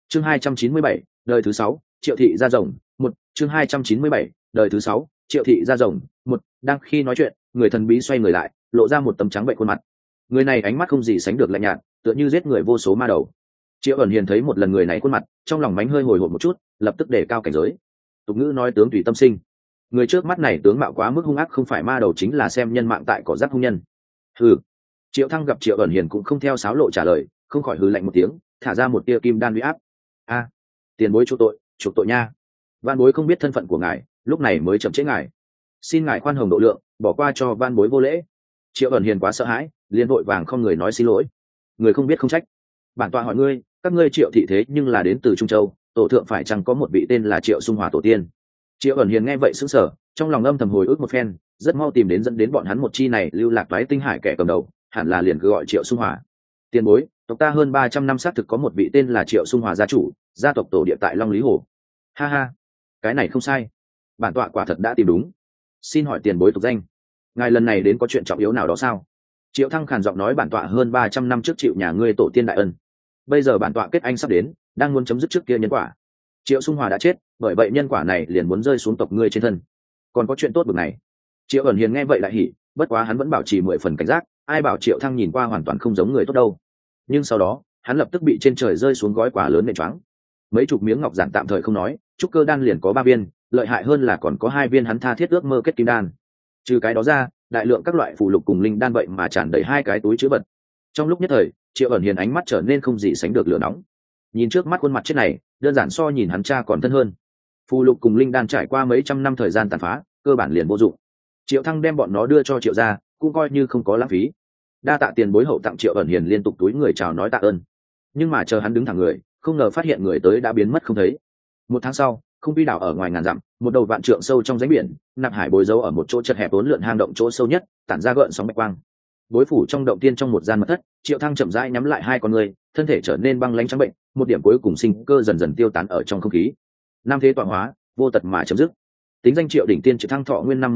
Chương 297, đời thứ 6, Triệu thị ra rồng, một chương 297, đời thứ 6, Triệu thị ra rồng, một đang khi nói chuyện, người thần bí xoay người lại, lộ ra một tấm trắng bệnh khuôn mặt. Người này ánh mắt không gì sánh được lạnh nhạt, tựa như giết người vô số ma đầu. Triệu ẩn hiền thấy một lần người này khuôn mặt, trong lòng mánh hơi hồi hộp một chút, lập tức đề cao cảnh giới. Tục ngữ nói tướng tùy tâm sinh, người trước mắt này tướng mạo quá mức hung ác, không phải ma đầu chính là xem nhân mạng tại cỏ rác hung nhân. Hừ. Triệu Thăng gặp Triệu ẩn hiền cũng không theo sáo lộ trả lời, không khỏi hừ lạnh một tiếng, thả ra một tia kim đan uy áp. A, tiền bối chuộc tội nha. Van bối không biết thân phận của ngài, lúc này mới chậm trễ ngài, xin ngài khoan hồng độ lượng, bỏ qua cho van bối vô lễ. Triệu ẩn hiền quá sợ hãi, liền vội vàng không người nói xin lỗi. Người không biết không trách, bản tọa hỏi ngươi, các ngươi Triệu thị thế nhưng là đến từ Trung Châu, tổ thượng phải chăng có một vị tên là Triệu Xung Hòa tổ tiên? Triệu ẩn hiền nghe vậy sững sờ, trong lòng âm thầm hồi ức một phen, rất mau tìm đến dẫn đến bọn hắn một chi này lưu lạc toái tinh hải kẻ cầm đầu, hẳn là liền cứ gọi Triệu Xung Hòa. Tiền bối, tộc ta hơn 300 năm xác thực có một vị tên là Triệu Xung Hòa gia chủ, gia tộc tổ địa tại Long Lý Hồ. Ha ha, cái này không sai, bản tọa quả thật đã tìm đúng. Xin hỏi tiền bối tục danh, ngài lần này đến có chuyện trọng yếu nào đó sao? Triệu Thăng khàn giọng nói, bản tọa hơn 300 năm trước chịu nhà ngươi tổ tiên đại ân, bây giờ bản tọa kết anh sắp đến, đang muốn chấm dứt trước kia nhân quả. Triệu Xung Hòa đã chết, bởi vậy nhân quả này liền muốn rơi xuống tộc ngươi trên thân. Còn có chuyện tốt bực này. Triệu ẩn hiền nghe vậy lại hỉ, bất quá hắn vẫn bảo trì 10 phần cảnh giác, ai bảo Triệu Thăng nhìn qua hoàn toàn không giống người tốt đâu. Nhưng sau đó hắn lập tức bị trên trời rơi xuống gói quả lớn nện choáng. Mấy chục miếng ngọc giản tạm thời không nói, trúc cơ đan liền có 3 viên, lợi hại hơn là còn có 2 viên hắn tha thiết ước mơ kết kim đan. Trừ cái đó ra, đại lượng các loại phù lục cùng linh đan vậy mà tràn đầy 2 cái túi chứa vật. Trong lúc nhất thời, Triệu ẩn hiền ánh mắt trở nên không gì sánh được lửa nóng. Nhìn trước mắt khuôn mặt chết này, đơn giản so nhìn hắn cha còn thân hơn. Phù lục cùng linh đan trải qua mấy trăm năm thời gian tàn phá, cơ bản liền vô dụng. Triệu Thăng đem bọn nó đưa cho Triệu gia, cũng coi như không có lãng phí. Đa tạ tiền bối hậu tặng. Triệu ẩn hiền liên tục túi người chào nói tạ ơn. Nhưng mà chờ hắn đứng thẳng người, không ngờ phát hiện người tới đã biến mất không thấy. 1 tháng sau, không vi đảo ở ngoài ngàn dặm, một đầu vạn trượng sâu trong rãnh biển, Nạp Hải bồi dấu ở một chỗ chật hẹp uốn lượn hang động chỗ sâu nhất, tản ra gợn sóng bạch quang. Bối phủ trong động tiên trong một gian mật thất, Triệu Thăng chậm rãi nhắm lại 2 con người, thân thể trở nên băng lãnh trắng bệnh, một điểm cuối cùng sinh cơ dần dần tiêu tán ở trong không khí. Nam thế tọa hóa, vô tật mà chấm dứt. Tính danh Triệu đỉnh tiên Triệu Thăng thọ nguyên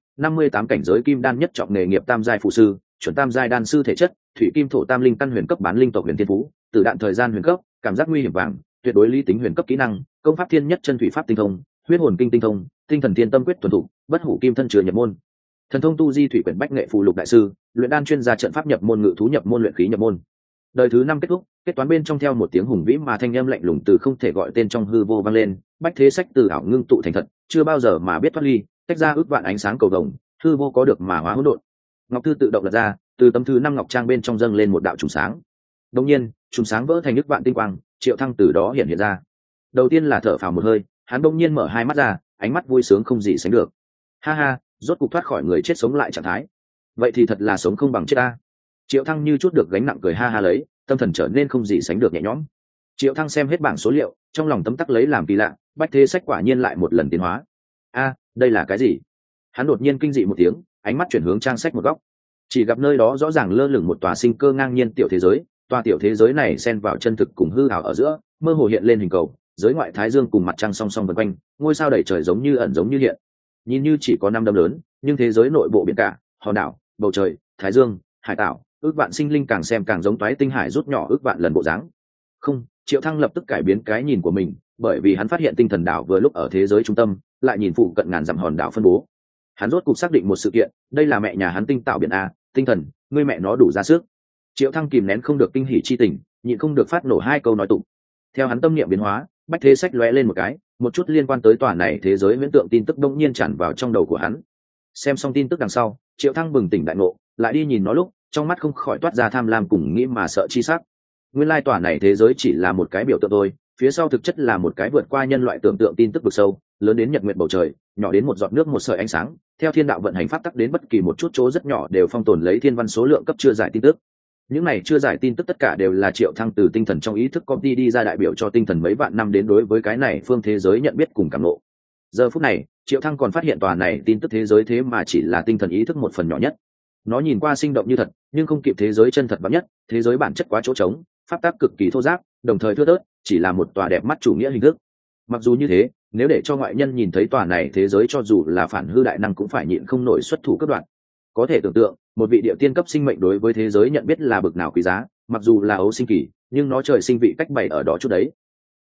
58 cảnh giới kim đan nhất trọng, nghề nghiệp tam giai phụ sư, chuẩn tam giai đan sư thể chất, thủy kim thổ tam linh căn huyền cấp bán linh tộc huyền thiên phú, tử đạn thời gian huyền cấp, cảm giác nguy hiểm vàng, tuyệt đối lý tính huyền cấp kỹ năng, công pháp thiên nhất chân thủy pháp tinh thông, huyết hồn kinh tinh thông, tinh thần thiên tâm quyết thuần thục, bất hủ kim thân chứa nhập môn. Thần thông tu di thủy quyển bách nghệ phù lục đại sư, luyện đan chuyên gia trận pháp nhập môn, ngự thú nhập môn, luyện khí nhập môn. Đời thứ 5 kết thúc, kết toán bên trong theo một tiếng hùng vĩ mà thanh âm lạnh lùng từ không thể gọi tên trong hư vô vang lên, bách thế sách từ ảo ngưng tụ thành thật, chưa bao giờ mà biết thoát ly, tách ra ước vạn ánh sáng cầu vồng, hư vô có được mà hóa hỗn độn. Ngọc thư tự động lật ra, từ tấm thứ 5 ngọc trang bên trong dâng lên một đạo trùng sáng. Đột nhiên, trùng sáng vỡ thành ước vạn tinh quang, Triệu Thăng từ đó hiện ra. Đầu tiên là thở phào một hơi, hắn đột nhiên mở 2 mắt ra, ánh mắt vui sướng không gì sánh được. Ha ha, rốt cục thoát khỏi người chết sống lại trạng thái. Vậy thì thật là sống không bằng chết ta. Triệu Thăng như chút được gánh nặng cười ha ha lấy, tâm thần trở nên không gì sánh được nhẹ nhõm. Triệu Thăng xem hết bảng số liệu, trong lòng tấm tắc lấy làm kỳ lạ, bách thế sách quả nhiên lại một lần tiến hóa. A, đây là cái gì? Hắn đột nhiên kinh dị một tiếng, ánh mắt chuyển hướng trang sách một góc. Chỉ gặp nơi đó rõ ràng lơ lửng một tòa sinh cơ ngang nhiên tiểu thế giới, tòa tiểu thế giới này xen vào chân thực cùng hư ảo ở giữa, mơ hồ hiện lên hình cầu, giới ngoại thái dương cùng mặt trăng song song vần quanh, ngôi sao đầy trời giống như ẩn giống như hiện. Nhìn như chỉ có 5 đâm lớn, nhưng thế giới nội bộ biển cả, hòn đảo, bầu trời, thái dương, hải đảo, ước vạn sinh linh càng xem càng giống toái tinh hải rút nhỏ ước vạn lần bộ dáng. Không, Triệu Thăng lập tức cải biến cái nhìn của mình, bởi vì hắn phát hiện tinh thần đảo vừa lúc ở thế giới trung tâm, lại nhìn phụ cận ngàn dặm hòn đảo phân bố. Hắn rốt cục xác định một sự kiện, đây là mẹ nhà hắn tinh tạo biển a, tinh thần, ngươi mẹ nó đủ ra sức. Triệu Thăng kìm nén không được kinh hỉ chi tình, nhịn không được phát nổ 2 câu nói tụng. Theo hắn tâm niệm biến hóa, bách thế sách lóe lên một cái, một chút liên quan tới tòa này thế giới viễn tượng tin tức đông nhiên tràn vào trong đầu của hắn. Xem xong tin tức đằng sau, Triệu Thăng bừng tỉnh đại ngộ, lại đi nhìn nó lúc, trong mắt không khỏi toát ra tham lam cùng nghĩ mà sợ chi sắc. Nguyên lai tòa này thế giới chỉ là một cái biểu tượng thôi, phía sau thực chất là một cái vượt qua nhân loại tưởng tượng tin tức vực sâu, lớn đến nhật nguyệt bầu trời, nhỏ đến một giọt nước một sợi ánh sáng, theo thiên đạo vận hành pháp tắc đến bất kỳ một chút chỗ rất nhỏ đều phong tồn lấy thiên văn số lượng cấp chưa giải tin tức. Những này chưa giải tin tức tất cả đều là Triệu Thăng từ tinh thần trong ý thức copy đi ra, đại biểu cho tinh thần mấy vạn năm đến đối với cái này phương thế giới nhận biết cùng cảm ngộ. Giờ phút này, Triệu Thăng còn phát hiện tòa này tin tức thế giới thế mà chỉ là tinh thần ý thức một phần nhỏ nhất. Nó nhìn qua sinh động như thật, nhưng không kịp thế giới chân thật bản nhất, thế giới bản chất quá chỗ trống, pháp tắc cực kỳ thô ráp, đồng thời thưa thớt, chỉ là một tòa đẹp mắt chủ nghĩa hình thức. Mặc dù như thế, nếu để cho ngoại nhân nhìn thấy tòa này thế giới, cho dù là phản hư đại năng cũng phải nhịn không nổi xuất thủ cắt đoạn. Có thể tưởng tượng, một vị địa tiên cấp sinh mệnh đối với thế giới nhận biết là bực nào quý giá, mặc dù là ấu sinh kỳ, nhưng nó trời sinh vị cách bày ở đó chút đấy.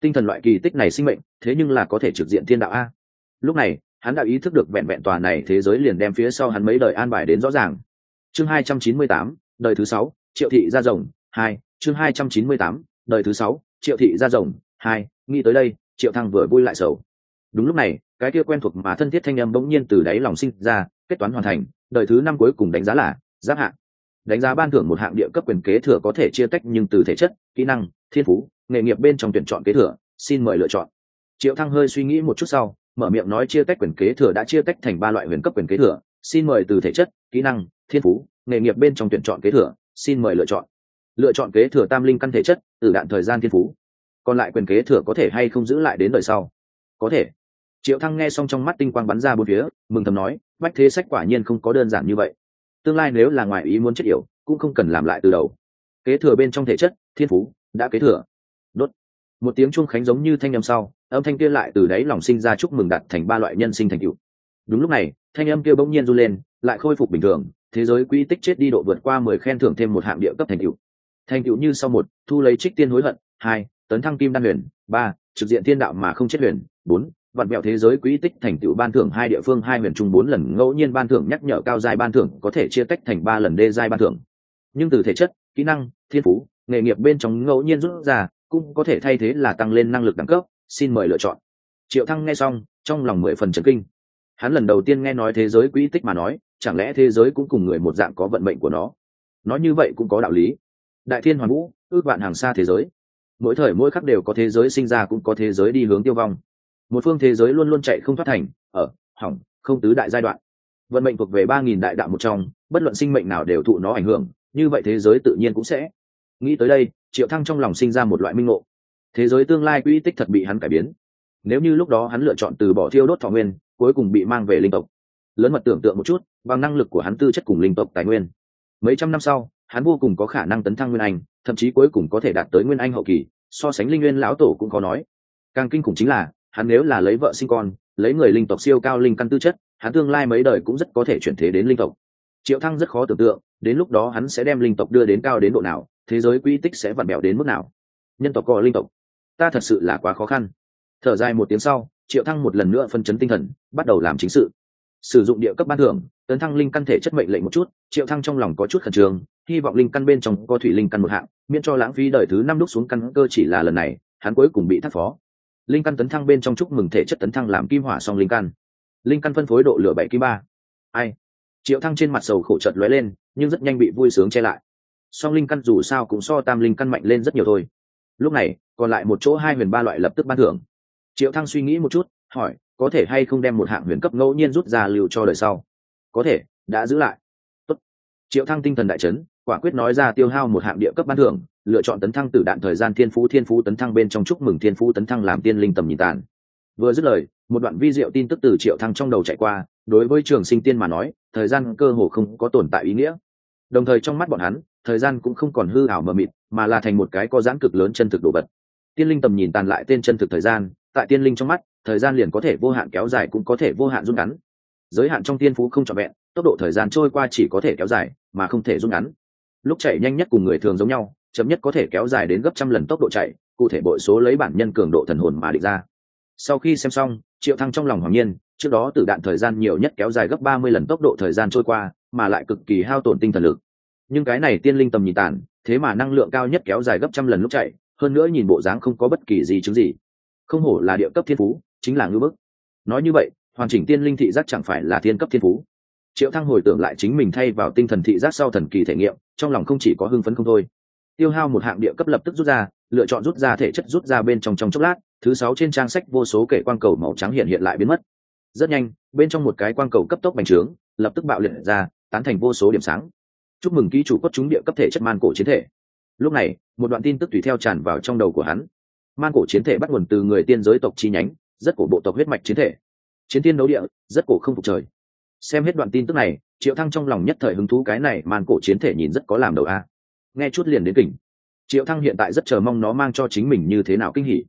tinh thần loại kỳ tích này sinh mệnh thế nhưng là có thể trực diện thiên đạo a. Lúc này hắn đã ý thức được vẹn vẹn tòa này thế giới liền đem phía sau hắn mấy đời an bài đến rõ ràng. Chương 298, đời thứ 6, Triệu thị gia rồng 2. Chương 298, đời thứ 6, Triệu thị gia rồng 2. Nghĩ tới đây, Triệu Thăng vừa vui lại sầu. Đúng lúc này, cái kia quen thuộc mà thân thiết thanh âm bỗng nhiên từ đáy lòng sinh ra, kết toán hoàn thành, đời thứ 5 cuối cùng đánh giá là giáp hạng. Đánh giá ban thưởng một hạng địa cấp quyền kế thừa có thể chia tách nhưng từ thể chất, kỹ năng, thiên phú, nghề nghiệp bên trong tuyển chọn kế thừa, xin mời lựa chọn. Triệu Thăng hơi suy nghĩ một chút sau, mở miệng nói chia tách quyền kế thừa đã chia tách thành 3 loại huyền cấp quyền kế thừa, xin mời từ thể chất, kỹ năng, thiên phú, nghề nghiệp bên trong tuyển chọn kế thừa, xin mời lựa chọn. Lựa chọn kế thừa tam linh căn thể chất, tử đạn thời gian thiên phú. Còn lại quyền kế thừa có thể hay không giữ lại đến đời sau? Có thể. Triệu Thăng nghe xong trong mắt tinh quang bắn ra bốn phía, mừng thầm nói, bách thế sách quả nhiên không có đơn giản như vậy. Tương lai nếu là ngoài ý muốn chết yểu, cũng không cần làm lại từ đầu. Kế thừa bên trong thể chất, thiên phú, đã kế thừa. Đốt. Một tiếng chuông khánh giống như thanh âm sau, âm thanh kia lại từ đáy lòng sinh ra chúc mừng đạt thành 3 loại nhân sinh thành tựu. Đúng lúc này, thanh âm kia bỗng nhiên run lên, lại khôi phục bình thường, thế giới quỹ tích chết đi độ vượt qua 10 khen thưởng thêm một hạng địa cấp thành tựu. Thành tựu như sau: 1, thu lấy trích tiên hối hận; 2, tấn thăng kim đan huyền; 3, trực diện thiên đạo mà không chết huyền; 4, vặn vẹo thế giới quỹ tích thành tựu ban thưởng 2 địa phương 2 huyền trung 4 lần ngẫu nhiên ban thưởng nhắc nhở cao giai ban thưởng có thể chia tách thành 3 lần đê giai ban thưởng. Nhưng từ thể chất, kỹ năng, thiên phú, nghề nghiệp bên trong ngẫu nhiên rút ra, cũng có thể thay thế là tăng lên năng lực đẳng cấp, xin mời lựa chọn. Triệu Thăng nghe xong, trong lòng 10 phần chấn kinh. Hắn lần đầu tiên nghe nói thế giới quỹ tích mà nói, chẳng lẽ thế giới cũng cùng người một dạng có vận mệnh của nó? Nói như vậy cũng có đạo lý. Đại thiên hoàn vũ, ước vạn hàng xa thế giới, mỗi thời mỗi khắc đều có thế giới sinh ra cũng có thế giới đi hướng tiêu vong. Một phương thế giới luôn luôn chạy không thoát thành, ở, hỏng, không tứ đại giai đoạn. Vận mệnh thuộc về 3000 đại đạo một trong, bất luận sinh mệnh nào đều thụ nó ảnh hưởng, như vậy thế giới tự nhiên cũng sẽ. Nghĩ tới đây, Triệu Thăng trong lòng sinh ra một loại minh ngộ. Thế giới tương lai quỹ tích thật bị hắn cải biến. Nếu như lúc đó hắn lựa chọn từ bỏ thiêu đốt thọ nguyên, cuối cùng bị mang về linh tộc. Lớn mật tưởng tượng một chút, bằng năng lực của hắn tư chất cùng linh tộc tài nguyên, mấy trăm năm sau, hắn vô cùng có khả năng tấn thăng nguyên anh, thậm chí cuối cùng có thể đạt tới nguyên anh hậu kỳ, so sánh linh nguyên lão tổ cũng khó nói. Càng kinh khủng chính là, hắn nếu là lấy vợ sinh con, lấy người linh tộc siêu cao linh căn tư chất, hắn tương lai mấy đời cũng rất có thể chuyển thế đến linh tộc. Triệu Thăng rất khó tưởng tượng, đến lúc đó hắn sẽ đem linh tộc đưa đến cao đến độ nào, thế giới quỹ tích sẽ vặn bẹo đến mức nào. Nhân tộc có linh tộc, ta thật sự là quá khó khăn. Thở dài một tiếng sau, Triệu Thăng một lần nữa phân chấn tinh thần, bắt đầu làm chính sự. Sử dụng địa cấp ban thưởng, tấn thăng linh căn thể chất mệnh lệnh một chút, Triệu Thăng trong lòng có chút khẩn trương, hy vọng linh căn bên trong có thủy linh căn một hạng, miễn cho lãng phí đời thứ 5 đúc xuống căn cơ. Chỉ là lần này, hắn cuối cùng bị thất phó. Linh căn tấn thăng bên trong chúc mừng thể chất tấn thăng làm kim hỏa song linh căn. Linh căn phân phối độ lửa 7 kim 3. Ai? Triệu Thăng trên mặt sầu khổ chợt lóe lên, nhưng rất nhanh bị vui sướng che lại. Song linh căn dù sao cũng so tam linh căn mạnh lên rất nhiều thôi. Lúc này, còn lại một chỗ 2 huyền 3 loại lập tức ban thưởng. Triệu Thăng suy nghĩ một chút, hỏi, có thể hay không đem một hạng huyền cấp ngẫu nhiên rút ra lưu cho đời sau? Có thể, đã giữ lại. Tốt. Triệu Thăng tinh thần đại chấn, quả quyết nói ra tiêu hao một hạng địa cấp ban thưởng, lựa chọn tấn thăng tử đạn thời gian thiên phú tấn thăng bên trong chúc mừng thiên phú tấn thăng làm tiên linh tầm nhìn tàn. Vừa dứt lời, một đoạn vi diệu tin tức từ Triệu Thăng trong đầu chạy qua, đối với Trường Sinh Tiên mà nói, thời gian cơ hồ không có tồn tại ý nghĩa. Đồng thời trong mắt bọn hắn, thời gian cũng không còn hư ảo mờ mịt, mà là thành một cái có giãn cực lớn chân thực đồ vật. Tiên linh tầm nhìn tàn lại tên chân thực thời gian, tại tiên linh trong mắt, thời gian liền có thể vô hạn kéo dài cũng có thể vô hạn rút ngắn. Giới hạn trong tiên phú không trọn vẹn, tốc độ thời gian trôi qua chỉ có thể kéo dài mà không thể rút ngắn. Lúc chạy nhanh nhất cùng người thường giống nhau, chậm nhất có thể kéo dài đến gấp trăm lần tốc độ chạy, cụ thể bội số lấy bản nhân cường độ thần hồn mà định ra. Sau khi xem xong, Triệu Thăng trong lòng hoàng nhiên, trước đó tử đạn thời gian nhiều nhất kéo dài gấp 30 lần tốc độ thời gian trôi qua, mà lại cực kỳ hao tổn tinh thần lực. Nhưng cái này tiên linh tầm nhìn tàn, thế mà năng lượng cao nhất kéo dài gấp trăm lần lúc chạy, hơn nữa nhìn bộ dáng không có bất kỳ gì chứng gì. Không hổ là địa cấp thiên phú, chính là ngư bức. Nói như vậy, hoàn chỉnh tiên linh thị giác chẳng phải là thiên cấp thiên phú. Triệu Thăng hồi tưởng lại chính mình thay vào tinh thần thị giác sau thần kỳ thể nghiệm, trong lòng không chỉ có hưng phấn không thôi. Tiêu hao một hạng địa cấp lập tức rút ra, lựa chọn rút ra thể chất rút ra bên trong chốc lát, thứ 6 trên trang sách vô số kể quang cầu màu trắng hiện lại biến mất. Rất nhanh, bên trong một cái quang cầu cấp tốc bành trướng, lập tức bạo liệt ra, tán thành vô số điểm sáng. Chúc mừng ký chủ cốt trúng địa cấp thể chất man cổ chiến thể. Lúc này, một đoạn tin tức tùy theo tràn vào trong đầu của hắn. Man cổ chiến thể bắt nguồn từ người tiên giới tộc chi nhánh, rất cổ bộ tộc huyết mạch chiến thể. Chiến tiên đấu địa, rất cổ không phục trời. Xem hết đoạn tin tức này, Triệu Thăng trong lòng nhất thời hứng thú, cái này man cổ chiến thể nhìn rất có làm đầu a. Nghe chút liền đến kỉnh. Triệu Thăng hiện tại rất chờ mong nó mang cho chính mình như thế nào kinh hỉ.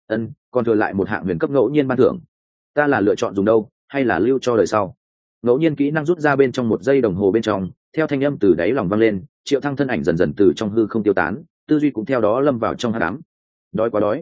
Còn thừa lại một hạng huyền cấp ngẫu nhiên ban thưởng. Ta là lựa chọn dùng đâu, hay là lưu cho đời sau? Ngẫu nhiên kỹ năng rút ra bên trong 1 giây đồng hồ bên trong, theo thanh âm từ đáy lòng vang lên, Triệu Thăng thân ảnh dần dần từ trong hư không tiêu tán, tư duy cũng theo đó lâm vào trong hắc ám. Đói quá đói.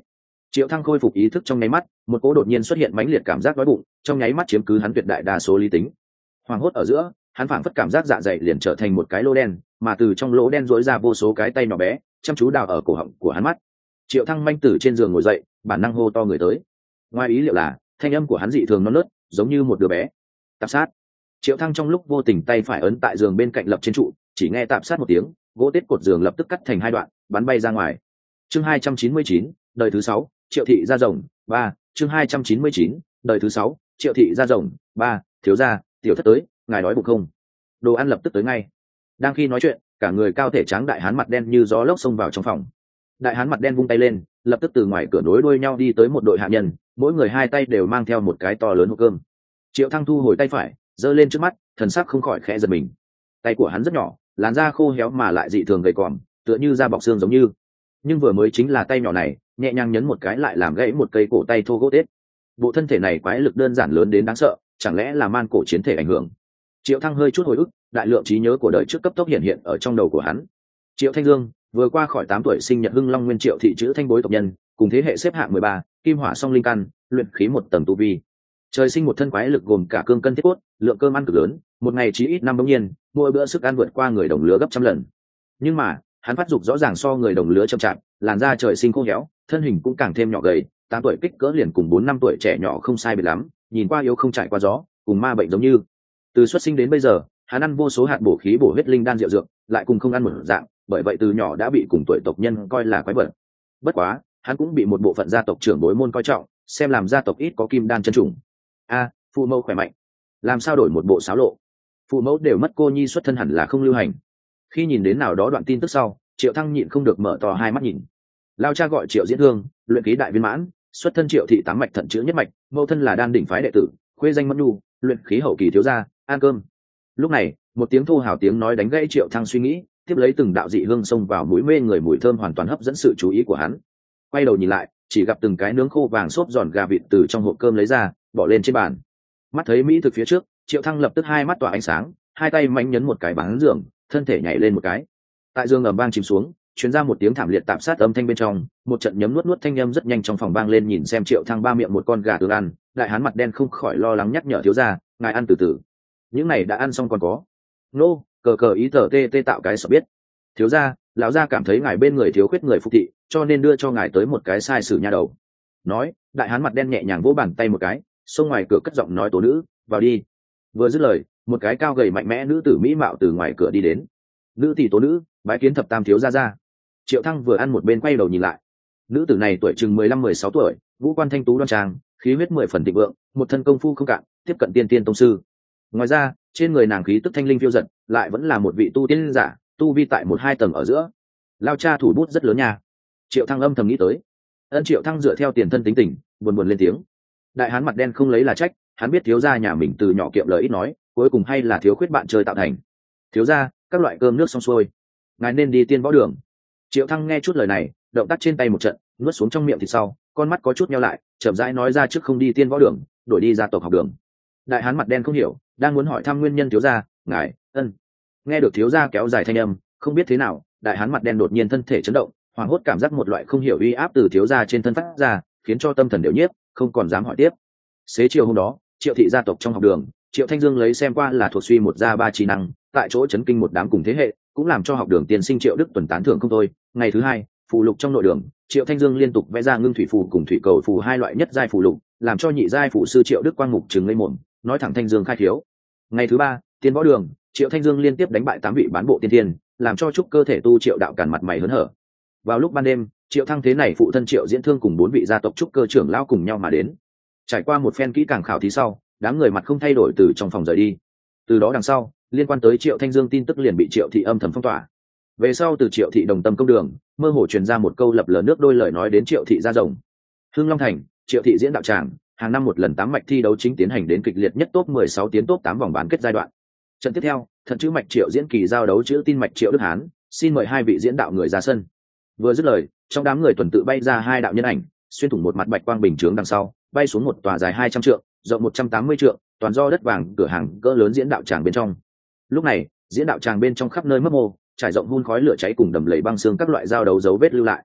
Triệu Thăng khôi phục ý thức trong nháy mắt, một cỗ đột nhiên xuất hiện mãnh liệt cảm giác đói bụng, trong nháy mắt chiếm cứ hắn tuyệt đại đa số lý tính. Hoảng hốt ở giữa, hắn phảng phất cảm giác dạ dày liền trở thành một cái lỗ đen, mà từ trong lỗ đen rỗi ra vô số cái tay nhỏ bé, chăm chú đào ở cổ họng của hắn mắt. Triệu Thăng manh từ trên giường ngồi dậy, bản năng hô to người tới. Ngoài ý liệu là, thanh âm của hắn dị thường non nớt, giống như một đứa bé. Tạp sát. Triệu Thăng trong lúc vô tình tay phải ấn tại giường bên cạnh lập trên trụ, chỉ nghe tạp sát một tiếng, gỗ tết cột giường lập tức cắt thành hai đoạn, bắn bay ra ngoài. Chương 299, đời thứ 6, Triệu thị ra rồng, 3, chương 299, đời thứ 6, Triệu thị ra rồng, 3, thiếu gia, tiểu thất tới, ngài đói bụng không? Đồ ăn lập tức tới ngay. Đang khi nói chuyện, cả người cao thể tráng đại hán mặt đen như gió lốc xông vào trong phòng. Đại hán mặt đen vung tay lên, lập tức từ ngoài cửa nối đuôi nhau đi tới một đội hạ nhân, mỗi người hai tay đều mang theo một cái to lớn hộp cơm. Triệu Thăng thu hồi tay phải, giơ lên trước mắt, thần sắc không khỏi khẽ giật mình. Tay của hắn rất nhỏ, làn da khô héo mà lại dị thường gầy còm, tựa như da bọc xương giống như. Nhưng vừa mới chính là tay nhỏ này, nhẹ nhàng nhấn một cái lại làm gãy một cây cổ tay thô gỗ tết. Bộ thân thể này quái lực đơn giản lớn đến đáng sợ, chẳng lẽ là man cổ chiến thể ảnh hưởng? Triệu Thăng hơi chút hồi ức, đại lượng trí nhớ của đời trước cấp tốc hiện hiện ở trong đầu của hắn. Triệu Thanh Dương vừa qua khỏi 8 tuổi sinh nhật Hưng Long Nguyên Triệu thị chữ Thanh bối tộc nhân, cùng thế hệ xếp hạng 13, kim hỏa song linh căn, luyện khí một tầng tu vi. Trời sinh một thân quái lực gồm cả cương cân thiết cốt, lượng cơm ăn cực lớn, một ngày chí ít 5 bỗng nhiên, mỗi bữa sức ăn vượt qua người đồng lứa gấp trăm lần. Nhưng mà, hắn phát dục rõ ràng so người đồng lứa chậm chạp, làn da trời sinh khô héo, thân hình cũng càng thêm nhỏ gầy, 8 tuổi kích cỡ liền cùng 4 năm tuổi trẻ nhỏ không sai biệt lắm, nhìn qua yếu không trải qua gió, cùng ma bệnh giống như. Từ xuất sinh đến bây giờ, hắn ăn vô số hạt bổ khí bổ huyết linh đan rượu dược, lại cùng không ăn một dạng, bởi vậy từ nhỏ đã bị cùng tuổi tộc nhân coi là quái vật. Bất quá, hắn cũng bị một bộ phận gia tộc trưởng bối môn coi trọng, xem làm gia tộc ít có kim đan chân trùng. A, phụ mẫu khỏe mạnh, làm sao đổi một bộ xáo lộ? Phụ mẫu đều mất, cô nhi xuất thân hẳn là không lưu hành. Khi nhìn đến nào đó đoạn tin tức sau, Triệu Thăng nhịn không được mở to hai mắt nhìn. Lao cha gọi Triệu Diễn Thương, luyện khí đại viên mãn, xuất thân Triệu thị tám mạch thận chữ nhất mạch, mẫu thân là đan đỉnh phái đệ tử, khuê danh Mẫn Nhu, luyện khí hậu kỳ thiếu gia, ăn cơm. Lúc này, một tiếng thô hào tiếng nói đánh gãy Triệu Thăng suy nghĩ, tiếp lấy từng đạo dị hương xông vào mũi, mê người mùi thơm hoàn toàn hấp dẫn sự chú ý của hắn. Quay đầu nhìn lại, chỉ gặp từng cái nướng khô vàng xốp giòn gà vịt từ trong hộp cơm lấy ra, bỏ lên trên bàn. Mắt thấy mỹ thực phía trước, Triệu Thăng lập tức hai mắt tỏa ánh sáng, hai tay mạnh nhấn một cái bán giường, thân thể nhảy lên một cái. Tại giường ầm vang chìm xuống, truyền ra một tiếng thảm liệt tạp sát âm thanh bên trong, một trận nhấm nuốt nuốt thanh âm rất nhanh trong phòng vang lên. Nhìn xem Triệu Thăng ba miệng một con gà tương ăn, đại hán mặt đen không khỏi lo lắng nhắc nhở thiếu gia, ngài ăn từ từ. Những này đã ăn xong còn có. Nô, cờ cờ ý tờ tê tê tạo cái sợ biết. Thiếu gia, lão gia cảm thấy ngài bên người thiếu khuyết người phục thị, cho nên đưa cho ngài tới một cái sai sử nha đầu. Nói, đại hán mặt đen nhẹ nhàng vỗ bàn tay một cái, xông ngoài cửa cất giọng nói tố nữ, vào đi. Vừa dứt lời, một cái cao gầy mạnh mẽ nữ tử mỹ mạo từ ngoài cửa đi đến. Nữ tỷ tố nữ, bái kiến thập tam thiếu gia gia. Triệu Thăng vừa ăn một bên quay đầu nhìn lại. Nữ tử này tuổi chừng 15-16 tuổi, ngũ quan thanh tú đoan trang, khí huyết 10 phần thịnh vượng, một thân công phu không cạn, tiếp cận tiên tiên tông sư. Ngoài ra, trên người nàng khí tức thanh linh phiêu dật, lại vẫn là một vị tu tiên giả, tu vi tại 1-2 tầng ở giữa. Lao cha thủ bút rất lớn nha. Triệu Thăng âm thầm nghĩ tới. Triệu Thăng dựa theo tiền thân tính tình, buồn buồn lên tiếng. Đại hán mặt đen không lấy là trách, hắn biết thiếu gia nhà mình từ nhỏ kiệm lời ít nói, cuối cùng hay là thiếu khuyết bạn chơi tạo thành. Thiếu gia, các loại cơm nước xong xuôi, ngài nên đi tiên võ đường. Triệu Thăng nghe chút lời này, động tác trên tay một trận, nuốt xuống trong miệng thì sau, con mắt có chút nheo lại, chậm rãi nói ra trước không đi tiên võ đường, đổi đi gia tộc học đường. Đại hán mặt đen không hiểu, đang muốn hỏi thăm nguyên nhân thiếu gia, ngài, nghe được thiếu gia kéo dài thanh âm, không biết thế nào, đại hán mặt đen đột nhiên thân thể chấn động, hoảng hốt cảm giác một loại không hiểu uy áp từ thiếu gia trên thân phát ra, khiến cho tâm thần đều nhiếp, không còn dám hỏi tiếp. Xế chiều hôm đó, Triệu thị gia tộc trong học đường, Triệu Thanh Dương lấy xem qua là thuộc suy một gia ba trí năng, tại chỗ chấn kinh một đám cùng thế hệ, cũng làm cho học đường tiên sinh Triệu Đức Tuần tán thưởng không thôi. Ngày thứ hai, phù lục trong nội đường, Triệu Thanh Dương liên tục vẽ ra ngưng thủy phù cùng thủy cầu phù hai loại nhất giai phù lục, làm cho nhị giai phù sư Triệu Đức Quang mục trừng lên mồm, nói thẳng Thanh Dương khai thiếu. Ngày thứ ba, tiên võ đường, Triệu Thanh Dương liên tiếp đánh bại 8 vị bán bộ tiên thiên, làm cho trúc cơ thể tu Triệu đạo càn mặt mày hớn hở. Vào lúc ban đêm, Triệu Thăng thế này phụ thân Triệu Diễn Thương cùng 4 vị gia tộc trúc cơ trưởng lão cùng nhau mà đến. Trải qua một phen kỹ càng khảo thí sau, đám người mặt không thay đổi từ trong phòng rời đi. Từ đó đằng sau, liên quan tới Triệu Thanh Dương tin tức liền bị Triệu thị âm thầm phong tỏa. Về sau từ Triệu thị đồng tâm công đường, mơ hồ truyền ra một câu lập lờ nước đôi lời nói đến Triệu thị ra rồng. Hưng Long thành, Triệu thị diễn đạo tràng, hàng năm một lần 8 mạch thi đấu chính tiến hành đến kịch liệt nhất top 16 tiến top 8 vòng bán kết giai đoạn. Trận tiếp theo, thận chữ mạch Triệu diễn kỳ giao đấu chữ tin mạch Triệu Đức Hán, xin mời 2 vị diễn đạo người ra sân. Vừa dứt lời, trong đám người tuần tự bay ra 2 đạo nhân ảnh, xuyên thủng một mặt bạch quang bình chướng đằng sau, bay xuống một tòa dài 200 trượng, rộng 180 trượng, toàn do đất vàng cửa hàng cỡ lớn diễn đạo tràng bên trong. Lúc này, diễn đạo tràng bên trong khắp nơi mấp mô, trải rộng hun khói lửa cháy cùng đầm lầy băng xương các loại giao đấu dấu vết lưu lại.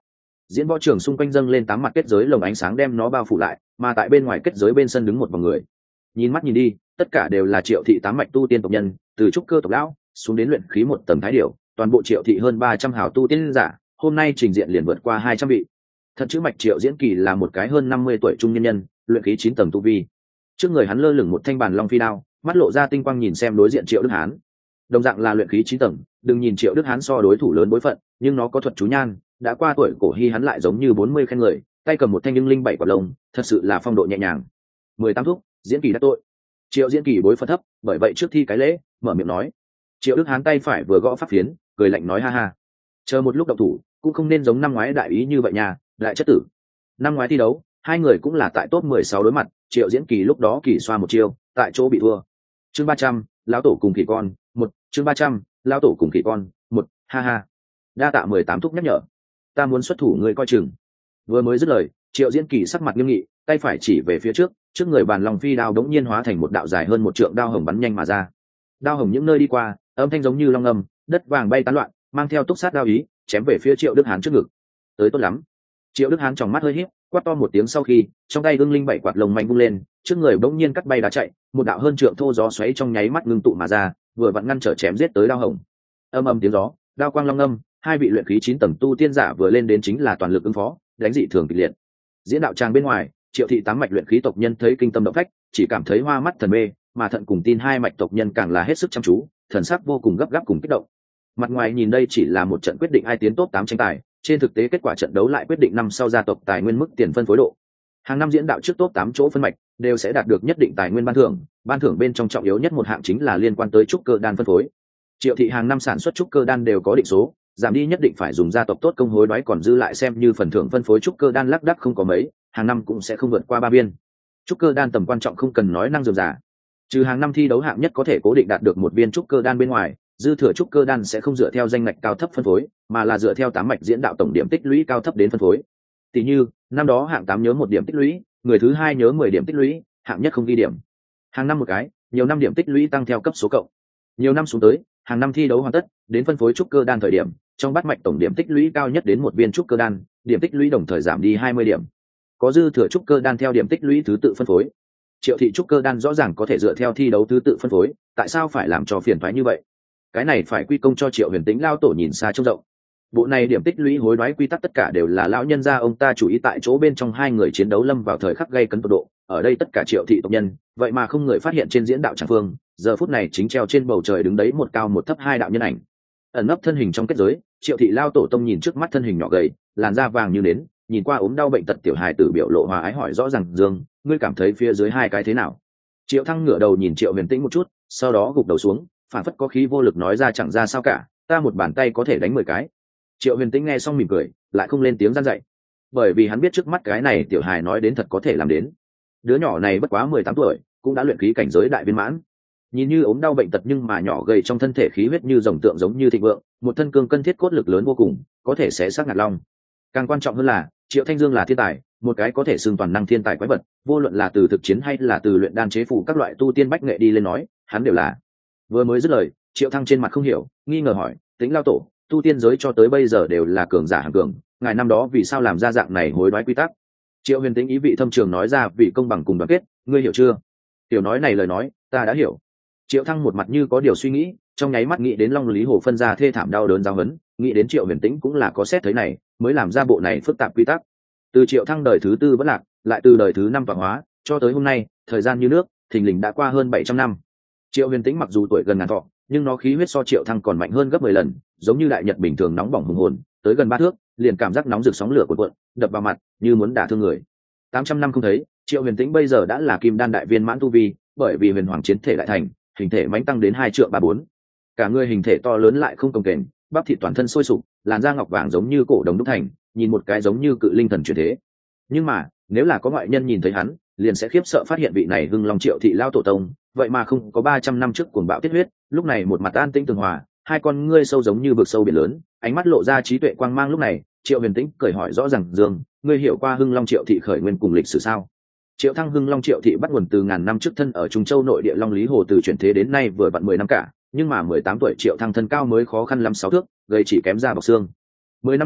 Diễn võ trường xung quanh dâng lên 8 mặt kết giới lồng ánh sáng đem nó bao phủ lại, mà tại bên ngoài kết giới bên sân đứng một vòng người. Nhìn mắt nhìn đi, tất cả đều là Triệu thị 8 mạch tu tiên tộc nhân, từ trúc cơ tộc lão xuống đến luyện khí một tầng thái điểu, toàn bộ Triệu thị hơn 300 hảo tu tiên giả, hôm nay trình diện liền vượt qua 200 vị. Thật chữ mạch Triệu Diễn Kỳ là một cái hơn 50 tuổi trung nhân, luyện khí 9 tầng tu vi. Trước người hắn lơ lửng một thanh bàn long phi đao, mắt lộ ra tinh quang nhìn xem đối diện Triệu Đức Hán. Đồng dạng là luyện khí 9 tầng, đừng nhìn Triệu Đức Hán so đối thủ lớn bối phận, nhưng nó có thuật chú nhan, đã qua tuổi cổ hy hắn lại giống như 40 khen người, tay cầm một thanh nhưng linh bảy quả lông, thật sự là phong độ nhẹ nhàng. 18 thúc, Diễn Kỳ đã tội. Triệu Diễn Kỳ bối phận thấp, bởi vậy trước thi cái lễ, mở miệng nói. Triệu Đức Hán tay phải vừa gõ pháp phiến, cười lạnh nói ha ha, chờ một lúc động thủ, cũng không nên giống năm ngoái đại ý như vậy nha, đại chất tử. Năm ngoái thi đấu, hai người cũng là tại top 16 đối mặt, Triệu Diễn Kỳ lúc đó kỳ xoa một chiêu, tại chỗ bị thua. Chương 300, lão tổ cùng khỉ con, một. Chương 300, lão tổ cùng khỉ con, một. Ha ha. Đa tạ 18 thúc nhắc nhở. Ta muốn xuất thủ người coi chừng. Vừa mới dứt lời, Triệu Diễn Kỳ sắc mặt nghiêm nghị, tay phải chỉ về phía trước, trước người bàn long phi đao đống nhiên hóa thành một đạo dài hơn một trượng đao hồng bắn nhanh mà ra. Đao hồng những nơi đi qua, âm thanh giống như long ngâm, đất vàng bay tán loạn, mang theo túc sát đao ý, chém về phía Triệu Đức Hán trước ngực. Tới tốt lắm. Triệu Đức Hán tròng mắt hơi híp, quát to một tiếng sau khi, trong tay ưng linh bảy quạt lồng mạnh vung lên, trước người bỗng nhiên cắt bay đá chạy, một đạo hơn trượng thô gió xoáy trong nháy mắt ngưng tụ mà ra, vừa vặn ngăn trở chém giết tới đao hồng. Âm âm tiếng gió, đao quang long ngâm, hai vị luyện khí 9 tầng tu tiên giả vừa lên đến chính là toàn lực ứng phó, đánh dị thường kịch liệt. Diễn đạo tràng bên ngoài, Triệu thị 8 mạch luyện khí tộc nhân thấy kinh tâm động phách, chỉ cảm thấy hoa mắt thần mê, mà thận cùng tin hai mạch tộc nhân càng là hết sức chăm chú, thần sắc vô cùng gấp gáp cùng kích động. Mặt ngoài nhìn đây chỉ là một trận quyết định ai tiến top 8 tranh tài, trên thực tế kết quả trận đấu lại quyết định năm sau gia tộc tài nguyên mức tiền phân phối độ. Hàng năm diễn đạo trước top 8 chỗ phân mạch đều sẽ đạt được nhất định tài nguyên ban thưởng bên trong trọng yếu nhất một hạng chính là liên quan tới trúc cơ đan phân phối. Triệu thị hàng năm sản xuất trúc cơ đan đều có định số, giảm đi nhất định phải dùng gia tộc tốt công hối đoái, còn dư lại xem như phần thưởng phân phối trúc cơ đan lác đác không có mấy, hàng năm cũng sẽ không vượt qua 3 viên. Trúc cơ đan tầm quan trọng không cần nói năng dườm giả. Trừ hàng năm thi đấu hạng nhất có thể cố định đạt được một viên trúc cơ đan bên ngoài, dư thừa trúc cơ đan sẽ không dựa theo danh ngạch cao thấp phân phối, mà là dựa theo 8 mạch diễn đạo tổng điểm tích lũy cao thấp đến phân phối. Tỷ như, năm đó hạng 8 nhớ 1 điểm tích lũy, người thứ hai nhớ 10 điểm tích lũy, hạng nhất không ghi điểm. Hàng năm một cái, nhiều năm điểm tích lũy tăng theo cấp số cộng. Nhiều năm xuống tới, hàng năm thi đấu hoàn tất, đến phân phối trúc cơ đan thời điểm, trong bát mạch tổng điểm tích lũy cao nhất đến một viên trúc cơ đan, điểm tích lũy đồng thời giảm đi 20 điểm. Có dư thừa trúc cơ đan theo điểm tích lũy thứ tự phân phối. Triệu thị trúc cơ đan rõ ràng có thể dựa theo thi đấu thứ tự phân phối, tại sao phải làm cho phiền toái như vậy? Cái này phải quy công cho Triệu Huyền Tĩnh lao tổ nhìn xa trông rộng. Bộ này điểm tích lũy hối đoái quy tắc tất cả đều là lão nhân gia ông ta chủ ý, tại chỗ bên trong hai người chiến đấu lâm vào thời khắc gây cấn tột độ, ở đây tất cả Triệu thị tộc nhân, vậy mà không người phát hiện trên diễn đạo tràng phương, giờ phút này chính treo trên bầu trời đứng đấy một cao một thấp hai đạo nhân ảnh. Ẩn nấp thân hình trong kết giới, Triệu thị lao tổ tông nhìn trước mắt thân hình nhỏ gầy, làn da vàng như nến, nhìn qua ốm đau bệnh tật tiểu hài tử biểu lộ hòa ái hỏi rõ ràng: Dương, ngươi cảm thấy phía dưới hai cái thế nào? Triệu Thăng ngửa đầu nhìn Triệu Huyền Tĩnh một chút, sau đó gục đầu xuống, phản phất có khí vô lực nói ra: chẳng ra sao cả, ta một bàn tay có thể đánh 10 cái. Triệu Huyền Tĩnh nghe xong mỉm cười, lại không lên tiếng gian dạy, bởi vì hắn biết trước mắt cái này tiểu hài nói đến thật có thể làm đến. Đứa nhỏ này bất quá 18 tuổi, cũng đã luyện khí cảnh giới đại viên mãn. Nhìn như ốm đau bệnh tật nhưng mà nhỏ gầy trong thân thể khí huyết như rồng tượng giống như thịnh vượng, một thân cương cân thiết cốt lực lớn vô cùng, có thể xé xác ngạt long. Càng quan trọng hơn là, Triệu Thanh Dương là thiên tài, một cái có thể xưng toàn năng thiên tài quái vật, vô luận là từ thực chiến hay là từ luyện đan chế phù các loại tu tiên bách nghệ đi lên nói, hắn đều là. Vừa mới dứt lời, Triệu Thăng trên mặt không hiểu, nghi ngờ hỏi: Tĩnh lao tổ, tu tiên giới cho tới bây giờ đều là cường giả hàng cường, ngài năm đó vì sao làm ra dạng này hối đoái quy tắc? Triệu Huyền Tĩnh ý vị thâm trường nói ra: vì công bằng cùng đoàn kết, ngươi hiểu chưa? Tiểu nói này lời nói, ta đã hiểu. Triệu Thăng một mặt như có điều suy nghĩ, trong nháy mắt nghĩ đến Long Lý Hồ phân ra thê thảm đau đớn giáo huấn, nghĩ đến Triệu Huyền Tĩnh cũng là có xét thấy này, mới làm ra bộ này phức tạp quy tắc. Từ Triệu Thăng đời thứ 4 vẫn lạc, lại từ đời thứ 5 vạn hóa, cho tới hôm nay, thời gian như nước, thình lình đã qua hơn 700 năm. Triệu Huyền Tĩnh mặc dù tuổi gần ngàn thọ, nhưng nó khí huyết so Triệu Thăng còn mạnh hơn gấp 10 lần, giống như đại nhật bình thường nóng bỏng hùng hồn, tới gần 3 thước, liền cảm giác nóng rực sóng lửa cuộn cuộn, đập vào mặt, như muốn đả thương người. 800 năm không thấy, Triệu Huyền Tĩnh bây giờ đã là kim đan đại viên mãn tu vi, bởi vì huyền hoàng chiến thể đại thành, hình thể mãnh tăng đến 2 trượng 34. Cả người hình thể to lớn lại không cồng kềnh, bắp thịt toàn thân sôi sục, làn da ngọc vàng giống như cổ đồng đúc thành, nhìn một cái giống như cự linh thần chuyển thế. Nhưng mà, nếu là có ngoại nhân nhìn thấy hắn, liền sẽ khiếp sợ phát hiện vị này Hưng Long Triệu thị lao tổ tông, vậy mà không có 300 năm trước cuồng bạo tiết huyết, lúc này một mặt an tĩnh tường hòa, hai con ngươi sâu giống như vực sâu biển lớn, ánh mắt lộ ra trí tuệ quang mang. Lúc này, Triệu Huyền Tĩnh cởi hỏi rõ ràng: Dương, ngươi hiểu qua Hưng Long Triệu thị khởi nguyên cùng lịch sử sao? Triệu Thăng Hưng Long Triệu thị bắt nguồn từ ngàn năm trước thân ở Trung Châu nội địa Long Lý Hồ, từ chuyển thế đến nay vừa vặn 10 năm cả, nhưng mà 18 tuổi Triệu Thăng thân cao mới khó khăn lắm 6 thước, gầy chỉ kém da bọc xương. 10 năm này,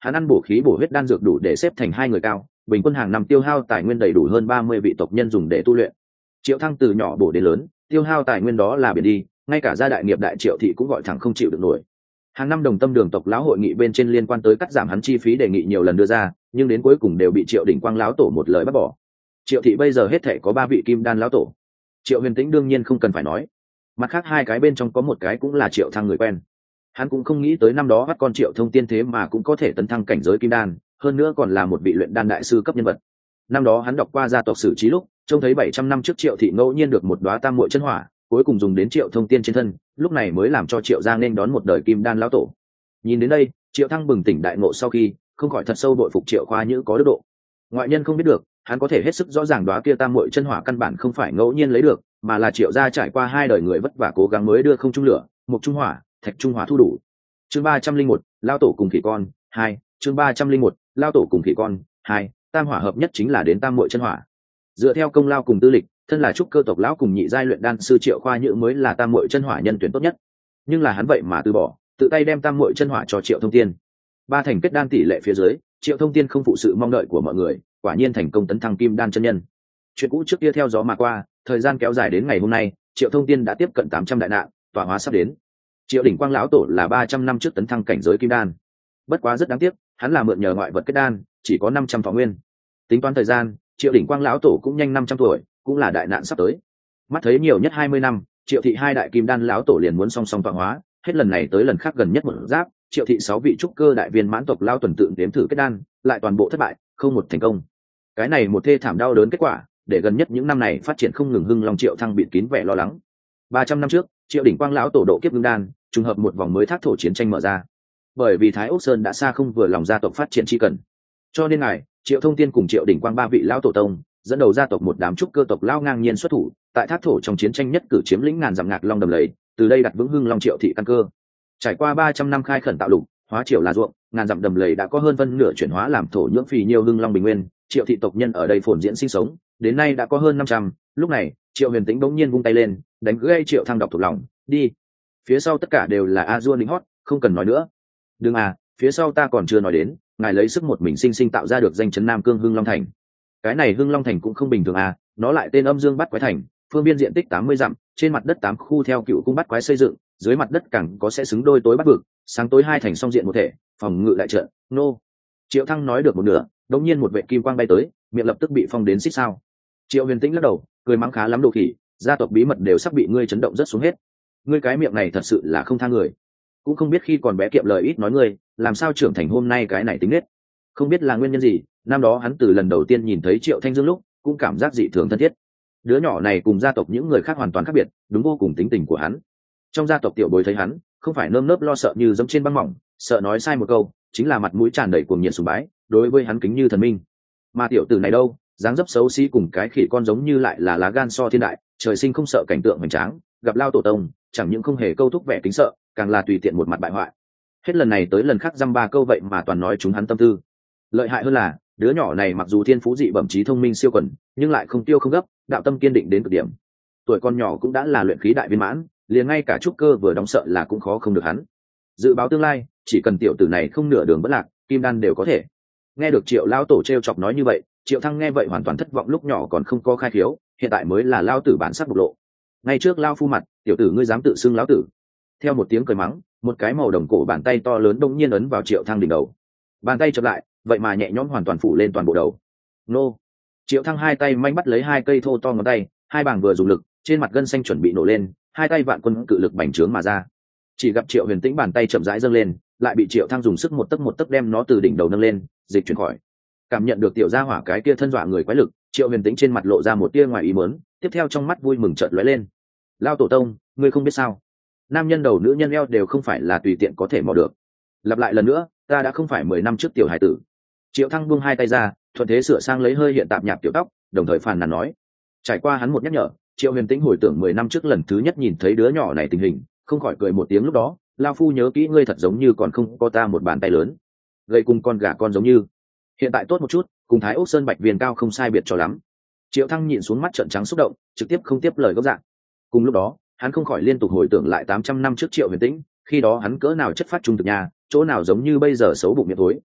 hắn ăn bổ khí bổ huyết đan dược đủ để xếp thành hai người cao, bình quân hàng năm tiêu hao tài nguyên đầy đủ hơn 30 vị tộc nhân dùng để tu luyện. Triệu Thăng từ nhỏ bổ đến lớn, tiêu hao tài nguyên đó là biển đi, ngay cả gia đại nghiệp đại Triệu thị cũng gọi thẳng không chịu được nổi. Hàng năm Đồng Tâm Đường tộc lão hội nghị bên trên liên quan tới cắt giảm hắn chi phí đề nghị nhiều lần đưa ra, nhưng đến cuối cùng đều bị Triệu Đỉnh Quang lão tổ một lời bác bỏ. Triệu thị bây giờ hết thể có 3 vị kim đan lão tổ. Triệu Huyền Tĩnh đương nhiên không cần phải nói, mặt khác hai cái bên trong có một cái cũng là Triệu Thăng người quen. Hắn cũng không nghĩ tới năm đó bắt con Triệu Thông tiên thế mà cũng có thể tấn thăng cảnh giới kim đan, hơn nữa còn là một vị luyện đan đại sư cấp nhân vật. Năm đó hắn đọc qua gia tộc sử trí lúc trông thấy 700 năm trước Triệu thị ngẫu nhiên được một đóa tam muội chân hỏa, cuối cùng dùng đến Triệu Thông tiên trên thân, lúc này mới làm cho Triệu gia nên đón một đời kim đan lão tổ. Nhìn đến đây, Triệu Thăng bừng tỉnh đại ngộ sau khi không khỏi thật sâu bội phục Triệu Khoa Nhữ có đức độ. Ngoại nhân không biết được, hắn có thể hết sức rõ ràng đóa kia tam muội chân hỏa căn bản không phải ngẫu nhiên lấy được, mà là Triệu gia trải qua 2 đời người vất vả cố gắng mới đưa không trung lửa, mộc trung hỏa, thạch trung hỏa thu đủ. Chương 301, lao tổ cùng khỉ con 2, chương 301, lao tổ cùng khỉ con 2, tam hỏa hợp nhất chính là đến tam muội chân hỏa. Dựa theo công lao cùng tư lịch, thân là trúc cơ tộc lão cùng nhị giai luyện đan sư Triệu Khoa Nhữ mới là tam muội chân hỏa nhân tuyển tốt nhất. Nhưng là hắn vậy mà từ bỏ, tự tay đem tam muội chân hỏa cho Triệu Thông Tiên. 3 thành kết đan tỷ lệ phía dưới, Triệu Thông Tiên không phụ sự mong đợi của mọi người, quả nhiên thành công tấn thăng kim đan chân nhân. Chuyện cũ trước kia theo gió mà qua, thời gian kéo dài đến ngày hôm nay, Triệu Thông Tiên đã tiếp cận 800 đại nạn, tọa hóa sắp đến. Triệu Đỉnh Quang lão tổ là 300 năm trước tấn thăng cảnh giới kim đan. Bất quá rất đáng tiếc, hắn là mượn nhờ ngoại vật kết đan, chỉ có 500 thọ nguyên. Tính toán thời gian, Triệu Đỉnh Quang lão tổ cũng nhanh 500 tuổi, cũng là đại nạn sắp tới. Mắt thấy nhiều nhất 20 năm, Triệu thị 2 đại kim đan lão tổ liền muốn song song tọa hóa, hết lần này tới lần khác gần nhất một giáp, Triệu thị 6 vị trúc cơ đại viên mãn tộc lão tuần tự đếm thử kết đan, lại toàn bộ thất bại, không một thành công. Cái này một thê thảm đau đớn kết quả, để gần nhất những năm này phát triển không ngừng hưng long Triệu Thăng bịt kín vẻ lo lắng. 300 năm trước, Triệu Đỉnh Quang lão tổ độ kiếp ngưng đan, trùng hợp một vòng mới thác thổ chiến tranh mở ra. Bởi vì Thái Ốc Sơn đã xa không vừa lòng gia tộc phát triển chi cần, cho nên ngài Triệu Thông Tiên cùng Triệu Đỉnh Quang 3 vị lão tổ tông dẫn đầu gia tộc một đám trúc cơ tộc lao ngang nhiên xuất thủ, tại thác thổ trong chiến tranh nhất cử chiếm lĩnh ngàn dặm Ngạc Long đầm lầy, từ đây đặt vững hưng long Triệu thị căn cơ. Trải qua 300 năm khai khẩn tạo lục, hóa triệu là ruộng, ngàn dặm đầm lầy đã có hơn phân nửa chuyển hóa làm thổ nhưỡng phì nhiêu hưng long bình nguyên, Triệu thị tộc nhân ở đây phồn diễn sinh sống, đến nay đã có hơn 500. Lúc này, Triệu Huyền Tĩnh bỗng nhiên vung tay lên, đánh gây Triệu Thăng đọc thuộc lòng, đi. Phía sau tất cả đều là a dua lính hót, không cần nói nữa. Đừng à, phía sau ta còn chưa nói đến, ngài lấy sức một mình sinh sinh tạo ra được danh chấn Nam Cương Hưng Long Thành. Cái này Hưng Long Thành cũng không bình thường à, nó lại tên Âm Dương Bát Quái Thành, phương biên diện tích 80 dặm, trên mặt đất 8 khu theo cựu cung bắt quái xây dựng, dưới mặt đất càng có sẽ xứng đôi tối bắt vực, sáng tối 2 thành song diện một thể, phòng ngự đại trận. Nô. Triệu Thăng nói được một nửa, đống nhiên một vệ kim quang bay tới, miệng lập tức bị phong đến xích sao. Triệu Huyền Tĩnh lắc đầu, cười mắng khá lắm đồ khỉ, gia tộc bí mật đều sắp bị ngươi chấn động rất xuống hết. Ngươi cái miệng này thật sự là không tha người, cũng không biết khi còn bé kiệm lời ít nói ngươi, làm sao trưởng thành hôm nay cái này tính nết. Không biết là nguyên nhân gì, năm đó hắn từ lần đầu tiên nhìn thấy Triệu Thanh Dương lúc cũng cảm giác dị thường thân thiết. Đứa nhỏ này cùng gia tộc những người khác hoàn toàn khác biệt, đúng vô cùng tính tình của hắn. Trong gia tộc tiểu bối thấy hắn không phải nơm nớp lo sợ như giống trên băng mỏng, sợ nói sai một câu chính là mặt mũi tràn đầy cuồng nhiệt sùng bái, đối với hắn kính như thần minh. Mà tiểu tử này đâu, dáng dấp xấu xí cùng cái khỉ con giống như lại là lá gan so thiên đại, trời sinh không sợ cảnh tượng hoành tráng, gặp lao tổ tông chẳng những không hề câu thúc vẻ kính sợ, càng là tùy tiện một mặt bại hoại. Hết lần này tới lần khác dăm ba câu vậy mà toàn nói chúng hắn tâm tư. Lợi hại hơn là đứa nhỏ này mặc dù thiên phú dị bẩm trí thông minh siêu quần, nhưng lại không tiêu không gấp, đạo tâm kiên định đến cực điểm. Tuổi con nhỏ cũng đã là luyện khí đại viên mãn, liền ngay cả trúc cơ vừa đóng sợ là cũng khó không được hắn. Dự báo tương lai, chỉ cần tiểu tử này không nửa đường bất lạc, kim đan đều có thể. Nghe được Triệu lao tổ trêu chọc nói như vậy, Triệu Thăng nghe vậy hoàn toàn thất vọng, lúc nhỏ còn không có khai khiếu, hiện tại mới là lao tử bản sắc bộc lộ. Ngay trước lao phu mặt, tiểu tử ngươi dám tự xưng lão tử. Theo một tiếng cười mắng, một cái màu đồng cổ bàn tay to lớn đông nhiên ấn vào Triệu Thăng đỉnh đầu. Bàn tay chập lại, vậy mà nhẹ nhõm hoàn toàn phủ lên toàn bộ đầu. Nô. Triệu Thăng hai tay manh bắt lấy 2 cây thô to ngón tay, hai bảng vừa dùng lực, trên mặt gân xanh chuẩn bị nổ lên, 2 tay vạn quân cự lực bành trướng mà ra. Chỉ gặp Triệu Huyền Tĩnh bàn tay chậm rãi dâng lên, lại bị Triệu Thăng dùng sức một tấc đem nó từ đỉnh đầu nâng lên, dịch chuyển khỏi. Cảm nhận được tiểu gia hỏa cái kia thân dọa người quái lực, Triệu Huyền Tĩnh trên mặt lộ ra một tia ngoài ý muốn, tiếp theo trong mắt vui mừng chợt lóe lên. Lao tổ tông, ngươi không biết sao? Nam nhân đầu nữ nhân eo đều không phải là tùy tiện có thể mò được. Lặp lại lần nữa, ta đã không phải 10 năm trước tiểu hải tử. Triệu Thăng buông 2 tay ra, thuận thế sửa sang lấy hơi hiện tạp nhạp tiểu tóc, đồng thời phàn nàn nói. Trải qua hắn một nhắc nhở, Triệu Huyền Tĩnh hồi tưởng 10 năm trước lần thứ nhất nhìn thấy đứa nhỏ này tình hình, không khỏi cười một tiếng lúc đó, lao phu nhớ kỹ ngươi thật giống như còn không có ta một bàn tay lớn, gầy cùng con gà con giống như. Hiện tại tốt một chút, cùng Thái Ốc Sơn Bạch Viên cao không sai biệt cho lắm. Triệu Thăng nhìn xuống mắt trợn trắng xúc động, trực tiếp không tiếp lời gốc dạng. Cùng lúc đó, hắn không khỏi liên tục hồi tưởng lại 800 năm trước Triệu Huyền Tĩnh, khi đó hắn cỡ nào chất phát trung thực nhà, chỗ nào giống như bây giờ xấu bụng miệng thối.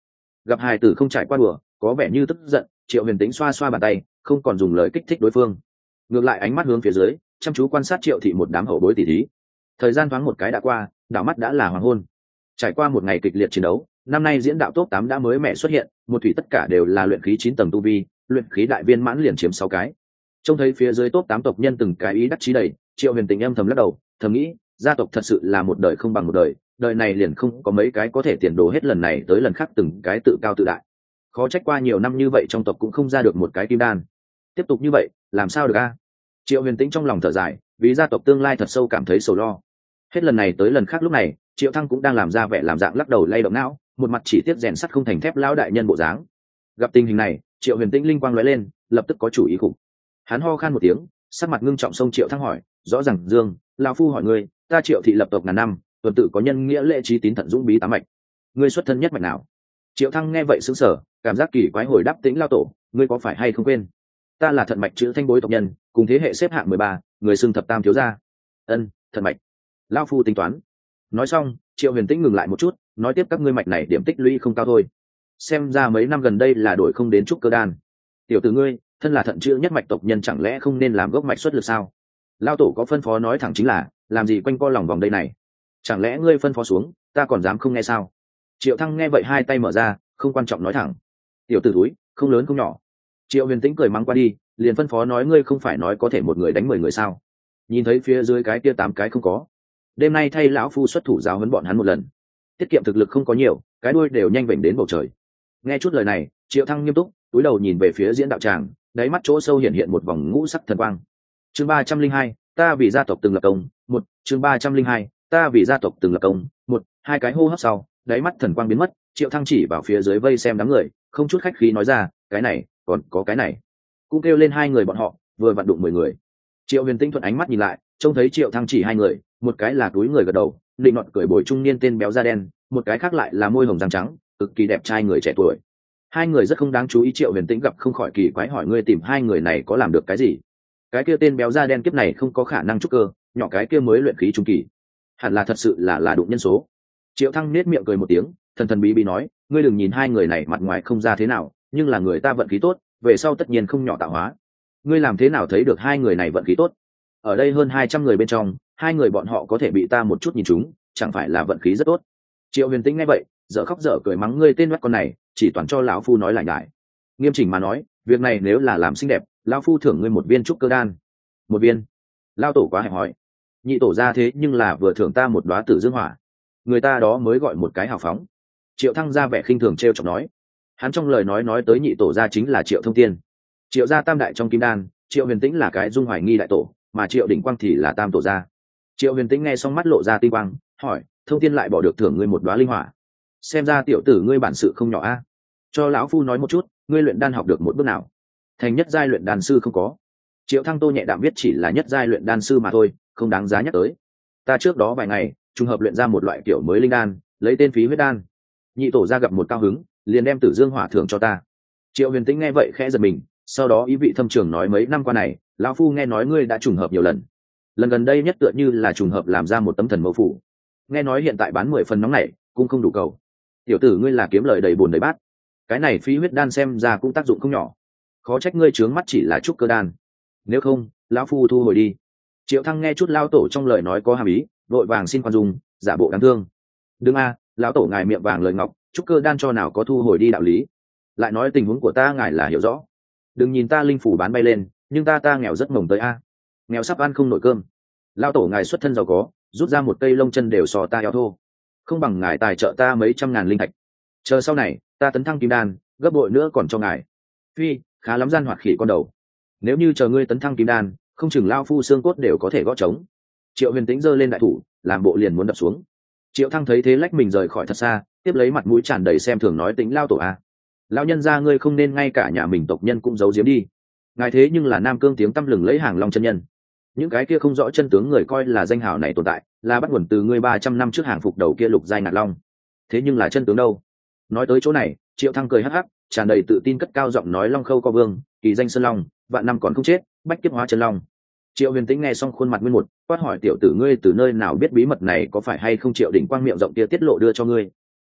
gặp hài tử không trải qua đùa có vẻ như tức giận, Triệu Huyền Tĩnh xoa xoa bàn tay, không còn dùng lời kích thích đối phương, ngược lại ánh mắt hướng phía dưới chăm chú quan sát Triệu thị một đám hậu bối tỷ thí. Thời gian thoáng một cái đã qua, đảo mắt đã là hoàng hôn. Trải qua một ngày kịch liệt chiến đấu, năm nay diễn đạo top 8 đã mới mẻ xuất hiện, một thủy tất cả đều là luyện khí 9 tầng tu vi, luyện khí đại viên mãn liền chiếm 6 cái. Trông thấy phía dưới top 8 tộc nhân từng cái ý đắc chí đầy, Triệu Huyền Tĩnh âm thầm lắc đầu, thầm nghĩ, gia tộc thật sự là một đời không bằng một đời, đời này liền không có mấy cái có thể tiền đồ hết lần này tới lần khác từng cái tự cao tự đại. Khó trách qua nhiều năm như vậy trong tộc cũng không ra được một cái kim đan. Tiếp tục như vậy, làm sao được a? Triệu Huyền Tĩnh trong lòng thở dài, vì gia tộc tương lai thật sâu cảm thấy sầu lo. Hết lần này tới lần khác lúc này, Triệu Thăng cũng đang làm ra vẻ làm dạng lắc đầu lay động não, một mặt chỉ tiếc rèn sắt không thành thép lão đại nhân bộ dáng. Gặp tình hình này, Triệu Huyền Tĩnh linh quang lóe lên, lập tức có chủ ý khủng. Hắn ho khan một tiếng, sắc mặt ngưng trọng xông Triệu Thăng hỏi, rõ ràng Dương, lão phu hỏi ngươi, ta Triệu thị lập tộc ngàn năm, tuần tự có nhân nghĩa lễ trí tín thận dũng bí tám mạch, ngươi xuất thân nhất mạch nào? Triệu Thăng nghe vậy sững sờ, cảm giác kỳ quái hồi đáp Tĩnh lao tổ, ngươi có phải hay không quên? Ta là thận mạch chữ thanh bối tộc nhân, cùng thế hệ xếp hạng 13, người xưng thập tam thiếu gia. Ân, thận mạch. Lão phu tính toán. Nói xong, Triệu Huyền Tĩnh ngừng lại một chút, nói tiếp các ngươi mạch này điểm tích lũy không cao thôi. Xem ra mấy năm gần đây là đổi không đến trúc cơ đan. Tiểu tử ngươi, thân là thận chữ nhất mạch tộc nhân chẳng lẽ không nên làm gốc mạch xuất lực sao? Lão tổ có phân phó nói thẳng chính là, làm gì quanh co lòng vòng đây này? Chẳng lẽ ngươi phân phó xuống, ta còn dám không nghe sao? Triệu Thăng nghe vậy hai tay mở ra, không quan trọng nói thẳng. Tiểu tử túi, không lớn không nhỏ. Triệu Huyền Tĩnh cười mắng qua đi, liền phân phó nói ngươi không phải nói có thể một người đánh 10 người sao? Nhìn thấy phía dưới cái kia 8 cái không có, đêm nay thay lão phu xuất thủ giáo huấn bọn hắn một lần. Tiết kiệm thực lực không có nhiều, cái đuôi đều nhanh vểnh đến bầu trời. Nghe chút lời này, Triệu Thăng nghiêm túc, cúi đầu nhìn về phía diễn đạo tràng, đáy mắt chỗ sâu hiện hiện một vòng ngũ sắc thần quang. Chương 302, ta vì gia tộc từng lập công, một, chương 302, ta vì gia tộc từng lập công, một, hai cái hô hấp sau, đáy mắt thần quang biến mất, Triệu Thăng chỉ vào phía dưới vây xem đám người, không chút khách khí nói ra, cái này, còn có cái này. Cũng kêu lên hai người bọn họ, vừa vặn đụng 10 người. Triệu Huyền Tĩnh thuận ánh mắt nhìn lại, trông thấy Triệu Thăng chỉ hai người, một cái là túi người gật đầu, định nọt cười bồi trung niên tên béo da đen, một cái khác lại là môi hồng răng trắng, cực kỳ đẹp trai người trẻ tuổi. Hai người rất không đáng chú ý, Triệu Huyền Tĩnh gặp không khỏi kỳ quái hỏi ngươi tìm hai người này có làm được cái gì? Cái kia tên béo da đen kiếp này không có khả năng trúc cơ, nhỏ cái kia mới luyện khí trung kỳ, hẳn là thật sự là đụng nhân số. Triệu Thăng nết miệng cười một tiếng, thần thần bí bí nói, ngươi đừng nhìn hai người này mặt ngoài không ra thế nào, nhưng là người ta vận khí tốt, về sau tất nhiên không nhỏ tạo hóa. Ngươi làm thế nào thấy được hai người này vận khí tốt? Ở đây hơn 200 người bên trong, hai người bọn họ có thể bị ta một chút nhìn trúng, chẳng phải là vận khí rất tốt. Triệu Huyền Tĩnh nghe vậy, dở khóc dở cười mắng ngươi tên mắt con này, chỉ toàn cho lão phu nói lại nhải. Nghiêm chỉnh mà nói, việc này nếu là làm xinh đẹp, lão phu thưởng ngươi một viên trúc cơ đan. Một viên? Lão tổ quá hẹp hòi. Nhị tổ ra thế nhưng là vừa thưởng ta một đóa tử dương hỏa, người ta đó mới gọi một cái hào phóng. Triệu Thăng ra vẻ khinh thường trêu chọc nói. Hắn trong lời nói tới nhị tổ ra chính là Triệu Thông Tiên. Triệu gia tam đại trong kim đan, Triệu Huyền Tĩnh là cái dung hoài nghi đại tổ, mà Triệu Đỉnh Quang thì là tam tổ gia. Triệu Huyền Tĩnh nghe xong mắt lộ ra tinh quang, hỏi, Thông Tiên lại bỏ được thưởng ngươi một đóa linh hỏa, xem ra tiểu tử ngươi bản sự không nhỏ a. Cho lão phu nói một chút, ngươi luyện đan học được một bước nào? Thành nhất giai luyện đan sư không có. Triệu Thăng tô nhẹ đạm biết chỉ là nhất giai luyện đan sư mà thôi, không đáng giá nhắc tới. Ta trước đó vài ngày trùng hợp luyện ra một loại kiểu mới linh đan, lấy tên Phí huyết đan. Nhị tổ gia gặp một cao hứng, liền đem tử dương hỏa thưởng cho ta. Triệu Huyền Tĩnh nghe vậy khẽ giật mình, sau đó ý vị thâm trường nói mấy năm qua này, lão phu nghe nói ngươi đã trùng hợp nhiều lần, lần gần đây nhất tựa như là trùng hợp làm ra một tấm thần mẫu phủ, nghe nói hiện tại bán 10 phần nóng này cũng không đủ cầu. Tiểu tử ngươi là kiếm lời đầy bồn đầy bát, cái này Phí huyết đan xem ra cũng tác dụng không nhỏ, khó trách ngươi trướng mắt chỉ là trúc cơ đan, nếu không lão phu thu hồi đi. Triệu Thăng nghe chút lao tổ trong lời nói có hàm ý, vội vàng xin khoan dung, giả bộ đáng thương. Đừng a, lão tổ ngài miệng vàng lời ngọc, trúc cơ đan cho nào có thu hồi đi đạo lý. Lại nói tình huống của ta ngài là hiểu rõ, đừng nhìn ta linh phủ bán bay lên, nhưng ta nghèo rất mồng tới a, nghèo sắp ăn không nổi cơm. Lão tổ ngài xuất thân giàu có, rút ra một cây lông chân đều sò ta eo thô, không bằng ngài tài trợ ta mấy trăm ngàn linh thạch, chờ sau này ta tấn thăng kim đan gấp bội nữa còn cho ngài. Phi, khá lắm gian hoạt khỉ con đầu, nếu như chờ ngươi tấn thăng kim đan, không chừng lao phu xương cốt đều có thể gõ trống. Triệu Huyền Tĩnh giơ lên đại thủ, làm bộ liền muốn đập xuống. Triệu Thăng thấy thế lách mình rời khỏi thật xa, tiếp lấy mặt mũi tràn đầy xem thường nói, Tĩnh lao tổ a, lão nhân gia ngươi không nên ngay cả nhà mình tộc nhân cũng giấu giếm đi, ngài thế nhưng là Nam Cương tiếng tăm lừng lấy hàng long chân nhân, những cái kia không rõ chân tướng người coi là danh hào này tồn tại là bắt nguồn từ ngươi 300 năm trước hàng phục đầu kia lục giai ngạc long, thế nhưng là chân tướng đâu? Nói tới chỗ này, Triệu Thăng cười hắc hắc, tràn đầy tự tin cất cao giọng nói, Long Khâu Co Vương, kỳ danh Sơn Long, vạn năm còn không chết, bách kiếp hóa chân long. Triệu Huyền Tĩnh nghe xong khuôn mặt nguyên một, quát hỏi, tiểu tử ngươi từ nơi nào biết bí mật này, có phải hay không Triệu Đỉnh Quang miệng rộng kia tiết lộ đưa cho ngươi?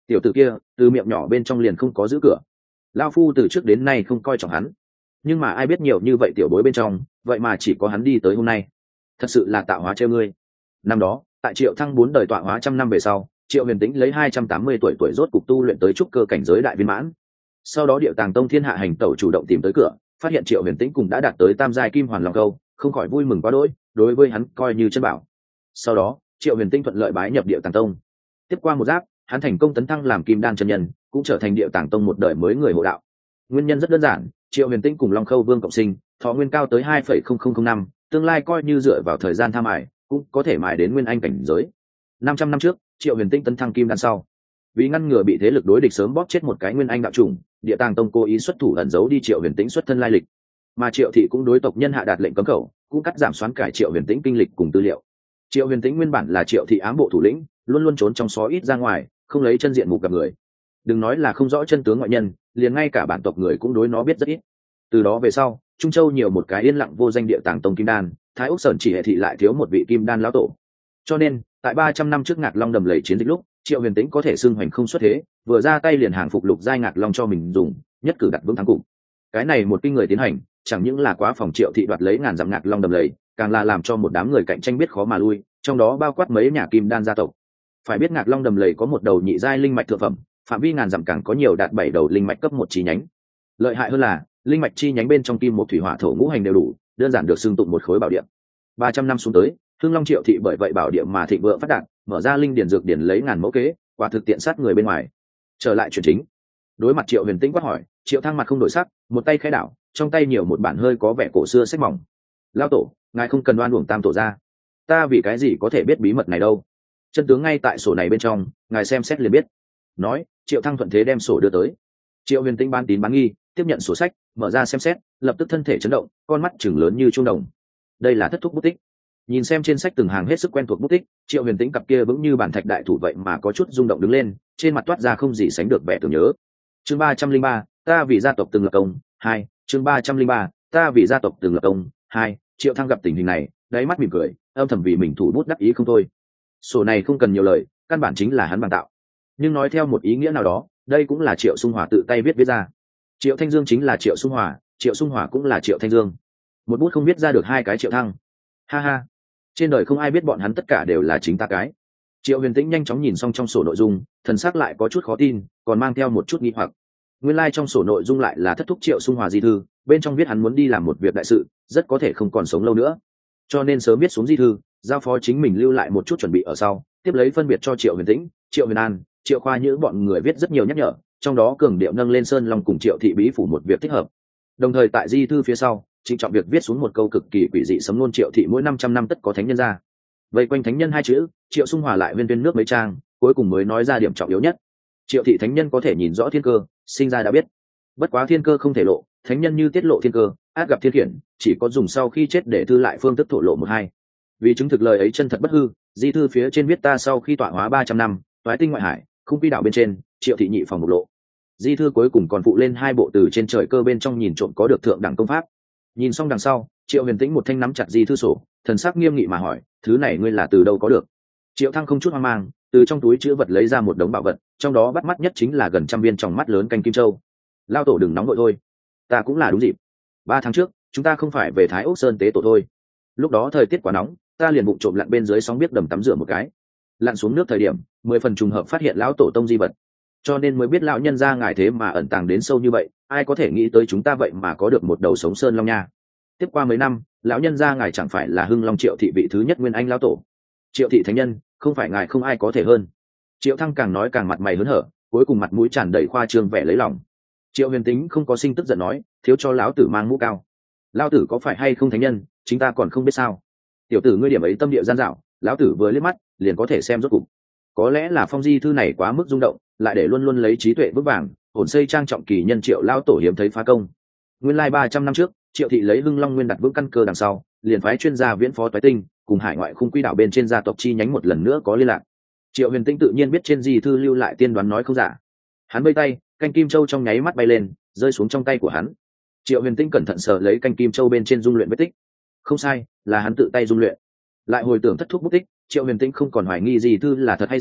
tiểu tử kia từ miệng nhỏ bên trong liền không có giữ cửa. Lao phu từ trước đến nay không coi trọng hắn, nhưng mà ai biết nhiều như vậy tiểu bối bên trong vậy mà chỉ có hắn đi tới hôm nay. Thật sự là tạo hóa treo ngươi. Năm đó tại Triệu Thăng 4 đời tọa hóa 100 năm về sau, Triệu Huyền Tĩnh lấy 280 tuổi rốt cục tu luyện tới trúc cơ cảnh giới đại viên mãn. Sau đó Điệu Tàng Tông Thiên Hạ Hành Tẩu chủ động tìm tới cửa, phát hiện Triệu Huyền Tĩnh cùng đã đạt tới tam giai kim hoàn long câu, không khỏi vui mừng quá đỗi, đối với hắn coi như chân bảo. Sau đó Triệu Huyền Tĩnh thuận lợi bái nhập Điệu Tàng Tông. Tiếp qua một giáp, hắn thành công tấn thăng làm kim đan chân nhân, cũng trở thành Điệu Tàng Tông một đời mới người hộ đạo. Nguyên nhân rất đơn giản, Triệu Huyền Tĩnh cùng Long Khâu Vương cộng sinh, thọ nguyên cao tới 2,0005 năm, tương lai coi như dựa vào thời gian tham ải, cũng có thể mài đến nguyên anh cảnh giới. 500 năm trước, Triệu Huyền Tĩnh tấn thăng kim đan sau, vì ngăn ngừa bị thế lực đối địch sớm bóp chết một cái nguyên anh đạo chủng, Địa Tàng Tông cố ý xuất thủ ẩn giấu đi Triệu Huyền Tĩnh xuất thân lai lịch, mà Triệu thị cũng đối tộc nhân hạ đạt lệnh cấm khẩu, cũng cắt giảm xoán cải Triệu Huyền Tĩnh kinh lịch cùng tư liệu. Triệu Huyền Tĩnh nguyên bản là Triệu thị ám bộ thủ lĩnh, luôn luôn trốn trong xó ít ra ngoài, không lấy chân diện mục gặp người. Đừng nói là không rõ chân tướng ngoại nhân, liền ngay cả bản tộc người cũng đối nó biết rất ít. Từ đó về sau, Trung Châu nhiều một cái yên lặng vô danh Địa Tàng Tông kim đan, Thái Úc Sơn chỉ hệ thị lại thiếu một vị kim đan lão tổ. Cho nên tại 300 năm trước Ngạc Long đầm lầy chiến dịch lúc, Triệu Huyền Tĩnh có thể xưng hoành không xuất thế, vừa ra tay liền hàng phục lục giai Ngạc Long cho mình dùng, nhất cử đặt vững thắng cục. Cái này một kinh người tiến hành, chẳng những là quá phòng Triệu thị đoạt lấy ngàn dặm Ngạc Long đầm lầy, càng là làm cho một đám người cạnh tranh biết khó mà lui, trong đó bao quát mấy nhà kim đan gia tộc. Phải biết Ngạc Long đầm lầy có một đầu nhị giai linh mạch thượng phẩm, phạm vi ngàn dặm càng có nhiều đạt 7 đầu linh mạch cấp 1 chi nhánh. Lợi hại hơn là, linh mạch chi nhánh bên trong kim một thủy hỏa thổ ngũ hành đều đủ, đơn giản được xưng tụng một khối bảo địa. 300 năm xuống tới, Hưng Long Triệu thị bởi vậy bảo địa mà thịnh vượng phát đạt, mở ra linh điển dược điển lấy ngàn mẫu kế, quả thực tiện sát người bên ngoài. Trở lại chuyện chính, đối mặt Triệu Huyền Tĩnh quát hỏi, Triệu Thăng mặt không đổi sắc, một tay khẽ đảo, trong tay nhiều một bản hơi có vẻ cổ xưa sách mỏng. Lão tổ, ngài không cần oan uổng tam tổ ra, ta vì cái gì có thể biết bí mật này đâu? Chân tướng ngay tại sổ này bên trong, ngài xem xét liền biết. Nói, Triệu Thăng thuận thế đem sổ đưa tới. Triệu Huyền Tĩnh ban tín bán nghi, tiếp nhận sổ sách, mở ra xem xét, lập tức thân thể chấn động, con mắt chừng lớn như chuông đồng. Đây là thất thúc bút tích. Nhìn xem trên sách từng hàng hết sức quen thuộc bút tích, Triệu Huyền Tĩnh cặp kia vững như bản thạch đại thủ vậy mà có chút rung động đứng lên, trên mặt toát ra không gì sánh được vẻ tưởng nhớ. Chương 303, ta vì gia tộc từng lập công. 2, chương 303, ta vì gia tộc từng lập công. 2, Triệu Thăng gặp tình hình này, đáy mắt mỉm cười, âm thầm vì mình thủ bút đắc ý không thôi. Sổ này không cần nhiều lời, căn bản chính là hắn bằng tạo. Nhưng nói theo một ý nghĩa nào đó, đây cũng là Triệu Xung Hòa tự tay viết ra. Triệu Thanh Dương chính là Triệu Xung Hòa, Triệu Xung Hòa cũng là Triệu Thanh Dương. Một bút không viết ra được hai cái Triệu Thăng. Ha ha, trên đời không ai biết bọn hắn tất cả đều là chính ta cái. Triệu Huyền Tĩnh nhanh chóng nhìn xong trong sổ nội dung, thần sắc lại có chút khó tin, còn mang theo một chút nghi hoặc. Nguyên lai trong sổ nội dung lại là thất thúc Triệu Xung Hòa di thư, bên trong viết hắn muốn đi làm một việc đại sự, rất có thể không còn sống lâu nữa. Cho nên sớm viết xuống di thư, giao phó chính mình lưu lại một chút chuẩn bị ở sau, tiếp lấy phân biệt cho Triệu Huyền Tĩnh, Triệu Huyền An, Triệu Khoa Nhữ bọn người viết rất nhiều nhắc nhở, trong đó cường điệu nâng lên Sơn Long cùng Triệu thị bí phủ một việc thích hợp. Đồng thời tại di thư phía sau, trịnh trọng việc viết xuống một câu cực kỳ quỷ dị sấm ngôn Triệu thị mỗi 500 năm tất có thánh nhân ra. Vây quanh thánh nhân hai chữ, Triệu Xung Hòa lại viên nước mấy trang, cuối cùng mới nói ra điểm trọng yếu nhất. Triệu thị thánh nhân có thể nhìn rõ thiên cơ, sinh ra đã biết. Bất quá thiên cơ không thể lộ, thánh nhân như tiết lộ thiên cơ, át gặp thiên khiển, chỉ có dùng sau khi chết để thư lại phương thức thổ lộ một hai. Vì chứng thực lời ấy chân thật bất hư, di thư phía trên viết ta sau khi tọa hóa 300 năm, toái tinh ngoại hải, không quy đạo bên trên, Triệu thị nhị phòng một lộ. Di thư cuối cùng còn phụ lên hai bộ từ trên trời cơ bên trong nhìn trộm có được thượng đẳng công pháp. Nhìn xong đằng sau, Triệu Huyền Tĩnh một thanh nắm chặt di thư sổ, thần sắc nghiêm nghị mà hỏi, thứ này ngươi là từ đâu có được? Triệu Thăng không chút hoang mang, từ trong túi chữ vật lấy ra một đống bảo vật, trong đó bắt mắt nhất chính là gần 100 viên tròng mắt lớn canh kim châu. Lao tổ đừng nóng vội thôi, ta cũng là đúng dịp. 3 tháng trước, chúng ta không phải về Thái Úc Sơn tế tổ thôi. Lúc đó thời tiết quá nóng, ta liền bụng trộm lặn bên dưới sóng biết đầm tắm rửa một cái. Lặn xuống nước thời điểm, 10 phần trùng hợp phát hiện lão tổ tông di vật, cho nên mới biết lão nhân gia ngài thế mà ẩn tàng đến sâu như vậy, ai có thể nghĩ tới chúng ta vậy mà có được một đầu sống sơn long nha. Tiếp qua mấy năm, lão nhân gia ngài chẳng phải là Hưng Long Triệu thị vị thứ nhất nguyên anh lão tổ, Triệu thị thánh nhân, không phải ngài không ai có thể hơn. Triệu Thăng càng nói càng mặt mày hớn hở, cuối cùng mặt mũi tràn đầy khoa trương vẻ lấy lòng. Triệu Huyền Tĩnh không có sinh tức giận nói, thiếu cho lão tử mang mũ cao. Lão tử có phải hay không thánh nhân, chính ta còn không biết sao? Tiểu tử ngươi điểm ấy tâm địa gian dảo, lão tử vừa liếc mắt liền có thể xem rốt cục. Có lẽ là phong di thư này quá mức rung động, lại để luôn luôn lấy trí tuệ vững vàng, ổn xây trang trọng kỳ nhân Triệu lão tổ hiếm thấy phá công. Nguyên lai 300 năm trước, Triệu thị lấy Hưng Long nguyên đặt vững căn cơ đằng sau, liền phái chuyên gia viễn phó toái tinh, cùng hải ngoại khung quy đảo bên trên gia tộc chi nhánh một lần nữa có liên lạc. Triệu Huyền Tĩnh tự nhiên biết trên di thư lưu lại tiên đoán nói không giả. Hắn vây tay, canh kim châu trong nháy mắt bay lên, rơi xuống trong tay của hắn. Triệu Huyền Tĩnh cẩn thận sờ lấy canh kim châu bên trên dung luyện vết tích. Không sai, là hắn tự tay dung luyện. Lại hồi tưởng thất thúc bút tích, Triệu Huyền Tĩnh không còn hoài nghi di thư là thật hay giả,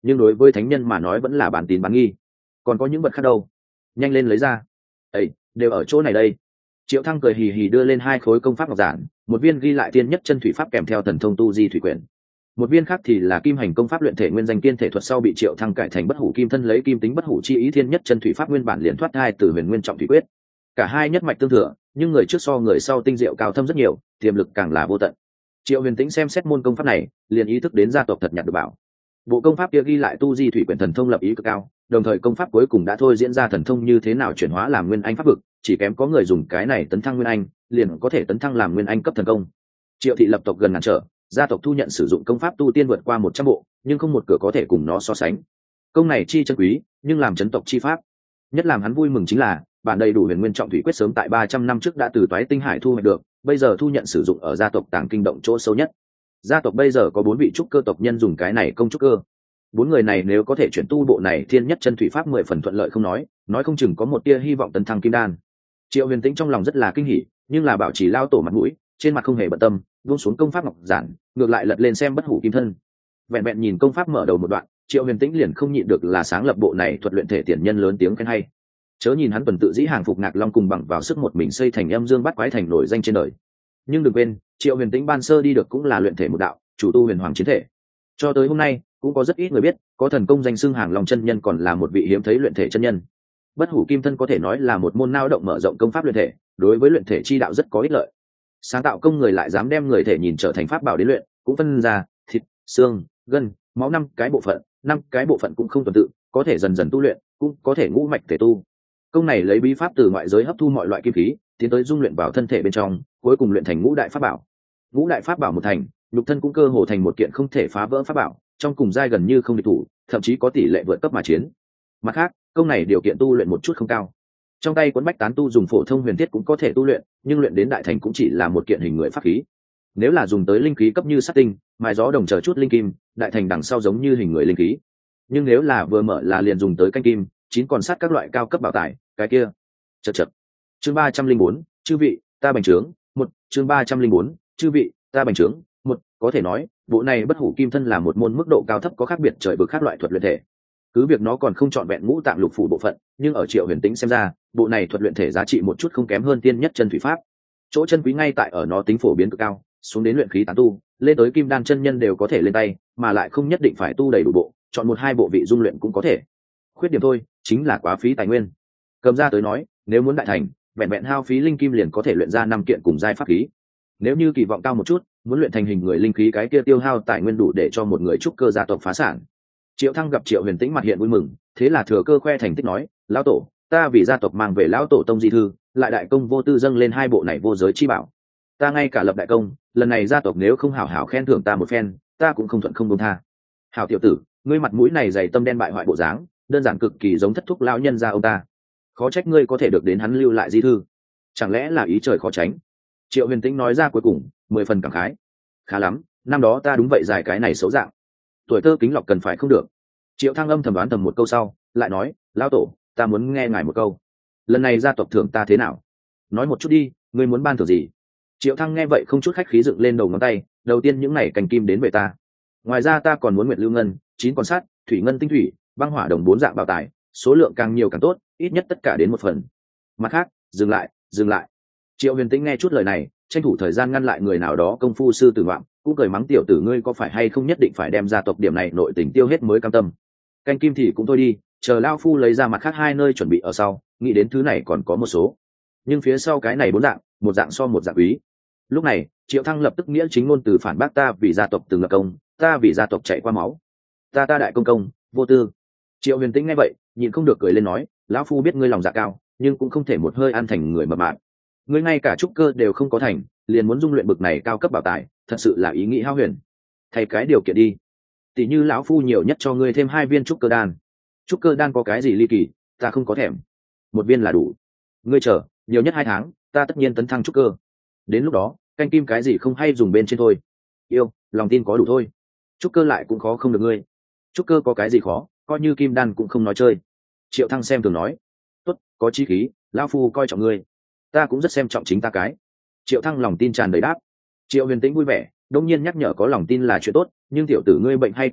nhưng đối với thánh nhân mà nói vẫn là bán tín bán nghi. Còn có những vật khác đâu, nhanh lên lấy ra. Ấy, đều ở chỗ này đây. Triệu Thăng cười hì hì đưa lên 2 khối công pháp ngọc giản, một viên ghi lại tiên nhất chân thủy pháp kèm theo thần thông tu di thủy quyển, một viên khác thì là kim hành công pháp luyện thể nguyên danh tiên thể thuật, sau bị Triệu Thăng cải thành bất hủ kim thân, lấy kim tính bất hủ chi ý thiên nhất chân thủy pháp nguyên bản liền thoát thai từ huyền nguyên trọng thủy quyết. Cả hai nhất mạch tương thừa, nhưng người trước so người sau tinh diệu cao thâm rất nhiều, tiềm lực càng là vô tận. Triệu Huyền Tĩnh xem xét môn công pháp này, liền ý thức đến gia tộc thật nhặt được bảo. Bộ công pháp kia ghi lại tu di thủy quyển thần thông lập ý cực cao, đồng thời công pháp cuối cùng đã thôi diễn ra thần thông như thế nào chuyển hóa làm nguyên anh pháp vực, chỉ kém có người dùng cái này tấn thăng nguyên anh, liền có thể tấn thăng làm nguyên anh cấp thần công. Triệu thị lập tộc gần ngàn trở, gia tộc thu nhận sử dụng công pháp tu tiên vượt qua 100 bộ, nhưng không một cửa có thể cùng nó so sánh. Công này chi chân quý, nhưng làm chấn tộc chi pháp. Nhất làm hắn vui mừng chính là, bản đầy đủ huyền nguyên trọng thủy quyết sớm tại 300 năm trước đã từ toái tinh hải thu hoạch được, bây giờ thu nhận sử dụng ở gia tộc tàng kinh động chỗ sâu nhất. Gia tộc bây giờ có 4 vị trúc cơ tộc nhân dùng cái này công trúc cơ. 4 người này nếu có thể chuyển tu bộ này thiên nhất chân thủy pháp 10 phần thuận lợi không nói không chừng có một tia hy vọng tấn thăng kim đan. Triệu Huyền Tĩnh trong lòng rất là kinh hỉ, nhưng là bảo trì lao tổ mặt mũi, trên mặt không hề bận tâm, buông xuống công pháp ngọc giản, ngược lại lật lên xem bất hủ kim thân. Vẹn vẹn nhìn công pháp mở đầu một đoạn, Triệu Huyền Tĩnh liền không nhịn được là sáng lập bộ này thuật luyện thể tiền nhân lớn tiếng khen hay. Chớ nhìn hắn tuần tự dĩ hàng phục Ngạc Long cùng bằng vào sức một mình xây thành âm dương bát quái thành nổi danh trên đời, nhưng đừng quên, Triệu Huyền Tĩnh ban sơ đi được cũng là luyện thể một đạo, chủ tu huyền hoàng chiến thể. Cho tới hôm nay, cũng có rất ít người biết, có thần công danh xưng Hàng Long chân nhân còn là một vị hiếm thấy luyện thể chân nhân. Bất hủ kim thân có thể nói là một môn nao động mở rộng công pháp luyện thể, đối với luyện thể chi đạo rất có ích lợi. Sáng tạo công người lại dám đem người thể nhìn trở thành pháp bảo đến luyện, cũng phân ra thịt, xương, gân, máu 5 cái bộ phận, 5 cái bộ phận cũng không tuần tự, có thể dần dần tu luyện, cũng có thể ngũ mạch thể tu. Công này lấy bí pháp từ ngoại giới hấp thu mọi loại kim khí, tiến tới dung luyện vào thân thể bên trong, cuối cùng luyện thành ngũ đại pháp bảo. Ngũ đại pháp bảo một thành, nhục thân cũng cơ hồ thành một kiện không thể phá vỡ pháp bảo, trong cùng giai gần như không địch thủ, thậm chí có tỷ lệ vượt cấp mà chiến. Mặt khác, công này điều kiện tu luyện một chút không cao. Trong tay cuốn bách tán tu dùng phổ thông huyền thiết cũng có thể tu luyện, nhưng luyện đến đại thành cũng chỉ là một kiện hình người pháp khí. Nếu là dùng tới linh khí cấp như sắt tinh, mài gió đồng chờ chút linh kim, đại thành đằng sau giống như hình người linh khí. Nhưng nếu là vừa mở là liền dùng tới canh kim, 9 còn sát các loại cao cấp bảo tài, cái kia chật. Chương 304, chư vị, ta bành trướng. Chương 304, chư vị, ta bành trướng. Có thể nói, bộ này bất hủ kim thân là một môn mức độ cao thấp có khác biệt trời vực khác loại thuật luyện thể. Cứ việc nó còn không trọn vẹn ngũ tạng lục phủ bộ phận, nhưng ở Triệu Huyền Tĩnh xem ra, bộ này thuật luyện thể giá trị một chút không kém hơn tiên nhất chân thủy pháp. Chỗ chân quý ngay tại ở nó tính phổ biến cực cao, xuống đến luyện khí tán tu, lên tới kim đan chân nhân đều có thể lên tay, mà lại không nhất định phải tu đầy đủ bộ, chọn 1-2 bộ vị dung luyện cũng có thể. Khuyết điểm thôi, chính là quá phí tài nguyên. Cầm ra tới nói, nếu muốn đại thành, vẹn vẹn hao phí linh kim liền có thể luyện ra 5 kiện cùng giai pháp khí. Nếu như kỳ vọng cao một chút, muốn luyện thành hình người linh khí, cái kia tiêu hao tài nguyên đủ để cho một người trúc cơ gia tộc phá sản. Triệu Thăng gặp Triệu Huyền Tĩnh mặt hiện vui mừng, thế là thừa cơ khoe thành tích nói, lão tổ, ta vì gia tộc mang về lão tổ tông di thư, lại đại công vô tư dâng lên 2 bộ này vô giới chi bảo. Ta ngay cả lập đại công, lần này gia tộc nếu không hảo hảo khen thưởng ta một phen, ta cũng không thuận không buông tha. Hảo tiểu tử, ngươi mặt mũi này dày tâm đen bại hoại bộ dáng, đơn giản cực kỳ giống thất thúc lão nhân gia ông ta. Khó trách ngươi có thể được đến hắn lưu lại di thư, chẳng lẽ là ý trời khó tránh? Triệu Huyền Tĩnh nói ra cuối cùng, 10 phần cảm khái. Khá lắm, năm đó ta đúng vậy dài cái này xấu dạng. Tuổi thơ kính lọc cần phải không được. Triệu Thăng âm thầm đoán thầm một câu sau, lại nói, lão tổ, ta muốn nghe ngài một câu. Lần này gia tộc thưởng ta thế nào? Nói một chút đi, ngươi muốn ban thưởng gì? Triệu Thăng nghe vậy không chút khách khí dựng lên đầu ngón tay, đầu tiên những này cành kim đến về ta. Ngoài ra ta còn muốn nguyệt lưu ngân, 9 con sắt, thủy ngân tinh thủy, băng hỏa đồng 4 dạng bảo tài, số lượng càng nhiều càng tốt, ít nhất tất cả đến 1 phần. Mặt khác, dừng lại. Triệu Huyền Tĩnh nghe chút lời này, tranh thủ thời gian ngăn lại người nào đó công phu sư tử ngoạm, cũng cười mắng, tiểu tử ngươi có phải hay không nhất định phải đem gia tộc điểm này nội tình tiêu hết mới cam tâm. Canh kim thì cũng thôi đi, chờ lao phu lấy ra mặt khác 2 nơi chuẩn bị ở sau, nghĩ đến thứ này còn có một số, nhưng phía sau cái này 4 dạng, một dạng so một dạng quý. Lúc này Triệu Thăng lập tức nghĩa chính ngôn từ phản bác, ta vì gia tộc từng lập công, ta vì gia tộc chạy qua máu, ta đại công vô tư. Triệu Huyền Tĩnh nghe vậy nhịn không được cười lên nói, lão phu biết ngươi lòng dạ cao, nhưng cũng không thể một hơi ăn thành người mập mạp. Ngươi ngay cả trúc cơ đều không có thành, liền muốn dung luyện bực này cao cấp bảo tài, thật sự là ý nghĩ hao huyền. Thay cái điều kiện đi, tỷ như lão phu nhiều nhất cho ngươi thêm 2 viên trúc cơ đan. Trúc cơ đan có cái gì ly kỳ, ta không có thèm, 1 viên là đủ. Ngươi chờ nhiều nhất 2 tháng, ta tất nhiên tấn thăng trúc cơ. Đến lúc đó canh kim cái gì không hay dùng bên trên thôi. Yêu, lòng tin có đủ thôi. Trúc cơ lại cũng khó không được ngươi. Trúc cơ có cái gì khó, coi như kim đan cũng không nói chơi. Triệu Thăng xem thường nói, tốt, có chí khí, lão phu coi trọng ngươi, ta cũng rất xem trọng chính ta cái. Triệu Thăng lòng tin tràn đầy đáp. Triệu Huyền Tĩnh vui vẻ, đông nhiên nhắc nhở có lòng tin là chuyện tốt, nhưng tiểu tử ngươi bệnh hay quấy lớn,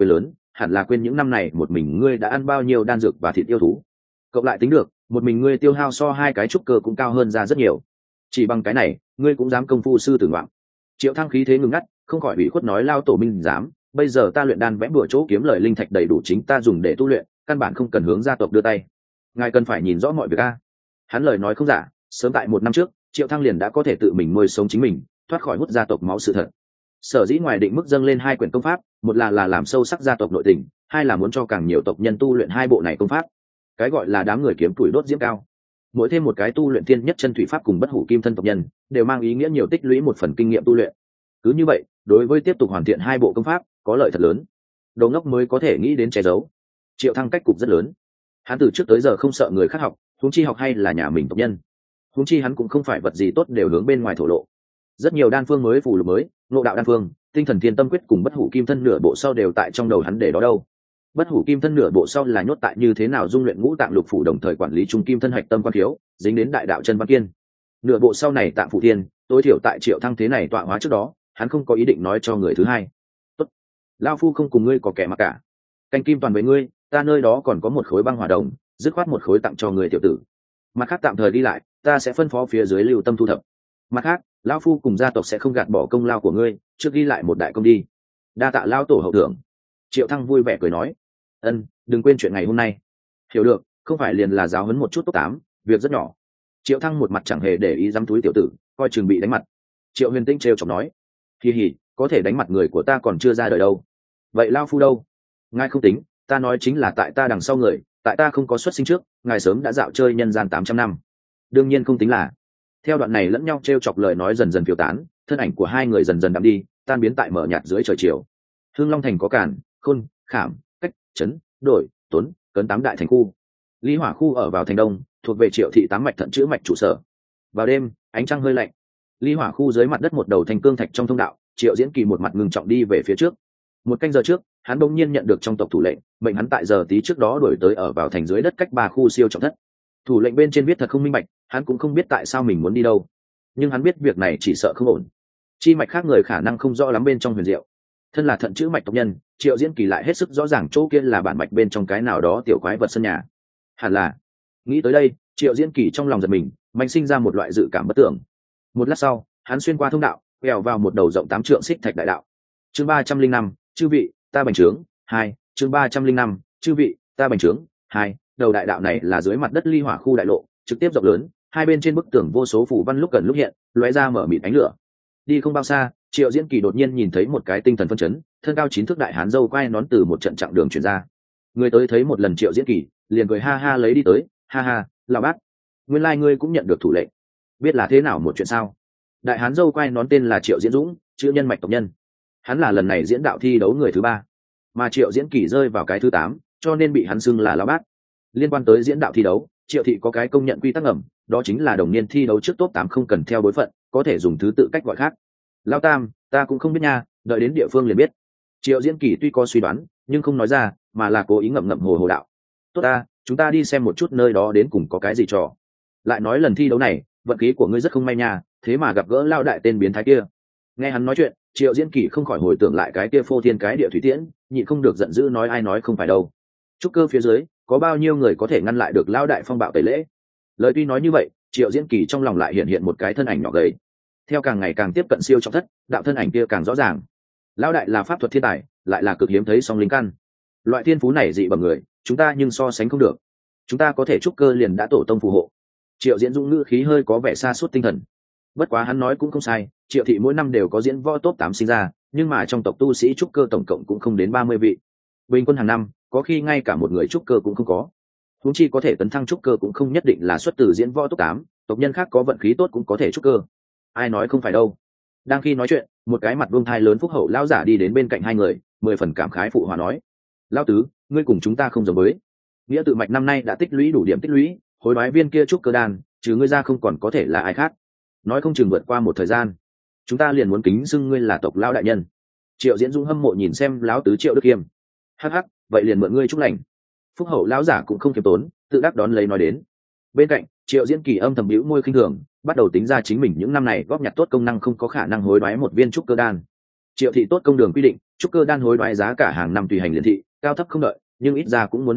hẳn là quên những năm này một mình ngươi đã ăn bao nhiêu đan dược và thịt yêu thú. Cộng lại tính được, một mình ngươi tiêu hao so hai cái trúc cơ cũng cao hơn ra rất nhiều. Chỉ bằng cái này, ngươi cũng dám công phu sư tử ngoạm. Triệu Thăng khí thế ngừng ngắt, không khỏi ủy khuất nói lao tổ minh dám, bây giờ ta luyện đan vẽ bừa chỗ kiếm lời linh thạch đầy đủ chính ta dùng để tu luyện, căn bản không cần hướng gia tộc đưa tay. Ngài cần phải nhìn rõ mọi việc a. Hắn lời nói không giả, sớm tại 1 năm trước, Triệu Thăng liền đã có thể tự mình nuôi sống chính mình, thoát khỏi hút gia tộc máu sự thật. Sở dĩ ngoài định mức dâng lên 2 quyển công pháp, một là làm sâu sắc gia tộc nội tình, hai là muốn cho càng nhiều tộc nhân tu luyện 2 bộ này công pháp. Cái gọi là đám người kiếm tuổi đốt diễm cao, mỗi thêm một cái tu luyện thiên nhất chân thủy pháp cùng bất hủ kim thân tộc nhân, đều mang ý nghĩa nhiều tích lũy một phần kinh nghiệm tu luyện. Cứ như vậy, đối với tiếp tục hoàn thiện 2 bộ công pháp, có lợi thật lớn. Đồ ngốc mới có thể nghĩ đến che giấu. Triệu Thăng cách cục rất lớn. Hắn từ trước tới giờ không sợ người khác học, huống chi học hay là nhà mình tộc nhân. Huống chi hắn cũng không phải vật gì tốt đều hướng bên ngoài thổ lộ. Rất nhiều đan phương mới, phù lục mới, ngộ đạo đan phương, tinh thần thiên tâm quyết cùng bất hủ kim thân nửa bộ sau đều tại trong đầu hắn để đó đâu. Bất hủ kim thân nửa bộ sau là nhốt tại như thế nào dung luyện ngũ tạng lục phủ đồng thời quản lý trung kim thân hạch tâm quan khiếu, dính đến đại đạo chân văn kiên. Nửa bộ sau này tạng phụ thiên, tối thiểu tại Triệu Thăng thế này tọa hóa trước đó, hắn không có ý định nói cho người thứ hai. Tốt, lão phu không cùng ngươi có kẻ mà cả. Canh kim toàn với ngươi, ta nơi đó còn có một khối băng hỏa đồng, dứt khoát một khối tặng cho người tiểu tử. Mặt khác tạm thời đi lại, ta sẽ phân phó phía dưới lưu tâm thu thập. Mặt khác, lão phu cùng gia tộc sẽ không gạt bỏ công lao của ngươi, trước ghi lại một đại công đi. Đa tạ lão tổ hậu thưởng. Triệu Thăng vui vẻ cười nói. Đừng quên chuyện ngày hôm nay. Hiểu được, không phải liền là giáo huấn một chút top 8, việc rất nhỏ. Triệu Thăng một mặt chẳng hề để ý dám túi tiểu tử, coi chừng bị đánh mặt. Triệu Huyền Tinh trêu chọc nói, kỳ hỉ, có thể đánh mặt người của ta còn chưa ra đời đâu. Vậy lao phu đâu? Ngài không tính, ta nói chính là tại ta đằng sau người, tại ta không có xuất sinh trước, ngài sớm đã dạo chơi nhân gian 800 năm. Đương nhiên không tính là. Theo đoạn này lẫn nhau trêu chọc lời nói dần dần phiêu tán, thân ảnh của hai người dần dần đậm đi, tan biến tại mở nhạt dưới trời chiều. Hương Long thành có Càn, Khôn, Khảm, Cách, Trấn, Đổi, Tuấn, Cấn 8 đại thành khu. Lý Hỏa khu ở vào thành đông, thuộc về Triệu thị 8 mạch thận chữ mạch trụ sở. Vào đêm, ánh trăng hơi lạnh. Lý Hỏa khu dưới mặt đất một đầu thành cương thạch trong thông đạo, Triệu Diễn Kỳ một mặt ngưng trọng đi về phía trước. 1 canh giờ trước, hắn đột nhiên nhận được trong tộc thủ lệnh, mệnh hắn tại giờ tí trước đó đuổi tới ở vào thành dưới đất cách 3 khu siêu trọng thất. Thủ lệnh bên trên viết thật không minh bạch, hắn cũng không biết tại sao mình muốn đi đâu, nhưng hắn biết việc này chỉ sợ không ổn. Chi mạch khác người khả năng không rõ lắm bên trong huyền diệu. Thân là thận chữ mạch tộc nhân, Triệu Diễn Kỳ lại hết sức rõ ràng chỗ kia là bản mạch bên trong cái nào đó tiểu quái vật sân nhà. Hẳn là. Nghĩ tới đây, Triệu Diễn Kỳ trong lòng giật mình, mạnh sinh ra một loại dự cảm bất tưởng. Một lát sau, hắn xuyên qua thông đạo, quẹo vào một đầu rộng 8 trượng xích thạch đại đạo. Chương 305, chư vị, ta bành trướng 2. Chương 305, chư vị, ta bành trướng 2. Đầu đại đạo này là dưới mặt đất Ly Hỏa khu đại lộ, trực tiếp rộng lớn, hai bên trên bức tường vô số phù văn lúc gần lúc hiện, lóe ra mở mịt ánh lửa. Đi không bao xa, Triệu Diễn Kỳ đột nhiên nhìn thấy một cái tinh thần phân chấn, thân cao 9 thước đại hán râu quai nón từ một trận chặng đường chuyển ra. Người tới thấy một lần Triệu Diễn Kỳ, liền cười ha ha lấy đi tới, ha ha, lão bác, nguyên lai ngươi cũng nhận được thủ lệnh, biết là thế nào một chuyện sao? Đại hán râu quai nón tên là Triệu Diễn Dũng, chữ nhân mạch tộc nhân. Hắn là lần này diễn đạo thi đấu người thứ 3, mà Triệu Diễn Kỳ rơi vào cái thứ 8, cho nên bị hắn xưng là lão bác. Liên quan tới diễn đạo thi đấu, Triệu thị có cái công nhận quy tắc ngầm, đó chính là đồng niên thi đấu trước top 8 không cần theo bối phận, có thể dùng thứ tự cách gọi khác. Lão Tam, ta cũng không biết nha, đợi đến địa phương liền biết. Triệu Diễn Kỳ tuy có suy đoán, nhưng không nói ra, mà là cố ý ngậm ngậm hồ hồ đạo. Tốt ta, chúng ta đi xem một chút nơi đó đến cùng có cái gì trò. Lại nói lần thi đấu này, vận khí của ngươi rất không may nha, thế mà gặp gỡ lao đại tên biến thái kia. Nghe hắn nói chuyện, Triệu Diễn Kỳ không khỏi hồi tưởng lại cái kia phô thiên cái địa thủy tiễn, nhịn không được giận dữ nói ai nói không phải đâu. Trúc cơ phía dưới, có bao nhiêu người có thể ngăn lại được lao đại phong bạo tẩy lễ? Lời tuy nói như vậy, Triệu Diễn Kỳ trong lòng lại hiện hiện một cái thân ảnh nhỏ gầy. Theo càng ngày càng tiếp cận siêu trọng thất, đạo thân ảnh kia càng rõ ràng. Lao đại là pháp thuật thiên tài, lại là cực hiếm thấy song linh căn. Loại thiên phú này dị bằng người, chúng ta nhưng so sánh không được. Chúng ta có thể trúc cơ liền đã tổ tông phù hộ. Triệu Diễn Dũng ngữ khí hơi có vẻ xa suốt tinh thần. Bất quá hắn nói cũng không sai, Triệu thị mỗi năm đều có diễn võ top 8 sinh ra, nhưng mà trong tộc tu sĩ trúc cơ tổng cộng cũng không đến 30 vị. Bình quân hàng năm, có khi ngay cả một người trúc cơ cũng không có. Huống chi có thể tấn thăng trúc cơ cũng không nhất định là xuất từ diễn võ top 8, tộc nhân khác có vận khí tốt cũng có thể trúc cơ. Ai nói không phải đâu. Đang khi nói chuyện, một cái mặt vương thai lớn phúc hậu lão giả đi đến bên cạnh hai người, 10 phần cảm khái phụ hòa nói: "Lão tứ, ngươi cùng chúng ta không giống với. Nghĩa tự mạch năm nay đã tích lũy đủ điểm tích lũy, hối đoái viên kia trúc cơ đan, trừ ngươi ra không còn có thể là ai khác. Nói không chừng vượt qua một thời gian, chúng ta liền muốn kính xưng ngươi là tộc lão đại nhân." Triệu Diễn Dung hâm mộ nhìn xem lão tứ Triệu Đức Kiêm. "Hắc hắc, vậy liền mượn ngươi chúc lành." Phúc hậu lão giả cũng không kiêm tốn, tự đắc đón lấy nói đến. Bên cạnh, Triệu Diễn Kỳ âm thầm bĩu môi khinh thường, bắt đầu tính ra chính mình những năm này góp nhặt tốt công năng không có khả năng hối đoái một viên trúc cơ đan. Triệu thị tốt công đường quy định, trúc cơ đan hối đoái giá cả hàng năm tùy hành liên thị, cao thấp không đợi, nhưng ít ra cũng muốn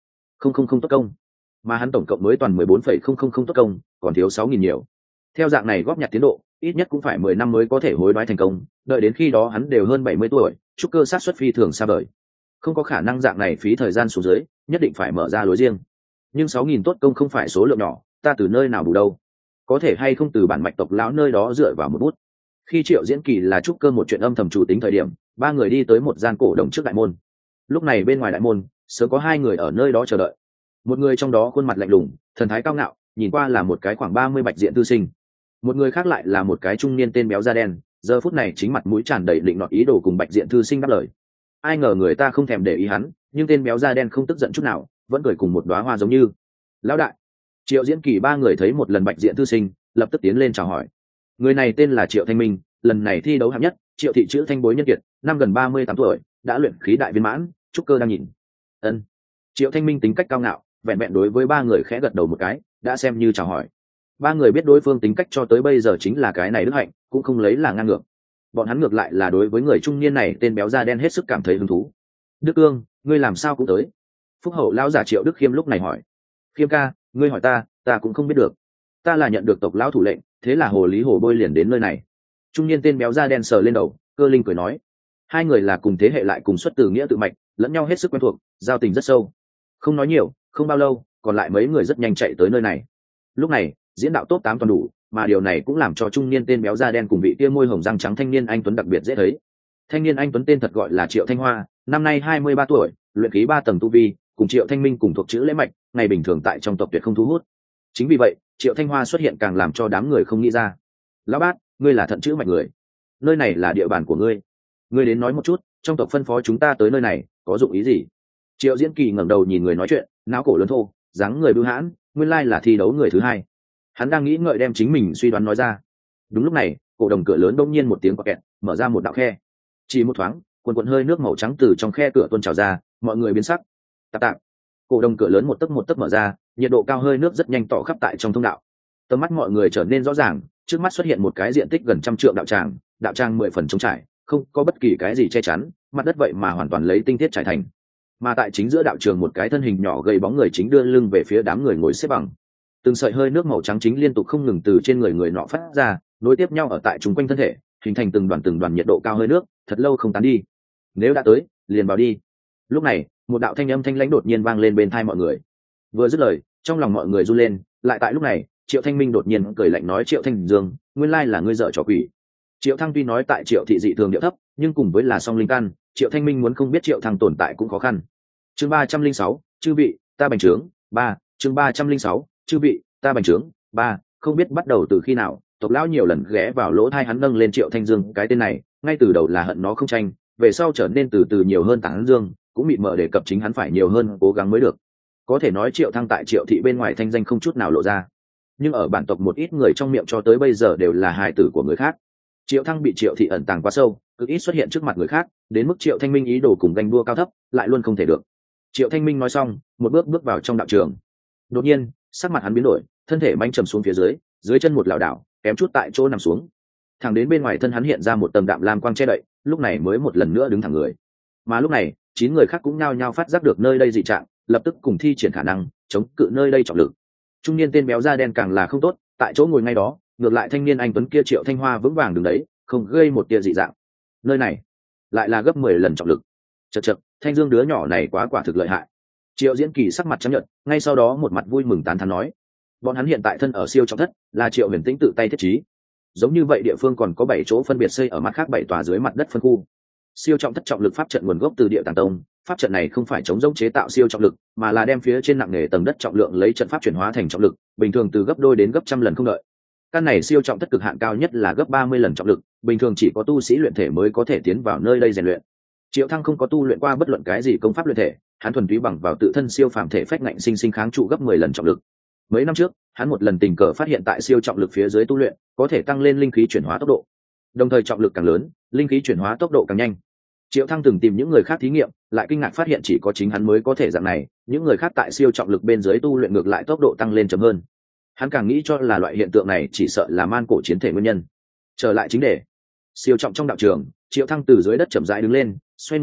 20,000 tốt công, mà hắn tổng cộng mới toàn 14,000 tốt công, còn thiếu 6.000 nhiều. Theo dạng này góp nhặt tiến độ, ít nhất cũng phải 10 năm mới có thể hối đoái thành công, đợi đến khi đó hắn đều hơn 70 tuổi, trúc cơ sát suất phi thường xa vời. Không có khả năng dạng này phí thời gian xuống dưới, nhất định phải mở ra lối riêng. Nhưng 6.000 tốt công không phải số lượng nhỏ, ta từ nơi nào bù đâu? Có thể hay không từ bản mạch tộc lão nơi đó dựa vào một bút. Khi Triệu Diễn Kỳ là trúc cơ một chuyện âm thầm chủ tính thời điểm, ba người đi tới một gian cổ đồng trước đại môn. Lúc này bên ngoài đại môn, sớm có hai người ở nơi đó chờ đợi. Một người trong đó khuôn mặt lạnh lùng, thần thái cao ngạo, nhìn qua là một cái khoảng 30 bạch diện thư sinh. Một người khác lại là một cái trung niên tên béo da đen, giờ phút này chính mặt mũi tràn đầy định nọt ý đồ cùng bạch diện thư sinh đáp lời. Ai ngờ người ta không thèm để ý hắn, nhưng tên béo da đen không tức giận chút nào, vẫn cười cùng một đóa hoa giống như. Lão đại. Triệu Diễn Kỳ ba người thấy một lần bạch diện thư sinh, lập tức tiến lên chào hỏi. Người này tên là Triệu Thanh Minh, lần này thi đấu hạng nhất, Triệu thị chữ Thanh bối nhân kiệt, năm gần 38 tuổi, đã luyện khí đại viên mãn, trúc cơ đang nhìn. Ân. Triệu Thanh Minh tính cách cao ngạo, vẹn vẹn đối với ba người khẽ gật đầu một cái, đã xem như chào hỏi. Ba người biết đối phương tính cách cho tới bây giờ chính là cái này đức hạnh, cũng không lấy là ngang ngược. Bọn hắn ngược lại là đối với người trung niên này tên béo da đen hết sức cảm thấy hứng thú. Đức Cương, ngươi làm sao cũng tới? Phúc hậu lão giả Triệu Đức Khiêm lúc này hỏi. Khiêm ca, ngươi hỏi ta cũng không biết được. Ta là nhận được tộc lão thủ lệnh, thế là hồ lý hồ bôi liền đến nơi này. Trung niên tên béo da đen sờ lên đầu, cơ linh cười nói. Hai người là cùng thế hệ lại cùng xuất từ nghĩa tự mạch, lẫn nhau hết sức quen thuộc, giao tình rất sâu. Không nói nhiều, không bao lâu, còn lại mấy người rất nhanh chạy tới nơi này. Lúc này, diễn đạo top 8 toàn đủ, mà điều này cũng làm cho trung niên tên béo da đen cùng vị kia môi hồng răng trắng thanh niên anh tuấn đặc biệt dễ thấy. Thanh niên anh tuấn tên thật gọi là Triệu Thanh Hoa, năm nay 23 tuổi, luyện khí 3 tầng tu vi, cùng Triệu Thanh Minh cùng thuộc chữ lễ mạch, ngày bình thường tại trong tộc tuyệt không thu hút. Chính vì vậy, Triệu Thanh Hoa xuất hiện càng làm cho đám người không nghĩ ra. Lão bát, ngươi là thận chữ mạch người, nơi này là địa bàn của ngươi, ngươi đến nói một chút, trong tộc phân phó chúng ta tới nơi này có dụng ý gì? Triệu Diễn Kỳ ngẩng đầu nhìn người nói chuyện, não cổ lớn thô, dáng người bưu hãn, nguyên lai là thi đấu người thứ hai. Hắn đang nghĩ ngợi đem chính mình suy đoán nói ra. Đúng lúc này, cổ đồng cửa lớn đông nhiên một tiếng quạt kẹt, mở ra một đạo khe. Chỉ một thoáng, quần hơi nước màu trắng từ trong khe cửa tuôn trào ra, mọi người biến sắc. Tạp tạp. Cổ đồng cửa lớn một tấc mở ra, nhiệt độ cao hơi nước rất nhanh tỏ khắp tại trong thông đạo. Tầm mắt mọi người trở nên rõ ràng, trước mắt xuất hiện một cái diện tích gần 100 trượng đạo tràng 10 phần trống trải, không có bất kỳ cái gì che chắn, mặt đất vậy mà hoàn toàn lấy tinh thiết trải thành. Mà tại chính giữa đạo trường một cái thân hình nhỏ gầy bóng người chính đưa lưng về phía đám người ngồi xếp bằng. Từng sợi hơi nước màu trắng chính liên tục không ngừng từ trên người nọ phát ra, nối tiếp nhau ở tại chung quanh thân thể, hình thành từng đoàn nhiệt độ cao hơi nước, thật lâu không tán đi. Nếu đã tới, liền vào đi. Lúc này, một đạo thanh âm thanh lãnh đột nhiên vang lên bên tai mọi người. Vừa dứt lời, trong lòng mọi người run lên, lại tại lúc này, Triệu Thanh Minh đột nhiên cười lạnh nói: Triệu Thanh Dương, nguyên lai là ngươi dở trò quỷ. Triệu Thăng tuy nói tại Triệu thị dị thường điệu thấp, nhưng cùng với là song linh căn, Triệu Thanh Minh muốn không biết Triệu Thăng tồn tại cũng khó khăn. Chương 306, chư vị, ta bành trướng. 3, chương 306, chư vị, ta bành trướng. 3, không biết bắt đầu từ khi nào, tộc lão nhiều lần ghé vào lỗ tai hắn nâng lên Triệu Thanh Dương cái tên này, ngay từ đầu là hận nó không tranh, về sau trở nên từ từ nhiều hơn tán dương, cũng mịt mờ đề cập chính hắn phải nhiều hơn cố gắng mới được. Có thể nói Triệu Thăng tại Triệu thị bên ngoài thanh danh không chút nào lộ ra, nhưng ở bản tộc một ít người trong miệng cho tới bây giờ đều là hài tử của người khác. Triệu Thăng bị Triệu thị ẩn tàng quá sâu, cực ít xuất hiện trước mặt người khác, đến mức Triệu Thanh Minh ý đồ cùng ganh đua cao thấp, lại luôn không thể được. Triệu Thanh Minh nói xong, một bước vào trong đạo trường. Đột nhiên, sắc mặt hắn biến đổi, thân thể manh trầm xuống phía dưới chân một lảo đảo, kém chút tại chỗ nằm xuống. Thẳng đến bên ngoài thân hắn hiện ra một tầng đạm lam quang che đậy, lúc này mới một lần nữa đứng thẳng người. Mà lúc này, 9 người khác cũng nhao nhao phát giác được nơi đây dị trạng, lập tức cùng thi triển khả năng chống cự nơi đây trọng lực. Trung niên tên béo da đen càng là không tốt, tại chỗ ngồi ngay đó, ngược lại thanh niên anh tuấn kia Triệu Thanh Hoa vững vàng đứng đấy, không gây một tia dị dạng. Nơi này lại là gấp 10 lần trọng lực. Chậc, Thanh Dương đứa nhỏ này quả thực lợi hại. Triệu Diễn Kỳ sắc mặt chấp nhận, ngay sau đó một mặt vui mừng tán thán nói: bọn hắn hiện tại thân ở siêu trọng thất, là Triệu Huyền Tĩnh tự tay thiết trí. Giống như vậy địa phương còn có 7 chỗ phân biệt xây ở mặt khác 7 tòa dưới mặt đất phân khu. Siêu trọng thất trọng lực pháp trận nguồn gốc từ Địa Tàng Tông, pháp trận này không phải chống rỗng chế tạo siêu trọng lực, mà là đem phía trên nặng nề tầng đất trọng lượng lấy trận pháp chuyển hóa thành trọng lực, bình thường từ gấp đôi đến gấp trăm lần không đợi. Căn này siêu trọng thất cực hạn cao nhất là gấp 30 lần trọng lực, bình thường chỉ có tu sĩ luyện thể mới có thể tiến vào nơi đây rèn luyện. Triệu Thăng không có tu luyện qua bất luận cái gì công pháp luyện thể, hắn thuần túy bằng vào tự thân siêu phàm thể phách ngạnh sinh kháng trụ gấp 10 lần trọng lực. Mấy năm trước, hắn một lần tình cờ phát hiện tại siêu trọng lực phía dưới tu luyện, có thể tăng lên linh khí chuyển hóa tốc độ. Đồng thời trọng lực càng lớn, linh khí chuyển hóa tốc độ càng nhanh. Triệu Thăng từng tìm những người khác thí nghiệm, lại kinh ngạc phát hiện chỉ có chính hắn mới có thể dạng này, những người khác tại siêu trọng lực bên dưới tu luyện ngược lại tốc độ tăng lên chậm hơn. Hắn càng nghĩ cho là loại hiện tượng này chỉ sợ là man cổ chiến thể nguyên nhân. Trở lại chính đề, siêu trọng trong đạo trường, Triệu Thăng từ dưới đất chậm rãi đứng lên, xoay người,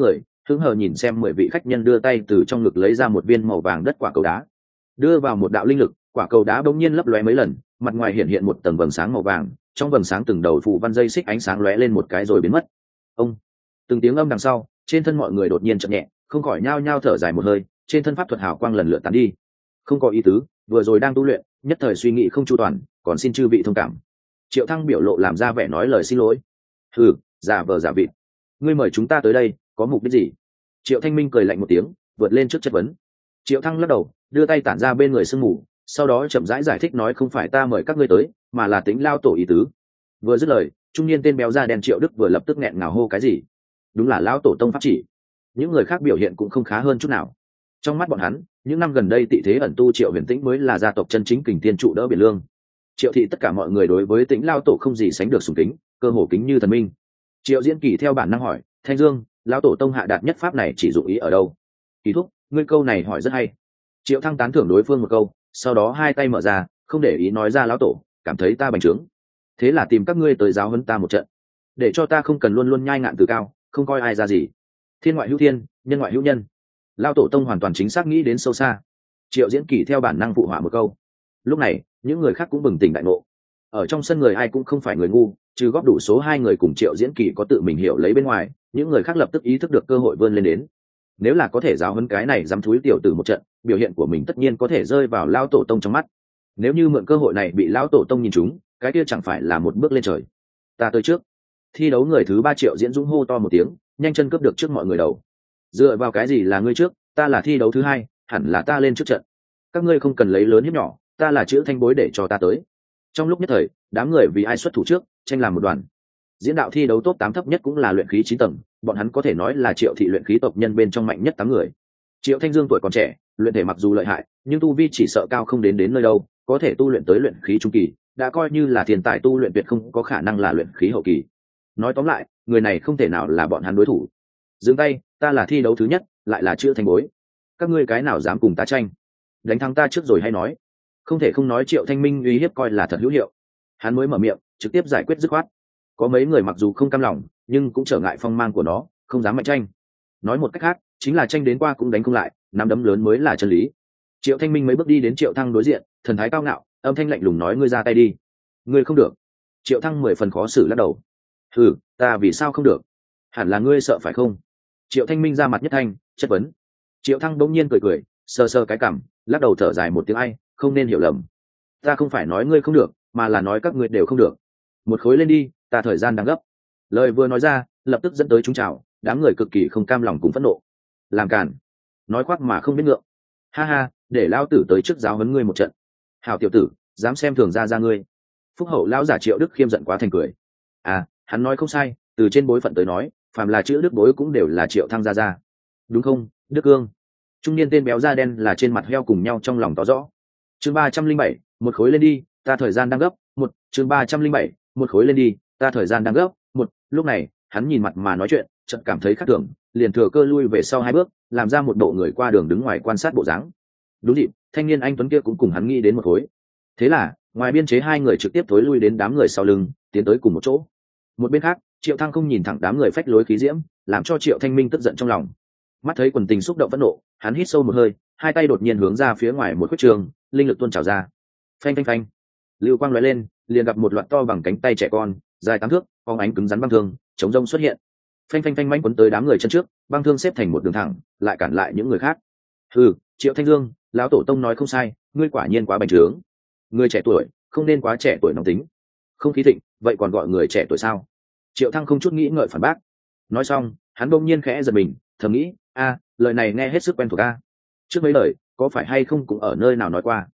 hứng hờ nhìn xem 10 vị khách nhân đưa tay từ trong ngực lấy ra một viên màu vàng đất quả cầu đá, đưa vào một đạo linh lực, quả cầu đá bỗng nhiên lấp lóe mấy lần, mặt ngoài hiện hiện một tầng vầng sáng màu vàng, trong vầng sáng từng đầu phù văn dây xích ánh sáng lóe lên một cái rồi biến mất. Ông, từng tiếng âm đằng sau, trên thân mọi người đột nhiên chậm nhẹ, không khỏi nhao nhao thở dài một hơi, trên thân pháp thuật hào quang lần lượt tán đi. Không có ý tứ, vừa rồi đang tu luyện, nhất thời suy nghĩ không chu toàn, còn xin chư vị thông cảm. Triệu Thăng biểu lộ làm ra vẻ nói lời xin lỗi. Hừ, giả vờ giả vịt, ngươi mời chúng ta tới đây có mục đích gì? Triệu Thanh Minh cười lạnh một tiếng, vượt lên trước chất vấn. Triệu Thăng lắc đầu, đưa tay tản ra bên người sương mù, sau đó chậm rãi giải thích nói không phải ta mời các ngươi tới, mà là Tính Lao tổ ý tứ. Vừa dứt lời, trung niên tên béo da đen Triệu Đức vừa lập tức nghẹn ngào hô cái gì? Đúng là lão tổ tông pháp chỉ. Những người khác biểu hiện cũng không khá hơn chút nào. Trong mắt bọn hắn, những năm gần đây tị thế ẩn tu Triệu Huyền Tĩnh mới là gia tộc chân chính kình tiên trụ đỡ biển lương. Triệu thị tất cả mọi người đối với Tĩnh Lao tổ không gì sánh được sùng kính, cơ hồ kính như thần minh. Triệu Diễn Kỳ theo bản năng hỏi, Thanh Dương, lão tổ tông hạ đạt nhất pháp này chỉ dụng ý ở đâu? Kỳ thúc, ngươi câu này hỏi rất hay. Triệu Thăng tán thưởng đối phương một câu, sau đó hai tay mở ra, không để ý nói ra lão tổ, cảm thấy ta bành trướng, thế là tìm các ngươi tới giáo huấn ta một trận, để cho ta không cần luôn luôn nhai ngạn từ cao, không coi ai ra gì. Thiên ngoại hữu thiên, nhân ngoại hữu nhân. Lão tổ tông hoàn toàn chính xác nghĩ đến sâu xa. Triệu Diễn Kỳ theo bản năng phụ họa một câu. Lúc này, những người khác cũng bừng tỉnh đại ngộ. Ở trong sân người ai cũng không phải người ngu, trừ góp đủ số hai người cùng Triệu Diễn Kỳ có tự mình hiểu lấy bên ngoài, những người khác lập tức ý thức được cơ hội vươn lên đến. Nếu là có thể giáo huấn cái này dám thúi tiểu tử một trận, biểu hiện của mình tất nhiên có thể rơi vào lão tổ tông trong mắt. Nếu như mượn cơ hội này bị lão tổ tông nhìn trúng, cái kia chẳng phải là một bước lên trời. Ta tới trước. Thi đấu người thứ 3 Triệu Diễn Dũng hô to một tiếng, nhanh chân cướp được trước mọi người đầu. Dựa vào cái gì là ngươi trước, ta là thi đấu thứ 2, hẳn là ta lên trước trận. Các ngươi không cần lấy lớn hiếp nhỏ, ta là chữ thanh bối để cho ta tới. Trong lúc nhất thời, đám người vì ai xuất thủ trước, tranh làm một đoàn. Diễn đạo thi đấu top 8 thấp nhất cũng là luyện khí 9 tầng, bọn hắn có thể nói là Triệu thị luyện khí tộc nhân bên trong mạnh nhất 8 người. Triệu Thanh Dương tuổi còn trẻ, luyện thể mặc dù lợi hại, nhưng tu vi chỉ sợ cao không đến nơi đâu, có thể tu luyện tới luyện khí trung kỳ, đã coi như là thiên tài tu luyện tuyệt không có khả năng là luyện khí hậu kỳ. Nói tóm lại, người này không thể nào là bọn hắn đối thủ. Dừng tay, ta là thi đấu thứ nhất, lại là chữ thanh bối. Các ngươi cái nào dám cùng ta tranh? Đánh thắng ta trước rồi hay nói. Không thể không nói Triệu Thanh Minh uy hiếp coi là thật hữu hiệu. Hắn mới mở miệng, trực tiếp giải quyết dứt khoát. Có mấy người mặc dù không cam lòng, nhưng cũng trở ngại phong mang của nó, không dám mạnh tranh. Nói một cách khác, chính là tranh đến qua cũng đánh không lại, nắm đấm lớn mới là chân lý. Triệu Thanh Minh mấy bước đi đến Triệu Thăng đối diện, thần thái cao ngạo, âm thanh lạnh lùng nói ngươi ra tay đi. Ngươi không được. Triệu Thăng 10 phần khó xử lắc đầu. Ừ, ta vì sao không được? Hẳn là ngươi sợ phải không? Triệu Thanh Minh ra mặt nhất thanh, chất vấn. Triệu Thăng bỗng nhiên cười cười, sờ sờ cái cằm, lắc đầu thở dài một tiếng ai, không nên hiểu lầm. Ta không phải nói ngươi không được, mà là nói các ngươi đều không được. Một khối lên đi, ta thời gian đang gấp. Lời vừa nói ra, lập tức dẫn tới chúng chào, đám người cực kỳ không cam lòng cùng phẫn nộ. Làm cản, nói khoác mà không biết ngượng. Ha ha, để lão tử tới trước giáo huấn ngươi một trận. Hảo tiểu tử, dám xem thường ra ngươi. Phúc hậu lão giả Triệu Đức khiêm giận quá thành cười. À, hắn nói không sai, từ trên bối phận tới nói, phàm là chữ Đức bối cũng đều là Triệu Thăng ra. Đúng không, Đức Cương? Trung niên tên béo da đen là trên mặt heo cùng nhau trong lòng tỏ rõ. Chương 307, một khối lên đi, ta thời gian đang gấp. Chương 307, một khối lên đi, ta thời gian đang gấp. Lúc này, hắn nhìn mặt mà nói chuyện, chợt cảm thấy khác thường, liền thừa cơ lui về sau 2 bước, làm ra một bộ người qua đường đứng ngoài quan sát bộ dáng. Đúng dịp, thanh niên anh tuấn kia cũng cùng hắn nghĩ đến một khối. Thế là, ngoài biên chế 2 người trực tiếp thối lui đến đám người sau lưng, tiến tới cùng một chỗ. Một bên khác, Triệu Thăng không nhìn thẳng đám người phách lối khí diễm, làm cho Triệu Thanh Minh tức giận trong lòng. Mắt thấy quần tình xúc động phẫn nộ, hắn hít sâu một hơi, hai tay đột nhiên hướng ra phía ngoài một khuyết trường, linh lực tuôn trào ra. Phanh phanh phanh, lưu quang lóe lên, liền gặp một loạt to bằng cánh tay trẻ con, dài 8 thước, phóng ánh cứng rắn băng thương, chống rông xuất hiện. Phanh phanh phanh mãnh quấn tới đám người chân trước, băng thương xếp thành một đường thẳng, lại cản lại những người khác. Hừ, Triệu Thanh Dương, lão tổ tông nói không sai, ngươi quả nhiên quá bành trướng. Người trẻ tuổi, không nên quá trẻ tuổi nóng tính. Không khí thịnh, vậy còn gọi người trẻ tuổi sao? Triệu Thăng không chút nghĩ ngợi phản bác. Nói xong, hắn bỗng nhiên khẽ giật mình, thầm nghĩ, lời này nghe hết sức quen thuộc a. Trước mấy lời, có phải hay không cũng ở nơi nào nói qua.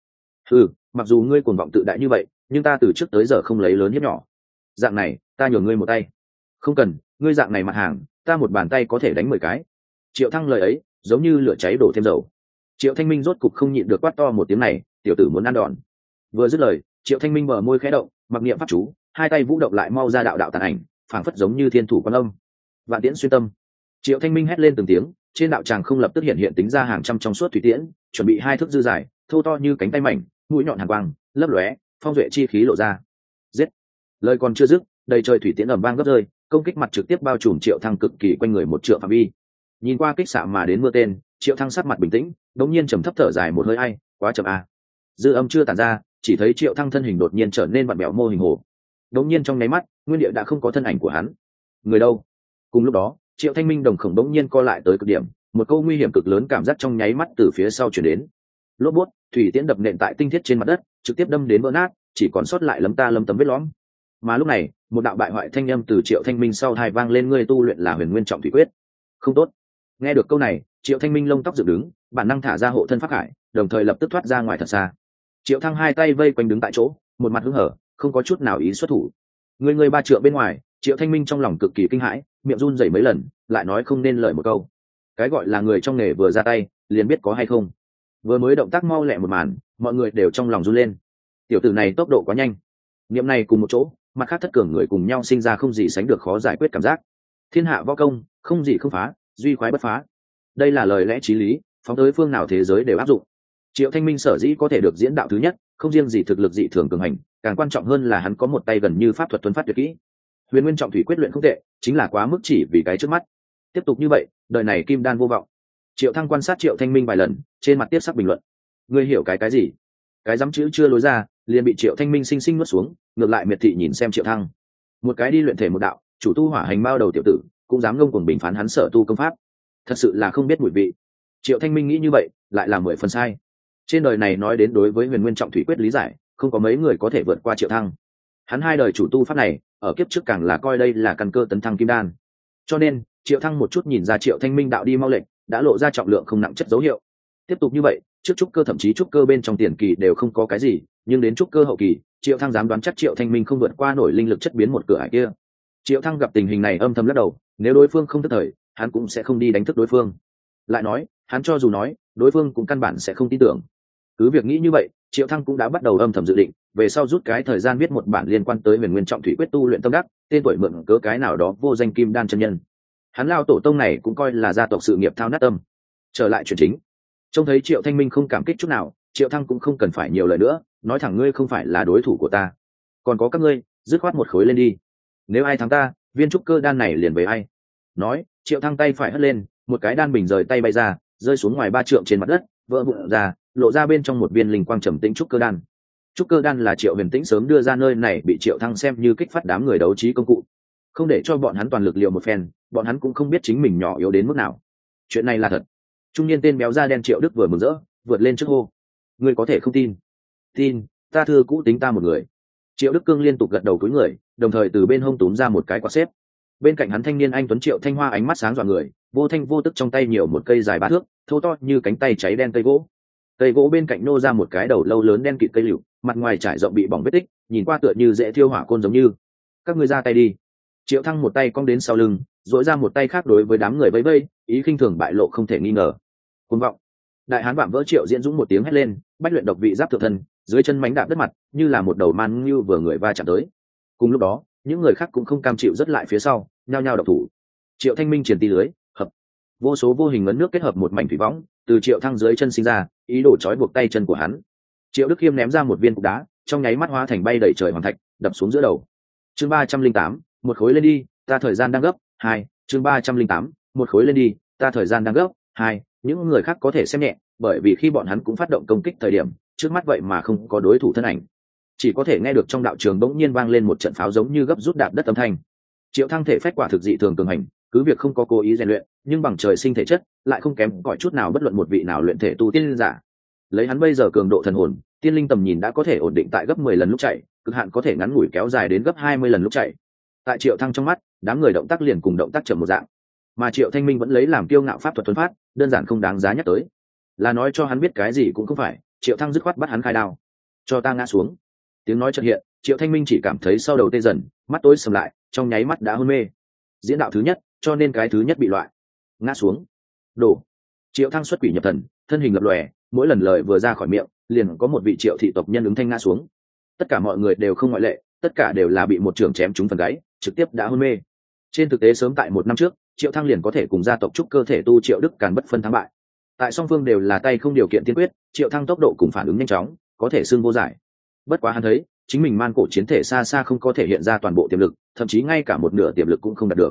Mặc dù ngươi cuồng vọng tự đại như vậy, nhưng ta từ trước tới giờ không lấy lớn hiếp nhỏ. Dạng này, ta nhường ngươi một tay. Không cần, ngươi dạng này mặt hàng, ta một bàn tay có thể đánh 10 cái. Triệu Thăng lời ấy, giống như lửa cháy đổ thêm dầu. Triệu Thanh Minh rốt cục không nhịn được quát to một tiếng này, tiểu tử muốn ăn đòn. Vừa dứt lời, Triệu Thanh Minh bờ môi khẽ động, mặc niệm pháp chú, hai tay vũ động lại mau ra đạo đạo tàn ảnh, phảng phất giống như thiên thủ quan âm. Vạn tiễn xuyên tâm. Triệu Thanh Minh hét lên từng tiếng, trên đạo tràng không lập tức hiện tính ra hàng trăm trong suốt thủy tiễn, chuẩn bị 2 thước dư dài, thô to như cánh tay mảnh, mũi nhọn hàn quang, lấp lóe, phong duệ chi khí lộ ra. Giết! Lời còn chưa dứt, đầy trời thủy tiễn ầm vang gấp rơi, công kích mặt trực tiếp bao trùm Triệu Thăng cực kỳ quanh người một trượng phạm vi. Nhìn qua kích xạ mà đến mưa tên, Triệu Thăng sắc mặt bình tĩnh, đống nhiên trầm thấp thở dài một hơi, ai quá chậm à. Dư âm chưa tản ra, chỉ thấy Triệu Thăng thân hình đột nhiên trở nên vặn vẹo mô hình hồ. Đống nhiên trong nháy mắt, nguyên địa đã không có thân ảnh của hắn. Người đâu? Cùng lúc đó, Triệu Thanh Minh đồng khổng đống nhiên co lại tới cực điểm, một câu nguy hiểm cực lớn cảm giác trong nháy mắt từ phía sau chuyển đến. Lốp bút, thủy tiễn đập nện tại tinh thiết trên mặt đất, trực tiếp đâm đến vỡ nát, chỉ còn sót lại lấm ta lấm tấm vết lõm. Mà lúc này, một đạo bại hoại thanh âm từ Triệu Thanh Minh sau tai vang lên, ngươi tu luyện là Huyền Nguyên Trọng Thủy Quyết. Không tốt. Nghe được câu này, Triệu Thanh Minh lông tóc dựng đứng, bản năng thả ra hộ thân pháp hải, đồng thời lập tức thoát ra ngoài thật xa. Triệu Thăng hai tay vây quanh đứng tại chỗ, một mặt hứng hở, không có chút nào ý xuất thủ. Người ba trượng bên ngoài, Triệu Thanh Minh trong lòng cực kỳ kinh hãi, miệng run rẩy mấy lần, lại nói không nên lời một câu. Cái gọi là người trong nghề vừa ra tay, liền biết có hay không. Vừa mới động tác mau lẹ một màn, mọi người đều trong lòng run lên. Tiểu tử này tốc độ quá nhanh. Niệm này cùng một chỗ, mặt khác thất cường người cùng nhau sinh ra không gì sánh được khó giải quyết cảm giác. Thiên hạ võ công, không gì không phá, duy khoái bất phá. Đây là lời lẽ chí lý, phóng tới phương nào thế giới đều áp dụng. Triệu Thanh Minh sở dĩ có thể được diễn đạo thứ nhất, không riêng gì thực lực dị thường cường hành, càng quan trọng hơn là hắn có một tay gần như pháp thuật tuấn phát tuyệt kỹ. Huyền Nguyên Trọng Thủy Quyết luyện không tệ, chính là quá mức chỉ vì cái trước mắt. Tiếp tục như vậy, đời này kim đan vô vọng. Triệu Thăng quan sát Triệu Thanh Minh vài lần, trên mặt tiếp sắc bình luận. Ngươi hiểu cái gì? Cái dám chữ chưa lối ra, liền bị Triệu Thanh Minh sinh sinh nuốt xuống, ngược lại miệt thị nhìn xem Triệu Thăng. Một cái đi luyện thể một đạo, chủ tu hỏa hành bao đầu tiểu tử, cũng dám ngông cuồng bình phán hắn sở tu công pháp. Thật sự là không biết mùi vị. Triệu Thanh Minh nghĩ như vậy, lại là 10 phần sai. Trên đời này nói đến đối với Huyền Nguyên Trọng Thủy Quyết lý giải, không có mấy người có thể vượt qua Triệu Thăng. Hắn hai đời chủ tu pháp này, ở kiếp trước càng là coi đây là căn cơ tấn thăng kim đan. Cho nên, Triệu Thăng một chút nhìn ra Triệu Thanh Minh đạo đi mau lệnh, đã lộ ra trọng lượng không nặng chất dấu hiệu. Tiếp tục như vậy, trước trúc cơ thậm chí trúc cơ bên trong tiền kỳ đều không có cái gì, nhưng đến trúc cơ hậu kỳ, Triệu Thăng dám đoán chắc Triệu Thanh Minh không vượt qua nổi linh lực chất biến một cửa ải kia. Triệu Thăng gặp tình hình này âm thầm lắc đầu, nếu đối phương không thức thời, hắn cũng sẽ không đi đánh thức đối phương. Lại nói, hắn cho dù nói, đối phương cũng căn bản sẽ không tin tưởng. Cứ việc nghĩ như vậy, Triệu Thăng cũng đã bắt đầu âm thầm dự định, về sau rút cái thời gian viết một bản liên quan tới Huyền Nguyên Trọng Thủy Quyết tu luyện tâm đắc, tên tuổi mượn cớ cái nào đó vô danh kim đan chân nhân. Hắn lao tổ tông này cũng coi là gia tộc sự nghiệp thao nát tâm. Trở lại chuyện chính, trông thấy Triệu Thanh Minh không cảm kích chút nào, Triệu Thăng cũng không cần phải nhiều lời nữa, nói thẳng ngươi không phải là đối thủ của ta, còn có các ngươi, dứt khoát một khối lên đi. Nếu ai thắng ta, viên trúc cơ đan này liền về ai. Nói, Triệu Thăng tay phải hất lên, một cái đan bình rời tay bay ra, rơi xuống ngoài 3 trượng trên mặt đất, vỡ vụn ra, lộ ra bên trong một viên linh quang trầm tĩnh trúc cơ đan. Trúc cơ đan là Triệu Huyền Tĩnh sớm đưa ra nơi này bị Triệu Thăng xem như kích phát đám người đấu trí công cụ, không để cho bọn hắn toàn lực liều một phen, bọn hắn cũng không biết chính mình nhỏ yếu đến mức nào. Chuyện này là thật. Trung niên tên béo da đen Triệu Đức vừa mừng rỡ, vượt lên trước hô. Ngươi có thể không tin? Tin, ta thưa cũ tính ta một người. Triệu Đức Cương liên tục gật đầu cúi người, đồng thời từ bên hông túm ra một cái quạt xếp. Bên cạnh hắn thanh niên anh tuấn Triệu Thanh Hoa ánh mắt sáng rạng người, vô thanh vô tức trong tay nhiều một cây dài 3 thước, thô to như cánh tay cháy đen cây gỗ. Cây gỗ bên cạnh nô ra một cái đầu lâu lớn đen kịt cây liễu, mặt ngoài trải rộng bị bỏng vết tích, nhìn qua tựa như dễ thiêu hỏa côn giống như. Các ngươi ra tay đi. Triệu Thăng một tay cong đến sau lưng, duỗi ra một tay khác đối với đám người vẫy vẫy, ý khinh thường bại lộ không thể nghi ngờ. Cuồng vọng. Đại hán vạm vỡ Triệu Diễn Dũng một tiếng hét lên, bách luyện độc vị giáp thượng thân, dưới chân mánh đạp đất mặt, như là một đầu man ngưu vừa người va chạm tới. Cùng lúc đó, những người khác cũng không cam chịu rất lại phía sau, nhao nhao độc thủ. Triệu Thanh Minh triển ti lưới, hợp. Vô số vô hình ngấn nước kết hợp một mảnh thủy võng, từ Triệu Thăng dưới chân sinh ra, ý đồ trói buộc tay chân của hắn. Triệu Đức Khiêm ném ra một viên cục đá, trong nháy mắt hóa thành bay đầy trời hoàng thạch, đập xuống giữa đầu. Chương 308, một khối lên đi, ta thời gian đang gấp. 2, chương 308, một khối lên đi, ta thời gian đang gấp. 2, những người khác có thể xem nhẹ, bởi vì khi bọn hắn cũng phát động công kích thời điểm, trước mắt vậy mà không có đối thủ thân ảnh, chỉ có thể nghe được trong đạo trường bỗng nhiên vang lên một trận pháo giống như gấp rút đạp đất âm thanh. Triệu Thăng thể phách quả thực dị thường cường hành, cứ việc không có cố ý rèn luyện, nhưng bằng trời sinh thể chất lại không kém cỏi chút nào bất luận một vị nào luyện thể tu tiên giả. Lấy hắn bây giờ cường độ thần hồn, tiên linh tầm nhìn đã có thể ổn định tại gấp 10 lần lúc chạy, cực hạn có thể ngắn ngủi kéo dài đến gấp 20 lần lúc chạy. Tại Triệu Thăng trong mắt, đám người động tác liền cùng động tác chậm một dạng, mà Triệu Thanh Minh vẫn lấy làm kiêu ngạo pháp thuật thuần phát, đơn giản không đáng giá nhắc tới. Là nói cho hắn biết cái gì cũng không phải, Triệu Thăng dứt khoát bắt hắn khai đao. Cho ta ngã xuống. Tiếng nói chợt hiện, Triệu Thanh Minh chỉ cảm thấy sau đầu tê dần, mắt tối sầm lại, trong nháy mắt đã hôn mê. Diễn đạo thứ nhất, cho nên cái thứ nhất bị loại. Ngã xuống. Đổ. Triệu Thăng xuất quỷ nhập thần, thân hình lập lòe, mỗi lần lời vừa ra khỏi miệng, liền có một vị Triệu thị tộc nhân ứng thanh ngã xuống. Tất cả mọi người đều không ngoại lệ, tất cả đều là bị một trường chém trúng phần gáy, trực tiếp đã hôn mê. Trên thực tế sớm tại 1 năm trước, Triệu Thăng liền có thể cùng gia tộc trúc cơ thể tu Triệu Đức Càn bất phân thắng bại. Tại song phương đều là tay không điều kiện tiên quyết, Triệu Thăng tốc độ cùng phản ứng nhanh chóng, có thể xưng vô giải. Bất quá hắn thấy, chính mình man cổ chiến thể xa xa không có thể hiện ra toàn bộ tiềm lực, thậm chí ngay cả một nửa tiềm lực cũng không đạt được.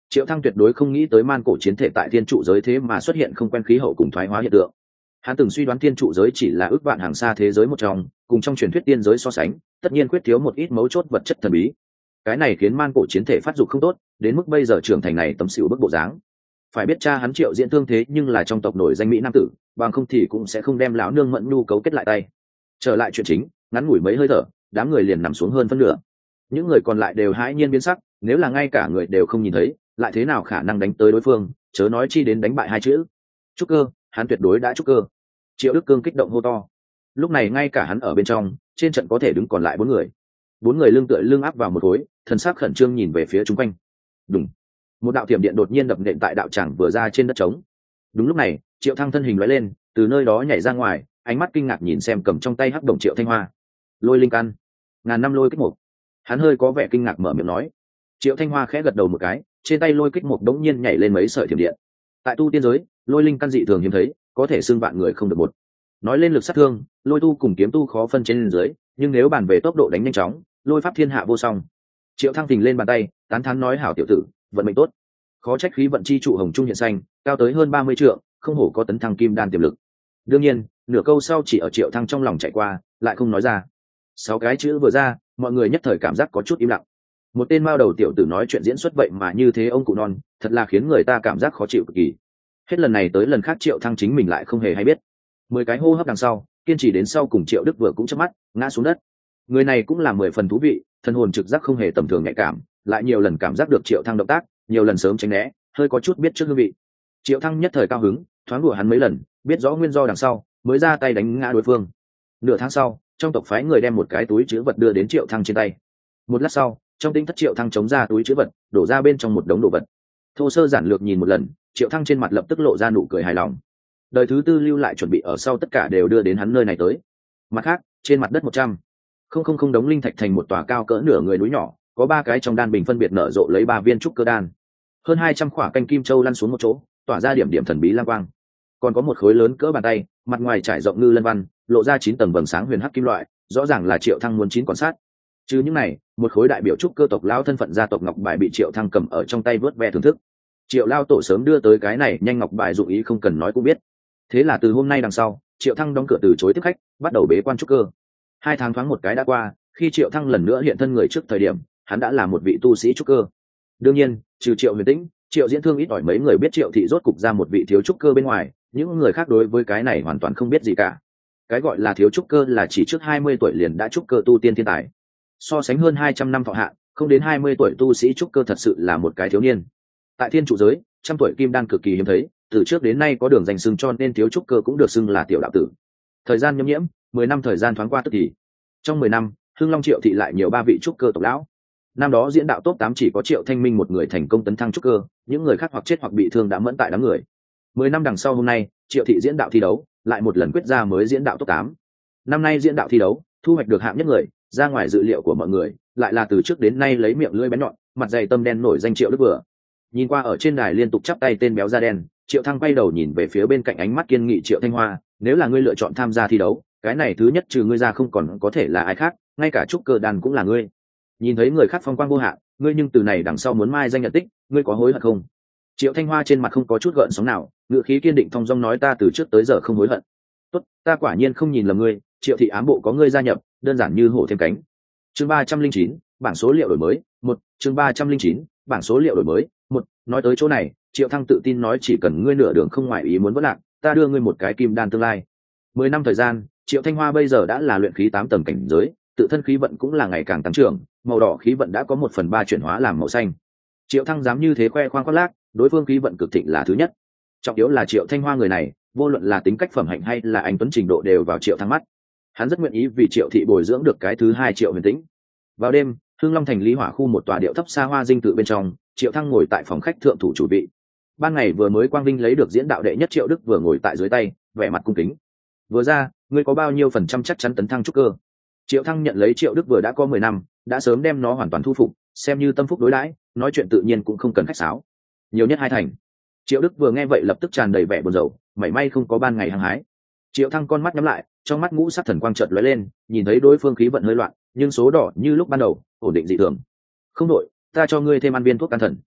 Triệu Thăng tuyệt đối không nghĩ tới man cổ chiến thể tại thiên trụ giới thế mà xuất hiện không quen khí hậu cùng thoái hóa hiện tượng. Hắn từng suy đoán thiên trụ giới chỉ là ước vạn hàng xa thế giới một trong, cùng trong truyền thuyết tiên giới so sánh, tất nhiên khuyết thiếu một ít mấu chốt vật chất thần bí. Cái này khiến man cổ chiến thể phát dục không tốt, đến mức bây giờ trưởng thành này tấm xỉu bức bộ dáng. Phải biết cha hắn Triệu Diễn thương thế nhưng là trong tộc nổi danh mỹ nam tử, bằng không thì cũng sẽ không đem lão nương Mẫn Nhu cấu kết lại tay. Trở lại chuyện chính, ngắn ngủi mấy hơi thở, đám người liền nằm xuống hơn phân nửa. Những người còn lại đều hãi nhiên biến sắc, nếu là ngay cả người đều không nhìn thấy, lại thế nào khả năng đánh tới đối phương, chớ nói chi đến đánh bại hai chữ. Trúc cơ, hắn tuyệt đối đã trúc cơ. Triệu Đức Cương kích động hô to. Lúc này ngay cả hắn ở bên trong, trên trận có thể đứng còn lại bốn người lưng tựa lưng áp vào một khối, thần sắc khẩn trương nhìn về phía chung quanh. Đùng, một đạo tiềm điện đột nhiên đập nện tại đạo tràng vừa ra trên đất trống. Đúng lúc này, Triệu Thăng thân hình lóe lên, từ nơi đó nhảy ra ngoài, ánh mắt kinh ngạc nhìn xem cầm trong tay hắc đồng Triệu Thanh Hoa. Lôi linh căn, ngàn năm lôi kích mục. Hắn hơi có vẻ kinh ngạc mở miệng nói. Triệu Thanh Hoa khẽ gật đầu một cái, trên tay lôi kích mục đống nhiên nhảy lên mấy sợi thiểm điện. Tại tu tiên giới, lôi linh căn dị thường hiếm thấy, có thể xưng vạn người không được một. Nói lên lực sát thương, lôi tu cùng kiếm tu khó phân trên dưới, nhưng nếu bàn về tốc độ đánh nhanh chóng, lôi pháp thiên hạ vô song. Triệu Thăng thình lên bàn tay, tán thán nói hảo tiểu tử, vận mệnh tốt. Khó trách khí vận chi trụ hồng trung hiện xanh, cao tới hơn 30 trượng, không hổ có tấn thăng kim đan tiềm lực. Đương nhiên, nửa câu sau chỉ ở Triệu Thăng trong lòng chạy qua, lại không nói ra. 6 cái chữ vừa ra, mọi người nhất thời cảm giác có chút im lặng. Một tên mao đầu tiểu tử nói chuyện diễn xuất vậy mà như thế ông cụ non, thật là khiến người ta cảm giác khó chịu cực kỳ. Hết lần này tới lần khác Triệu Thăng chính mình lại không hề hay biết. 10 cái hô hấp đằng sau, kiên trì đến sau cùng Triệu Đức vừa cũng chớp mắt ngã xuống đất. Người này cũng là 10 phần thú vị, thân hồn trực giác không hề tầm thường nhạy cảm, lại nhiều lần cảm giác được Triệu Thăng động tác, nhiều lần sớm tránh né, hơi có chút biết trước hương vị. Triệu Thăng nhất thời cao hứng, thoáng đùa hắn mấy lần, biết rõ nguyên do đằng sau, mới ra tay đánh ngã đối phương. Nửa tháng sau, trong tộc phái người đem một cái túi trữ vật đưa đến Triệu Thăng trên tay. Một lát sau, trong tinh thất Triệu Thăng chống ra túi trữ vật, đổ ra bên trong một đống đồ vật. Thô sơ giản lược nhìn một lần, Triệu Thăng trên mặt lập tức lộ ra nụ cười hài lòng. Đời thứ tư lưu lại chuẩn bị ở sau tất cả đều đưa đến hắn nơi này tới. Mặt khác, trên mặt đất 100 không đống linh thạch thành một tòa cao cỡ nửa người núi nhỏ, có 3 cái trong đan bình phân biệt nở rộ lấy 3 viên trúc cơ đan. Hơn 200 khỏa canh kim châu lăn xuống một chỗ, tỏa ra điểm điểm thần bí lang quang. Còn có một khối lớn cỡ bàn tay, mặt ngoài trải rộng ngư lân văn, lộ ra 9 tầng vầng sáng huyền hắc kim loại, rõ ràng là Triệu Thăng muốn 9 còn sát. Chứ những này, một khối đại biểu trúc cơ tộc lão thân phận gia tộc ngọc bài bị Triệu Thăng cầm ở trong tay vớt ve thưởng thức. Triệu lao tổ sớm đưa tới cái này, nhanh ngọc bài dụng ý không cần nói cũng biết. Thế là từ hôm nay đằng sau, Triệu Thăng đóng cửa từ chối tiếp khách, bắt đầu bế quan trúc cơ. 2 tháng thoáng một cái đã qua, khi Triệu Thăng lần nữa hiện thân người trước thời điểm, hắn đã là một vị tu sĩ trúc cơ. Đương nhiên, trừ Triệu Huyền Tĩnh, Triệu Diễn Thương ít ỏi mấy người biết Triệu thị rốt cục ra một vị thiếu trúc cơ bên ngoài, những người khác đối với cái này hoàn toàn không biết gì cả. Cái gọi là thiếu trúc cơ là chỉ trước 20 tuổi liền đã trúc cơ tu tiên thiên tài. So sánh hơn 200 năm thọ hạn, không đến 20 tuổi tu sĩ trúc cơ thật sự là một cái thiếu niên. Tại thiên trụ giới, trăm tuổi kim đan cực kỳ hiếm thấy, từ trước đến nay có đường danh xưng cho nên thiếu trúc cơ cũng được xưng là tiểu đạo tử. Thời gian nhâm nhiễm, 10 năm thời gian thoáng qua tức thì. Trong 10 năm, Hưng Long Triệu thị lại nhiều 3 vị trúc cơ tộc lão. Năm đó diễn đạo top 8 chỉ có Triệu Thanh Minh một người thành công tấn thăng trúc cơ, những người khác hoặc chết hoặc bị thương đã mẫn tại đám người. 10 năm đằng sau hôm nay, Triệu thị diễn đạo thi đấu, lại một lần quyết ra mới diễn đạo top 8. Năm nay diễn đạo thi đấu, thu hoạch được hạng nhất người, ra ngoài dự liệu của mọi người, lại là từ trước đến nay lấy miệng lưỡi bén nhọn, mặt dày tâm đen nổi danh Triệu Đức Vừa. Nhìn qua ở trên đài liên tục chắp tay tên béo da đen, Triệu Thăng quay đầu nhìn về phía bên cạnh ánh mắt kiên nghị Triệu Thanh Hoa, nếu là ngươi lựa chọn tham gia thi đấu, cái này thứ nhất trừ ngươi ra không còn có thể là ai khác, ngay cả trúc cơ đan cũng là ngươi. Nhìn thấy người khác phong quang vô hạn, ngươi nhưng từ này đằng sau muốn mai danh nhận tích, ngươi có hối hận không? Triệu Thanh Hoa trên mặt không có chút gợn sóng nào, ngữ khí kiên định thong dong nói ta từ trước tới giờ không hối hận. Tốt, ta quả nhiên không nhìn lầm ngươi, Triệu thị ám bộ có ngươi gia nhập, đơn giản như hổ thêm cánh. Chương 309, bảng số liệu đổi mới, 1, chương 309, bảng số liệu đổi mới, 1, nói tới chỗ này, Triệu Thăng tự tin nói chỉ cần ngươi nửa đường không ngoài ý muốn vỡ lạc, ta đưa ngươi một cái kim đan tương lai. 10 năm thời gian, Triệu Thanh Hoa bây giờ đã là luyện khí 8 tầng cảnh giới, tự thân khí vận cũng là ngày càng tăng trưởng, màu đỏ khí vận đã có 1/3 chuyển hóa làm màu xanh. Triệu Thăng dám như thế khoe khoang khoác lác, đối phương khí vận cực thịnh là thứ nhất. Trọng yếu là Triệu Thanh Hoa người này, vô luận là tính cách phẩm hạnh hay là anh tuấn trình độ đều vào Triệu Thăng mắt. Hắn rất nguyện ý vì Triệu thị bồi dưỡng được cái thứ hai Triệu Huyền Tĩnh. Vào đêm, Hưng Long thành Lý Hỏa khu một tòa điệu thấp xa hoa dinh tự bên trong, Triệu Thăng ngồi tại phòng khách thượng thủ chủ vị. Ban ngày vừa mới quang vinh lấy được diễn đạo đệ nhất Triệu Đức vừa ngồi tại dưới tay, vẻ mặt cung kính. Vừa ra, ngươi có bao nhiêu phần trăm chắc chắn tấn thăng trúc cơ? Triệu Thăng nhận lấy Triệu Đức vừa đã có 10 năm, đã sớm đem nó hoàn toàn thu phục, xem như tâm phúc đối đãi, nói chuyện tự nhiên cũng không cần khách sáo. Nhiều nhất 2 thành. Triệu Đức vừa nghe vậy lập tức tràn đầy vẻ buồn rầu, mảy may không có ban ngày hăng hái. Triệu Thăng con mắt nhắm lại, trong mắt ngũ sắc thần quang chợt lóe lên, nhìn thấy đối phương khí vận hơi loạn, nhưng số đỏ như lúc ban đầu, ổn định dị thường. Không đổi, ta cho ngươi thêm ăn viên thuốc can thần.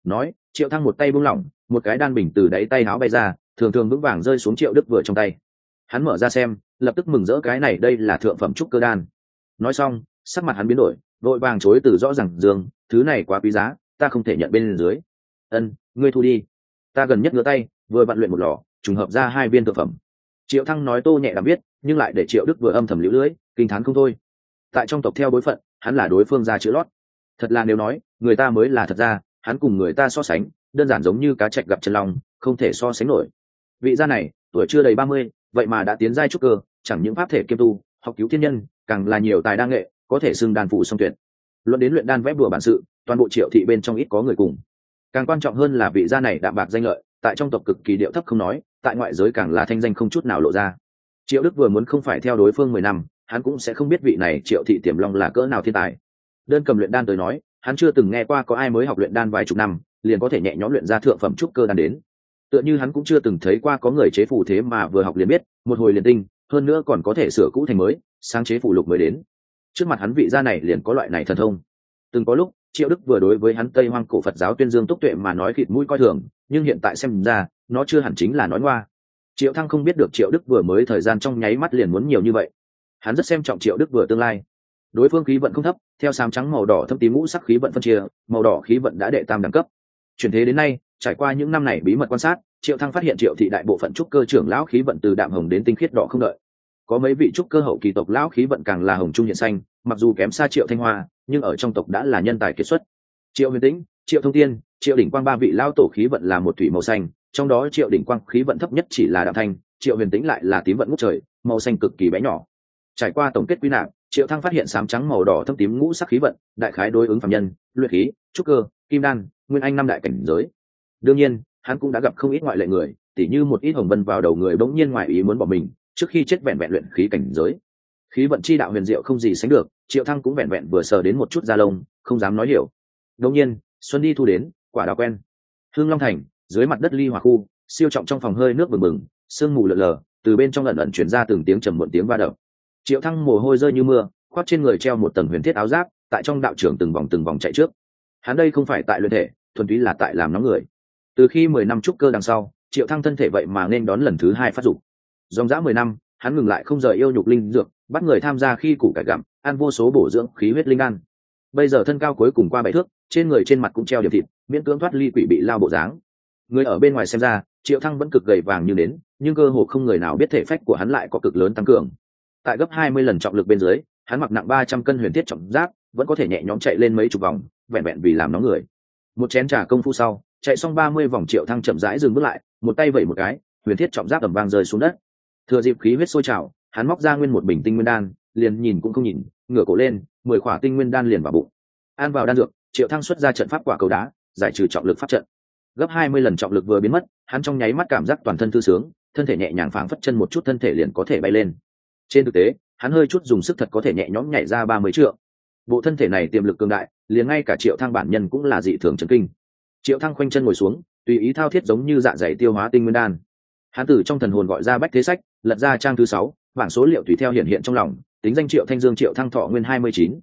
nói. Triệu Thăng một tay buông lỏng, một cái đan bình từ đáy tay áo bay ra, thường thường vững vàng rơi xuống Triệu Đức Vừa trong tay. Hắn mở ra xem, lập tức mừng rỡ, cái này đây là thượng phẩm trúc cơ đan. Nói xong, sắc mặt hắn biến đổi, vội vàng chối từ rõ rằng Dương, thứ này quá quý giá, ta không thể nhận bên dưới. Ân, ngươi thu đi. Ta gần nhất ngửa tay, vừa vận luyện một lò, trùng hợp ra 2 viên thượng phẩm. Triệu Thăng nói tô nhẹ đã biết, nhưng lại để Triệu Đức Vừa âm thầm liễu lưỡi, kinh thán không thôi. Tại trong tộc theo bối phận, hắn là đối phương ra chữ lót. Thật là nếu nói, người ta mới là thật ra, hắn cùng người ta so sánh, đơn giản giống như cá trạch gặp chân long, không thể so sánh nổi. Vị gia này, tuổi chưa đầy 30, vậy mà đã tiến giai trúc cơ, chẳng những pháp thể kiêm tu, học cứu thiên nhân, càng là nhiều tài đa nghệ, có thể xưng đan phụ song tuyệt. Luận đến luyện đan vẽ bùa bản sự, toàn bộ Triệu thị bên trong ít có người cùng. Càng quan trọng hơn là vị gia này đạm bạc danh lợi, tại trong tộc cực kỳ điệu thấp không nói, tại ngoại giới càng là thanh danh không chút nào lộ ra. Triệu Đức Vừa muốn không phải theo đối phương 10 năm, hắn cũng sẽ không biết vị này Triệu thị Tiềm Long là cỡ nào thiên tài. Đơn cầm luyện đan tới nói, hắn chưa từng nghe qua có ai mới học luyện đan vài chục năm liền có thể nhẹ nhõm luyện ra thượng phẩm trúc cơ đan đến. Tựa như hắn cũng chưa từng thấy qua có người chế phù thế mà vừa học liền biết, một hồi liền tinh, hơn nữa còn có thể sửa cũ thành mới, sáng chế phù lục mới đến. Trước mặt hắn vị gia này liền có loại này thần thông. Từng có lúc, Triệu Đức Vừa đối với hắn Tây Hoang cổ Phật giáo tuyên dương túc tuệ mà nói khịt mũi coi thường, nhưng hiện tại xem ra, nó chưa hẳn chính là nói ngoa. Triệu Thăng không biết được Triệu Đức Vừa mới thời gian trong nháy mắt liền muốn nhiều như vậy. Hắn rất xem trọng Triệu Đức Vừa tương lai. Đối phương khí vận không thấp, theo xám trắng màu đỏ thâm tím ngũ sắc khí vận phân chia, màu đỏ khí vận đã đệ tam đẳng cấp. Chuyển thế đến nay, trải qua những năm này bí mật quan sát, Triệu Thăng phát hiện Triệu thị đại bộ phận trúc cơ trưởng lão khí vận từ đạm hồng đến tinh khiết đỏ không đợi. Có mấy vị trúc cơ hậu kỳ tộc lão khí vận càng là hồng trung hiện xanh, mặc dù kém xa Triệu Thanh Hoa, nhưng ở trong tộc đã là nhân tài kiệt xuất. Triệu Huyền Tĩnh, Triệu Thông Tiên, Triệu Đỉnh Quang ba vị lão tổ khí vận là một thủy màu xanh, trong đó Triệu Đỉnh Quang khí vận thấp nhất chỉ là đạm thanh, Triệu Huyền Tĩnh lại là tím vận ngút trời, màu xanh cực kỳ bé nhỏ. Trải qua tổng kết quy nạp, Triệu Thăng phát hiện xám trắng màu đỏ thâm tím ngũ sắc khí vận, đại khái đối ứng phàm nhân, luyện khí, trúc cơ, kim đan, nguyên anh 5 đại cảnh giới. Đương nhiên, hắn cũng đã gặp không ít ngoại lệ người, tỉ như một ít hồng vân vào đầu người bỗng nhiên ngoại ý muốn bỏ mình, trước khi chết vẹn vẹn luyện khí cảnh giới. Khí vận chi đạo huyền diệu không gì sánh được, Triệu Thăng cũng vẹn vẹn vừa sờ đến một chút da lông, không dám nói hiểu. Đương nhiên, xuân đi thu đến, quả đào quen. Hương Long Thành, dưới mặt đất ly hỏa khu, siêu trọng trong phòng hơi nước bừng bừng, sương mù lờ lờ, từ bên trong ẩn ẩn truyền ra từng tiếng trầm muộn tiếng va đập. Triệu Thăng mồ hôi rơi như mưa, khoác trên người treo một tầng huyền thiết áo giáp, tại trong đạo trưởng từng vòng chạy trước. Hắn đây không phải tại luyện thể, thuần túy là tại làm nóng người. Từ khi 10 năm trúc cơ đằng sau, Triệu Thăng thân thể vậy mà nên đón lần thứ 2 phát dục. Dòng dã 10 năm, hắn ngừng lại không rời yêu nhục linh dược, bắt người tham gia khi củ cải gặm, ăn vô số bổ dưỡng khí huyết linh đan. Bây giờ thân cao cuối cùng qua 7 thước, trên người trên mặt cũng treo điểm thịt, miễn cưỡng thoát ly quỷ bị lao bộ dáng. Người ở bên ngoài xem ra, Triệu Thăng vẫn cực gầy vàng như nến, nhưng cơ hồ không người nào biết thể phách của hắn lại có cực lớn tăng cường. Tại gấp 20 lần trọng lực bên dưới, hắn mặc nặng 300 cân huyền thiết trọng giáp, vẫn có thể nhẹ nhõm chạy lên mấy chục vòng, vẹn vẹn vì làm nóng người. Một chén trà công phu sau, chạy xong 30 vòng, Triệu Thăng chậm rãi dừng bước lại, một tay vẩy một cái, huyền thiết trọng giáp ầm vang rơi xuống đất. Thừa dịp khí huyết sôi trào, hắn móc ra nguyên một bình tinh nguyên đan, liền nhìn cũng không nhìn, ngửa cổ lên, 10 quả tinh nguyên đan liền vào bụng. Ăn vào đan dược, Triệu Thăng xuất ra trận pháp quả cầu đá, giải trừ trọng lực pháp trận. Gấp 20 lần trọng lực vừa biến mất, hắn trong nháy mắt cảm giác toàn thân thư sướng, thân thể nhẹ nhàng phảng phất chân một chút thân thể liền có thể bay lên. Trên thực tế, hắn hơi chút dùng sức thật có thể nhẹ nhõm nhảy ra 30 trượng. Bộ thân thể này tiềm lực cường đại, liền ngay cả Triệu Thăng bản nhân cũng là dị thường chấn kinh. Triệu Thăng khoanh chân ngồi xuống, tùy ý thao thiết giống như dạ dày tiêu hóa tinh nguyên đan. Hắn từ trong thần hồn gọi ra bách thế sách, lật ra trang thứ 6, bảng số liệu tùy theo hiện hiện trong lòng, tính danh Triệu Thanh Dương, Triệu Thăng thọ nguyên 29,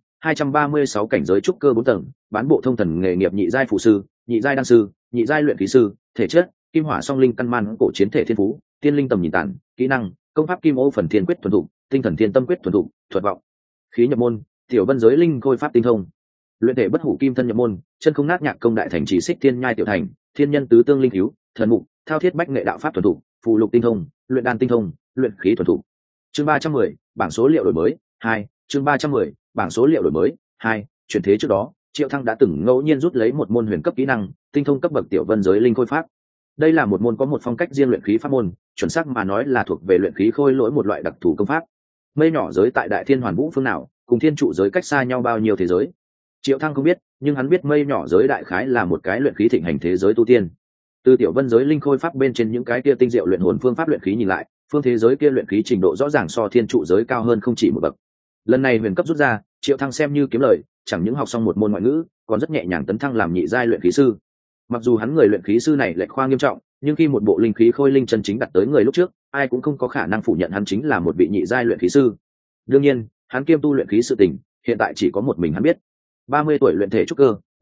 236 cảnh giới trúc cơ 4 tầng, bán bộ thông thần nghề nghiệp nhị giai phù sư, nhị giai đan sư, nhị giai luyện khí sư, thể chất, kim hỏa song linh căn man cổ chiến thể thiên phú, tiên linh tầm nhìn tản, kỹ năng, công pháp kim ô phần thiên quyết thuần thục, tinh thần thiên tâm quyết thuần thục, thuật vọng. Khí nhập môn, tiểu vân giới linh khôi pháp tinh thông. Luyện thể bất hủ kim thân nhập môn, chân không nát nhạc công đại thành chỉ xích thiên nhai tiểu thành, thiên nhân tứ tương linh thiếu, thần mục, thao thiết bách nghệ đạo pháp thuần thục, phù lục tinh thông, luyện đan tinh thông, luyện khí thuần thục. Chương 310, bảng số liệu đổi mới 2, chương 310, bảng số liệu đổi mới 2, chuyển thế trước đó, Triệu Thăng đã từng ngẫu nhiên rút lấy một môn huyền cấp kỹ năng, tinh thông cấp bậc tiểu vân giới linh khôi pháp. Đây là một môn có một phong cách riêng luyện khí pháp môn, chuẩn xác mà nói là thuộc về luyện khí khôi lỗi một loại đặc thù công pháp. Mây nhỏ giới tại Đại Thiên Hoàn Vũ phương nào, cùng thiên trụ giới cách xa nhau bao nhiêu thế giới? Triệu Thăng không biết, nhưng hắn biết mây nhỏ giới đại khái là một cái luyện khí thịnh hành thế giới tu tiên. Từ tiểu vân giới linh khôi pháp bên trên những cái kia tinh diệu luyện hồn phương pháp luyện khí nhìn lại, phương thế giới kia luyện khí trình độ rõ ràng so thiên trụ giới cao hơn không chỉ một bậc. Lần này huyền cấp rút ra, Triệu Thăng xem như kiếm lời, chẳng những học xong một môn ngoại ngữ, còn rất nhẹ nhàng tấn thăng làm nhị giai luyện khí sư. Mặc dù hắn người luyện khí sư này lệch khoa nghiêm trọng, nhưng khi một bộ linh khí khôi linh chân chính đặt tới người lúc trước, ai cũng không có khả năng phủ nhận hắn chính là một vị nhị giai luyện khí sư. Đương nhiên, hắn kiêm tu luyện khí sự tình, hiện tại chỉ có một mình hắn biết. 30 tuổi luyện thể trúc cơ,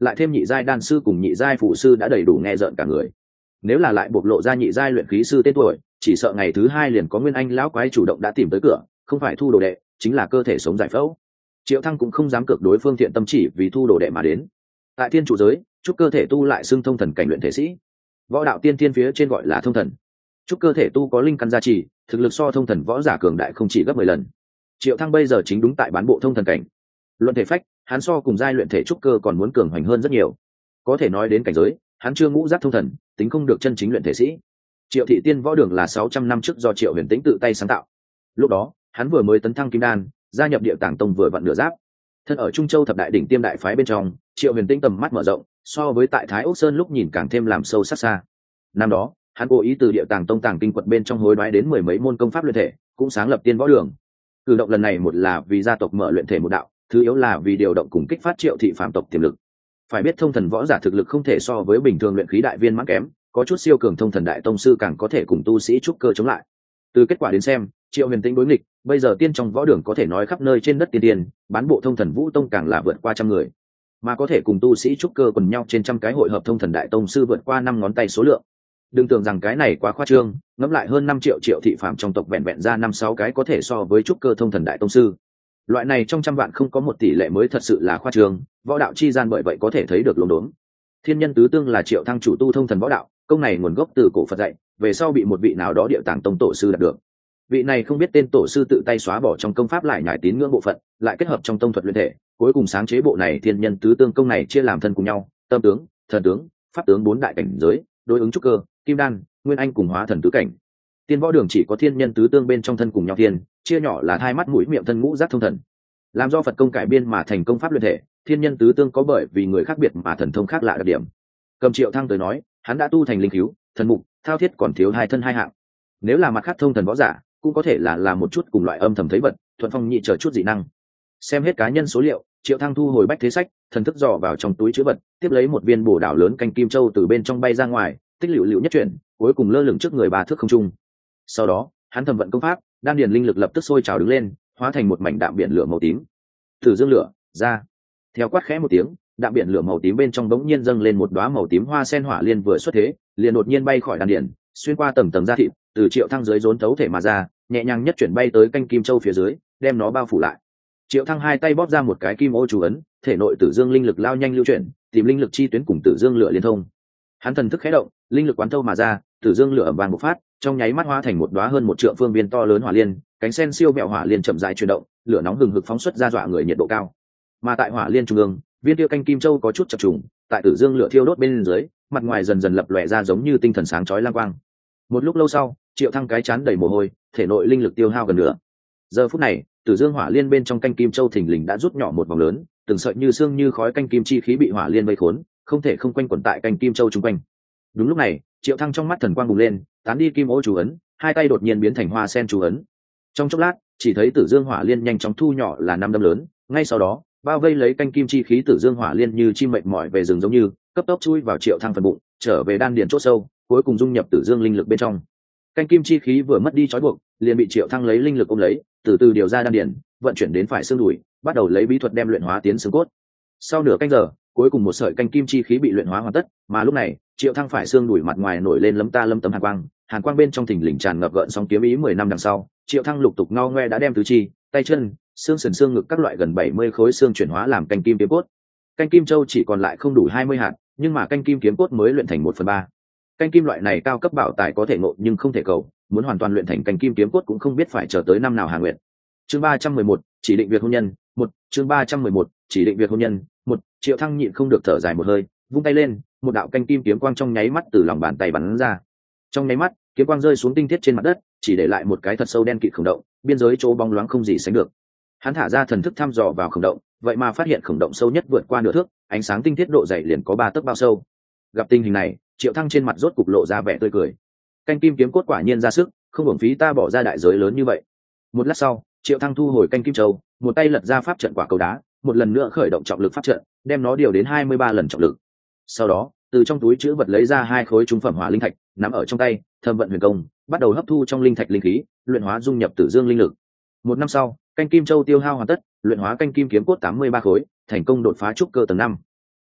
lại thêm nhị giai đan sư cùng nhị giai phụ sư đã đầy đủ nghe rợn cả người. Nếu là lại bộc lộ ra nhị giai luyện khí sư tên tuổi, chỉ sợ ngày thứ hai liền có nguyên anh lão quái chủ động đã tìm tới cửa, không phải thu đồ đệ chính là cơ thể sống giải phẫu. Triệu Thăng cũng không dám cược đối phương thiện tâm chỉ vì thu đồ đệ mà đến. Tại thiên trụ giới, chúc cơ thể tu lại xưng thông thần cảnh luyện thể sĩ, võ đạo tiên thiên phía trên gọi là thông thần. Chúc cơ thể tu có linh căn gia trì, thực lực so thông thần võ giả cường đại không chỉ gấp 10 lần. Triệu Thăng bây giờ chính đúng tại bán bộ thông thần cảnh. Luận thể phách, hắn so cùng giai luyện thể trúc cơ còn muốn cường hoành hơn rất nhiều. Có thể nói đến cảnh giới, hắn chưa ngũ giác thông thần, tính không được chân chính luyện thể sĩ. Triệu thị tiên võ đường là 600 năm trước do Triệu Huyền Tĩnh tự tay sáng tạo. Lúc đó, hắn vừa mới tấn thăng kim đan, gia nhập Địa Tàng Tông vừa vặn nửa giáp. Thân ở Trung Châu thập đại đỉnh tiêm đại phái bên trong, Triệu Huyền Tĩnh tầm mắt mở rộng, so với tại Thái Ốc Sơn lúc nhìn càng thêm làm sâu sắc xa. Năm đó, hắn cố ý từ Địa Tàng Tông tàng kinh quật bên trong hối đoái đến 10 mấy môn công pháp luyện thể, cũng sáng lập tiên võ đường. Cử động lần này một là vì gia tộc mở luyện thể một đạo, thứ yếu là vì điều động cùng kích phát Triệu thị phạm tộc tiềm lực. Phải biết thông thần võ giả thực lực không thể so với bình thường luyện khí đại viên mãn kém, có chút siêu cường thông thần đại tông sư càng có thể cùng tu sĩ trúc cơ chống lại. Từ kết quả đến xem, Triệu Huyền Tĩnh đối nghịch, bây giờ tiên trong võ đường có thể nói khắp nơi trên đất tiên tiên, bán bộ thông thần vũ tông càng là vượt qua trăm người, mà có thể cùng tu sĩ trúc cơ quần nhau trên trăm cái hội hợp thông thần đại tông sư vượt qua 5 ngón tay số lượng. Đừng tưởng rằng cái này quá khoa trương, ngẫm lại hơn 5 triệu Triệu thị phạm trong tộc vẹn vẹn ra 5-6 cái có thể so với trúc cơ thông thần đại tông sư. Loại này trong trăm vạn không có một tỷ lệ mới thật sự là khoa trương, võ đạo chi gian bởi vậy có thể thấy được luống đốn. Thiên nhân tứ tương là Triệu Thăng chủ tu thông thần võ đạo, công này nguồn gốc từ cổ Phật dạy, về sau bị một vị nào đó Địa Tàng Tông tổ sư đạt được. Vị này không biết tên tổ sư tự tay xóa bỏ trong công pháp lại nhải tín ngưỡng bộ phận, lại kết hợp trong tông thuật luyện thể, cuối cùng sáng chế bộ này thiên nhân tứ tương công này chia làm thân cùng nhau, tâm tướng, thần tướng, pháp tướng 4 đại cảnh giới, đối ứng trúc cơ, kim đan, nguyên anh cùng hóa thần tứ cảnh. Tiên võ đường chỉ có thiên nhân tứ tương bên trong thân cùng nhau thiên, chia nhỏ là hai mắt mũi miệng thân ngũ giác thông thần. Làm do Phật công cải biên mà thành công pháp luyện thể, thiên nhân tứ tương có bởi vì người khác biệt mà thần thông khác lạ đặc điểm. Cầm Triệu Thăng tới nói, hắn đã tu thành linh cứu, thần mục, thao thiết còn thiếu hai thân hai hạng. Nếu là mặt khác thông thần võ giả, cũng có thể là một chút cùng loại âm thầm thấy vật, thuận phong nhị trở chút dị năng. Xem hết cá nhân số liệu, Triệu Thăng thu hồi bách thế sách, thần thức dò vào trong túi chứa vật, tiếp lấy một viên bổ đảo lớn canh kim châu từ bên trong bay ra ngoài, tích lựu lựu nhất chuyển, cuối cùng lơ lửng trước người 3 thước không trung. Sau đó, hắn thầm vận công pháp, đan điền linh lực lập tức sôi trào đứng lên, hóa thành một mảnh đạm biển lửa màu tím. Thử dương lửa ra. Theo quát khẽ một tiếng, đạm biển lửa màu tím bên trong bỗng nhiên dâng lên một đóa màu tím hoa sen hỏa liên vừa xuất thế, liền đột nhiên bay khỏi đan điền, xuyên qua tầng tầng da thịt, từ Triệu Thăng dưới rốn thấu thể mà ra, nhẹ nhàng nhất chuyển bay tới canh kim châu phía dưới, đem nó bao phủ lại. Triệu Thăng hai tay bóp ra một cái kim ô chú ấn, thể nội tử dương linh lực lao nhanh lưu chuyển, tìm linh lực chi tuyến cùng tử dương lửa liên thông. Hắn thần thức khẽ động, linh lực quán thâu mà ra, tử dương lửa ầm vang bộc phát, trong nháy mắt hóa thành một đóa hơn 1 trượng phương viên to lớn hỏa liên, cánh sen siêu mẹo hỏa liên chậm rãi chuyển động, lửa nóng hừng hực phóng xuất ra dọa người nhiệt độ cao. Mà tại hỏa liên trung ương, viên tiêu canh kim châu có chút chập trùng, tại tử dương lửa thiêu đốt bên dưới, mặt ngoài dần dần lập lòe ra giống như tinh thần sáng chói lang quang. Một lúc lâu sau, Triệu Thăng cái chán đầy mồ hôi, thể nội linh lực tiêu hao gần nửa. Giờ phút này, tử dương hỏa liên bên trong canh kim châu thình lình đã rút nhỏ một vòng lớn, từng sợi như xương như khói canh kim chi khí bị hỏa liên vây khốn, không thể không quanh quẩn tại canh kim châu trung quanh. Đúng lúc này, Triệu Thăng trong mắt thần quang bùng lên, tán đi kim ô chú ấn, hai tay đột nhiên biến thành hoa sen chú ấn. Trong chốc lát, chỉ thấy tử dương hỏa liên nhanh chóng thu nhỏ là 5 đâm lớn, ngay sau đó, bao vây lấy canh kim chi khí tử dương hỏa liên như chim mệt mỏi về rừng giống như, cấp tốc chui vào Triệu Thăng phần bụng, trở về đan điền chỗ sâu, cuối cùng dung nhập tử dương linh lực bên trong. Canh kim chi khí vừa mất đi trói buộc, liền bị Triệu Thăng lấy linh lực ôm lấy, từ từ điều ra đan điền, vận chuyển đến phải xương đùi, bắt đầu lấy bí thuật đem luyện hóa tiến xương cốt. Sau nửa canh giờ, cuối cùng một sợi canh kim chi khí bị luyện hóa hoàn tất, mà lúc này, Triệu Thăng phải xương đùi mặt ngoài nổi lên lấm tấm hàn quang bên trong thình lình tràn ngập gợn sóng kiếm ý 10 năm đằng sau, Triệu Thăng lục tục ngao ngoe đã đem tứ chi, tay chân, xương sườn xương ngực các loại gần 70 khối xương chuyển hóa làm canh kim kiếm cốt. Canh kim châu chỉ còn lại không đủ 20 hạt, nhưng mà canh kim kiếm cốt mới luyện thành 1/3. Canh kim loại này cao cấp bảo tài có thể ngộ nhưng không thể cầu, muốn hoàn toàn luyện thành canh kim kiếm cốt cũng không biết phải chờ tới năm nào hà nguyện. Chương 311, chỉ định việc hôn nhân, 1, chương 311, chỉ định việc hôn nhân, 1, Triệu Thăng nhịn không được thở dài một hơi, vung tay lên, một đạo canh kim kiếm quang trong nháy mắt từ lòng bàn tay bắn ra. Trong nháy mắt, kiếm quang rơi xuống tinh thiết trên mặt đất, chỉ để lại một cái thật sâu đen kịt khổng động, biên giới chỗ bóng loáng không gì sánh được. Hắn thả ra thần thức thăm dò vào khổng động, vậy mà phát hiện khổng động sâu nhất vượt qua nửa thước, ánh sáng tinh thiết độ dày liền có 3 tấc bao sâu. Gặp tình hình này, Triệu Thăng trên mặt rốt cục lộ ra vẻ tươi cười. Canh kim kiếm cốt quả nhiên ra sức, không uổng phí ta bỏ ra đại giới lớn như vậy. Một lát sau, Triệu Thăng thu hồi canh kim châu, một tay lật ra pháp trận quả cầu đá, một lần nữa khởi động trọng lực pháp trận, đem nó điều đến 23 lần trọng lực. Sau đó, từ trong túi trữ vật lấy ra 2 khối trung phẩm hỏa linh thạch, nắm ở trong tay, thâm vận huyền công, bắt đầu hấp thu trong linh thạch linh khí, luyện hóa dung nhập tử dương linh lực. Một năm sau, canh kim châu tiêu hao hoàn tất, luyện hóa canh kim kiếm cốt 83 khối, thành công đột phá trúc cơ tầng 5.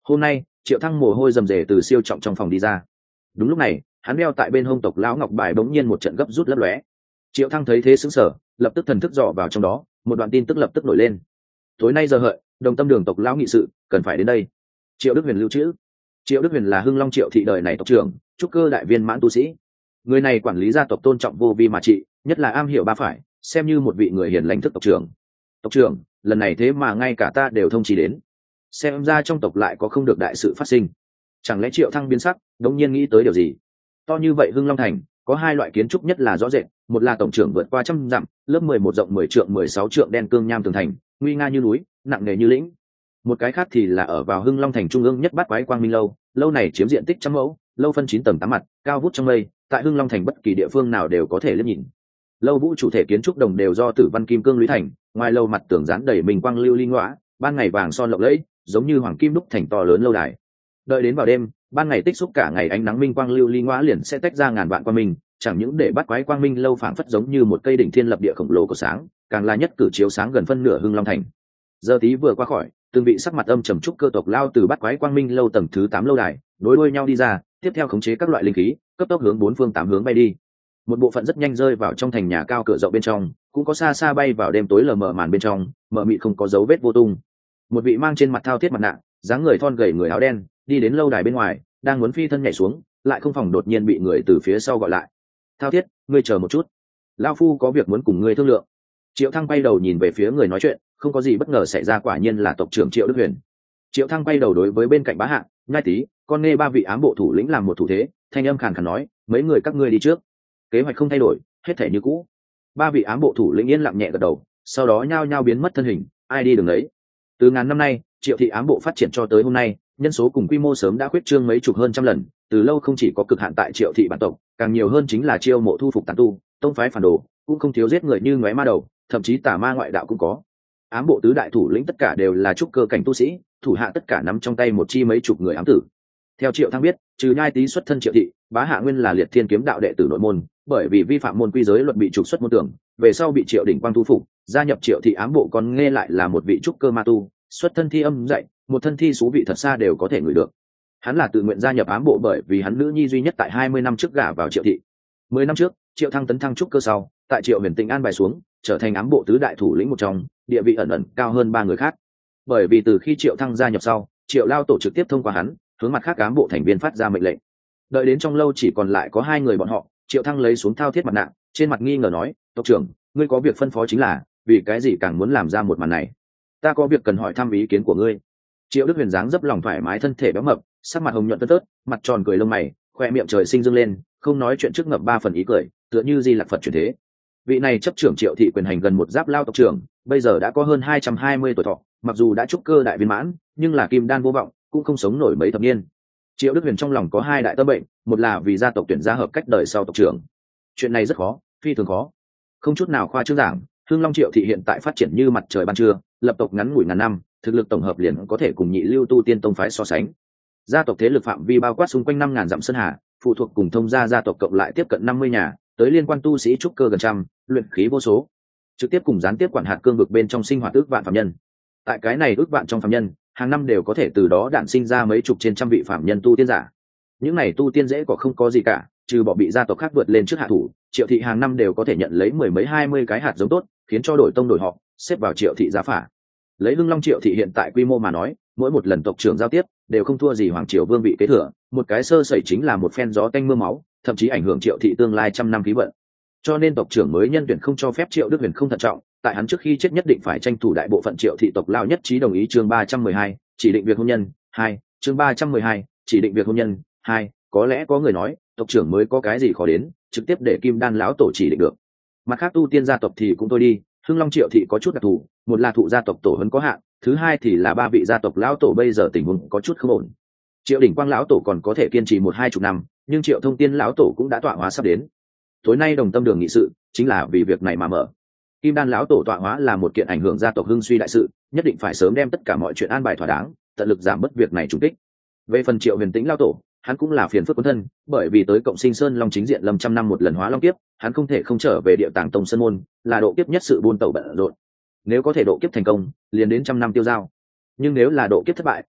Hôm nay Triệu Thăng mồ hôi rầm rề từ siêu trọng trong phòng đi ra. Đúng lúc này hắn đeo tại bên hông tộc lão ngọc bài bỗng nhiên một trận gấp rút lấp lóe. Triệu Thăng thấy thế sững sờ, lập tức thần thức dò vào trong đó, một đoạn tin tức lập tức nổi lên. Tối nay giờ hợi, Đồng Tâm Đường tộc lão nghị sự cần phải đến đây. Triệu Đức Huyền lưu trữ. Triệu Đức Huyền là Hưng Long Triệu thị đời này tộc trưởng, trúc cơ đại viên mãn tu sĩ. Người này quản lý gia tộc tôn trọng vô vi mà trị, nhất là am hiểu ba phải, xem như một vị người hiền lành thức tộc trưởng. Tộc trưởng, lần này thế mà ngay cả ta đều thông chỉ đến, xem ra trong tộc lại có không được đại sự phát sinh. Chẳng lẽ Triệu Thăng biến sắc, đống nhiên nghĩ tới điều gì? To như vậy Hưng Long thành có hai loại kiến trúc nhất là rõ rệt, một là tổng trưởng vượt qua trăm dặm, lớp 11 rộng 10 trượng 16 trượng đen cương nham tường thành, nguy nga như núi, nặng nề như lĩnh. Một cái khác thì là ở vào Hưng Long thành trung ương nhất bát quái quang minh lâu, lâu này chiếm diện tích trăm mẫu, lâu phân 9 tầng 8 mặt, cao vút trong mây, tại Hưng Long thành bất kỳ địa phương nào đều có thể liếc nhìn. Lâu vũ chủ thể kiến trúc đồng đều do tử văn kim cương lũy thành, ngoài lâu mặt tường dán đầy minh quang lưu ly ngõa, ban ngày vàng son lộng lẫy, giống như hoàng kim đúc thành to lớn lâu đài. Đợi đến vào đêm, ban ngày tích xúc cả ngày ánh nắng minh quang lưu ly ngõa liền sẽ tách ra ngàn vạn quang minh, chẳng những để bắt quái quang minh lâu phảng phất giống như một cây đỉnh thiên lập địa khổng lồ của sáng, càng là nhất cử chiếu sáng gần phân nửa Hưng Long thành. Giờ tí vừa qua khỏi, từng vị sắc mặt âm trầm trúc cơ tộc lao từ bắt quái quang minh lâu tầng thứ 8 lâu đài, nối đuôi nhau đi ra, tiếp theo khống chế các loại linh khí, cấp tốc hướng bốn phương tám hướng bay đi. Một bộ phận rất nhanh rơi vào trong thành nhà cao cửa rộng bên trong, cũng có xa xa bay vào đêm tối lờ mờ màn bên trong, mờ mịt không có dấu vết vô tung. Một vị mang trên mặt thao thiết mặt nạ, dáng người thon gầy người áo đen, đi đến lâu đài bên ngoài, đang muốn phi thân nhảy xuống, lại không phòng đột nhiên bị người từ phía sau gọi lại. Thao thiết, ngươi chờ một chút, lão phu có việc muốn cùng ngươi thương lượng. Triệu Thăng quay đầu nhìn về phía người nói chuyện, không có gì bất ngờ xảy ra, quả nhiên là tộc trưởng Triệu Đức Huyền. Triệu Thăng quay đầu đối với bên cạnh Bá Hạ, Nhai Tý, con nghe ba vị ám bộ thủ lĩnh làm một thủ thế, thanh âm khàn khàn nói, mấy người các ngươi đi trước, kế hoạch không thay đổi, hết thể như cũ. Ba vị ám bộ thủ lĩnh yên lặng nhẹ gật đầu, sau đó nhao nhao biến mất thân hình, ai đi đường đấy. Từ ngàn năm nay, Triệu thị ám bộ phát triển cho tới hôm nay, nhân số cùng quy mô sớm đã khuyết trương mấy chục hơn trăm lần, từ lâu không chỉ có cực hạn tại Triệu thị bản tộc, càng nhiều hơn chính là chiêu mộ thu phục tán tu, tông phái phản đồ, cũng không thiếu giết người như ngóe ma đầu, thậm chí tà ma ngoại đạo cũng có. Ám bộ tứ đại thủ lĩnh tất cả đều là trúc cơ cảnh tu sĩ, thủ hạ tất cả nắm trong tay một chi mấy chục người ám tử. Theo Triệu Thăng biết, trừ Nhai Tý xuất thân Triệu thị, Bá Hạ nguyên là Liệt Thiên kiếm đạo đệ tử nội môn, bởi vì vi phạm môn quy giới luật bị trục xuất môn tưởng, về sau bị Triệu Đỉnh Quang thu phục, gia nhập Triệu thị ám bộ, còn nghe lại là một vị trúc cơ ma tu, xuất thân thi âm dạy, một thân thi số vị thật xa đều có thể ngửi được. Hắn là tự nguyện gia nhập ám bộ bởi vì hắn nữ nhi duy nhất tại 20 năm trước gả vào Triệu thị. 10 năm trước, Triệu Thăng tấn thăng trúc cơ sau, tại Triệu Huyền Tĩnh an bài xuống, trở thành ám bộ tứ đại thủ lĩnh một trong, địa vị ẩn ẩn cao hơn ba người khác. Bởi vì từ khi Triệu Thăng gia nhập sau, Triệu Lao tổ trực tiếp thông qua hắn, hướng mặt khác ám bộ thành viên phát ra mệnh lệnh. Đợi đến trong lâu chỉ còn lại có hai người bọn họ, Triệu Thăng lấy xuống thao thiết mặt nạ, trên mặt nghi ngờ nói, tộc trưởng, ngươi có việc phân phó chính là, vì cái gì càng muốn làm ra một màn này? Ta có việc cần hỏi thăm ý kiến của ngươi. Triệu Đức Huyền dáng dấp lòng thoải mái, thân thể béo mập, sắc mặt hồng nhuận tớt tớt, mặt tròn cười lông mày, khoe miệng trời sinh dương lên, không nói chuyện trước ngập ba phần ý cười, tựa như Di Lặc Phật chuyển thế. Vị này chấp trưởng Triệu thị quyền hành gần một giáp lao tộc trưởng, bây giờ đã có hơn 220 tuổi thọ, mặc dù đã trúc cơ đại viên mãn, nhưng là kim đan vô vọng, cũng không sống nổi mấy thập niên. Triệu Đức Huyền trong lòng có hai đại tâm bệnh, một là vì gia tộc tuyển gia hợp cách đời sau tộc trưởng. Chuyện này rất khó, phi thường khó. Không chút nào khoa trương giảng, Hưng Long Triệu thị hiện tại phát triển như mặt trời ban trưa, lập tộc ngắn ngủi ngàn năm, thực lực tổng hợp liền có thể cùng Nhị Lưu tu tiên tông phái so sánh. Gia tộc thế lực phạm vi bao quát xung quanh 5000 dặm sơn hà, phụ thuộc cùng thông gia gia tộc cộng lại tiếp cận 50 nhà, tới liên quan tu sĩ trúc cơ gần trăm, luyện khí vô số. Trực tiếp cùng gián tiếp quản hạt cương vực bên trong sinh hoạt ước vạn phạm nhân. Tại cái này ước vạn trong phạm nhân, hàng năm đều có thể từ đó đản sinh ra mấy chục trên trăm vị phạm nhân tu tiên giả. Những này tu tiên dễ có không có gì cả, trừ bỏ bị gia tộc khác vượt lên trước hạ thủ, Triệu thị hàng năm đều có thể nhận lấy mười mấy 20 cái hạt giống tốt, khiến cho đổi tông đổi họ, xếp vào Triệu thị giá phả. Lấy Hưng Long Triệu thị hiện tại quy mô mà nói, mỗi một lần tộc trưởng giao tiếp đều không thua gì hoàng triều vương vị kế thừa, một cái sơ sẩy chính là một phen gió tanh mưa máu, thậm chí ảnh hưởng Triệu thị tương lai trăm năm khí vận. Cho nên tộc trưởng mới nhân tuyển không cho phép Triệu Đức Huyền không thận trọng, tại hắn trước khi chết nhất định phải tranh thủ đại bộ phận Triệu thị tộc lao nhất trí đồng ý. Chương 312, chỉ định việc hôn nhân 2. Chương 312, chỉ định việc hôn nhân 2. Có lẽ có người nói, tộc trưởng mới có cái gì khó đến, trực tiếp để Kim Đan lão tổ chỉ định được. Mặt khác tu tiên gia tộc thì cũng thôi đi, Hưng Long Triệu thị có chút đặc thù, một là thụ gia tộc tổ huấn có hạn, thứ hai thì là ba vị gia tộc lão tổ bây giờ tình huống có chút không ổn. Triệu Đỉnh Quang lão tổ còn có thể kiên trì 1-2 chục năm, nhưng Triệu Thông Tiên lão tổ cũng đã tọa hóa sắp đến. Tối nay Đồng Tâm Đường nghị sự chính là vì việc này mà mở. Kim Đan lão tổ tọa hóa là một kiện ảnh hưởng gia tộc hưng suy đại sự, nhất định phải sớm đem tất cả mọi chuyện an bài thỏa đáng, tận lực giảm bớt việc này trùng kích. Về phần Triệu Huyền Tĩnh lão tổ, hắn cũng là phiền phức quân thân, bởi vì tới cộng sinh sơn long chính diện lâm trăm năm một lần hóa long kiếp, hắn không thể không trở về Địa Tàng Tông sơn môn, là độ kiếp nhất sự buôn tẩu bận rộn. Nếu có thể độ kiếp thành công, liền đến trăm năm tiêu dao. Nhưng nếu là độ kiếp thất bại,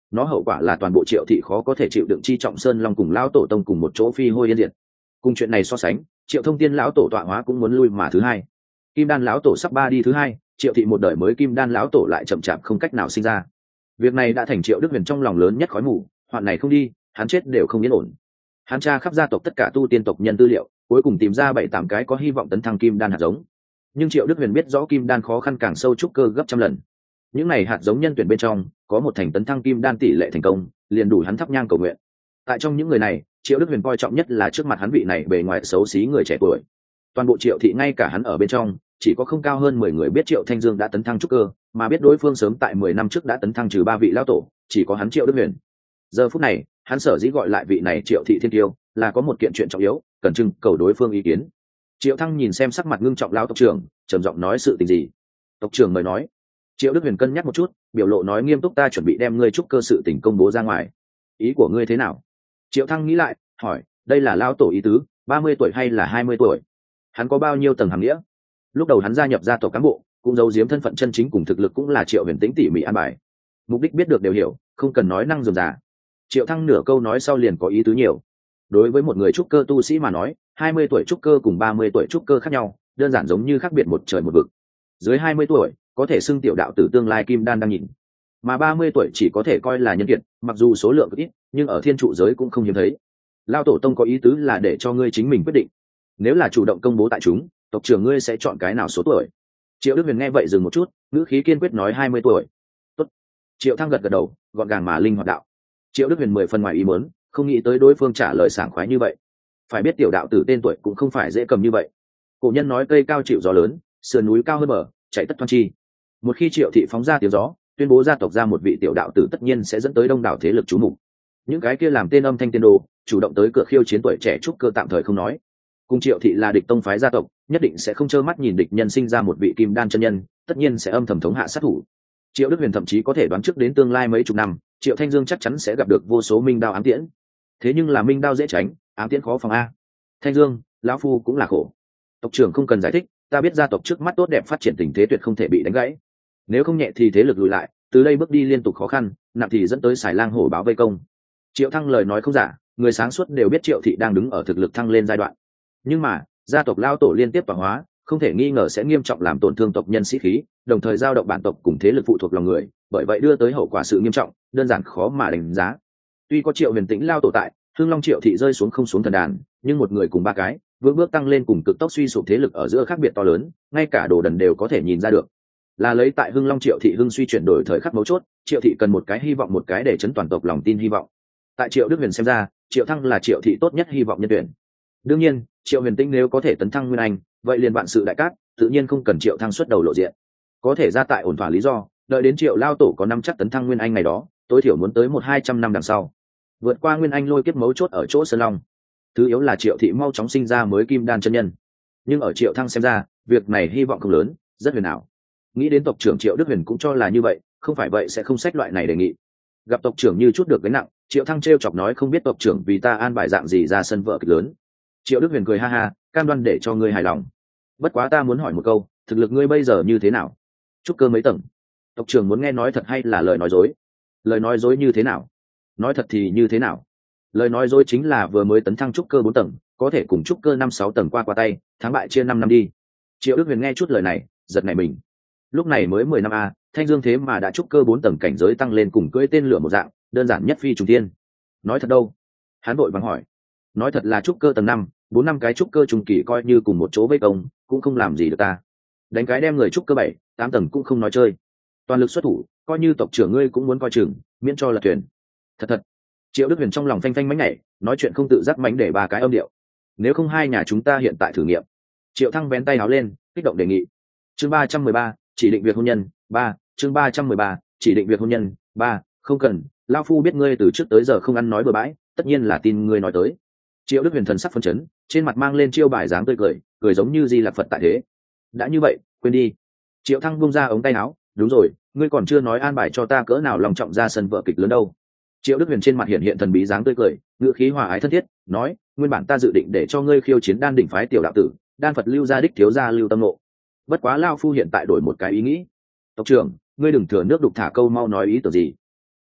nó hậu quả là toàn bộ Triệu thị khó có thể chịu đựng chi trọng Sơn Long cùng lão tổ tông cùng một chỗ phi hôi yên diệt. Cùng chuyện này so sánh, Triệu Thông Tiên lão tổ tọa hóa cũng muốn lui mà thứ hai. Kim Đan lão tổ sắp ba đi thứ hai, Triệu thị một đời mới Kim Đan lão tổ lại chậm chạp không cách nào sinh ra. Việc này đã thành Triệu Đức Huyền trong lòng lớn nhất khói mù, hoạn này không đi, hắn chết đều không yên ổn. Hắn tra khắp gia tộc tất cả tu tiên tộc nhân tư liệu, cuối cùng tìm ra 7-8 cái có hy vọng tấn thăng Kim Đan hạt giống. Nhưng Triệu Đức Huyền biết rõ Kim Đan khó khăn càng sâu trúc cơ gấp trăm lần. Những này hạt giống nhân tuyển bên trong, có một thành tấn thăng Kim Đan tỷ lệ thành công, liền đủ hắn thắp nhang cầu nguyện. Tại trong những người này, Triệu Đức Huyền coi trọng nhất là trước mặt hắn vị này bề ngoài xấu xí người trẻ tuổi. Toàn bộ Triệu thị ngay cả hắn ở bên trong, chỉ có không cao hơn 10 người biết Triệu Thanh Dương đã tấn thăng trúc cơ, mà biết đối phương sớm tại 10 năm trước đã tấn thăng trừ 3 vị lão tổ, chỉ có hắn Triệu Đức Huyền. Giờ phút này, hắn sở dĩ gọi lại vị này Triệu thị thiên tiêu, là có một kiện chuyện trọng yếu, cần trưng cầu đối phương ý kiến. Triệu Thăng nhìn xem sắc mặt ngưng trọng lão tộc trưởng, trầm giọng nói sự tình gì. Tộc trưởng mời nói. Triệu Đức Huyền cân nhắc một chút, biểu lộ nói nghiêm túc, ta chuẩn bị đem ngươi trúc cơ sự tình công bố ra ngoài. Ý của ngươi thế nào? Triệu Thăng nghĩ lại, hỏi, đây là lão tổ ý tứ, 30 tuổi hay là 20 tuổi? Hắn có bao nhiêu tầng hàm nghĩa? Lúc đầu hắn gia nhập gia tộc cán bộ, cũng giấu giếm thân phận chân chính cùng thực lực cũng là Triệu Huyền tĩnh tỉ mỉ an bài. Mục đích biết được đều hiểu, không cần nói năng rườm rà. Triệu Thăng nửa câu nói sau liền có ý tứ nhiều. Đối với một người trúc cơ tu sĩ mà nói, 20 tuổi trúc cơ cùng 30 tuổi trúc cơ khác nhau, đơn giản giống như khác biệt một trời một vực. Dưới 20 tuổi, có thể xưng tiểu đạo tử tương lai kim đan đang nhìn, mà 30 tuổi chỉ có thể coi là nhân kiệt, mặc dù số lượng ít, nhưng ở thiên trụ giới cũng không hiếm thấy. Lao tổ tông có ý tứ là để cho ngươi chính mình quyết định. Nếu là chủ động công bố tại chúng, tộc trưởng ngươi sẽ chọn cái nào số tuổi? Triệu Đức Huyền nghe vậy dừng một chút, ngữ khí kiên quyết nói 20 tuổi. Tốt. Triệu Thăng gật gật đầu, gọn gàng mà linh hoạt đạo. Triệu Đức Huyền 10 phần ngoài ý muốn, không nghĩ tới đối phương trả lời sảng khoái như vậy. Phải biết tiểu đạo tử tên tuổi cũng không phải dễ cầm như vậy. Cổ nhân nói cây cao chịu gió lớn, sườn núi cao hơn bờ, chạy tất toan chi. Một khi Triệu thị phóng ra tiếng gió, tuyên bố gia tộc ra một vị tiểu đạo tử tất nhiên sẽ dẫn tới đông đảo thế lực chú mục. Những cái kia làm tên âm thanh tiên đồ, chủ động tới cửa khiêu chiến tuổi trẻ trúc cơ tạm thời không nói. Cùng Triệu thị là địch tông phái gia tộc, nhất định sẽ không trơ mắt nhìn địch nhân sinh ra một vị kim đan chân nhân, tất nhiên sẽ âm thầm thống hạ sát thủ. Triệu Đức Huyền thậm chí có thể đoán trước đến tương lai mấy chục năm, Triệu Thanh Dương chắc chắn sẽ gặp được vô số minh đao ám tiễn. Thế nhưng là minh đao dễ tránh, ám tiễn khó phòng a. Thanh Dương, lão phu cũng là khổ. Tộc trưởng không cần giải thích, ta biết gia tộc trước mắt tốt đẹp phát triển tình thế tuyệt không thể bị đánh gãy. Nếu không nhẹ thì thế lực lùi lại, từ đây bước đi liên tục khó khăn, nặng thì dẫn tới xài lang hổ báo vây công. Triệu Thăng lời nói không giả, người sáng suốt đều biết Triệu thị đang đứng ở thực lực thăng lên giai đoạn. Nhưng mà, gia tộc lao tổ liên tiếp tọa hóa, không thể nghi ngờ sẽ nghiêm trọng làm tổn thương tộc nhân sĩ khí, đồng thời giao động bản tộc cùng thế lực phụ thuộc lòng người, bởi vậy đưa tới hậu quả sự nghiêm trọng, đơn giản khó mà đánh giá. Tuy có Triệu Huyền Tĩnh lao tổ tại, Hưng Long Triệu thị rơi xuống không xuống thần đàn, nhưng một người cùng ba cái, vững bước tăng lên cùng cực tốc suy sụp thế lực ở giữa khác biệt to lớn, ngay cả đồ đần đều có thể nhìn ra được. Là lấy tại Hưng Long Triệu thị hưng suy chuyển đổi thời khắc mấu chốt, Triệu thị cần một cái hy vọng, một cái để chấn toàn tộc lòng tin hy vọng. Tại Triệu Đức Huyền xem ra, Triệu Thăng là Triệu thị tốt nhất hy vọng nhân tuyển. Đương nhiên, Triệu Huyền Tĩnh nếu có thể tấn thăng nguyên anh, vậy liền vạn sự đại cát, tự nhiên không cần Triệu Thăng xuất đầu lộ diện. Có thể ra tại ổn thỏa lý do, đợi đến Triệu lao tổ có năm chắc tấn thăng nguyên anh ngày đó, tối thiểu muốn tới 100-200 năm đằng sau. Vượt qua nguyên anh lôi kiếp mấu chốt ở chỗ Sơn Long. Thứ yếu là Triệu thị mau chóng sinh ra mới kim đan chân nhân. Nhưng ở Triệu Thăng xem ra, việc này hy vọng không lớn, rất huyền ảo. Nghĩ đến tộc trưởng Triệu Đức Huyền cũng cho là như vậy, không phải vậy sẽ không xách loại này đề nghị. Gặp tộc trưởng như chút được gánh nặng, Triệu Thăng trêu chọc nói không biết tộc trưởng vì ta an bài dạng gì ra sân vợ kịch lớn. Triệu Đức Huyền cười ha ha, cam đoan để cho ngươi hài lòng. Bất quá ta muốn hỏi một câu, thực lực ngươi bây giờ như thế nào? Trúc cơ mấy tầng? Tộc trưởng muốn nghe nói thật hay là lời nói dối? Lời nói dối như thế nào? Nói thật thì như thế nào? Lời nói dối chính là vừa mới tấn thăng trúc cơ 4 tầng, có thể cùng trúc cơ 5-6 tầng qua tay, thắng bại chia 5 năm đi. Triệu Đức Huyền nghe chút lời này, giật nảy mình. Lúc này mới 10 năm a, Thanh Dương thế mà đã trúc cơ 4 tầng, cảnh giới tăng lên cùng cưỡi tên lửa một dạng, đơn giản nhất phi trùng thiên. Nói thật đâu? Hắn vội vàng hỏi. Nói thật là trúc cơ tầng 5, 4 năm cái trúc cơ trùng kỳ coi như cùng một chỗ vây công, cũng không làm gì được ta. Đánh cái đem người trúc cơ 7-8 tầng cũng không nói chơi. Toàn lực xuất thủ, coi như tộc trưởng ngươi cũng muốn coi chừng, miễn cho lật thuyền. Thật. Triệu Đức Huyền trong lòng phanh phanh mánh nhảy, nói chuyện không tự giác mánh để ba cái âm điệu. Nếu không hai nhà chúng ta hiện tại thử nghiệm. Triệu Thăng vén tay áo lên, kích động đề nghị. Chương 313, chỉ định việc hôn nhân 3. Chương 313, chỉ định việc hôn nhân 3. Không cần, lao phu biết ngươi từ trước tới giờ không ăn nói bừa bãi, tất nhiên là tin ngươi nói tới. Triệu Đức Huyền thần sắc phấn chấn, trên mặt mang lên chiêu bài dáng tươi cười, cười giống như Di Lặc Phật tại thế. Đã như vậy, quên đi. Triệu Thăng bung ra ống tay áo, đúng rồi, ngươi còn chưa nói an bài cho ta cỡ nào lòng trọng ra sân vợ kịch lớn đâu. Triệu Đức Huyền trên mặt hiện hiện thần bí dáng tươi cười, ngữ khí hòa ái thân thiết, nói, nguyên bản ta dự định để cho ngươi khiêu chiến đan đỉnh phái tiểu đạo tử, đan Phật lưu gia đích thiếu gia Lưu Tâm Nộ. Bất quá lao phu hiện tại đổi một cái ý nghĩ. Tộc trưởng, ngươi đừng thừa nước đục thả câu, mau nói ý tưởng gì.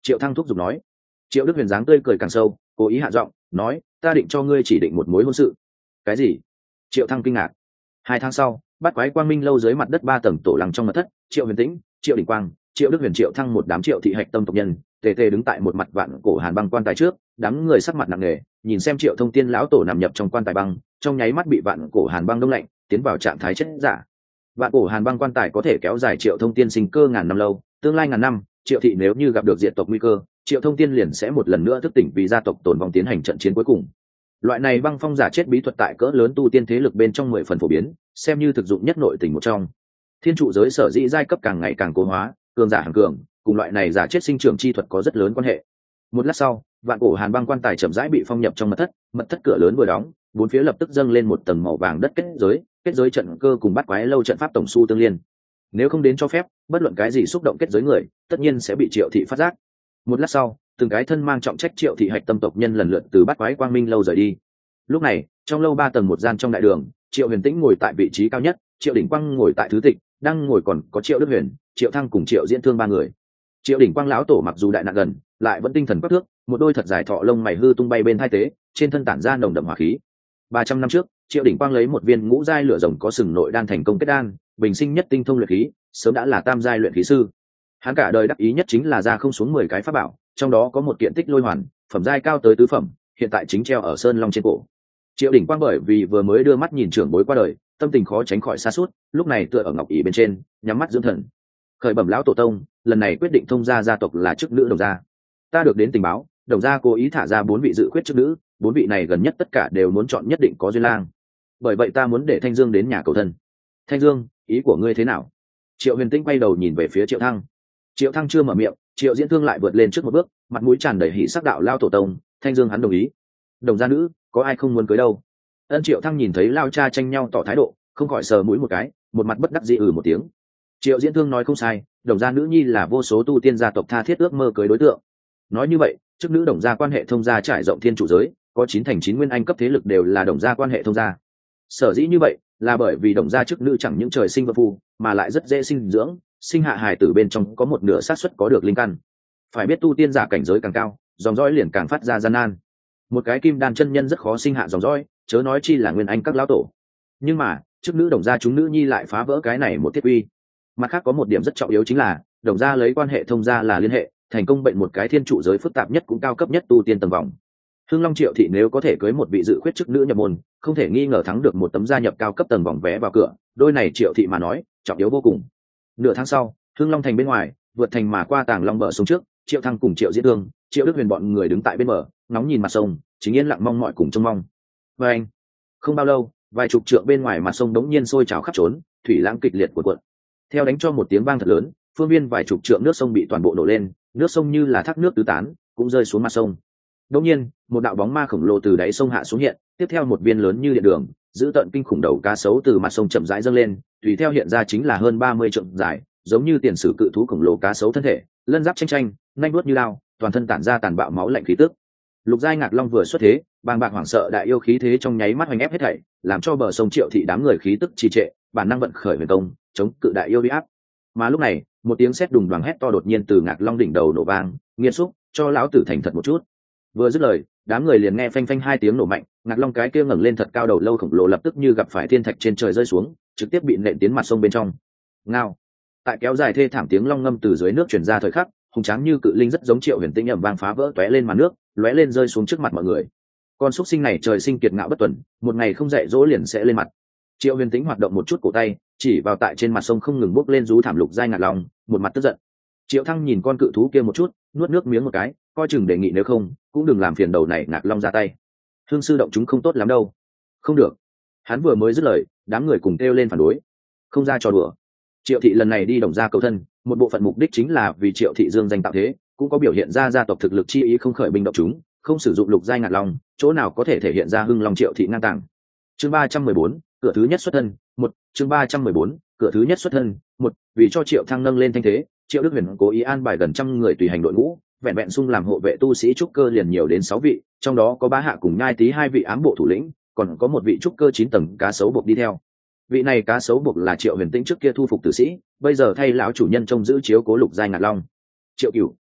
Triệu Thăng thúc giục nói. Triệu Đức Huyền dáng tươi cười càng sâu, cố ý hạ giọng nói, ta định cho ngươi chỉ định một mối hôn sự. Cái gì? Triệu Thăng kinh ngạc. 2 tháng sau, Bát Quái Quang Minh lâu dưới mặt đất 3 tầng tổ lăng trong mật thất, Triệu Huyền Tĩnh, Triệu Đỉnh Quang, Triệu Đức Huyền, Triệu Thăng một đám Triệu thị hạch tâm tộc nhân tề tề đứng tại một mặt vạn cổ hàn băng quan tài trước, đám người sắc mặt nặng nề nhìn xem Triệu Thông Tiên lão tổ nằm nhập trong quan tài băng, trong nháy mắt bị vạn cổ hàn băng đông lạnh, tiến vào trạng thái chết giả. Vạn cổ hàn băng quan tài có thể kéo dài Triệu Thông Tiên sinh cơ ngàn năm lâu, tương lai ngàn năm, Triệu thị nếu như gặp được diệt tộc nguy cơ, Triệu Thông Tiên liền sẽ một lần nữa thức tỉnh vì gia tộc tồn vong tiến hành trận chiến cuối cùng. Loại này băng phong giả chết bí thuật tại cỡ lớn tu tiên thế lực bên trong 10 phần phổ biến, xem như thực dụng nhất nội tình một trong. Thiên trụ giới sở dĩ giai cấp càng ngày càng cố hóa, cường giả hàng cường, cùng loại này giả chết sinh trưởng chi thuật có rất lớn quan hệ. Một lát sau, vạn cổ hàn băng quan tài chậm rãi bị phong nhập trong mật thất cửa lớn vừa đóng, bốn phía lập tức dâng lên một tầng màu vàng đất kết giới trận cơ cùng Bát Quái lâu trận pháp tổng su tương liên. Nếu không đến cho phép, bất luận cái gì xúc động kết giới người, tất nhiên sẽ bị Triệu thị phát giác. Một lát sau, từng cái thân mang trọng trách Triệu thị hạch tâm tộc nhân lần lượt từ Bát Quái Quang Minh lâu rời đi. Lúc này, trong lâu 3 tầng một gian trong đại đường, Triệu Huyền Tĩnh ngồi tại vị trí cao nhất, Triệu Đỉnh Quang ngồi tại thứ tịch, đang ngồi còn có Triệu Đức Huyền, Triệu Thăng cùng Triệu Diễn Thương 3 người. Triệu Đỉnh Quang lão tổ mặc dù đại nạn gần, lại vẫn tinh thần quắc thước, một đôi thật dài thọ lông mày hư tung bay bên hai tế, trên thân tản ra nồng đậm hỏa khí. 300 năm trước, Triệu Đỉnh Quang lấy một viên ngũ giai lửa rồng có sừng nội đan thành công kết đan, bình sinh nhất tinh thông luyện khí, sớm đã là tam giai luyện khí sư. Hắn cả đời đắc ý nhất chính là ra không xuống 10 cái pháp bảo, trong đó có một kiện Tích Lôi Hoàn, phẩm giai cao tới tứ phẩm, hiện tại chính treo ở sơn long trên cổ. Triệu Đỉnh Quang bởi vì vừa mới đưa mắt nhìn trưởng bối qua đời, tâm tình khó tránh khỏi sa sút, lúc này tựa ở ngọc ỷ bên trên, nhắm mắt dưỡng thần. Khởi bẩm lão tổ tông, lần này quyết định thông gia gia tộc là chức nữ Đồng gia. Ta được đến tình báo, Đồng gia cố ý thả ra 4 vị dự khuyết chức nữ, 4 vị này gần nhất tất cả đều muốn chọn nhất định có duyên lang. Bởi vậy ta muốn để Thanh Dương đến nhà cầu thân. Thanh Dương, ý của ngươi thế nào? Triệu Huyền Tĩnh quay đầu nhìn về phía Triệu Thăng. Triệu Thăng chưa mở miệng, Triệu Diễn Thương lại vượt lên trước một bước, mặt mũi tràn đầy hỉ sắc đạo lao tổ tông, Thanh Dương hắn đồng ý. Đồng gia nữ, có ai không muốn cưới đâu? Ân. Triệu Thăng nhìn thấy lao cha tranh nhau tỏ thái độ, không khỏi sờ mũi một cái, một mặt bất đắc dĩ một tiếng. Triệu Diễn Thương nói không sai, Đồng gia nữ nhi là vô số tu tiên gia tộc tha thiết ước mơ cưới đối tượng. Nói như vậy, chức nữ Đồng gia quan hệ thông gia trải rộng thiên trụ giới, có 9 thành 9 nguyên anh cấp thế lực đều là Đồng gia quan hệ thông gia. Sở dĩ như vậy, là bởi vì Đồng gia chức nữ chẳng những trời sinh vợ phu, mà lại rất dễ sinh dưỡng, sinh hạ hài tử bên trong có một nửa xác suất có được linh căn. Phải biết tu tiên giả cảnh giới càng cao, dòng dõi liền càng phát ra gian nan. Một cái kim đan chân nhân rất khó sinh hạ dòng dõi, chớ nói chi là nguyên anh các lão tổ. Nhưng mà, chức nữ Đồng gia chúng nữ nhi lại phá vỡ cái này một thiết quy. Mặt khác có một điểm rất trọng yếu chính là, Đồng gia lấy quan hệ thông gia là liên hệ, thành công bệnh một cái thiên trụ giới phức tạp nhất cũng cao cấp nhất tu tiên tầng vòng. Hưng Long Triệu thị nếu có thể cưới một vị dự khuyết chức nữ nhập môn, không thể nghi ngờ thắng được một tấm gia nhập cao cấp tầng vòng vé vào cửa, đôi này Triệu thị mà nói, trọng yếu vô cùng. Nửa tháng sau, Hưng Long thành bên ngoài, vượt thành mà qua Tàng Long bờ sông trước, Triệu Thăng cùng Triệu Diễn Thương, Triệu Đức Huyền bọn người đứng tại bên bờ, ngóng nhìn mặt sông, chính yên lặng mong mọi cùng trông mong. Và anh, không bao lâu, vài chục trượng bên ngoài mặt sông đống nhiên sôi trào khắp trốn, thủy lãng kịch liệt cuộn. Theo đánh cho một tiếng vang thật lớn, phương viên vài chục trượng nước sông bị toàn bộ nổ lên, nước sông như là thác nước tứ tán, cũng rơi xuống mặt sông. Đống nhiên, một đạo bóng ma khổng lồ từ đáy sông hạ xuống hiện, tiếp theo một viên lớn như điện đường, giữ tận kinh khủng đầu cá sấu từ mặt sông chậm rãi dâng lên, tùy theo hiện ra chính là hơn 30 trượng dài, giống như tiền sử cự thú khổng lồ cá sấu thân thể, lân giáp tranh tranh, nanh vuốt như lao, toàn thân tản ra tàn bạo máu lạnh khí tức. Lục giai ngạc long vừa xuất thế, bàng bạc hoảng sợ đại yêu khí thế trong nháy mắt hoành ép hết thảy, làm cho bờ sông Triệu thị đám người khí tức trì trệ, bản năng vận khởi huyền công, chống cự đại yêu uy áp. Mà lúc này, một tiếng sét đùng đoàng hét to đột nhiên từ ngạc long đỉnh đầu nổ vang, nghiệt xúc, cho lão tử thành thật một chút. Vừa dứt lời, đám người liền nghe phanh phanh 2 tiếng nổ mạnh, ngạc long cái kia ngẩng lên thật cao đầu lâu khổng lồ lập tức như gặp phải thiên thạch trên trời rơi xuống, trực tiếp bị nện tiến mặt sông bên trong. Ngao. Tại kéo dài thê thảm tiếng long ngâm từ dưới nước truyền ra thời khắc, hùng tráng như cự linh rất giống Triệu Huyền Tĩnh ầm vang phá vỡ tóe lên màn nước, lóe lên rơi xuống trước mặt mọi người. Con xúc sinh này trời sinh kiệt ngạo bất tuần, một ngày không dạy dỗ liền sẽ lên mặt. Triệu Huyền Tĩnh hoạt động một chút cổ tay, chỉ vào tại trên mặt sông không ngừng bốc lên rú thảm lục giai ngạc long, một mặt tức giận. Triệu Thăng nhìn con cự thú kia một chút, nuốt nước miếng một cái, coi chừng đề nghị nếu không, cũng đừng làm phiền đầu này ngạc long ra tay. Hương sư động chúng không tốt lắm đâu. Không được. Hắn vừa mới dứt lời, đám người cùng kêu lên phản đối. Không ra trò đùa. Triệu thị lần này đi Đồng gia cầu thân, một bộ phận mục đích chính là vì Triệu thị dương danh tạo thế, cũng có biểu hiện ra gia tộc thực lực chi ý không khởi binh động chúng, không sử dụng lục giai ngạc long, chỗ nào có thể thể hiện ra hưng long Triệu thị ngang tàng. Chương 314, cửa thứ nhất xuất thân, 1, chương 314, cửa thứ nhất xuất thân, 1, vì cho Triệu Thăng nâng lên thanh thế, Triệu Đức Huyền cố ý an bài gần trăm người tùy hành đội ngũ, vẹn vẹn xung làm hộ vệ tu sĩ trúc cơ liền nhiều đến 6 vị, trong đó có Bá Hạ cùng Nhai Tý 2 vị ám bộ thủ lĩnh, còn có một vị trúc cơ 9 tầng cá sấu buộc đi theo. Vị này cá sấu buộc là Triệu Huyền Tĩnh trước kia thu phục tử sĩ, bây giờ thay lão chủ nhân trông giữ chiếu cố lục giai ngạc long. Triệu Cửu,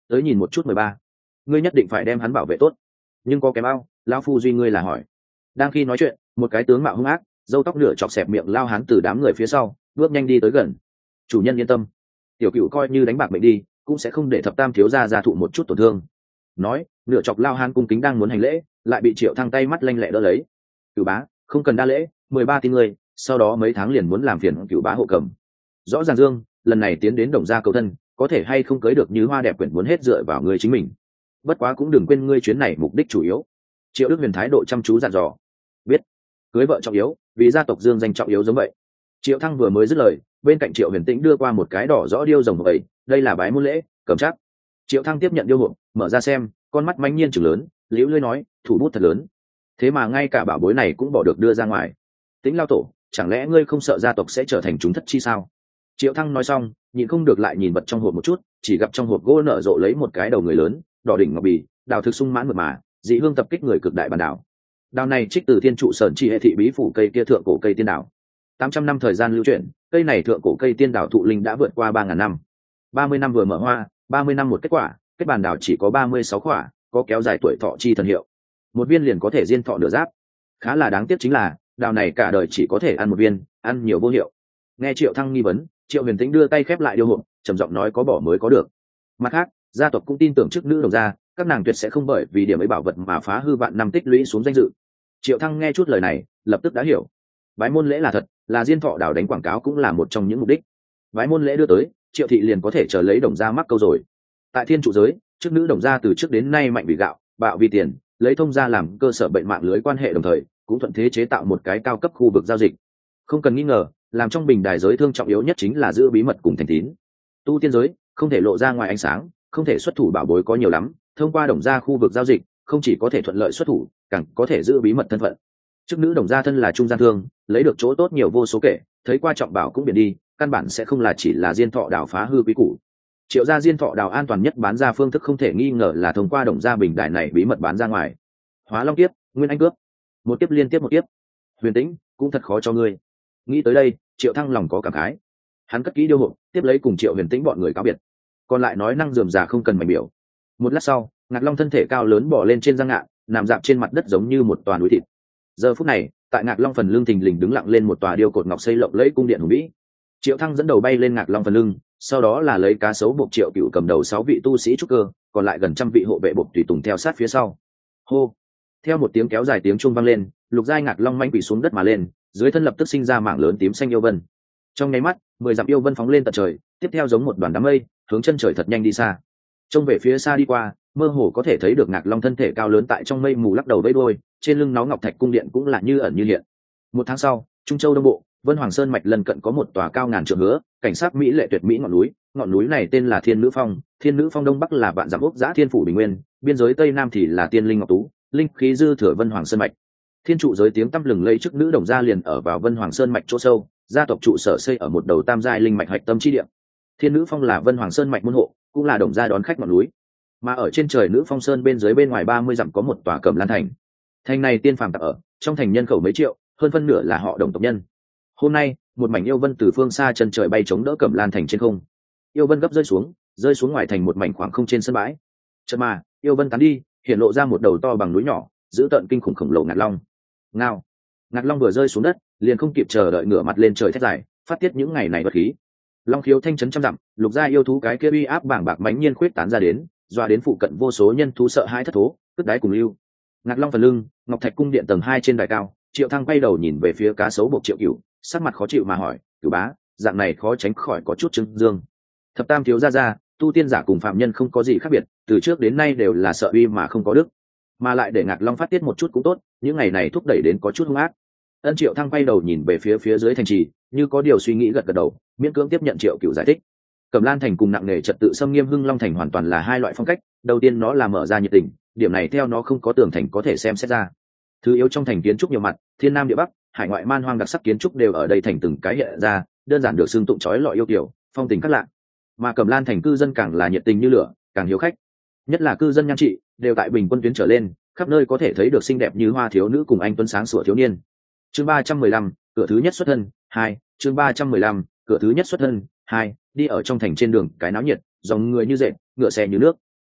tới nhìn một chút 13. Ngươi nhất định phải đem hắn bảo vệ tốt. Nhưng có kém ao, lão phu duy ngươi là hỏi. Đang khi nói chuyện, một cái tướng mạo hung ác, râu tóc nửa chọc xẹp miệng lao hán từ đám người phía sau bước nhanh đi tới gần. Chủ nhân yên tâm, tiểu cựu coi như đánh bạc mệnh đi cũng sẽ không để thập tam thiếu gia thụ một chút tổn thương. Nói, nửa chọc lao hán cung kính đang muốn hành lễ, lại bị Triệu Thăng tay mắt lanh lẹ đỡ lấy. Cửu bá, không cần đa lễ, 13 tin người, sau đó mấy tháng liền muốn làm phiền Cửu bá hộ cầm. Rõ ràng Dương, lần này tiến đến Đồng gia cầu thân, có thể hay không cưới được Như Hoa đẹp quyển muốn hết dựa vào ngươi chính mình. Bất quá cũng đừng quên ngươi chuyến này mục đích chủ yếu. Triệu Đức Huyền thái độ chăm chú dặn dò. Biết. Cưới vợ trọng yếu, vì gia tộc Dương danh trọng yếu giống vậy. Triệu Thăng vừa mới dứt lời, bên cạnh Triệu Huyền Tĩnh đưa qua một cái đỏ rõ điêu rồng vậy, đây là bái môn lễ, cầm chắc. Triệu Thăng tiếp nhận điêu hộp, mở ra xem, con mắt manh nhiên chừng lớn, liễu lưỡi nói, thủ bút thật lớn. Thế mà ngay cả bảo bối này cũng bỏ được đưa ra ngoài. Tĩnh lao tổ, chẳng lẽ ngươi không sợ gia tộc sẽ trở thành chúng thất chi sao? Triệu Thăng nói xong, nhịn không được lại nhìn vật trong hộp một chút, chỉ gặp trong hộp gỗ nở rộ lấy một cái đầu người lớn, đỏ đỉnh ngọc bì, đào thực sung mãn mượt mà, dị hương tập kích người cực đại bản đảo. Đào này trích từ thiên trụ sơn chi hệ thị bí phủ cây kia thượng cổ cây tiên đảo. 800 năm thời gian lưu chuyển, cây này thượng cổ cây tiên đảo thụ linh đã vượt qua 3000 năm. 30 năm vừa mở hoa, 30 năm một kết quả, kết bản đảo chỉ có 36 quả, có kéo dài tuổi thọ chi thần hiệu. Một viên liền có thể diên thọ nửa giáp. Khá là đáng tiếc chính là, đào này cả đời chỉ có thể ăn một viên, ăn nhiều vô hiệu. Nghe Triệu Thăng nghi vấn, Triệu Huyền Tĩnh đưa tay khép lại điêu hộp, trầm giọng nói có bỏ mới có được. Mặt khác, gia tộc cũng tin tưởng chức nữ Đồng gia, các nàng tuyệt sẽ không bởi vì điểm ấy bảo vật mà phá hư vạn năm tích lũy xuống danh dự. Triệu Thăng nghe chút lời này, lập tức đã hiểu. Bái môn lễ là thật, là diên thọ đảo đánh quảng cáo cũng là một trong những mục đích. Bái môn lễ đưa tới, Triệu thị liền có thể chờ lấy Đồng gia mắc câu rồi. Tại thiên trụ giới, chức nữ Đồng gia từ trước đến nay mạnh vì gạo, bạo vì tiền, lấy thông gia làm cơ sở bệnh mạng lưới quan hệ, đồng thời cũng thuận thế chế tạo một cái cao cấp khu vực giao dịch. Không cần nghi ngờ, làm trong bình đài giới thương trọng yếu nhất chính là giữ bí mật cùng thành tín. Tu tiên giới không thể lộ ra ngoài ánh sáng, không thể xuất thủ bảo bối có nhiều lắm, thông qua Đồng gia khu vực giao dịch, không chỉ có thể thuận lợi xuất thủ, càng có thể giữ bí mật thân phận. Chức nữ Đồng gia thân là trung gian thương, lấy được chỗ tốt nhiều vô số kể, thấy qua trọng bảo cũng biển đi, căn bản sẽ không là chỉ là diên thọ đảo phá hư quý củ. Triệu gia diên thọ đảo an toàn nhất bán ra phương thức không thể nghi ngờ là thông qua Đồng gia bình đài này bí mật bán ra ngoài. Hóa Long kiếp, Nguyên Anh cướp, một kiếp liên tiếp một kiếp. Huyền Tĩnh cũng thật khó cho ngươi. Nghĩ tới đây, Triệu Thăng lòng có cảm khái. Hắn cất kỹ điêu hộp, tiếp lấy cùng Triệu Huyền Tĩnh bọn người cáo biệt. Còn lại nói năng rườm rà không cần mày biểu. Một lát sau, Ngạc Long thân thể cao lớn bò lên trên giang ngạn, nằm dạp trên mặt đất giống như một toàn núi thịt. Giờ phút này, tại Ngạc Long phần lưng thình lình đứng lặng lên một tòa điêu cột ngọc xây lộng lẫy cung điện hùng vĩ. Triệu Thăng dẫn đầu bay lên Ngạc Long phần lưng, sau đó là lấy cá sấu buộc Triệu Cựu cầm đầu 6 vị tu sĩ trúc cơ, còn lại gần trăm vị hộ vệ buộc tùy tùng theo sát phía sau. Hô! Theo một tiếng kéo dài tiếng chuông vang lên, lục giai Ngạc Long manh quỳ xuống đất mà lên, dưới thân lập tức sinh ra mảng lớn tím xanh yêu vân. Trong nháy mắt, 10 dặm yêu vân phóng lên tận trời, tiếp theo giống một đoàn đám mây, hướng chân trời thật nhanh đi xa. Trông về phía xa đi qua, mơ hồ có thể thấy được Ngạc Long thân thể cao lớn tại trong mây mù lắc đầu vẫy đuôi, trên lưng nó ngọc thạch cung điện cũng là như ẩn như hiện. Một tháng sau, Trung Châu Đông Bộ, Vân Hoàng Sơn mạch lần cận có một tòa cao ngàn trượng hứa, cảnh sát mỹ lệ tuyệt mỹ ngọn núi này tên là Thiên Nữ Phong, Thiên Nữ Phong đông bắc là vạn dặm ốc giã Thiên phủ Bình Nguyên, biên giới tây nam thì là Tiên Linh Ngọc Tú, linh khí dư thừa Vân Hoàng Sơn mạch. Thiên trụ giới tiếng tăm lừng lẫy chức nữ Đồng gia liền ở vào Vân Hoàng Sơn mạch chỗ sâu, gia tộc trụ sở xây ở một đầu tam giai linh mạch hạch tâm chi địa. Thiên Nữ Phong là Vân Hoàng Sơn mạch môn hộ, cũng là Đồng gia đón khách ngọn núi. Mà ở trên trời Nữ Phong Sơn bên dưới bên ngoài 30 dặm có một tòa Cẩm Lan thành. Thành này tiên phàm tạp ở, trong thành nhân khẩu mấy triệu, hơn phân nửa là họ Đồng tộc nhân. Hôm nay, một mảnh yêu vân từ phương xa chân trời bay chống đỡ Cẩm Lan thành trên không. Yêu vân gấp rơi xuống ngoài thành một mảnh khoảng không trên sân bãi. Chợt mà, yêu vân tán đi, hiện lộ ra một đầu to bằng núi nhỏ, giữ tợn kinh khủng khổng lồ Ngạc Long. Ngao. Ngạc Long vừa rơi xuống đất, liền không kịp chờ đợi ngửa mặt lên trời thét dài, phát tiết những ngày này bất khí. Long khiếu thanh chấn trăm dặm, lục gia yêu thú cái kia uy áp bảng bạc mãnh nhiên khuyết tán ra đến, doa đến phụ cận vô số nhân thú sợ hãi thất thố, cất đáy cùng lưu. Ngạc Long phần lưng, Ngọc Thạch cung điện tầng 2 trên đài cao, Triệu Thăng quay đầu nhìn về phía cá sấu buộc Triệu Cửu, sắc mặt khó chịu mà hỏi, "Cửu bá, dạng này khó tránh khỏi có chút trưng dương." Thập tam thiếu gia, tu tiên giả cùng phạm nhân không có gì khác biệt, từ trước đến nay đều là sợ uy mà không có đức, mà lại để Ngạc Long phát tiết một chút cũng tốt, những ngày này thúc đẩy đến có chút hung ác. Ân Triệu Thăng quay đầu nhìn về phía dưới thành trì, như có điều suy nghĩ gật gật đầu, miễn cưỡng tiếp nhận Triệu Cửu giải thích. Cẩm Lan thành cùng nặng nề trật tự xâm nghiêm Hưng Long thành hoàn toàn là hai loại phong cách, đầu tiên nó là mở ra nhiệt tình, điểm này theo nó không có tường thành có thể xem xét ra. Thứ yếu trong thành kiến trúc nhiều mặt, thiên nam địa bắc, hải ngoại man hoang đặc sắc kiến trúc đều ở đây thành từng cái hiện ra, đơn giản được xưng tụng chói lọi yêu kiều, phong tình khác lạ. Mà Cẩm Lan thành cư dân càng là nhiệt tình như lửa, càng hiếu khách. Nhất là cư dân nhan trị, đều tại bình quân tuyến trở lên, khắp nơi có thể thấy được xinh đẹp như hoa thiếu nữ cùng anh tuấn sáng sủa thiếu niên. Chương 315, cửa thứ nhất xuất thân 2, chương 315, cửa thứ nhất xuất thân 2, đi ở trong thành trên đường cái náo nhiệt, dòng người như dệt, ngựa xe như nước.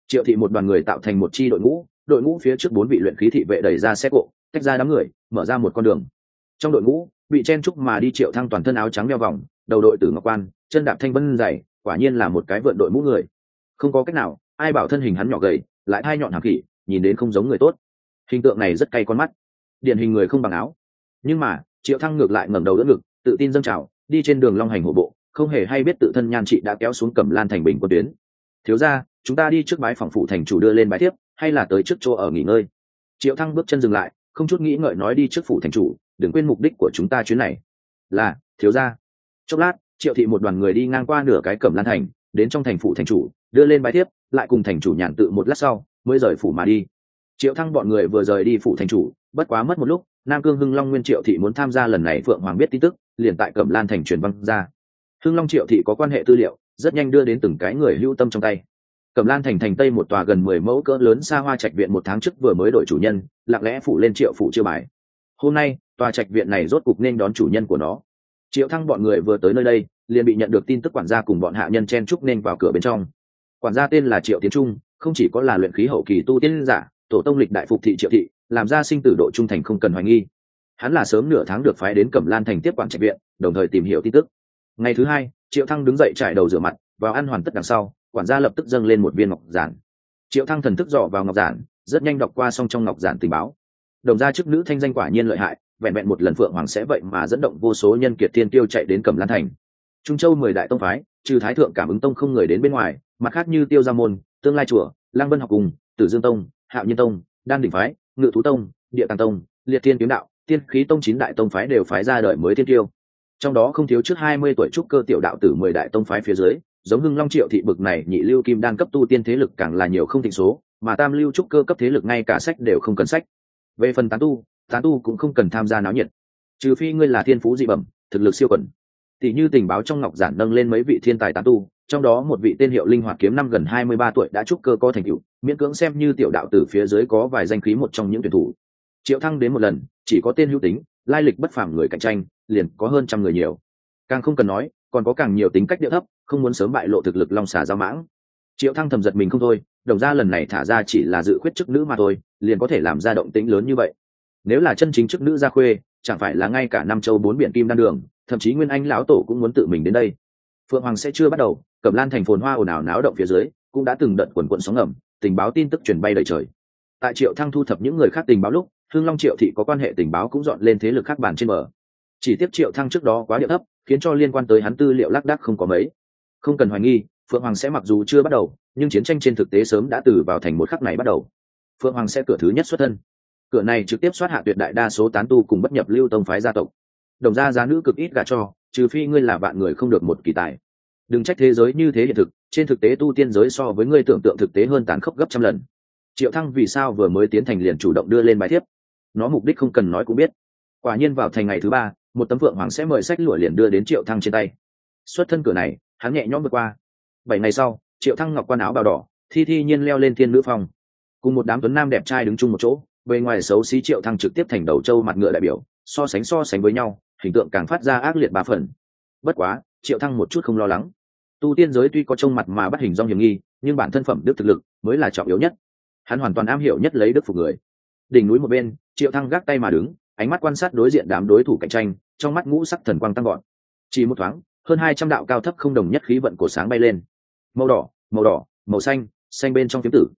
Triệu thị một đoàn người tạo thành một chi đội ngũ phía trước 4 vị luyện khí thị vệ đẩy ra xe cộ, tách ra đám người, mở ra một con đường. Trong đội ngũ, bị chen chúc mà đi Triệu Thăng toàn thân áo trắng đeo vòng, đầu đội tử ngọc quan, chân đạp thanh vân dày, quả nhiên là một cái vượn đội mũ người. Không có cách nào, ai bảo thân hình hắn nhỏ gầy, lại hai nhọn hàm khỉ, nhìn đến không giống người tốt. Hình tượng này rất cay con mắt, điển hình người không bằng áo. Nhưng mà, Triệu Thăng ngược lại ngẩng đầu đỡ ngực, tự tin dâng trào, đi trên đường long hành hổ bộ, không hề hay biết tự thân nhan trị đã kéo xuống Cẩm Lan thành bình quân tuyến. Thiếu gia, chúng ta đi trước bái phòng phủ thành chủ đưa lên bái thiếp, hay là tới trước chỗ ở nghỉ ngơi? Triệu Thăng bước chân dừng lại, không chút nghĩ ngợi nói đi trước phủ thành chủ, đừng quên mục đích của chúng ta chuyến này. Là, thiếu gia. Chốc lát, Triệu thị một đoàn người đi ngang qua nửa cái Cẩm Lan thành, đến trong thành phủ thành chủ, đưa lên bái thiếp, lại cùng thành chủ nhàn tự một lát sau, mới rời phủ mà đi. Triệu Thăng bọn người vừa rời đi phủ thành chủ, bất quá mất một lúc, Nam Cương Hưng Long Nguyên Triệu thị muốn tham gia lần này Phượng Hoàng biết tin tức, liền tại Cẩm Lan thành truyền văng ra. Hưng Long Triệu thị có quan hệ tư liệu, rất nhanh đưa đến từng cái người hữu tâm trong tay. Cẩm Lan thành thành tây một tòa gần 10 mẫu cỡ lớn xa hoa trạch viện một tháng trước vừa mới đổi chủ nhân, lặng lẽ phủ lên Triệu phủ chiêu bài. Hôm nay, tòa trạch viện này rốt cục nên đón chủ nhân của nó. Triệu Thăng bọn người vừa tới nơi đây, liền bị nhận được tin tức quản gia cùng bọn hạ nhân chen chúc nên vào cửa bên trong. Quản gia tên là Triệu Tiến Trung, không chỉ có là luyện khí hậu kỳ tu tiên giả, tổ tông lịch đại phục thị Triệu thị, làm ra sinh tử độ trung thành không cần hoài nghi. Hắn là sớm nửa tháng được phái đến Cẩm Lan thành tiếp quản trạch viện, đồng thời tìm hiểu tin tức. Ngày thứ hai, Triệu Thăng đứng dậy trải đầu rửa mặt, vào ăn hoàn tất đằng sau, quản gia lập tức dâng lên một viên ngọc giản. Triệu Thăng thần thức dò vào ngọc giản, rất nhanh đọc qua xong trong ngọc giản tình báo. Đồng gia chức nữ thanh danh quả nhiên lợi hại, vẹn vẹn một lần Phượng Hoàng sẽ vậy mà dẫn động vô số nhân kiệt thiên tiêu chạy đến Cẩm Lan thành. Trung Châu 10 đại tông phái, trừ Thái thượng Cảm ứng tông không người đến bên ngoài, mặt khác như Tiêu Gia môn, Tương Lai chùa, Lang Vân học cùng, Tử Dương tông, Hạo Nhiên tông, Đan đỉnh phái, Ngự thú tông, Địa Tàng tông, Liệt Thiên kiếm đạo, Tiên khí tông 9 đại tông phái đều phái ra đời mới thiên tiêu. Trong đó không thiếu trước 20 tuổi trúc cơ tiểu đạo tử 10 đại tông phái phía dưới, giống Hưng Long Triệu thị bực này nhị lưu kim đan cấp tu tiên thế lực càng là nhiều không thịnh số, mà tam lưu trúc cơ cấp thế lực ngay cả sách đều không cần sách. Về phần tán tu cũng không cần tham gia náo nhiệt, trừ phi ngươi là thiên phú dị bẩm, thực lực siêu quần. Tỷ như tình báo trong ngọc giản nâng lên mấy vị thiên tài tán tu, trong đó một vị tên hiệu Linh Hoạt kiếm năm gần 23 tuổi đã trúc cơ có thành tựu, miễn cưỡng xem như tiểu đạo tử phía dưới có vài danh khí một trong những tuyển thủ. Triệu Thăng đến một lần, chỉ có tên hữu tính, lai lịch bất phàm người cạnh tranh, liền có hơn trăm người nhiều. Càng không cần nói, còn có càng nhiều tính cách địa thấp, không muốn sớm bại lộ thực lực long xà giao mãng. Triệu Thăng thầm giật mình không thôi, đồng ra lần này thả ra chỉ là dự khuyết chức nữ mà thôi, liền có thể làm ra động tĩnh lớn như vậy. Nếu là chân chính chức nữ gia khuê, chẳng phải là ngay cả năm châu bốn biển kim đan đường, thậm chí Nguyên Anh lão tổ cũng muốn tự mình đến đây. Phượng Hoàng sẽ chưa bắt đầu, Cẩm Lan thành phồn hoa ồn ào náo động phía dưới, cũng đã từng đợt quần quần sóng ngầm, tình báo tin tức truyền bay đầy trời. Tại Triệu Thăng thu thập những người khác tình báo lúc, Hưng Long Triệu thị có quan hệ tình báo cũng dọn lên thế lực khác bàn trên bờ. Chỉ tiếp Triệu Thăng trước đó quá địa thấp, khiến cho liên quan tới hắn tư liệu lác đác không có mấy. Không cần hoài nghi, Phượng Hoàng sẽ mặc dù chưa bắt đầu, nhưng chiến tranh trên thực tế sớm đã từ vào thành một khắc này bắt đầu. Phượng Hoàng sẽ cửa thứ nhất xuất thân. Cửa này trực tiếp soát hạ tuyệt đại đa số tán tu cùng bất nhập lưu tông phái gia tộc. Đồng gia giá nữ cực ít gả cho, trừ phi ngươi là bạn người không được một kỳ tài. Đừng trách thế giới như thế hiện thực, trên thực tế tu tiên giới so với ngươi tưởng tượng thực tế hơn tàn khốc gấp trăm lần. Triệu Thăng vì sao vừa mới tiến thành liền chủ động đưa lên bài thiếp? Nó mục đích không cần nói cũng biết. Quả nhiên vào thành ngày thứ 3, một tấm Phượng Hoàng sẽ mời sách lụa liền đưa đến Triệu Thăng trên tay. Xuất thân cửa này, hắn nhẹ nhõm vượt qua. 7 ngày sau, Triệu Thăng ngọc quan áo bào đỏ, thi nhiên leo lên thiên nữ phòng, cùng một đám tuấn nam đẹp trai đứng chung một chỗ. Bề ngoài xấu xí Triệu Thăng trực tiếp thành đầu trâu mặt ngựa đại biểu, so sánh với nhau, hình tượng càng phát ra ác liệt 3 phần. Bất quá, Triệu Thăng một chút không lo lắng. Tu tiên giới tuy có trông mặt mà bắt hình dong hiểm nghi, nhưng bản thân phẩm đức thực lực mới là trọng yếu nhất. Hắn hoàn toàn am hiểu nhất lấy đức phục người. Đỉnh núi một bên, Triệu Thăng gác tay mà đứng, ánh mắt quan sát đối diện đám đối thủ cạnh tranh, trong mắt ngũ sắc thần quang tăng gọn. Chỉ một thoáng, hơn 200 đạo cao thấp không đồng nhất khí vận của sáng bay lên. Màu đỏ, màu xanh, xanh bên trong kiếm tử.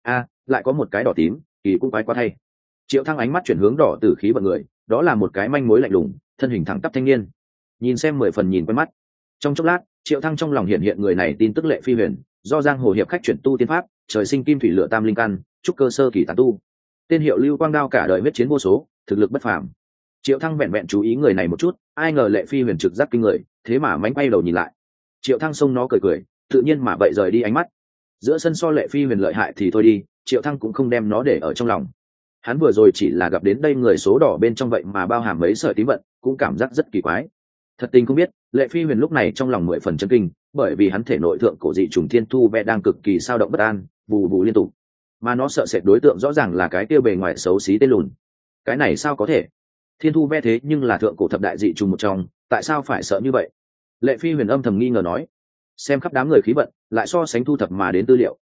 Lại có một cái đỏ tím, kỳ cũng quái quá thay. Triệu Thăng ánh mắt chuyển hướng đỏ tử khí vận người, đó là một cái manh mối lạnh lùng, thân hình thẳng tắp thanh niên. Nhìn xem 10 phần nhìn quen mắt. Trong chốc lát, Triệu Thăng trong lòng hiện người này tin tức Lệ Phi Huyền, do giang hồ hiệp khách chuyển tu tiên pháp, trời sinh kim thủy lửa tam linh căn, trúc cơ sơ kỳ tán tu. Tên hiệu Lưu Quang Đao cả đời huyết chiến vô số, thực lực bất phàm. Triệu Thăng vẹn vẹn chú ý người này một chút, ai ngờ Lệ Phi Huyền trực giác kinh người, thế mà mánh quay đầu nhìn lại. Triệu Thăng xông nó cười, tự nhiên mà vậy rời đi ánh mắt. Giữa sân so Lệ Phi Huyền lợi hại thì thôi đi, Triệu Thăng cũng không đem nó để ở trong lòng. Hắn vừa rồi chỉ là gặp đến đây người số đỏ bên trong vậy mà bao hàm mấy sợi tím vận, cũng cảm giác rất kỳ quái. Thật tình không biết, Lệ Phi Huyền lúc này trong lòng 10 phần chấn kinh, bởi vì hắn thể nội thượng cổ dị trùng thiên thu ve đang cực kỳ sao động bất an, vù vù liên tục. Mà nó sợ sệt đối tượng rõ ràng là cái kia bề ngoài xấu xí tên lùn. Cái này sao có thể? Thiên thu ve thế nhưng là thượng cổ thập đại dị trùng một trong, tại sao phải sợ như vậy? Lệ Phi Huyền âm thầm nghi ngờ nói. Xem khắp đám người khí vận, lại so sánh thu thập mà đến tư liệu,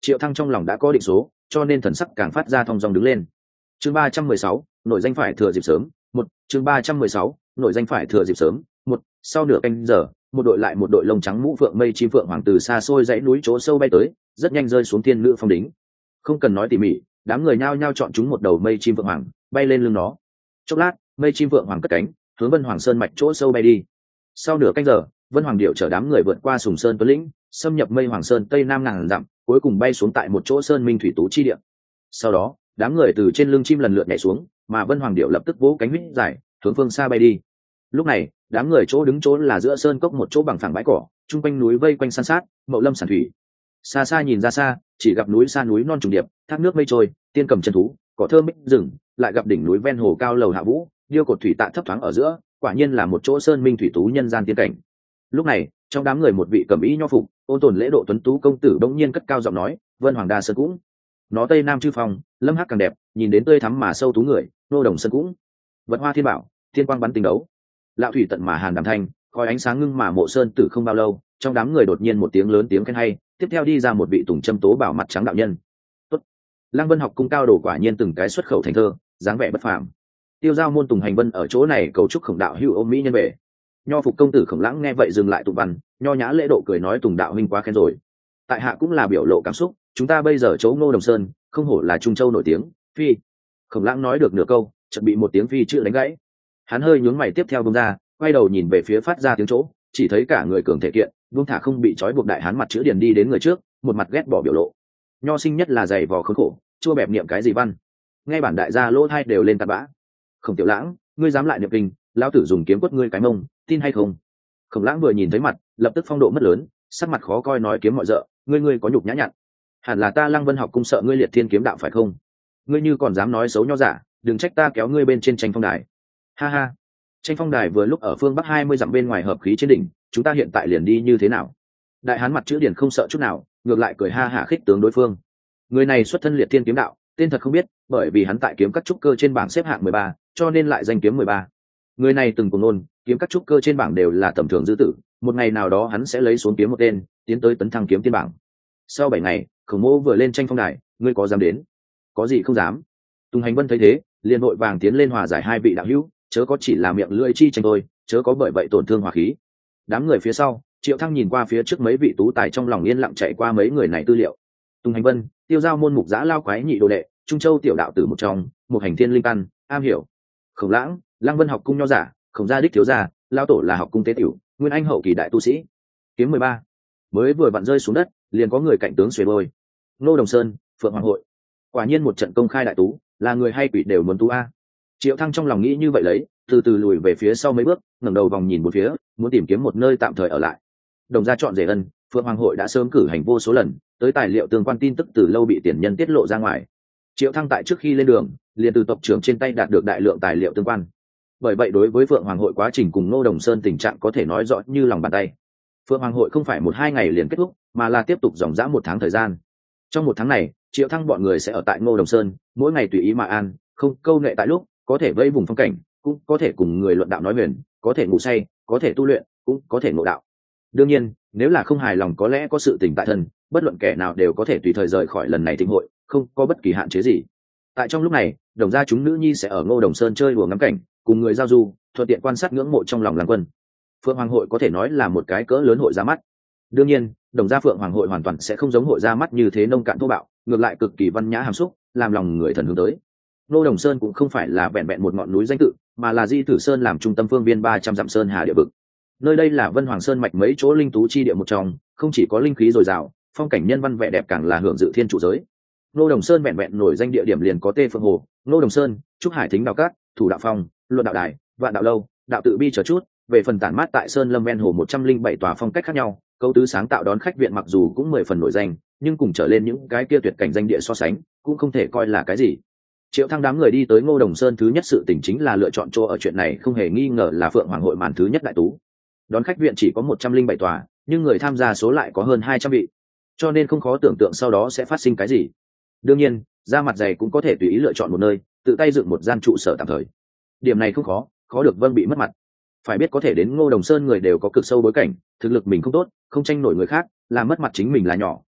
Triệu Thăng trong lòng đã có định số, cho nên thần sắc càng phát ra thong dong đứng lên. Chương 316, nội danh phải thừa dịp sớm, một chương 316, nội danh phải thừa dịp sớm, một sau nửa canh giờ, một đội lại một đội lông trắng mũ phượng mây chim phượng hoàng từ xa xôi dãy núi chỗ sâu bay tới, rất nhanh rơi xuống thiên nữ phong đính. Không cần nói tỉ mỉ, đám người nhao nhao chọn chúng một đầu mây chim phượng hoàng, bay lên lưng nó. Chốc lát, mây chim phượng hoàng cất cánh, hướng Vân Hoàng Sơn mạch chỗ sâu bay đi. Sau nửa canh giờ, Vân Hoàng điệu chở đám người vượt qua Sùng Sơn Tuấn Lĩnh, xâm nhập Mây Hoàng Sơn tây nam ngàn dặm, cuối cùng bay xuống tại một chỗ sơn minh thủy tú chi địa. Sau đó, đám người từ trên lưng chim lần lượt nhảy xuống, mà Vân Hoàng điệu lập tức vỗ cánh huýt dài, hướng phương xa bay đi. Lúc này, đám người chỗ đứng chỗ là giữa sơn cốc một chỗ bằng phẳng bãi cỏ, chung quanh núi vây quanh san sát, mậu lâm sản thủy. Xa xa nhìn ra xa, chỉ gặp núi xa núi non trùng điệp, thác nước mây trôi, tiên cầm chân thú, cỏ thơm bích rừng, lại gặp đỉnh núi ven hồ cao lầu hạ vũ, điêu cột thủy tạ thấp thoáng ở giữa, quả nhiên là một chỗ sơn minh thủy tú nhân gian tiên cảnh. Lúc này, trong đám người một vị cẩm y nho phục, ôn tồn lễ độ tuấn tú công tử bỗng nhiên cất cao giọng nói, Vân Hoàng Đa Sơn cũng, nó tây nam chư phong, lâm hắc càng đẹp, nhìn đến tươi thắm mà sâu tú người, nô đồng sơn cũng, vật hoa thiên bảo, thiên quang bắn tình đấu, lạo thủy tận mà hàn đàm thanh, khói ánh sáng ngưng mà mộ sơn tử không bao lâu, trong đám người đột nhiên một tiếng lớn tiếng khen hay, tiếp theo đi ra một vị tùng châm tố bảo mặt trắng đạo nhân. Tốt, Lăng Vân học cung cao đồ quả nhiên từng cái xuất khẩu thành thơ, dáng vẻ bất phàm. Tiêu giao môn Tùng Hành Vân ở chỗ này cầu chúc Khổng đạo hữu ôm mỹ nhân về. Nho phục công tử Khổng Lãng nghe vậy dừng lại tụng văn, nho nhã lễ độ cười nói Tùng đạo huynh quá khen rồi. Tại hạ cũng là biểu lộ cảm xúc, chúng ta bây giờ chỗ Ngô Đồng Sơn, không hổ là Trung Châu nổi tiếng. Phi. Khổng Lãng nói được nửa câu, chợt bị một tiếng phi chữ đánh gãy. Hắn hơi nhướng mày tiếp theo buông ra, quay đầu nhìn về phía phát ra tiếng chỗ, chỉ thấy cả người cường thể kiện, buông thả không bị trói buộc đại hán mặt chữ điền đi đến người trước, một mặt ghét bỏ biểu lộ. Nho sinh nhất là dày vò khốn khổ, chua bẹp niệm cái gì văn. Nghe bản đại gia lỗ thai đều lên tạt bã. Khổng Tiểu Lãng, ngươi dám lại niệm kinh, lão tử dùng kiếm quất ngươi cái mông, tin hay không? Khổng Lãng vừa nhìn thấy mặt, lập tức phong độ mất lớn, sắc mặt khó coi nói kiếm mọi dợ, ngươi có nhục nhã nhặn. Hẳn là ta Lăng Vân học cung sợ ngươi liệt thiên kiếm đạo phải không? Ngươi như còn dám nói xấu nho giả, đừng trách ta kéo ngươi bên trên tranh phong đài. Ha ha. Tranh phong đài vừa lúc ở phương bắc 20 dặm bên ngoài hợp khí trên đỉnh, chúng ta hiện tại liền đi như thế nào? Đại hán mặt chữ điển không sợ chút nào, ngược lại cười ha hả khích tướng đối phương. Người này xuất thân liệt thiên kiếm đạo, tên thật không biết, bởi vì hắn tại kiếm các trúc cơ trên bảng xếp hạng 13, cho nên lại danh kiếm 13. Người này từng cùng nôn, kiếm các trúc cơ trên bảng đều là tầm thường dư tử, một ngày nào đó hắn sẽ lấy xuống kiếm một tên, tiến tới tấn thăng kiếm tiên bảng. Sau 7 ngày, Khổng Mỗ vừa lên tranh phong đài, ngươi có dám đến? Có gì không dám. Tùng Hành Vân thấy thế, liền vội vàng tiến lên hòa giải hai vị đạo hữu, chớ có chỉ là miệng lưỡi chi tranh thôi, chớ có bởi vậy tổn thương hòa khí. Đám người phía sau, Triệu Thăng nhìn qua phía trước mấy vị tú tài trong lòng yên lặng chạy qua mấy người này tư liệu. Tùng Hành Vân, Tiêu Giao môn mục giã lao quái nhị đồ đệ, Trung Châu tiểu đạo tử một trong, một hành thiên linh căn, am hiểu. Khổng Lãng, Lăng Vân học cung nho giả, Khổng gia đích thiếu gia, lao tổ là học cung tế tiểu, nguyên anh hậu kỳ đại tu sĩ. Kiếm 13. Mới vừa vặn rơi xuống đất, liền có người cạnh tướng xuề bôi. Ngô Đồng Sơn, Phượng Hoàng hội. Quả nhiên một trận công khai đại tú, là người hay quỷ đều muốn tú a. Triệu Thăng trong lòng nghĩ như vậy lấy, từ từ lùi về phía sau mấy bước, ngẩng đầu vòng nhìn một phía, muốn tìm kiếm một nơi tạm thời ở lại. Đồng gia chọn rể ân, Phượng Hoàng hội đã sớm cử hành vô số lần, tới tài liệu tương quan tin tức từ lâu bị tiền nhân tiết lộ ra ngoài. Triệu Thăng tại trước khi lên đường, liền từ tộc trưởng trên tay đạt được đại lượng tài liệu tương quan. Bởi vậy đối với Phượng Hoàng hội quá trình cùng Ngô Đồng Sơn tình trạng có thể nói rõ như lòng bàn tay. Phượng Hoàng hội không phải 1-2 ngày liền kết thúc, mà là tiếp tục dòng dã 1 tháng thời gian. Trong 1 tháng này, Triệu Thăng bọn người sẽ ở tại Ngô Đồng Sơn, mỗi ngày tùy ý mà an, không câu nệ tại lúc, có thể vây vùng phong cảnh, cũng có thể cùng người luận đạo nói huyền, có thể ngủ say, có thể tu luyện, cũng có thể ngộ đạo. Đương nhiên, nếu là không hài lòng có lẽ có sự tình tại thân, bất luận kẻ nào đều có thể tùy thời rời khỏi lần này tĩnh hội, không có bất kỳ hạn chế gì. Tại trong lúc này, Đồng gia chúng nữ nhi sẽ ở Ngô Đồng Sơn chơi đùa ngắm cảnh, cùng người giao du, thuận tiện quan sát ngưỡng mộ trong lòng Lăng Quân. Phượng Hoàng hội có thể nói là một cái cỡ lớn hội ra mắt. Đương nhiên, Đồng gia Phượng Hoàng hội hoàn toàn sẽ không giống hội ra mắt như thế nông cạn thô bạo, ngược lại cực kỳ văn nhã hàm xúc, làm lòng người thần hướng tới. Ngô Đồng Sơn cũng không phải là vẹn vẹn một ngọn núi danh tự, mà là Di Tử Sơn làm trung tâm phương viên 300 dặm sơn hà địa vực. Nơi đây là Vân Hoàng Sơn mạch mấy chỗ linh tú chi địa một trong, không chỉ có linh khí dồi dào, phong cảnh nhân văn vẻ đẹp càng là hưởng dự thiên trụ giới. Ngô Đồng Sơn vẹn vẹn nổi danh địa điểm liền có Tê Phượng Hồ, Ngô Đồng Sơn, Trúc Hải Thính Đạo Cát, Thủ Đạo Phong, Luận Đạo Đài, Vạn Đạo Lâu, Đạo Tự Bi chờ chút. Về phần tản mát tại Sơn Lâm ven hồ 107 tòa phong cách khác nhau, cấu tứ sáng tạo đón khách viện mặc dù cũng 10 phần nổi danh, nhưng cùng trở lên những cái kia tuyệt cảnh danh địa so sánh, cũng không thể coi là cái gì. Triệu Thăng đám người đi tới Ngô Đồng Sơn thứ nhất sự tình chính là lựa chọn chỗ ở, chuyện này không hề nghi ngờ là Phượng Hoàng hội màn thứ nhất đại tú. Đón khách viện chỉ có 107 tòa, nhưng người tham gia số lại có hơn 200 vị, cho nên không khó tưởng tượng sau đó sẽ phát sinh cái gì. Đương nhiên, ra mặt dày cũng có thể tùy ý lựa chọn một nơi, tự tay dựng một gian trụ sở tạm thời. Điểm này không khó, khó được vâng bị mất mặt. Phải biết có thể đến Ngô Đồng Sơn người đều có cực sâu bối cảnh, thực lực mình không tốt, không tranh nổi người khác, làm mất mặt chính mình là nhỏ,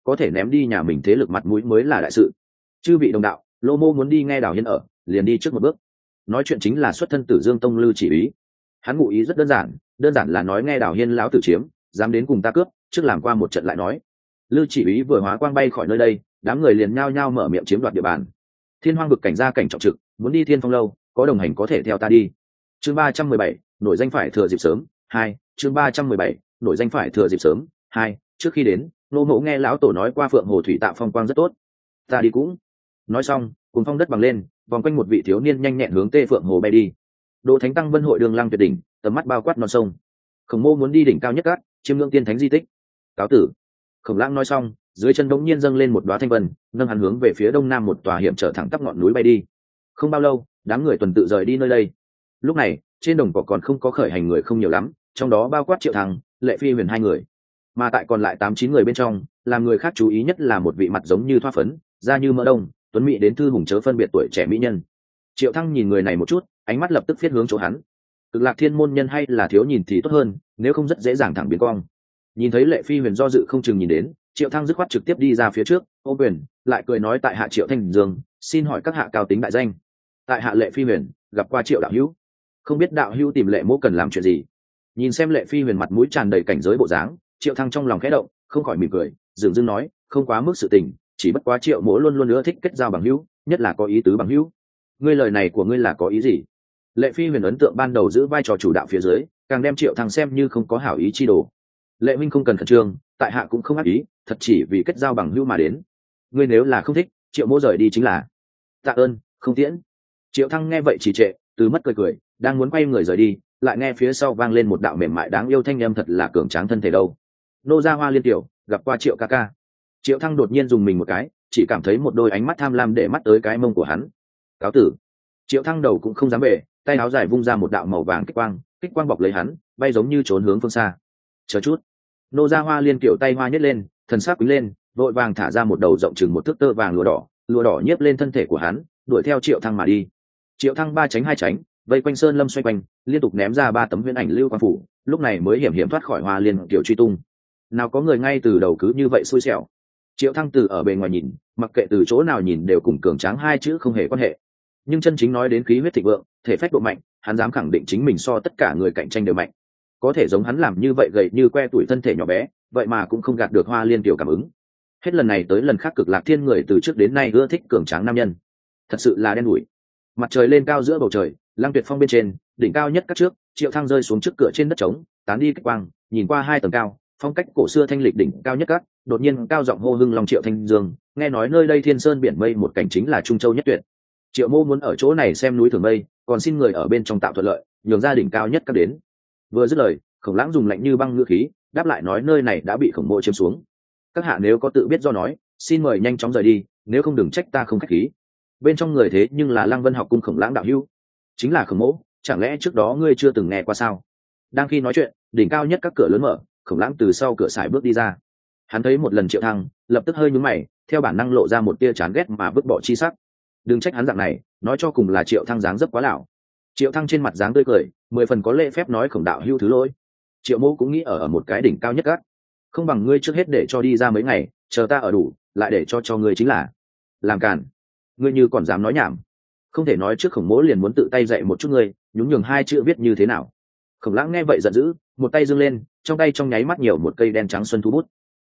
có thể ném đi nhà mình thế lực mặt mũi mới là đại sự. Chư vị đồng đạo, Lô Mô muốn đi nghe Đào Hiên ở, liền đi trước một bước. Nói chuyện chính là xuất thân Tử Dương Tông Lư Chỉ Ý. Hắn ngụ ý rất đơn giản là nói nghe Đào Hiên lão tử chiếm, dám đến cùng ta cướp, trước làm qua một trận lại nói. Lư Chỉ Ý vừa hóa quang bay khỏi nơi đây, đám người liền nhao nhao mở miệng chiếm đoạt địa bàn. Thiên Hoang vực cảnh gia cảnh trọng trực, muốn đi Thiên Phong lâu, có đồng hành có thể theo ta đi. Chương 317, nổi danh phải thừa dịp sớm, 2, chương 317, nổi danh phải thừa dịp sớm, 2, trước khi đến, Nô Mộ nghe lão tổ nói qua Phượng Hồ thủy tạo phong quang rất tốt. Ta đi cũng. Nói xong, cùng phong đất bằng lên, vòng quanh một vị thiếu niên nhanh nhẹn hướng Tê Phượng Hồ bay đi. Đỗ Thánh Tăng Vân hội đường lăng tuyệt đỉnh, tầm mắt bao quát non sông. Khổng Mô muốn đi đỉnh cao nhất cát, chiêm ngưỡng tiên thánh di tích. Cáo tử. Khổng Lãng nói xong, dưới chân bỗng nhiên dâng lên một đóa thanh vân, nâng hắn hướng về phía đông nam một tòa hiểm trở thẳng tắp ngọn núi bay đi. Không bao lâu, đám người tuần tự rời đi nơi đây. Lúc này, trên đồng cỏ còn không có khởi hành người không nhiều lắm, trong đó bao quát Triệu Thăng, Lệ Phi Huyền hai người. Mà tại còn lại 8-9 người bên trong, làm người khác chú ý nhất là một vị mặt giống như thoa phấn, da như mỡ đông, tuấn mỹ đến thư hùng chớ phân biệt tuổi trẻ mỹ nhân. Triệu Thăng nhìn người này một chút, ánh mắt lập tức phiết hướng chỗ hắn. Cực Lạc Thiên môn nhân hay là thiếu nhìn thì tốt hơn, nếu không rất dễ dàng thẳng biến cong. Nhìn thấy Lệ Phi Huyền do dự không chừng nhìn đến, Triệu Thăng dứt khoát trực tiếp đi ra phía trước, ôm quyền, lại cười nói tại hạ Triệu Thanh Dương, xin hỏi các hạ cao tính đại danh. Tại hạ Lệ Phi Huyền, gặp qua Triệu đạo hữu. Không biết đạo hữu tìm Lệ mỗ cần làm chuyện gì. Nhìn xem Lệ Phi Huyền mặt mũi tràn đầy cảnh giới bộ dáng, Triệu Thăng trong lòng khẽ động, không khỏi mỉm cười, dường dưng nói, không quá mức sự tình, chỉ bất quá Triệu mỗ luôn luôn ưa thích kết giao bằng hữu, nhất là có ý tứ bằng hữu. Ngươi lời này của ngươi là có ý gì? Lệ Phi Huyền ấn tượng ban đầu giữ vai trò chủ đạo phía dưới, càng đem Triệu Thăng xem như không có hảo ý chi đồ. Lệ minh không cần khẩn trương, tại hạ cũng không ác ý, thật chỉ vì kết giao bằng hữu mà đến. Ngươi nếu là không thích, Triệu mỗ rời đi chính là. Tạ ơn, không tiễn. Triệu Thăng nghe vậy chỉ trệ, từ mất cười, đang muốn quay người rời đi, lại nghe phía sau vang lên một đạo mềm mại đáng yêu thanh âm thật là cường tráng thân thể đâu. Nô gia Hoa Liên tiểu, gặp qua Triệu ca ca. Triệu Thăng đột nhiên dùng mình một cái, chỉ cảm thấy một đôi ánh mắt tham lam để mắt tới cái mông của hắn. Cáo tử. Triệu Thăng đầu cũng không dám bể, tay áo dài vung ra một đạo màu vàng kích quang bọc lấy hắn, bay giống như trốn hướng phương xa. Chờ chút. Nô gia Hoa Liên tiểu tay hoa nhếch lên, thần sắc quýnh lên, vội vàng thả ra một đầu rộng chừng một thước tơ vàng lụa đỏ nhiếp lên thân thể của hắn, đuổi theo Triệu Thăng mà đi. Triệu Thăng ba tránh hai tránh, vây quanh sơn lâm xoay quanh, liên tục ném ra 3 tấm huyễn ảnh lưu quang phủ, lúc này mới hiểm thoát khỏi Hoa Liên tiểu truy tung. Nào có người ngay từ đầu cứ như vậy xui xẻo. Triệu Thăng từ ở bề ngoài nhìn, mặc kệ từ chỗ nào nhìn đều cùng cường tráng hai chữ không hề quan hệ. Nhưng chân chính nói đến khí huyết thịnh vượng, thể phách độ mạnh, hắn dám khẳng định chính mình so tất cả người cạnh tranh đều mạnh. Có thể giống hắn làm như vậy gầy như que tuổi thân thể nhỏ bé, vậy mà cũng không gạt được Hoa Liên tiểu cảm ứng. Hết lần này tới lần khác Cực Lạc Thiên người từ trước đến nay ưa thích cường tráng nam nhân. Thật sự là đen đủi. Mặt trời lên cao giữa bầu trời, Lăng Tuyệt Phong bên trên, đỉnh cao nhất các trước, Triệu Thăng rơi xuống trước cửa trên đất trống, tán đi kích quang, nhìn qua 2 tầng cao, phong cách cổ xưa thanh lịch đỉnh cao nhất các, đột nhiên cao giọng hô hưng lòng Triệu Thanh Dương, nghe nói nơi đây thiên sơn biển mây một cảnh chính là Trung Châu nhất tuyệt. Triệu Mô muốn ở chỗ này xem núi thường mây, còn xin người ở bên trong tạo thuận lợi, nhường ra đỉnh cao nhất các đến. Vừa dứt lời, Khổng Lãng dùng lạnh như băng ngữ khí, đáp lại nói nơi này đã bị Khổng Mộ chiếm xuống. Các hạ nếu có tự biết do nói, xin mời nhanh chóng rời đi, nếu không đừng trách ta không khách khí. Bên trong người thế nhưng là Lăng Vân học cung Khổng Lãng đạo hữu, chính là Khổng Mộ, chẳng lẽ trước đó ngươi chưa từng nghe qua sao? Đang khi nói chuyện, đỉnh cao nhất các cửa lớn mở, Khổng Lãng từ sau cửa sải bước đi ra. Hắn thấy một lần Triệu Thăng, lập tức hơi nhướng mày, theo bản năng lộ ra một tia chán ghét mà vứt bỏ chi sắc. Đừng trách hắn dạng này, nói cho cùng là Triệu Thăng dáng dấp quá lão. Triệu Thăng trên mặt dáng tươi cười, 10 phần có lễ phép nói Khổng đạo hữu thứ lỗi. Triệu Mô cũng nghĩ ở một cái đỉnh cao nhất các, không bằng ngươi trước hết để cho đi ra mấy ngày, chờ ta ở đủ, lại để cho ngươi chính là. Làm cản. Ngươi như còn dám nói nhảm. Không thể nói trước Khổng Mỗ liền muốn tự tay dạy một chút ngươi, nhún nhường 2 chữ viết như thế nào. Khổng Lãng nghe vậy giận dữ, một tay giương lên, trong tay trong nháy mắt nhiều một cây đen trắng xuân thu bút.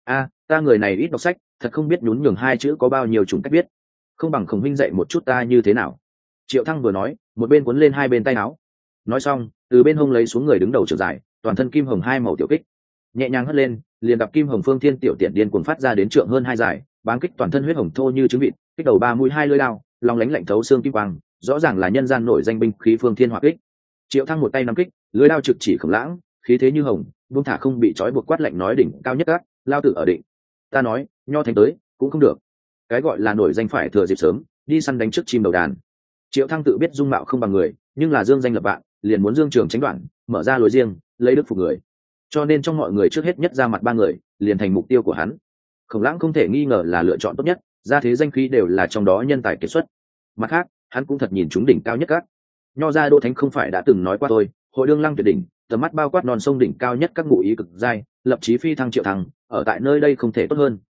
Ta người này ít đọc sách, thật không biết nhún nhường 2 chữ có bao nhiêu chủng cách viết. Không bằng Khổng huynh dạy một chút ta như thế nào. Triệu Thăng vừa nói, một bên cuốn lên 2 bên tay áo. Nói xong, từ bên hông lấy xuống người đứng đầu trường dài, toàn thân kim hồng 2 màu tiểu kích, nhẹ nhàng hất lên, liền gặp kim hồng phương thiên tiểu tiện điên cuồng phát ra đến trượng hơn 2 dài, bám kích toàn thân huyết hồng thô như trứng vịt, kích đầu 3 mũi 2 lưỡi đao, long lánh lạnh thấu xương kim quang, rõ ràng là nhân gian nổi danh binh khí phương thiên hỏa kích. Triệu Thăng một tay nắm kích, lưỡi đao trực chỉ Khổng Lãng, khí thế như hồng, buông thả không bị trói buộc quát lạnh nói đỉnh cao nhất các, lao tử ở định. Ta nói, nho thành tới, cũng không được. Cái gọi là nổi danh phải thừa dịp sớm, đi săn đánh trước chim đầu đàn. Triệu Thăng tự biết dung mạo không bằng người, nhưng là dương danh lập vạn, liền muốn dương trường tránh đoạn, mở ra lối riêng, lấy đức phục người. Cho nên trong mọi người trước hết nhất ra mặt 3 người, liền thành mục tiêu của hắn. Khổng Lãng không thể nghi ngờ là lựa chọn tốt nhất, ra thế danh khí đều là trong đó nhân tài kiệt xuất. Mặt khác, hắn cũng thật nhìn chúng đỉnh cao nhất các. Nho gia Đỗ Thánh không phải đã từng nói qua tôi, hội đương lăng tuyệt đỉnh, tầm mắt bao quát non sông đỉnh cao nhất các ngụ ý cực giai, lập chí phi thăng Triệu Thăng, ở tại nơi đây không thể tốt hơn.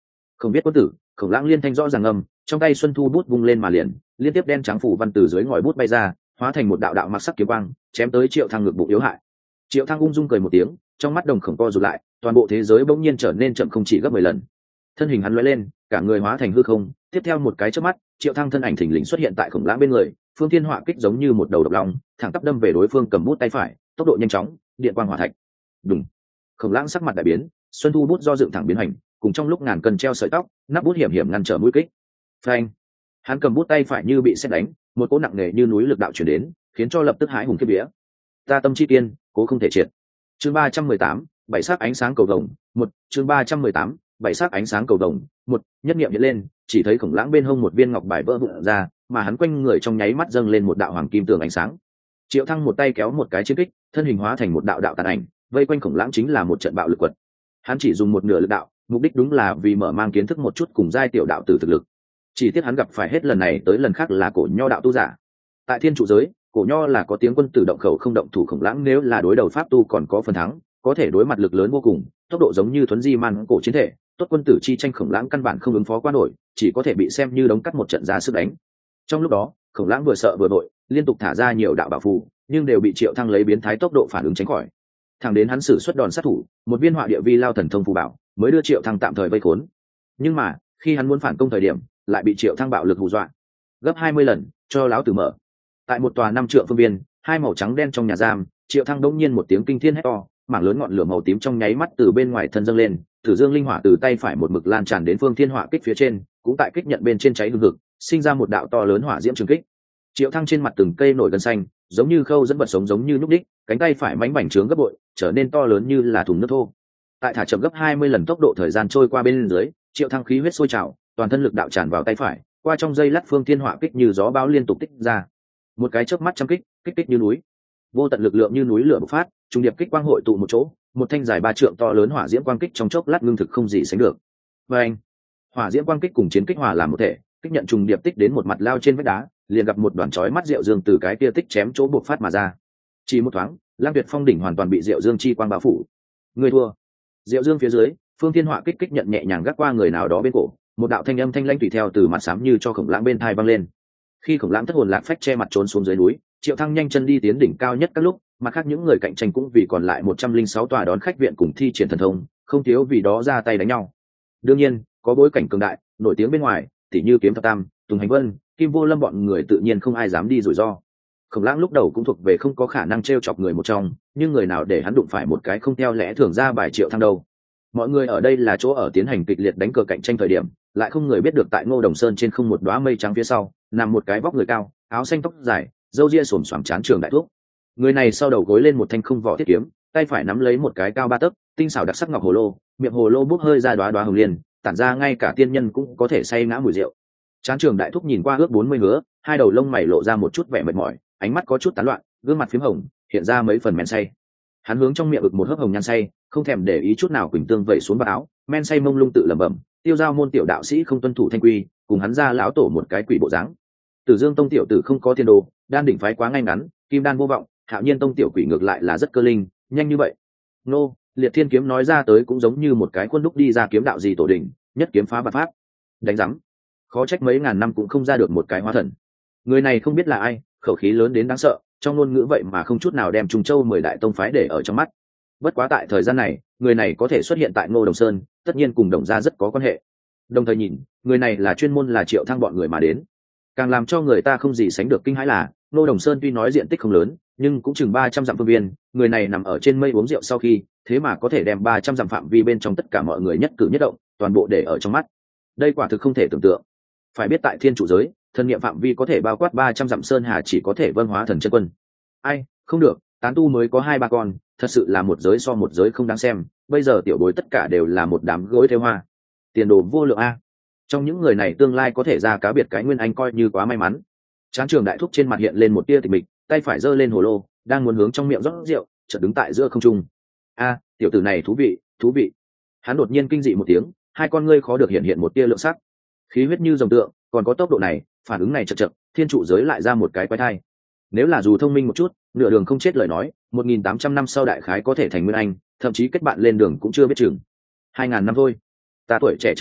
Không biết quân tử, Khổng Lãng liên thanh rõ ràng ngầm, trong tay xuân thu bút vung lên mà liền, liên tiếp đen trắng phủ văn từ dưới ngòi bút bay ra, hóa thành một đạo đạo mặc sắc kiếm quang, chém tới Triệu Thăng ngực bụng yếu hại. Triệu Thăng ung dung cười một tiếng, trong mắt đồng khổng co rụt lại, toàn bộ thế giới bỗng nhiên trở nên chậm không chỉ gấp 10 lần. Thân hình hắn lóe lên, cả người hóa thành hư không, tiếp theo một cái chớp mắt, Triệu Thăng thân ảnh thình lình xuất hiện tại Khổng Lãng bên người, phương thiên họa kích giống như một đầu độc long, thẳng tắp đâm về đối phương cầm bút tay phải, tốc độ nhanh chóng, điện quang hỏa thạch. Đùng. Khổng Lãng sắc mặt đại biến, xuân thu bút do dựng thẳng biến hành, cùng trong lúc ngàn cân treo sợi tóc, nắp bút hiểm hiểm ngăn trở mũi kích. Phanh. Hắn cầm bút tay phải như bị sét đánh, một cỗ nặng nề như núi lực đạo truyền đến, khiến cho lập tức hãi hùng khiếp vía. Ta tâm chi tiên, cố không thể triệt. Chương 318, bảy sắc ánh sáng cầu vồng, một. Chương 318, bảy sắc ánh sáng cầu vồng, một. Nhất niệm hiện lên, chỉ thấy Khổng Lãng bên hông một viên ngọc bài vỡ vụn ra, mà hắn quanh người trong nháy mắt dâng lên một đạo hoàng kim tường ánh sáng. Triệu Thăng một tay kéo một cái chiến kích, thân hình hóa thành một đạo đạo tàn ảnh, vây quanh Khổng Lãng chính là một trận bạo lực quật. Hắn chỉ dùng một nửa lực đạo, mục đích đúng là vì mở mang kiến thức một chút cùng giai tiểu đạo tử thực lực. Chỉ tiếc hắn gặp phải hết lần này tới lần khác là cổ nho đạo tu giả. Tại thiên trụ giới, cổ nho là có tiếng quân tử động khẩu không động thủ, Khổng Lãng nếu là đối đầu pháp tu còn có phần thắng, có thể đối mặt lực lớn vô cùng, tốc độ giống như thuấn di man cổ chiến thể, tốt quân tử chi tranh Khổng Lãng căn bản không ứng phó qua nổi, chỉ có thể bị xem như đống cắt một trận ra sức đánh. Trong lúc đó, Khổng Lãng vừa sợ vừa vội, liên tục thả ra nhiều đạo bảo phù, nhưng đều bị Triệu Thăng lấy biến thái tốc độ phản ứng tránh khỏi. Thẳng đến hắn sử xuất đòn sát thủ, một viên họa địa vi lao thần thông phù bảo, mới đưa Triệu Thăng tạm thời vây khốn. Nhưng mà, khi hắn muốn phản công thời điểm, lại bị Triệu Thăng bạo lực hù dọa. Gấp 20 lần, cho láo tử mở. Tại một tòa 5 trượng phương viên, hai màu trắng đen trong nhà giam, Triệu Thăng đống nhiên một tiếng kinh thiên hét to, mảng lớn ngọn lửa màu tím trong nháy mắt từ bên ngoài thân dâng lên, Tử Dương linh hỏa từ tay phải một mực lan tràn đến phương thiên hỏa kích phía trên, cũng tại kích nhận bên trên cháy hừng hực, sinh ra một đạo to lớn hỏa diễm trường kích. Triệu Thăng trên mặt từng cây nổi gân xanh, giống như khâu dẫn vật sống giống như núc đích, cánh tay phải mánh bành trướng gấp bội, trở nên to lớn như là thùng nước thô. Tại thả chậm gấp 20 lần tốc độ thời gian trôi qua bên dưới, Triệu Thăng khí huyết sôi trào, toàn thân lực đạo tràn vào tay phải, qua trong dây lát phương thiên hỏa kích như gió bão liên tục tích ra. Một cái chớp mắt trăm kích, kích kích như núi. Vô tận lực lượng như núi lửa bộc phát, trung điệp kích quang hội tụ một chỗ, một thanh dài 3 trượng to lớn hỏa diễm quang kích trong chốc lát ngưng thực không gì sánh được. Và anh, hỏa diễm quang kích cùng chiến kích hòa làm một thể, kích nhận trùng điệp tích đến một mặt lao trên vách đá, liền gặp một đoàn chói mắt diệu dương từ cái kia tích chém chỗ bộc phát mà ra. Chỉ một thoáng, Lam Tuyệt Phong đỉnh hoàn toàn bị diệu dương chi quang bao phủ. Người thua. Diệu dương phía dưới, phương thiên hỏa kích kích nhận nhẹ nhàng gác qua người nào đó bên cổ, một đạo thanh âm thanh lãnh tùy theo từ mặt xám như cho Khổng Lãng bên tai vang lên. Khi Khổng Lãng thất hồn lạc phách che mặt trốn xuống dưới núi, Triệu Thăng nhanh chân đi tiến đỉnh cao nhất các lúc, mặt khác những người cạnh tranh cũng vì còn lại 106 tòa đón khách viện cùng thi triển thần thông, không thiếu vì đó ra tay đánh nhau. Đương nhiên, có bối cảnh cường đại, nổi tiếng bên ngoài, tỉ như Kiếm Thập Tam, Tùng Hành Vân, Kim Vô Lâm bọn người tự nhiên không ai dám đi rủi ro. Khổng Lãng lúc đầu cũng thuộc về không có khả năng trêu chọc người một trong, nhưng người nào để hắn đụng phải một cái không theo lẽ thường ra bài Triệu Thăng đâu. Mọi người ở đây là chỗ ở tiến hành kịch liệt đánh cờ cạnh tranh thời điểm, lại không người biết được tại Ngô Đồng Sơn trên không một đóa mây trắng phía sau, nằm một cái vóc người cao, áo xanh tóc dài, râu ria xồm xoàm trán trường đại thuốc. Người này sau đầu gối lên một thanh không vỏ thiết kiếm, tay phải nắm lấy một cái cao 3 tấc, tinh xảo đặc sắc ngọc hồ lô, miệng hồ lô bốc hơi ra đóa đóa hồng liên, tản ra ngay cả tiên nhân cũng có thể say ngã mùi rượu. Trán trường đại thúc nhìn qua ước 40 hứa, hai đầu lông mày lộ ra một chút vẻ mệt mỏi, ánh mắt có chút tán loạn, gương mặt phím hồng, hiện ra mấy phần men say. Hắn hướng trong miệng ực một hớp hồng nhan say, không thèm để ý chút nào quỳnh tương vẩy xuống vào áo, men say mông lung tự lẩm bẩm, tiêu giao môn tiểu đạo sĩ không tuân thủ thanh quy, cùng hắn ra lão tổ một cái quỷ bộ dáng. Tử Dương tông tiểu tử không có tiền đồ, đan đỉnh phái quá ngay ngắn, kim đan vô vọng, Hạo Nhiên tông tiểu quỷ ngược lại là rất cơ linh, nhanh như vậy. Nô, Liệt Thiên kiếm nói ra tới cũng giống như một cái khuôn đúc đi ra kiếm đạo gì tổ đỉnh, nhất kiếm phá bát pháp. Đánh rắm. Khó trách mấy ngàn năm cũng không ra được một cái hóa thần. Người này không biết là ai, khẩu khí lớn đến đáng sợ, trong ngôn ngữ vậy mà không chút nào đem Trung Châu 10 đại tông phái để ở trong mắt. Bất quá tại thời gian này, người này có thể xuất hiện tại Ngô Đồng Sơn, tất nhiên cùng Đồng gia rất có quan hệ. Đồng thời nhìn, người này là chuyên môn là Triệu Thăng bọn người mà đến. Càng làm cho người ta không gì sánh được kinh hãi là, Ngô Đồng Sơn tuy nói diện tích không lớn, nhưng cũng chừng 300 dặm phương viên, người này nằm ở trên mây uống rượu sau khi, thế mà có thể đem 300 dặm phạm vi bên trong tất cả mọi người nhất cử nhất động, toàn bộ để ở trong mắt. Đây quả thực không thể tưởng tượng. Phải biết tại thiên trụ giới, thần niệm phạm vi có thể bao quát 300 dặm sơn hà chỉ có thể vân hóa thần chân quân. Ai, không được, tán tu mới có 2-3 con, thật sự là một giới so một giới không đáng xem, bây giờ tiểu bối tất cả đều là một đám gối theo hoa. Tiền đồ vô lượng a. Trong những người này tương lai có thể ra cá biệt cái nguyên anh coi như quá may mắn. Tráng trường đại thúc trên mặt hiện lên một tia tịch mịch, tay phải giơ lên hồ lô, đang muốn hướng trong miệng rót rượu, chợt đứng tại giữa không trung. A, tiểu tử này thú vị, thú vị. Hắn đột nhiên kinh dị một tiếng, hai con ngươi khó được hiện hiện một tia lượng sắc. Khí huyết như rồng tượng, còn có tốc độ này, phản ứng này chậm chậm, thiên trụ giới lại ra một cái quái thai. Nếu là dù thông minh một chút, nửa đường không chết lời nói, 1800 năm sau đại khái có thể thành nguyên anh, thậm chí kết bạn lên đường cũng chưa biết chừng. 2000 năm thôi, ta tuổi trẻ chờ được,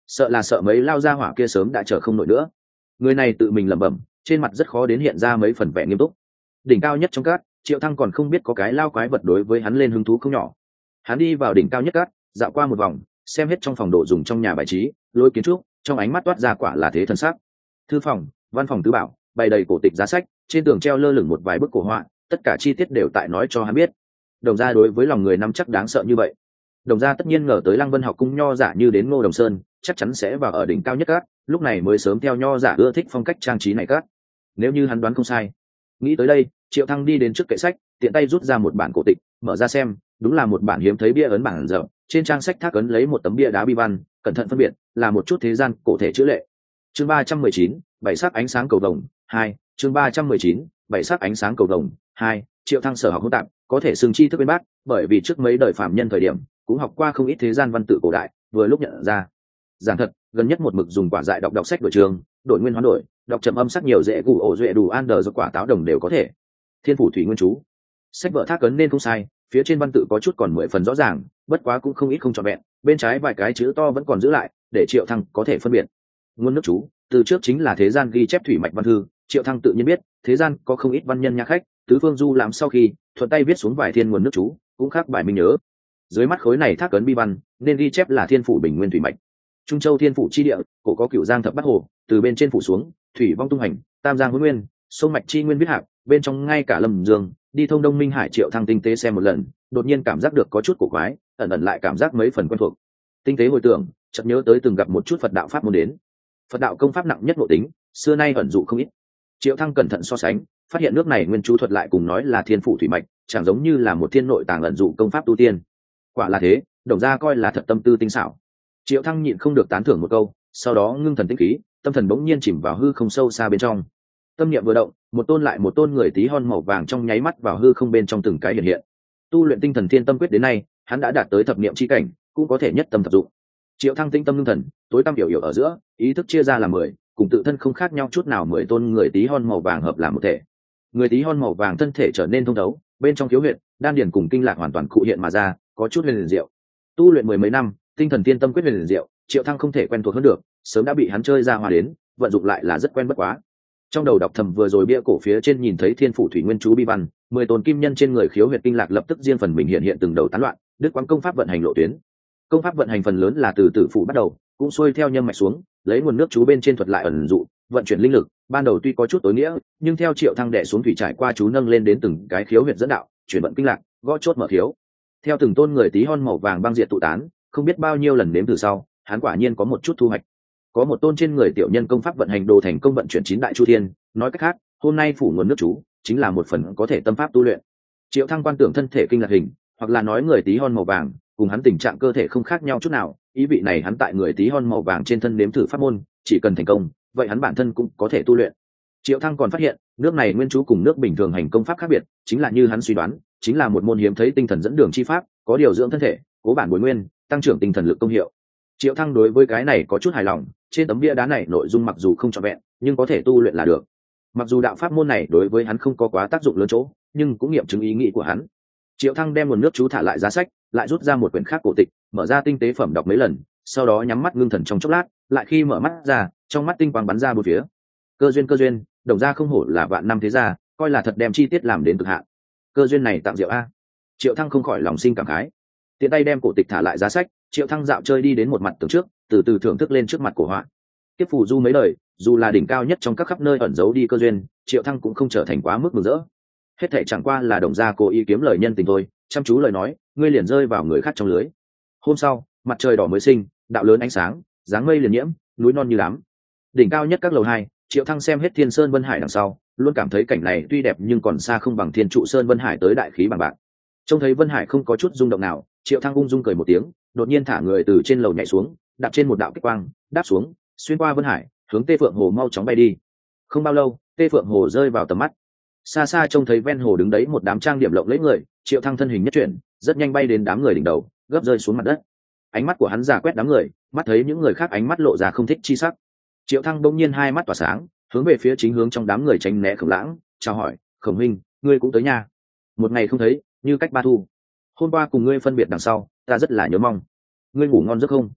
sợ là sợ mấy lao ra hỏa kia sớm đã chờ không nổi nữa. Người này tự mình lẩm bẩm, trên mặt rất khó đến hiện ra mấy phần vẻ nghiêm túc. Đỉnh cao nhất trong cát, Triệu Thăng còn không biết có cái lao quái vật đối với hắn lên hứng thú không nhỏ. Hắn đi vào đỉnh cao nhất cát, dạo qua một vòng, xem hết trong phòng đồ dùng trong nhà bài trí, lối kiến trúc, trong ánh mắt toát ra quả là thế thần sắc. Thư phòng, văn phòng tứ bảo, bày đầy cổ tịch giá sách, trên tường treo lơ lửng một vài bức cổ họa, tất cả chi tiết đều tại nói cho hắn biết. Đồng gia đối với lòng người nắm chắc đáng sợ như vậy. Đồng gia tất nhiên ngờ tới Lăng Vân học cung nho giả như đến Ngô Đồng Sơn, chắc chắn sẽ vào ở đỉnh cao nhất cát, lúc này mới sớm theo nho giả ưa thích phong cách trang trí này cát. Nếu như hắn đoán không sai. Nghĩ tới đây, Triệu Thăng đi đến trước kệ sách, tiện tay rút ra một bản cổ tịch, mở ra xem, đúng là một bản hiếm thấy bia ấn bản dở, trên trang sách thác ấn lấy một tấm bia đá bi văn, cẩn thận phân biệt, là một chút thế gian cổ thể chữ lệ. Chương 319, bảy sắc ánh sáng cầu vồng 2, chương 319, bảy sắc ánh sáng cầu vồng 2, Triệu Thăng sở học hỗn tạp, có thể xưng tri thức bên bác, bởi vì trước mấy đời phàm nhân thời điểm, cũng học qua không ít thế gian văn tự cổ đại, vừa lúc nhận ra. Giảng thật, gần nhất một mực dùng quả dại đọc sách đổi trường, đổi nguyên hoán đổi, đọc chậm âm sắc nhiều dễ gù ổ duệ đủ an đờ do quả táo đồng đều có thể. Thiên phủ thủy nguyên chú, sách vợ thác ấn nên không sai, phía trên văn tự có chút còn 10 phần rõ ràng, bất quá cũng không ít không trọn vẹn, bên trái vài cái chữ to vẫn còn giữ lại, để Triệu Thăng có thể phân biệt. Nguồn nước chú, từ trước chính là thế gian ghi chép thủy mạch văn thư, Triệu Thăng tự nhiên biết, thế gian có không ít văn nhân nhà khách, tứ phương du làm sau khi thuận tay viết xuống vài thiên nguồn nước chú, cũng khác bài minh nhớ. Dưới mắt khối này thác ấn bi văn, nên ghi chép là thiên phủ bình nguyên thủy mạch. Trung Châu thiên phủ chi địa, cổ có cửu giang thập bát hồ, từ bên trên phủ xuống, thủy vong tung hành, tam giang hỗn nguyên, sông mạch chi nguyên viết hạng, bên trong ngay cả lâm dương, đi thông đông minh hải. Triệu Thăng tinh tế xem một lần, đột nhiên cảm giác được có chút cổ quái, ẩn ẩn lại cảm giác mấy phần quen thuộc. Tinh tế hồi tưởng, chợt nhớ tới từng gặp một chút Phật đạo pháp môn đến. Phật đạo công pháp nặng nhất nội tính, xưa nay ẩn dụ không ít. Triệu Thăng cẩn thận so sánh, phát hiện nước này nguyên chú thuật lại cùng nói là thiên phủ thủy mạch, chẳng giống như là một thiên nội tàng ẩn dụ công pháp tu tiên. Quả là thế, Đồng gia coi là thật tâm tư tinh xảo. Triệu Thăng nhịn không được tán thưởng một câu, sau đó ngưng thần tĩnh khí, tâm thần bỗng nhiên chìm vào hư không sâu xa bên trong. Tâm niệm vừa động, một tôn lại một tôn người tí hon màu vàng trong nháy mắt vào hư không bên trong từng cái hiện hiện. Tu luyện tinh thần thiên tâm quyết đến nay, hắn đã đạt tới thập niệm chi cảnh, cũng có thể nhất tâm thập dụng. Triệu Thăng tinh tâm ngưng thần, tối tăm hiểu ở giữa, ý thức chia ra làm 10, cùng tự thân không khác nhau chút nào. 10 tôn người tí hon màu vàng hợp làm một thể. Người tí hon màu vàng thân thể trở nên thông thấu, bên trong khiếu huyệt, đan điền cùng kinh lạc hoàn toàn cụ hiện mà ra, có chút huyền diệu. Tu luyện 10 mấy năm, tinh thần thiên tâm quyết huyền diệu, Triệu Thăng không thể quen thuộc hơn được, sớm đã bị hắn chơi ra hòa đến, vận dụng lại là rất quen bất quá. Trong đầu đọc thầm vừa rồi bia cổ phía trên nhìn thấy thiên phủ thủy nguyên chú bi văn, 10 tôn kim nhân trên người khiếu huyệt kinh lạc lập tức riêng phần mình hiện từng đầu tán loạn, đứt quãng công pháp vận hành lộ tuyến. Công pháp vận hành phần lớn là từ tử phủ bắt đầu, cũng xuôi theo nhân mạch xuống, lấy nguồn nước chú bên trên thuật lại ẩn dụ, vận chuyển linh lực, ban đầu tuy có chút tối nghĩa, nhưng theo Triệu Thăng đè xuống thủy trải qua chú nâng lên đến từng cái khiếu huyệt dẫn đạo, chuyển vận kinh lạc, gõ chốt mở khiếu. Theo từng tôn người tí hon màu vàng băng diệt tụ tán, không biết bao nhiêu lần nếm từ sau, hắn quả nhiên có một chút thu hoạch. Có một tôn trên người tiểu nhân công pháp vận hành đồ thành công vận chuyển 9 đại chu thiên, nói cách khác, hôm nay phủ nguồn nước chú chính là một phần có thể tâm pháp tu luyện. Triệu Thăng quan tưởng thân thể kinh lạc hình, hoặc là nói người tí hon màu vàng, cùng hắn tình trạng cơ thể không khác nhau chút nào, ý vị này hắn tại người tí hon màu vàng trên thân nếm thử pháp môn, chỉ cần thành công, vậy hắn bản thân cũng có thể tu luyện. Triệu Thăng còn phát hiện, nước này nguyên chú cùng nước bình thường hành công pháp khác biệt, chính là như hắn suy đoán, chính là một môn hiếm thấy tinh thần dẫn đường chi pháp, có điều dưỡng thân thể, cố bản bồi nguyên, tăng trưởng tinh thần lực công hiệu. Triệu Thăng đối với cái này có chút hài lòng, trên tấm bia đá này nội dung mặc dù không trọn vẹn, nhưng có thể tu luyện là được. Mặc dù đạo pháp môn này đối với hắn không có quá tác dụng lớn chỗ, nhưng cũng nghiệm chứng ý nghĩ của hắn. Triệu Thăng đem nguồn nước chú thả lại giá sách, lại rút ra một quyển khác cổ tịch, mở ra tinh tế phẩm đọc mấy lần, sau đó nhắm mắt ngưng thần trong chốc lát, lại khi mở mắt ra, trong mắt tinh quang bắn ra bốn phía. Cơ duyên, Đồng gia không hổ là vạn năm thế gia, coi là thật đem chi tiết làm đến cực hạn. Cơ duyên này tặng diệu a. Triệu Thăng không khỏi lòng sinh cảm khái. Tiện tay đem cổ tịch thả lại giá sách, Triệu Thăng dạo chơi đi đến một mặt tường trước, từ từ thưởng thức lên trước mặt cổ họa. Tiếp phù du mấy lời, dù là đỉnh cao nhất trong các khắp nơi ẩn giấu đi cơ duyên, Triệu Thăng cũng không trở thành quá mức mừng rỡ. Hết thảy chẳng qua là Đồng gia cố ý kiếm lời nhân tình thôi, chăm chú lời nói, ngươi liền rơi vào người khác trong lưới. Hôm sau, mặt trời đỏ mới sinh, đạo lớn ánh sáng, dáng mây liền nhiễm, núi non như đám. Đỉnh cao nhất các lầu 2, Triệu Thăng xem hết Thiên Sơn Vân Hải đằng sau, luôn cảm thấy cảnh này tuy đẹp nhưng còn xa không bằng Thiên Trụ Sơn Vân Hải tới đại khí bằng bạc. Trông thấy Vân Hải không có chút rung động nào, Triệu Thăng ung dung cười một tiếng, đột nhiên thả người từ trên lầu nhảy xuống, đạp trên một đạo kích quang, đáp xuống, xuyên qua Vân Hải, hướng Tê Phượng Hồ mau chóng bay đi. Không bao lâu, Tê Phượng Hồ rơi vào tầm mắt. Xa xa trông thấy ven hồ đứng đấy một đám trang điểm lộng lẫy người, Triệu Thăng thân hình nhất chuyển, rất nhanh bay đến đám người đỉnh đầu, gấp rơi xuống mặt đất. Ánh mắt của hắn dò quét đám người, mắt thấy những người khác ánh mắt lộ ra không thích chi sắc. Triệu Thăng bỗng nhiên hai mắt tỏa sáng, hướng về phía chính hướng trong đám người tránh né Khổng Lãng, chào hỏi, "Khổng huynh, ngươi cũng tới nha. Một ngày không thấy, như cách ba thu. Hôm qua cùng ngươi phân biệt đằng sau, ta rất là nhớ mong. Ngươi ngủ ngon giấc không?"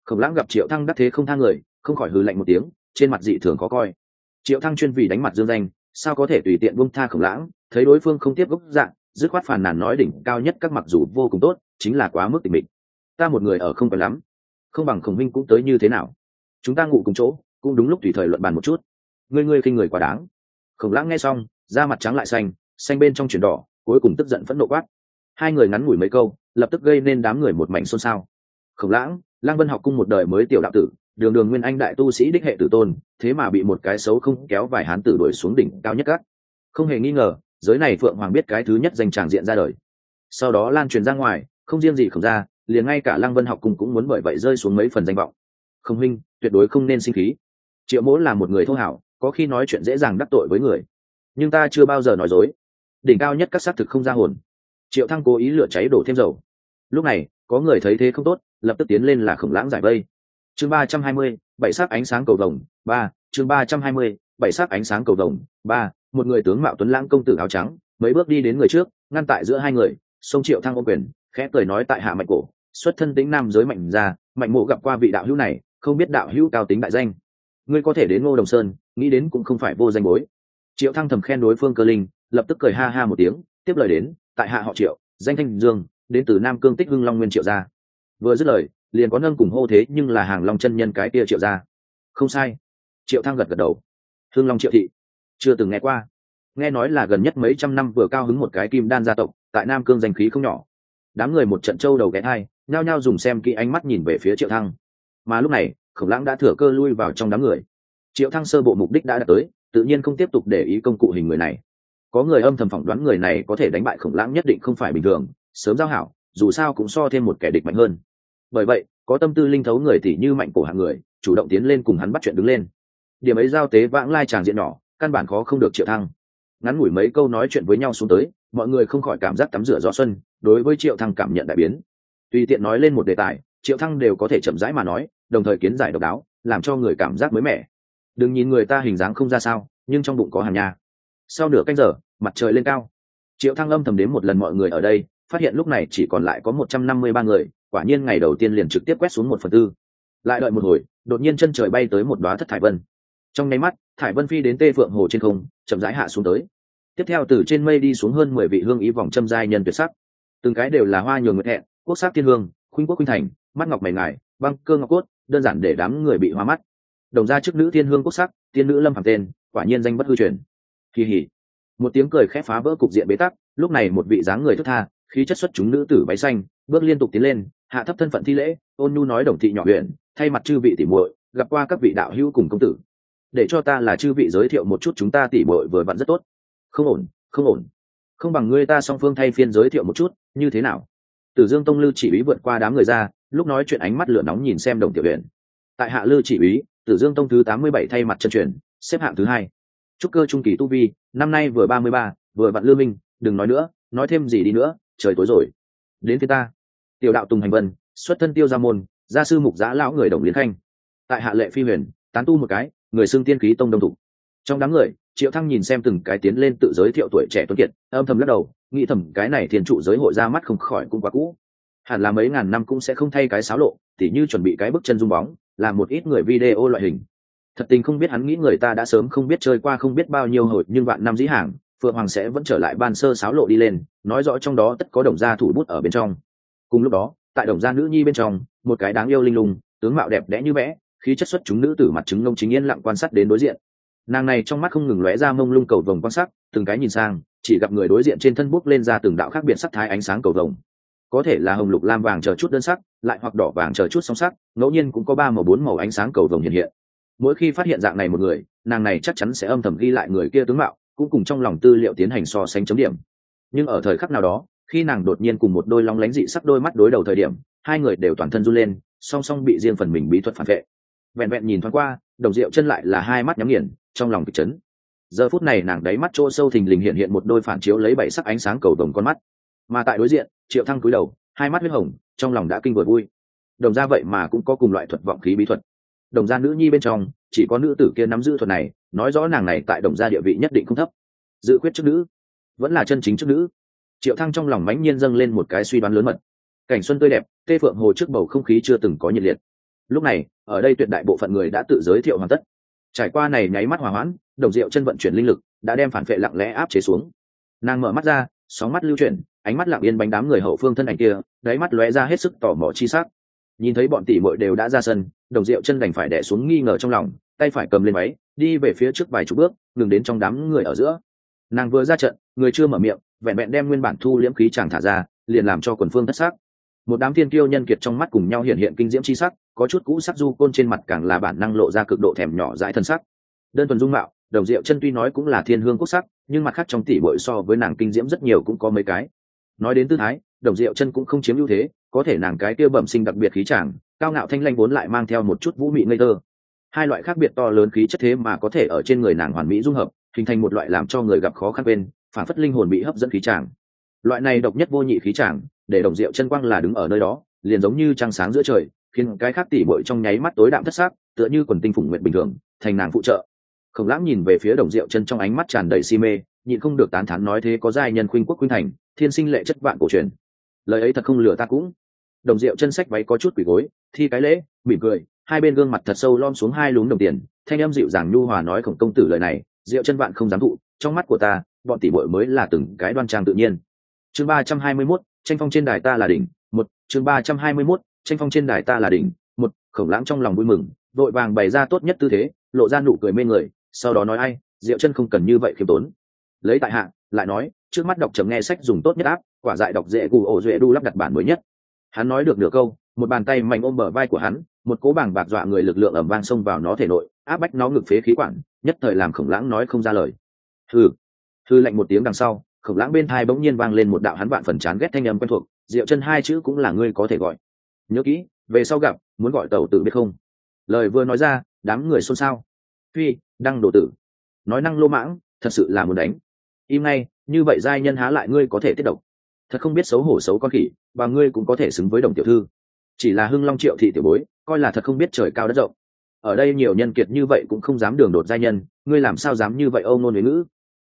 Khổng Lãng gặp Triệu Thăng đắc thế không tha người, không khỏi hừ lạnh một tiếng, trên mặt dị thường khó coi. Triệu Thăng chuyên vì đánh mặt dương danh, sao có thể tùy tiện buông tha Khổng Lãng, thấy đối phương không tiếp gốc dạng, dứt khoát phàn nàn nói đỉnh cao nhất các mặc dù vô cùng tốt, chính là quá mức tịch mịch. Ta một người ở không phải lắm, không bằng Khổng huynh cũng tới như thế nào? Chúng ta ngủ cùng chỗ, cũng đúng lúc tùy thời luận bàn một chút. Ngươi khinh người quá đáng. Khổng Lãng nghe xong, da mặt trắng lại xanh, xanh bên trong chuyển đỏ, cuối cùng tức giận phẫn nộ quát. Hai người ngắn ngủi mấy câu, lập tức gây nên đám người một mảnh xôn xao. Khổng Lãng, Lang Vân học cung một đời mới tiểu đạo tử, đường đường nguyên anh đại tu sĩ đích hệ tử tôn, thế mà bị một cái xấu không kéo vài hán tử đuổi xuống đỉnh cao nhất các. Không hề nghi ngờ, giới này Phượng Hoàng biết cái thứ nhất danh tràng diện ra đời. Sau đó lan truyền ra ngoài, không riêng gì Khổng gia, liền ngay cả Lang Vân học cung cũng muốn bởi vậy rơi xuống mấy phần danh vọng. Không huynh, tuyệt đối không nên sinh khí. Triệu Mỗ là một người thô hảo, có khi nói chuyện dễ dàng đắc tội với người, nhưng ta chưa bao giờ nói dối. Đỉnh cao nhất các xác thực không ra hồn. Triệu Thăng cố ý lửa cháy đổ thêm dầu. Lúc này, có người thấy thế không tốt, lập tức tiến lên là Khổng Lãng giải vây. Chương 320, bảy sắc ánh sáng cầu vồng, 3, chương 320, bảy sắc ánh sáng cầu vồng, 3, một người tướng mạo tuấn lãng công tử áo trắng, mấy bước đi đến người trước, ngăn tại giữa hai người, xông Triệu Thăng ôm quyền, khẽ cười nói tại hạ Mạnh Cổ, xuất thân tính nam giới Mạnh gia, Mạnh Mộ gặp qua vị đạo hữu này, không biết đạo hữu cao tính đại danh. Ngươi có thể đến Ngô Đồng Sơn, nghĩ đến cũng không phải vô danh bối. Triệu Thăng thầm khen đối phương cơ linh, lập tức cười ha ha một tiếng, tiếp lời đến, tại hạ họ Triệu, danh Thanh Dương, đến từ Nam Cương Tích Hưng Long Nguyên Triệu gia. Vừa dứt lời, liền có nâng cùng hô thế nhưng là hàng long chân nhân cái kia Triệu gia. Không sai. Triệu Thăng gật gật đầu. Hưng Long Triệu thị, chưa từng nghe qua. Nghe nói là gần nhất mấy trăm năm vừa cao hứng một cái kim đan gia tộc, tại Nam Cương danh khí không nhỏ. Đám người một trận trâu đầu ghé thai, nhao nhao dùng xem kỹ ánh mắt nhìn về phía Triệu Thăng. Mà lúc này, Khổng Lãng đã thừa cơ lui vào trong đám người. Triệu Thăng sơ bộ mục đích đã đạt tới, tự nhiên không tiếp tục để ý công cụ hình người này. Có người âm thầm phỏng đoán người này có thể đánh bại Khổng Lãng nhất định không phải bình thường, sớm giao hảo, dù sao cũng so thêm một kẻ địch mạnh hơn. Bởi vậy, có tâm tư linh thấu người tỷ như Mạnh Cổ hạng người, chủ động tiến lên cùng hắn bắt chuyện đứng lên. Điểm ấy giao tế vãng lai tràng diện nhỏ, căn bản khó không được Triệu Thăng. Ngắn ngủi mấy câu nói chuyện với nhau xuống tới, mọi người không khỏi cảm giác tắm rửa gió xuân, đối với Triệu Thăng cảm nhận đại biến. Tùy tiện nói lên một đề tài, Triệu Thăng đều có thể chậm rãi mà nói, đồng thời kiến giải độc đáo, làm cho người cảm giác mới mẻ. Đừng nhìn người ta hình dáng không ra sao, nhưng trong bụng có hàm nha. Sau nửa canh giờ, mặt trời lên cao. Triệu Thăng âm thầm đếm một lần mọi người ở đây, phát hiện lúc này chỉ còn lại có 153 người, quả nhiên ngày đầu tiên liền trực tiếp quét xuống 1/4. Lại đợi một hồi, đột nhiên chân trời bay tới một đóa thất thải vân. Trong nháy mắt, thải vân phi đến Tê Phượng Hồ trên không, chậm rãi hạ xuống tới. Tiếp theo từ trên mây đi xuống hơn 10 vị hương ý vòng châm giai nhân tuyệt sắc. Từng cái đều là hoa nhường nguyệt hẹn, quốc sắc tiên hương, khuynh quốc khuynh thành, mắt ngọc mày ngài, băng cơ ngọc cốt, đơn giản để đám người bị hoa mắt. Đồng gia chức nữ thiên hương quốc sắc, tiên nữ lâm phàm tên, quả nhiên danh bất hư truyền. Kỳ hỉ. Một tiếng cười khẽ phá vỡ cục diện bế tắc, lúc này một vị dáng người thướt tha, khí chất xuất chúng nữ tử váy xanh, bước liên tục tiến lên, hạ thấp thân phận thi lễ, ôn nhu nói đồng thị nhỏ huyện, thay mặt chư vị tỷ muội, gặp qua các vị đạo hữu cùng công tử. Để cho ta là chư vị giới thiệu một chút chúng ta tỷ muội vừa vặn rất tốt. Không ổn, không ổn. Không bằng ngươi ta song phương thay phiên giới thiệu một chút, như thế nào? Tử Dương Tông Lư Chỉ Úy vượt qua đám người ra, lúc nói chuyện ánh mắt lửa nóng nhìn xem Đồng Tiểu Uyển. Tại hạ Lư Chỉ Úy, Tử Dương Tông thứ 87 thay mặt chân truyền, xếp hạng thứ 2. Trúc cơ trung kỳ tu vi, năm nay vừa 33, vừa vặn Lư Minh, đừng nói nữa, nói thêm gì đi nữa, trời tối rồi. Đến phía ta. Tiểu đạo Tùng Hành Vân, xuất thân Tiêu Gia môn, gia sư mục giã lão người Đồng Liên Khanh. Tại hạ Lệ Phi Huyền, tán tu một cái, người xưng tiên khí tông đông thủ. Trong đám người, Triệu Thăng nhìn xem từng cái tiến lên tự giới thiệu tuổi trẻ tuấn kiệt, âm thầm lắc đầu, nghĩ thầm cái này thiên trụ giới hội ra mắt không khỏi cũng quá cũ. Hẳn là mấy ngàn năm cũng sẽ không thay cái xáo lộ, tỉ như chuẩn bị cái bước chân rung bóng, làm một ít người video loại hình. Thật tình không biết hắn nghĩ người ta đã sớm không biết chơi qua không biết bao nhiêu hồi, nhưng vạn năm dĩ hàng, Phượng Hoàng sẽ vẫn trở lại ban sơ xáo lộ đi lên, nói rõ trong đó tất có Đồng gia thủ bút ở bên trong. Cùng lúc đó, tại Đồng gia nữ nhi bên trong, một cái đáng yêu linh lung, tướng mạo đẹp đẽ như vẽ, khí chất xuất chúng nữ tử mặt trứng ngông chính yên lặng quan sát đến đối diện. Nàng này trong mắt không ngừng lóe ra mông lung cầu vồng quan sát, từng cái nhìn sang, chỉ gặp người đối diện trên thân bốc lên ra từng đạo khác biệt sắc thái ánh sáng cầu vồng. Có thể là hồng lục lam vàng chờ chút đơn sắc, lại hoặc đỏ vàng chờ chút song sắc, ngẫu nhiên cũng có 3 màu 4 màu ánh sáng cầu vồng hiện hiện. Mỗi khi phát hiện dạng này một người, nàng này chắc chắn sẽ âm thầm ghi lại người kia tướng mạo, cũng cùng trong lòng tư liệu tiến hành so sánh chấm điểm. Nhưng ở thời khắc nào đó, khi nàng đột nhiên cùng một đôi long lánh dị sắc đôi mắt đối đầu thời điểm, hai người đều toàn thân run lên, song song bị riêng phần mình bí thuật phản vệ. Vẹn vẹn nhìn thoáng qua, Đồng Diệu Chân lại là hai mắt nhắm nghiền, trong lòng kịch chấn. Giờ phút này nàng đáy mắt chỗ sâu thình lình hiện hiện một đôi phản chiếu lấy 7 sắc ánh sáng cầu vồng con mắt. Mà tại đối diện, Triệu Thăng cúi đầu, hai mắt huyết hồng, trong lòng đã kinh vừa vui. Đồng gia vậy mà cũng có cùng loại thuật vọng khí bí thuật. Đồng gia nữ nhi bên trong, chỉ có nữ tử kia nắm giữ thuật này, nói rõ nàng này tại Đồng gia địa vị nhất định không thấp. Dự quyết trước nữ, vẫn là chân chính trước nữ. Triệu Thăng trong lòng mãnh nhiên dâng lên một cái suy đoán lớn mật. Cảnh xuân tươi đẹp, Tê Phượng Hồ trước bầu không khí chưa từng có nhiệt liệt. Lúc này ở đây tuyệt đại bộ phận người đã tự giới thiệu hoàn tất. Trải qua này nháy mắt hòa hoãn, Đồng Diệu Chân vận chuyển linh lực đã đem phản vệ lặng lẽ áp chế xuống. Nàng mở mắt ra, sóng mắt lưu chuyển, ánh mắt lặng yên bánh đám người hậu phương thân ảnh kia, đáy mắt lóe ra hết sức tò mò chi sắc. Nhìn thấy bọn tỷ muội đều đã ra sân, Đồng Diệu Chân đành phải đè xuống nghi ngờ trong lòng, tay phải cầm lên váy, đi về phía trước vài chục bước, ngừng đến trong đám người ở giữa. Nàng vừa ra trận, người chưa mở miệng, vẹn vẹn đem nguyên bản thu liễm khí chàng thả ra, liền làm cho quần phương thất sắc. Một đám thiên kiêu nhân kiệt trong mắt cùng nhau hiện hiện kinh diễm chi sắc, có chút cũ sắc du côn trên mặt càng là bản năng lộ ra cực độ thèm nhỏ dãi thân sắc. Đơn thuần dung mạo, Đồng Diệu Chân tuy nói cũng là thiên hương quốc sắc, nhưng mặt khác trong tỷ muội so với nàng kinh diễm rất nhiều cũng có mấy cái. Nói đến tư thái, Đồng Diệu Chân cũng không chiếm ưu thế, có thể nàng cái kia bẩm sinh đặc biệt khí chàng, cao ngạo thanh lanh vốn lại mang theo một chút vũ mị ngây thơ. Hai loại khác biệt to lớn khí chất thế mà có thể ở trên người nàng hoàn mỹ dung hợp, hình thành một loại làm cho người gặp khó khăn quên, phản phất linh hồn bị hấp dẫn khí chàng. Loại này độc nhất vô nhị khí chàng, để Đồng Diệu Chân quang là đứng ở nơi đó, liền giống như trăng sáng giữa trời, khiến cái khác tỷ muội trong nháy mắt tối đạm thất sắc, tựa như quần tinh phụng nguyện bình thường, thành nàng phụ trợ. Khổng Lãng nhìn về phía Đồng Diệu Chân trong ánh mắt tràn đầy si mê, nhịn không được tán thán nói thế có giai nhân khuynh quốc khuynh thành, thiên sinh lệ chất vạn cổ truyền. Lời ấy thật không lừa ta cũng. Đồng Diệu Chân xách váy có chút quỳ gối, thi cái lễ, mỉm cười, hai bên gương mặt thật sâu lom xuống hai lúm đồng tiền, thanh âm dịu dàng nhu hòa nói Khổng công tử lời này, Diệu Chân vạn không dám thụ, trong mắt của ta, bọn tỷ muội mới là từng cái đoan trang tự nhiên. Chương 321, tranh phong trên đài ta là đỉnh, một chương 321, tranh phong trên đài ta là đỉnh, một Khổng Lãng trong lòng vui mừng, vội vàng bày ra tốt nhất tư thế, lộ ra nụ cười mê người, sau đó nói ai, Diệu Chân không cần như vậy khiêm tốn. Lấy tại hạ, lại nói, trước mắt đọc chấm nghe sách dùng tốt nhất áp, quả dại đọc dễ cù ổ duệ đu lắp đặt bản mới nhất. Hắn nói được nửa câu, một bàn tay mạnh ôm bờ vai của hắn, một cỗ bảng bạc dọa người lực lượng ầm vang xông vào nó thể nội, áp bách nó ngực phế khí quản, nhất thời làm Khổng Lãng nói không ra lời. Hừ lạnh một tiếng đằng sau, Khổng Lãng bên tai bỗng nhiên vang lên một đạo hắn vạn phần chán ghét thanh âm quen thuộc, Diệu Chân hai chữ cũng là ngươi có thể gọi. Nhớ kỹ, về sau gặp, muốn gọi tẩu tử biết không? Lời vừa nói ra, đám người xôn xao. Phi, đăng đồ tử, nói năng lô mãng, thật sự là muốn đánh. Im ngay, như vậy giai nhân há lại ngươi có thể tiết độc? Thật không biết xấu hổ xấu con khỉ, và ngươi cũng có thể xứng với Đồng tiểu thư. Chỉ là Hưng Long Triệu thị tiểu bối, coi là thật không biết trời cao đất rộng. Ở đây nhiều nhân kiệt như vậy cũng không dám đường đột giai nhân, ngươi làm sao dám như vậy âu ngôn huế ngữ?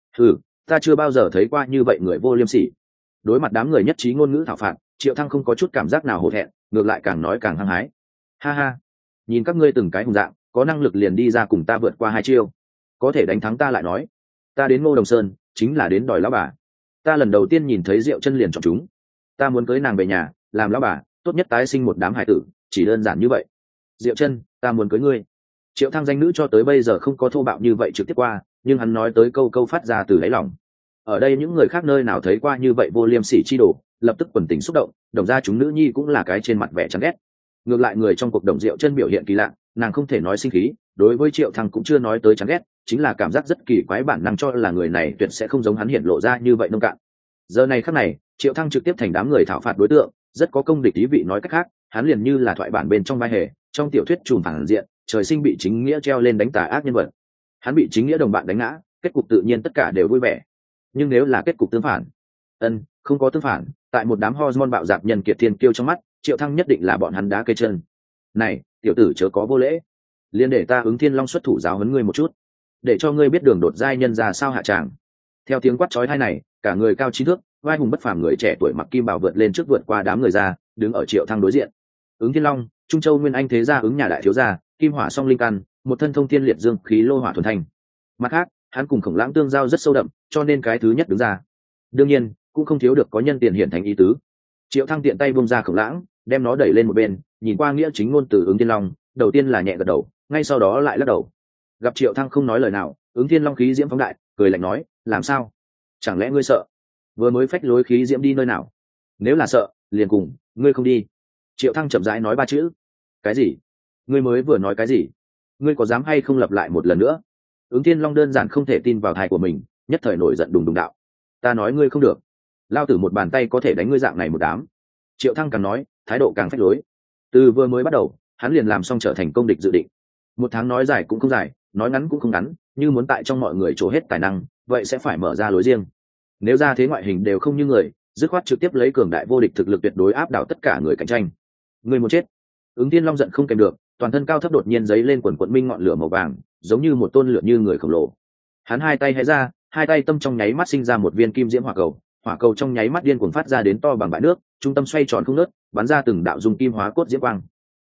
Ta chưa bao giờ thấy qua như vậy người vô liêm sỉ. Đối mặt đám người nhất trí ngôn ngữ thảo phạt, Triệu Thăng không có chút cảm giác nào hổ thẹn, ngược lại càng nói càng hăng hái. Ha ha, nhìn các ngươi từng cái hùng dạng, có năng lực liền đi ra cùng ta vượt qua hai chiêu, có thể đánh thắng ta lại nói. Ta đến Ngô Đồng Sơn chính là đến đòi lão bà. Ta lần đầu tiên nhìn thấy Diệu Chân liền chọn chúng, ta muốn cưới nàng về nhà làm lão bà, tốt nhất tái sinh một đám hải tử, chỉ đơn giản như vậy. Diệu Chân, ta muốn cưới ngươi. Triệu Thăng danh nữ cho tới bây giờ không có thô bạo như vậy trực tiếp qua, nhưng hắn nói tới câu câu phát ra từ đáy lòng. Ở đây những người khác nơi nào thấy qua như vậy vô liêm sỉ chi đồ, lập tức quần tình xúc động, đồng ra chúng nữ nhi cũng là cái trên mặt vẻ chán ghét. Ngược lại người trong cuộc Đồng Diệu Chân biểu hiện kỳ lạ, nàng không thể nói sinh khí, đối với Triệu Thăng cũng chưa nói tới chán ghét, chính là cảm giác rất kỳ quái, bản năng cho là người này tuyệt sẽ không giống hắn hiện lộ ra như vậy nông cạn. Giờ này khắc này, Triệu Thăng trực tiếp thành đám người thảo phạt đối tượng, rất có công địch ý vị, nói cách khác, hắn liền như là thoại bản bên trong vai hề, trong tiểu thuyết trùm phản diện, trời sinh bị chính nghĩa treo lên đánh tà ác nhân vật. Hắn bị chính nghĩa đồng bạn đánh ngã, kết cục tự nhiên tất cả đều vui vẻ. Nhưng nếu là kết cục tương phản, không có tương phản, tại một đám hormone bạo dạp nhân kiệt thiên kiêu trong mắt, Triệu Thăng nhất định là bọn hắn đá cây chân. Này, tiểu tử chớ có vô lễ, liền để ta Ứng Thiên Long xuất thủ giáo huấn ngươi một chút, để cho ngươi biết đường đột giai nhân ra sao hạ tràng. Theo tiếng quát chói tai này, cả người cao 9 thước, vai hùng bất phàm người trẻ tuổi mặc kim bào vượt lên trước, vượt qua đám người ra, đứng ở Triệu Thăng đối diện. Ứng Thiên Long, Trung Châu Nguyên Anh thế gia Ứng nhà đại thiếu gia, kim hỏa song linh căn, một thân thông thiên liệt dương khí lô hỏa thuần thành. Mặt khác, hắn cùng Khổng Lãng tương giao rất sâu đậm, cho nên cái thứ nhất đứng ra. Đương nhiên, cũng không thiếu được có nhân tiền hiển thành ý tứ. Triệu Thăng tiện tay buông ra Khổng Lãng, đem nó đẩy lên một bên, nhìn qua nghĩa chính ngôn từ Ứng Thiên Long, đầu tiên là nhẹ gật đầu, ngay sau đó lại lắc đầu. Gặp Triệu Thăng không nói lời nào, Ứng Thiên Long khí diễm phóng đại, cười lạnh nói, làm sao? Chẳng lẽ ngươi sợ? Vừa mới phách lối khí diễm đi nơi nào? Nếu là sợ, liền cùng, ngươi không đi. Triệu Thăng chậm rãi nói 3 chữ. Cái gì? Ngươi mới vừa nói cái gì? Ngươi có dám hay không lặp lại một lần nữa? Ứng Thiên Long đơn giản không thể tin vào tai của mình, nhất thời nổi giận đùng đùng đạo. Ta nói ngươi không được. Lao tử một bàn tay có thể đánh ngươi dạng này một đám. Triệu Thăng càng nói, thái độ càng phách lối. Từ vừa mới bắt đầu, hắn liền làm xong trở thành công địch dự định. 1 tháng nói dài cũng không dài, nói ngắn cũng không ngắn, như muốn tại trong mọi người trổ hết tài năng, vậy sẽ phải mở ra lối riêng. Nếu ra thế ngoại hình đều không như người, dứt khoát trực tiếp lấy cường đại vô địch thực lực tuyệt đối áp đảo tất cả người cạnh tranh. Người muốn chết. Ứng Thiên Long giận không kèm được, toàn thân cao thấp đột nhiên giấy lên quần quần minh ngọn lửa màu vàng, giống như một tôn lửa như người khổng lồ. Hắn hai tay hé ra, hai tay tâm trong nháy mắt sinh ra một viên kim diễm hỏa cầu trong nháy mắt điên cuồng phát ra đến to bằng bãi nước, trung tâm xoay tròn không ngớt, bắn ra từng đạo dung kim hóa cốt diễm quang.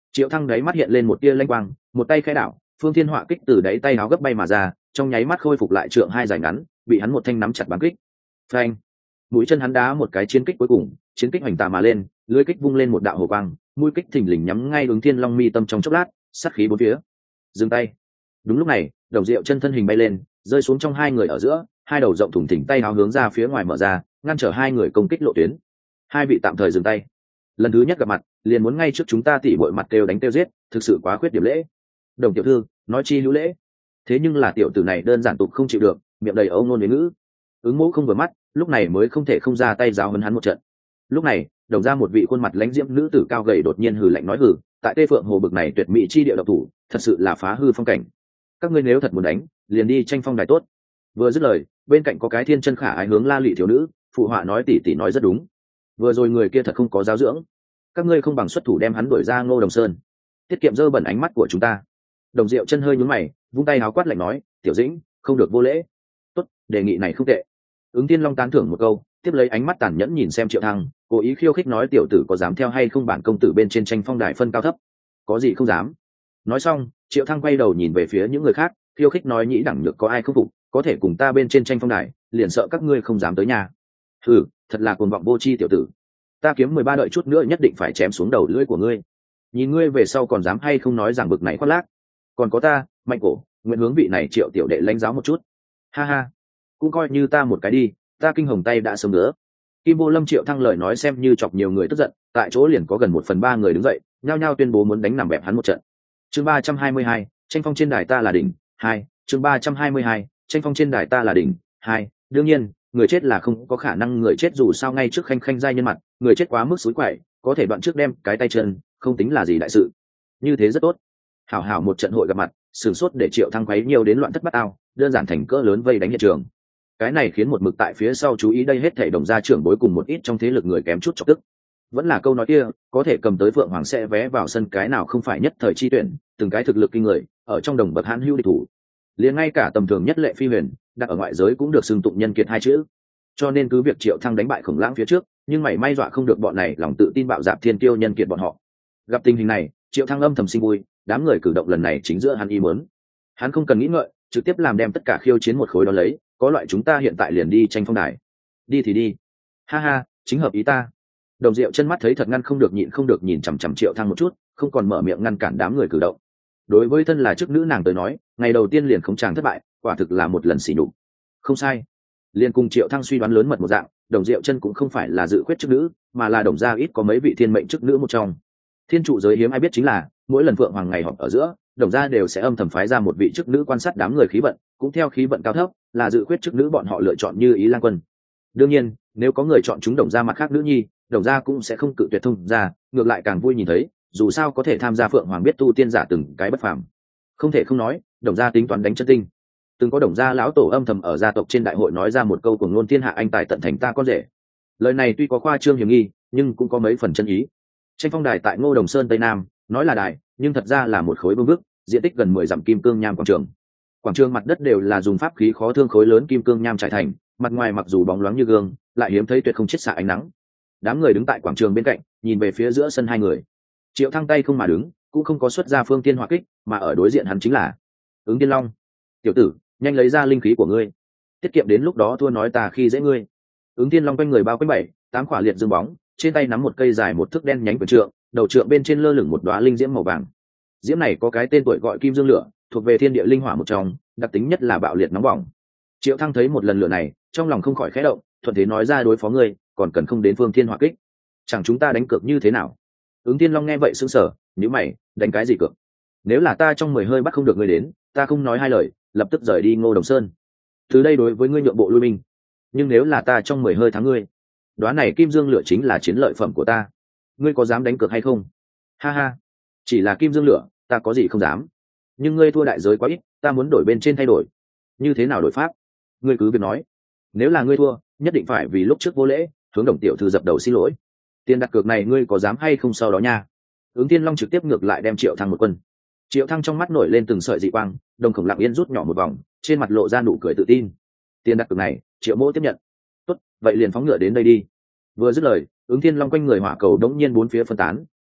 Triệu Thăng đáy mắt hiện lên một tia lanh quang, một tay khẽ đảo, phương thiên họa kích từ đáy tay áo gấp bay mà ra, trong nháy mắt khôi phục lại trượng hai dài ngắn, bị hắn một thanh nắm chặt bám kích. Phanh! Mũi chân hắn đá một cái chiến kích cuối cùng, chiến kích hoành tà mà lên, lưỡi kích vung lên một đạo hồ quang, mũi kích thình lình nhắm ngay Ứng Thiên Long mi tâm trong chốc lát, sát khí bốn phía. Dừng tay. Đúng lúc này, Đồng Diệu chân thân hình bay lên, rơi xuống trong hai người ở giữa, hai đầu rộng thủng thình tay áo hướng ra phía ngoài mở ra, ngăn trở hai người công kích lộ tuyến. Hai vị tạm thời dừng tay. Lần thứ nhất gặp mặt, liền muốn ngay trước chúng ta tỉ bội mặt kêu đánh kêu giết, thực sự quá khuyết điểm lễ. Đồng tiểu thư, nói chi hữu lễ. Thế nhưng là tiểu tử này đơn giản tục không chịu được, miệng đầy âu ngôn với ngữ. Ứng Mỗ không vừa mắt, lúc này mới không thể không ra tay giáo huấn hắn một trận. Lúc này, đồng ra một vị khuôn mặt lãnh diễm nữ tử cao gầy đột nhiên hừ lạnh nói hừ, tại Tê Phượng Hồ bực này tuyệt mỹ chi địa độc thủ, thật sự là phá hư phong cảnh. Các ngươi nếu thật muốn đánh, liền đi tranh phong đài tốt. Vừa dứt lời, bên cạnh có cái thiên chân khả ái hướng la lụy thiếu nữ, phụ họa nói tỉ tỉ nói rất đúng. Vừa rồi người kia thật không có giáo dưỡng, các ngươi không bằng xuất thủ đem hắn đuổi ra Ngô Đồng Sơn, tiết kiệm dơ bẩn ánh mắt của chúng ta. Đồng Diệu chân hơi nhướng mày, vung tay háo quát lạnh nói, tiểu Dĩnh, không được vô lễ. Tốt, đề nghị này không tệ. Ứng Thiên Long tán thưởng một câu, tiếp lấy ánh mắt tàn nhẫn nhìn xem Triệu Thăng, cố ý khiêu khích nói tiểu tử có dám theo hay không bản công tử bên trên tranh phong đài phân cao thấp. Có gì không dám. Nói xong, Triệu Thăng quay đầu nhìn về phía những người khác, khiêu khích nói nhĩ đẳng nhược có ai không phục, có thể cùng ta bên trên tranh phong đài, liền sợ các ngươi không dám tới nhà. Ừ, thật là cuồng vọng vô tri tiểu tử. Ta kiếm 13 đợi chút nữa nhất định phải chém xuống đầu lưỡi của ngươi. Nhìn ngươi về sau còn dám hay không nói rằng bực này khoác lác. Còn có ta, Mạnh Cổ, nguyện hướng vị này Triệu tiểu đệ lãnh giáo một chút. Ha ha, cũng coi như ta một cái đi, ta kinh hồng tay đã sớm nữa. Kim Vô Lâm Triệu Thăng lời nói xem như chọc nhiều người tức giận, tại chỗ liền có gần 1/3 người đứng dậy, nhao nhao tuyên bố muốn đánh nằm bẹp hắn một trận. Chương 322, tranh phong trên đài ta là đỉnh, 2, chương 322, tranh phong trên đài ta là đỉnh, 2, đương nhiên, người chết là không có khả năng người chết dù sao ngay trước khanh khanh giai nhân mặt, người chết quá mức xúi quậy, có thể đoạn trước đem cái tay chân, không tính là gì đại sự. Như thế rất tốt. Hảo hảo một trận hội gặp mặt, sửng sốt để Triệu Thăng quấy nhiều đến loạn thất bát ao, đơn giản thành cỡ lớn vây đánh hiện trường. Cái này khiến một mực tại phía sau chú ý đây hết thảy đồng gia trưởng bối cùng một ít trong thế lực người kém chút chọc tức. Vẫn là câu nói kia, có thể cầm tới Phượng Hoàng sẽ vé vào sân cái nào không phải nhất thời chi tuyển, từng cái thực lực kinh người, ở trong đồng bậc hãn hữu địch thủ. Liền ngay cả tầm thường nhất Lệ Phi Huyền, đặt ở ngoại giới cũng được xưng tụng nhân kiệt hai chữ. Cho nên cứ việc Triệu Thăng đánh bại Khổng Lãng phía trước, nhưng mảy may dọa không được bọn này lòng tự tin bạo dạn thiên kiêu nhân kiệt bọn họ. Gặp tình hình này, Triệu Thăng âm thầm sinh vui, đám người cử động lần này chính giữa hắn ý muốn. Hắn không cần nghĩ ngợi, trực tiếp làm đem tất cả khiêu chiến một khối đó lấy, có loại chúng ta hiện tại liền đi tranh phong đài. Đi thì đi. Ha ha, chính hợp ý ta. Đồng Diệu chân mắt thấy thật ngăn không được nhịn không được nhìn chằm chằm Triệu Thăng một chút, không còn mở miệng ngăn cản đám người cử động. Đối với thân là chức nữ nàng tới nói, ngày đầu tiên liền không chàng thất bại, quả thực là một lần sỉ nhục. Không sai. Liên cùng Triệu Thăng suy đoán lớn mật một dạng, Đồng Diệu chân cũng không phải là dự khuyết chức nữ, mà là đồng gia ít có mấy vị thiên mệnh chức nữ một trong. Thiên trụ giới hiếm ai biết chính là, mỗi lần Phượng Hoàng ngày họp ở giữa, đồng gia đều sẽ âm thầm phái ra một vị chức nữ quan sát đám người khí vận, cũng theo khí vận cao thấp, là dự khuyết chức nữ bọn họ lựa chọn như ý lang quân. Đương nhiên, nếu có người chọn chúng đồng gia mặt khác nữ nhi, đồng gia cũng sẽ không cự tuyệt thông ra, ngược lại càng vui nhìn thấy, dù sao có thể tham gia Phượng Hoàng biết tu tiên giả từng cái bất phàm. Không thể không nói, đồng gia tính toán đánh chân tinh. Từng có đồng gia lão tổ âm thầm ở gia tộc trên đại hội nói ra một câu cùng ngôn thiên hạ anh tài tận thành ta con rể. Lời này tuy có khoa trương hiểm nghi, nhưng cũng có mấy phần chân ý. Tranh phong đài tại Ngô Đồng Sơn Tây Nam, nói là đài, nhưng thật ra là một khối vương vức, diện tích gần 10 dặm kim cương nham quảng trường. Quảng trường mặt đất đều là dùng pháp khí khó thương khối lớn kim cương nham trải thành, mặt ngoài mặc dù bóng loáng như gương, lại hiếm thấy tuyệt không chết xạ ánh nắng. Đám người đứng tại quảng trường bên cạnh, nhìn về phía giữa sân hai người. Triệu Thăng tay không mà đứng, cũng không có xuất ra phương tiên hỏa kích, mà ở đối diện hắn chính là Ứng Tiên Long. Tiểu tử, nhanh lấy ra linh khí của ngươi, tiết kiệm đến lúc đó thua nói ta khi dễ ngươi. Ứng Tiên Long quanh người bao quanh 7-8 khỏa liệt dương bóng, trên tay nắm một cây dài một thước đen nhánh quyền trượng, đầu trượng bên trên lơ lửng một đóa linh diễm màu vàng. Diễm này có cái tên tuổi gọi Kim Dương Lửa, thuộc về thiên địa linh hỏa một trong, đặc tính nhất là bạo liệt nóng bỏng. Triệu Thăng thấy một lần lửa này, trong lòng không khỏi khẽ động, thuận thế nói ra đối phó ngươi, còn cần không đến phương thiên hỏa kích. Chẳng chúng ta đánh cược như thế nào? Ứng Tiên Long nghe vậy sững sờ, nhíu mày, đánh cái gì cược? Nếu là ta trong 10 hơi bắt không được ngươi đến, ta không nói hai lời, lập tức rời đi Ngô Đồng Sơn. Từ đây đối với ngươi nhượng bộ lui binh. Nhưng nếu là ta trong 10 hơi thắng ngươi, đoán này Kim Dương Lửa chính là chiến lợi phẩm của ta. Ngươi có dám đánh cược hay không? Ha ha, chỉ là Kim Dương Lửa, ta có gì không dám. Nhưng ngươi thua đại giới quá ít, ta muốn đổi bên trên thay đổi. Như thế nào đổi pháp? Ngươi cứ việc nói. Nếu là ngươi thua, nhất định phải vì lúc trước vô lễ, hướng Đồng tiểu thư dập đầu xin lỗi. Tiền đặt cược này ngươi có dám hay không sau đó nha? Ứng Tiên Long trực tiếp ngược lại đem Triệu Thăng một quân. Triệu Thăng trong mắt nổi lên từng sợi dị quang, đồng khổng lặng yên rút nhỏ một vòng, trên mặt lộ ra nụ cười tự tin. Tiền đặt cược này, Triệu Mỗ tiếp nhận. Tốt, vậy liền phóng ngựa đến đây đi. Vừa dứt lời, Ứng Thiên Long quanh người hỏa cầu đống nhiên bốn phía phân tán,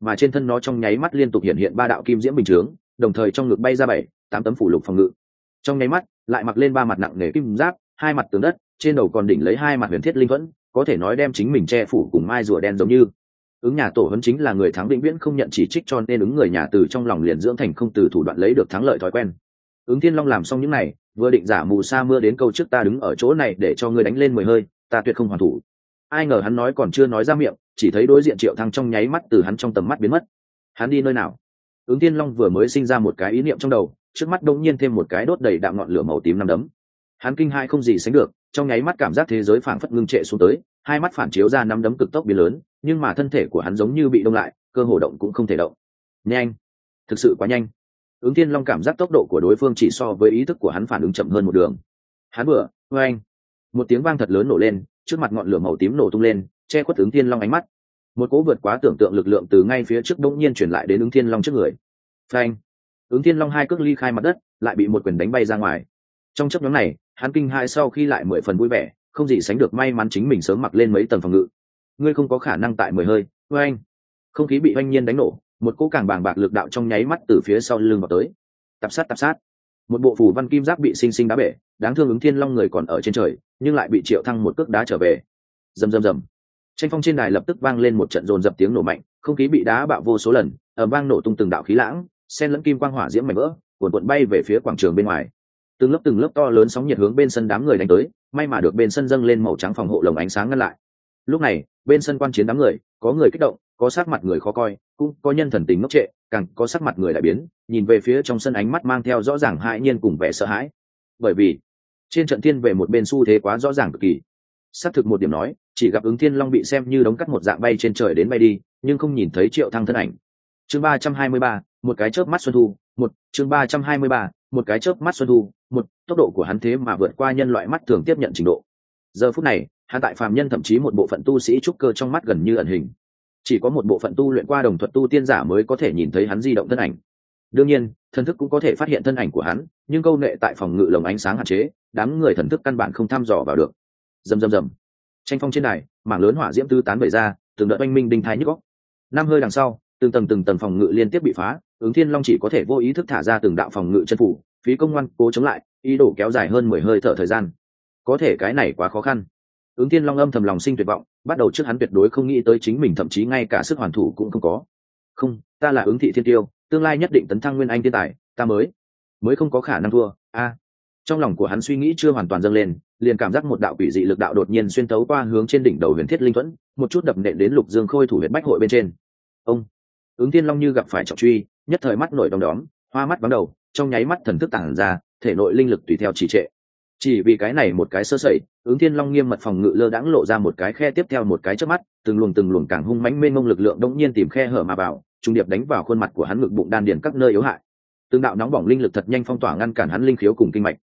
mà trên thân nó trong nháy mắt liên tục hiện hiện 3 đạo kim diễm bình chướng, đồng thời trong ngực bay ra 7, 8 tấm phủ lục phòng ngự. Trong nháy mắt lại mặc lên 3 mặt nặng nề kim giáp, 2 mặt tường đất, trên đầu còn đỉnh lấy 2 mặt huyền thiết linh thuẫn, có thể nói đem chính mình che phủ cùng mai rùa đen giống như. Ứng nhà tổ huấn chính là người thắng vĩnh viễn không nhận chỉ trích, cho nên ứng người nhà từ trong lòng liền dưỡng thành không từ thủ đoạn lấy được thắng lợi thói quen. Ứng Thiên Long làm xong những này, vừa định giả mù sa mưa đến câu trước ta đứng ở chỗ này để cho ngươi đánh lên 10 hơi, ta tuyệt không hoàn thủ. Ai ngờ hắn nói còn chưa nói ra miệng, chỉ thấy đối diện Triệu Thăng trong nháy mắt từ hắn trong tầm mắt biến mất. Hắn đi nơi nào? Ứng Thiên Long vừa mới sinh ra một cái ý niệm trong đầu, trước mắt đột nhiên thêm một cái đốt đầy đạm ngọn lửa màu tím năm đấm. Hắn kinh hãi không gì sánh được, trong nháy mắt cảm giác thế giới phảng phất ngưng trệ xuống tới, hai mắt phản chiếu ra năm đấm cực tốc biến lớn, nhưng mà thân thể của hắn giống như bị đông lại, cơ hồ động cũng không thể động. Nhanh, thực sự quá nhanh. Ứng Thiên Long cảm giác tốc độ của đối phương chỉ so với ý thức của hắn phản ứng chậm hơn một đường. Hắn vừa, oeng, một tiếng vang thật lớn nổ lên, trước mặt ngọn lửa màu tím nổ tung lên, che khuất Ứng Thiên Long ánh mắt. Một cỗ vượt quá tưởng tượng lực lượng từ ngay phía trước bỗng nhiên chuyển lại đến Ứng Thiên Long trước người. Phanh! Ứng Thiên Long hai cước ly khai mặt đất, lại bị một quyền đánh bay ra ngoài. Trong chớp nhoáng này, hắn kinh hãi sau khi lại 10 phần vui vẻ, không gì sánh được may mắn chính mình sớm mặc lên mấy tầng phòng ngự. Ngươi không có khả năng tại 10 hơi. Oeng! Không khí bị oanh nhiên đánh nổ, một cỗ càng bàng bạc lực đạo trong nháy mắt từ phía sau lưng vào tới. Tạp sát. Một bộ phù văn kim giáp bị sinh sinh đá bể, đáng thương Ứng Thiên Long người còn ở trên trời, nhưng lại bị Triệu Thăng một cước đá trở về. Rầm. Tranh phong trên đài lập tức vang lên một trận dồn dập tiếng nổ mạnh, không khí bị đá bạo vô số lần, ầm vang nổ tung từng đạo khí lãng, xen lẫn kim quang hỏa diễm mảnh vỡ, cuồn bay về phía quảng trường bên ngoài. Từng lớp to lớn sóng nhiệt hướng bên sân đám người đánh tới, may mà được bên sân dâng lên màu trắng phòng hộ lồng ánh sáng ngăn lại. Lúc này, bên sân quan chiến đám người, có người kích động, có sắc mặt người khó coi, cũng có nhân thần tình ngốc trệ, càng có sắc mặt người đại biến, nhìn về phía trong sân ánh mắt mang theo rõ ràng hãi nhiên cùng vẻ sợ hãi. Bởi vì, trên trận thiên về một bên xu thế quá rõ ràng cực kỳ. Xác thực một điểm nói, chỉ gặp Ứng Thiên Long bị xem như đống cắt một dạng bay trên trời đến bay đi, nhưng không nhìn thấy Triệu Thăng thân ảnh. Chương 323, một cái chớp mắt xuân thu, chương 323, một cái chớp mắt xuân thu, tốc độ của hắn thế mà vượt qua nhân loại mắt thường tiếp nhận trình độ. Giờ phút này, hắn tại phàm nhân thậm chí một bộ phận tu sĩ trúc cơ trong mắt gần như ẩn hình. Chỉ có một bộ phận tu luyện qua đồng thuật tu tiên giả mới có thể nhìn thấy hắn di động thân ảnh. Đương nhiên, thần thức cũng có thể phát hiện thân ảnh của hắn, nhưng câu nệ tại phòng ngự lồng ánh sáng hạn chế, đám người thần thức căn bản không thăm dò vào được. Rầm. Tranh phong trên đài, mảng lớn hỏa diễm tứ tán bày ra, từng đợt oanh minh đinh thái nhức óc. Năm hơi đằng sau, từng tầng phòng ngự liên tiếp bị phá, Ứng Thiên Long chỉ có thể vô ý thức thả ra từng đạo phòng ngự chân phủ, phí công ngoan cố chống lại, ý đồ kéo dài hơn 10 hơi thở thời gian. Có thể cái này quá khó khăn. Ứng Thiên Long âm thầm lòng sinh tuyệt vọng, bắt đầu trước hắn tuyệt đối không nghĩ tới chính mình thậm chí ngay cả sức hoàn thủ cũng không có. Không, ta là Ứng Thị Thiên Tiêu, tương lai nhất định tấn thăng nguyên anh thiên tài, ta mới không có khả năng thua. Trong lòng của hắn suy nghĩ chưa hoàn toàn dâng lên, liền cảm giác một đạo quỷ dị lực đạo đột nhiên xuyên tấu qua hướng trên đỉnh đầu huyền thiết linh thuẫn, một chút đập nện đến Lục Dương Khôi thủ huyệt bách hội bên trên. Ông Ứng Thiên Long như gặp phải trọng truy, nhất thời mắt nổi đom đóm, hoa mắt vắng đầu, trong nháy mắt thần thức tản ra, thể nội linh lực tùy theo trì trệ. Chỉ vì cái này một cái sơ sẩy, Ứng Thiên Long nghiêm mật phòng ngự lơ đãng lộ ra một cái khe tiếp theo một cái chớp mắt, từng luồng càng hung mãnh mênh mông lực lượng đột nhiên tìm khe hở mà vào, trung điệp đánh vào khuôn mặt của hắn, ngực bụng đan điền các nơi yếu hại. Từng đạo nóng bỏng linh lực thật nhanh phong tỏa ngăn cản hắn linh khiếu cùng kinh mạch.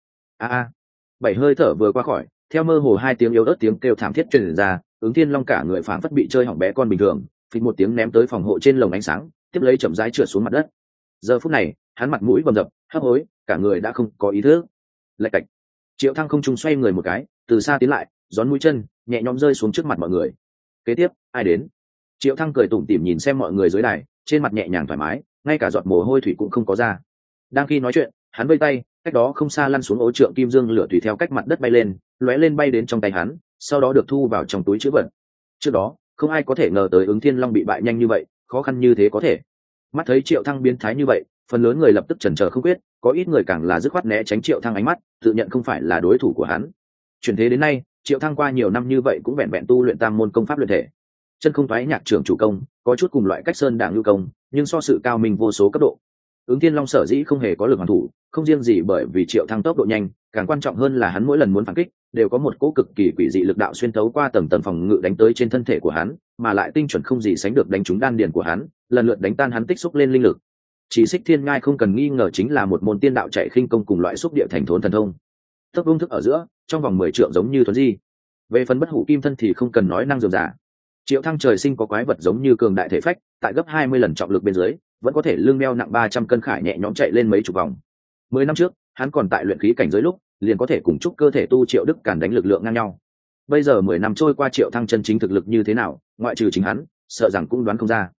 Bảy hơi thở vừa qua khỏi, theo mơ hồ hai tiếng yếu ớt tiếng kêu thảm thiết truyền ra, Ứng Thiên Long cả người phảng phất bị chơi hỏng bé con bình thường, phịch một tiếng ném tới phòng hộ trên lồng ánh sáng, tiếp lấy chậm rãi trượt xuống mặt đất. Giờ phút này, hắn mặt mũi bầm dập, hấp hối, cả người đã không có ý thức. Lạch cạch. Triệu Thăng không trung xoay người một cái, từ xa tiến lại, gión mũi chân, nhẹ nhõm rơi xuống trước mặt mọi người. Kế tiếp, ai đến? Triệu Thăng cười tủm tỉm nhìn xem mọi người dưới đài, trên mặt nhẹ nhàng thoải mái, ngay cả giọt mồ hôi thủy cũng không có ra. Đang khi nói chuyện, hắn vây tay, cách đó không xa lăn xuống ố trượng kim dương lửa tùy theo cách mặt đất bay lên, lóe lên bay đến trong tay hắn, sau đó được thu vào trong túi trữ vật. Trước đó, không ai có thể ngờ tới Ứng Thiên Long bị bại nhanh như vậy, khó khăn như thế có thể. Mắt thấy Triệu Thăng biến thái như vậy, phần lớn người lập tức chần chờ không quyết, có ít người càng là dứt khoát né tránh Triệu Thăng ánh mắt, tự nhận không phải là đối thủ của hắn. Chuyển thế đến nay, Triệu Thăng qua nhiều năm như vậy cũng vẹn vẹn tu luyện tam môn công pháp luyện thể, chân không thoái nhạc trưởng chủ công, có chút cùng loại cách sơn đảng lưu công, nhưng so sự cao minh vô số cấp độ. Ứng Thiên Long sở dĩ không hề có lực hoàn thủ, không riêng gì bởi vì Triệu Thăng tốc độ nhanh, càng quan trọng hơn là hắn mỗi lần muốn phản kích, đều có một cỗ cực kỳ quỷ dị lực đạo xuyên thấu qua tầng phòng ngự đánh tới trên thân thể của hắn, mà lại tinh chuẩn không gì sánh được đánh trúng đan điền của hắn, lần lượt đánh tan hắn tích xúc lên linh lực. Chỉ Xích Thiên Ngai không cần nghi ngờ chính là một môn tiên đạo chạy khinh công cùng loại xúc địa thành thốn thần thông. Tốc công thức ở giữa, trong vòng 10 trượng giống như thuấn di. Về phần bất hủ kim thân thì không cần nói năng dường giả. Triệu Thăng trời sinh có quái vật giống như cường đại thể phách, tại gấp 20 lần trọng lực bên dưới, vẫn có thể lưng đeo nặng 300 cân khải nhẹ nhõm chạy lên mấy chục vòng. 10 năm trước, hắn còn tại luyện khí cảnh giới lúc, liền có thể cùng chúc cơ thể tu Triệu Đức Càn đánh lực lượng ngang nhau. Bây giờ 10 năm trôi qua, Triệu Thăng chân chính thực lực như thế nào, ngoại trừ chính hắn, sợ rằng cũng đoán không ra.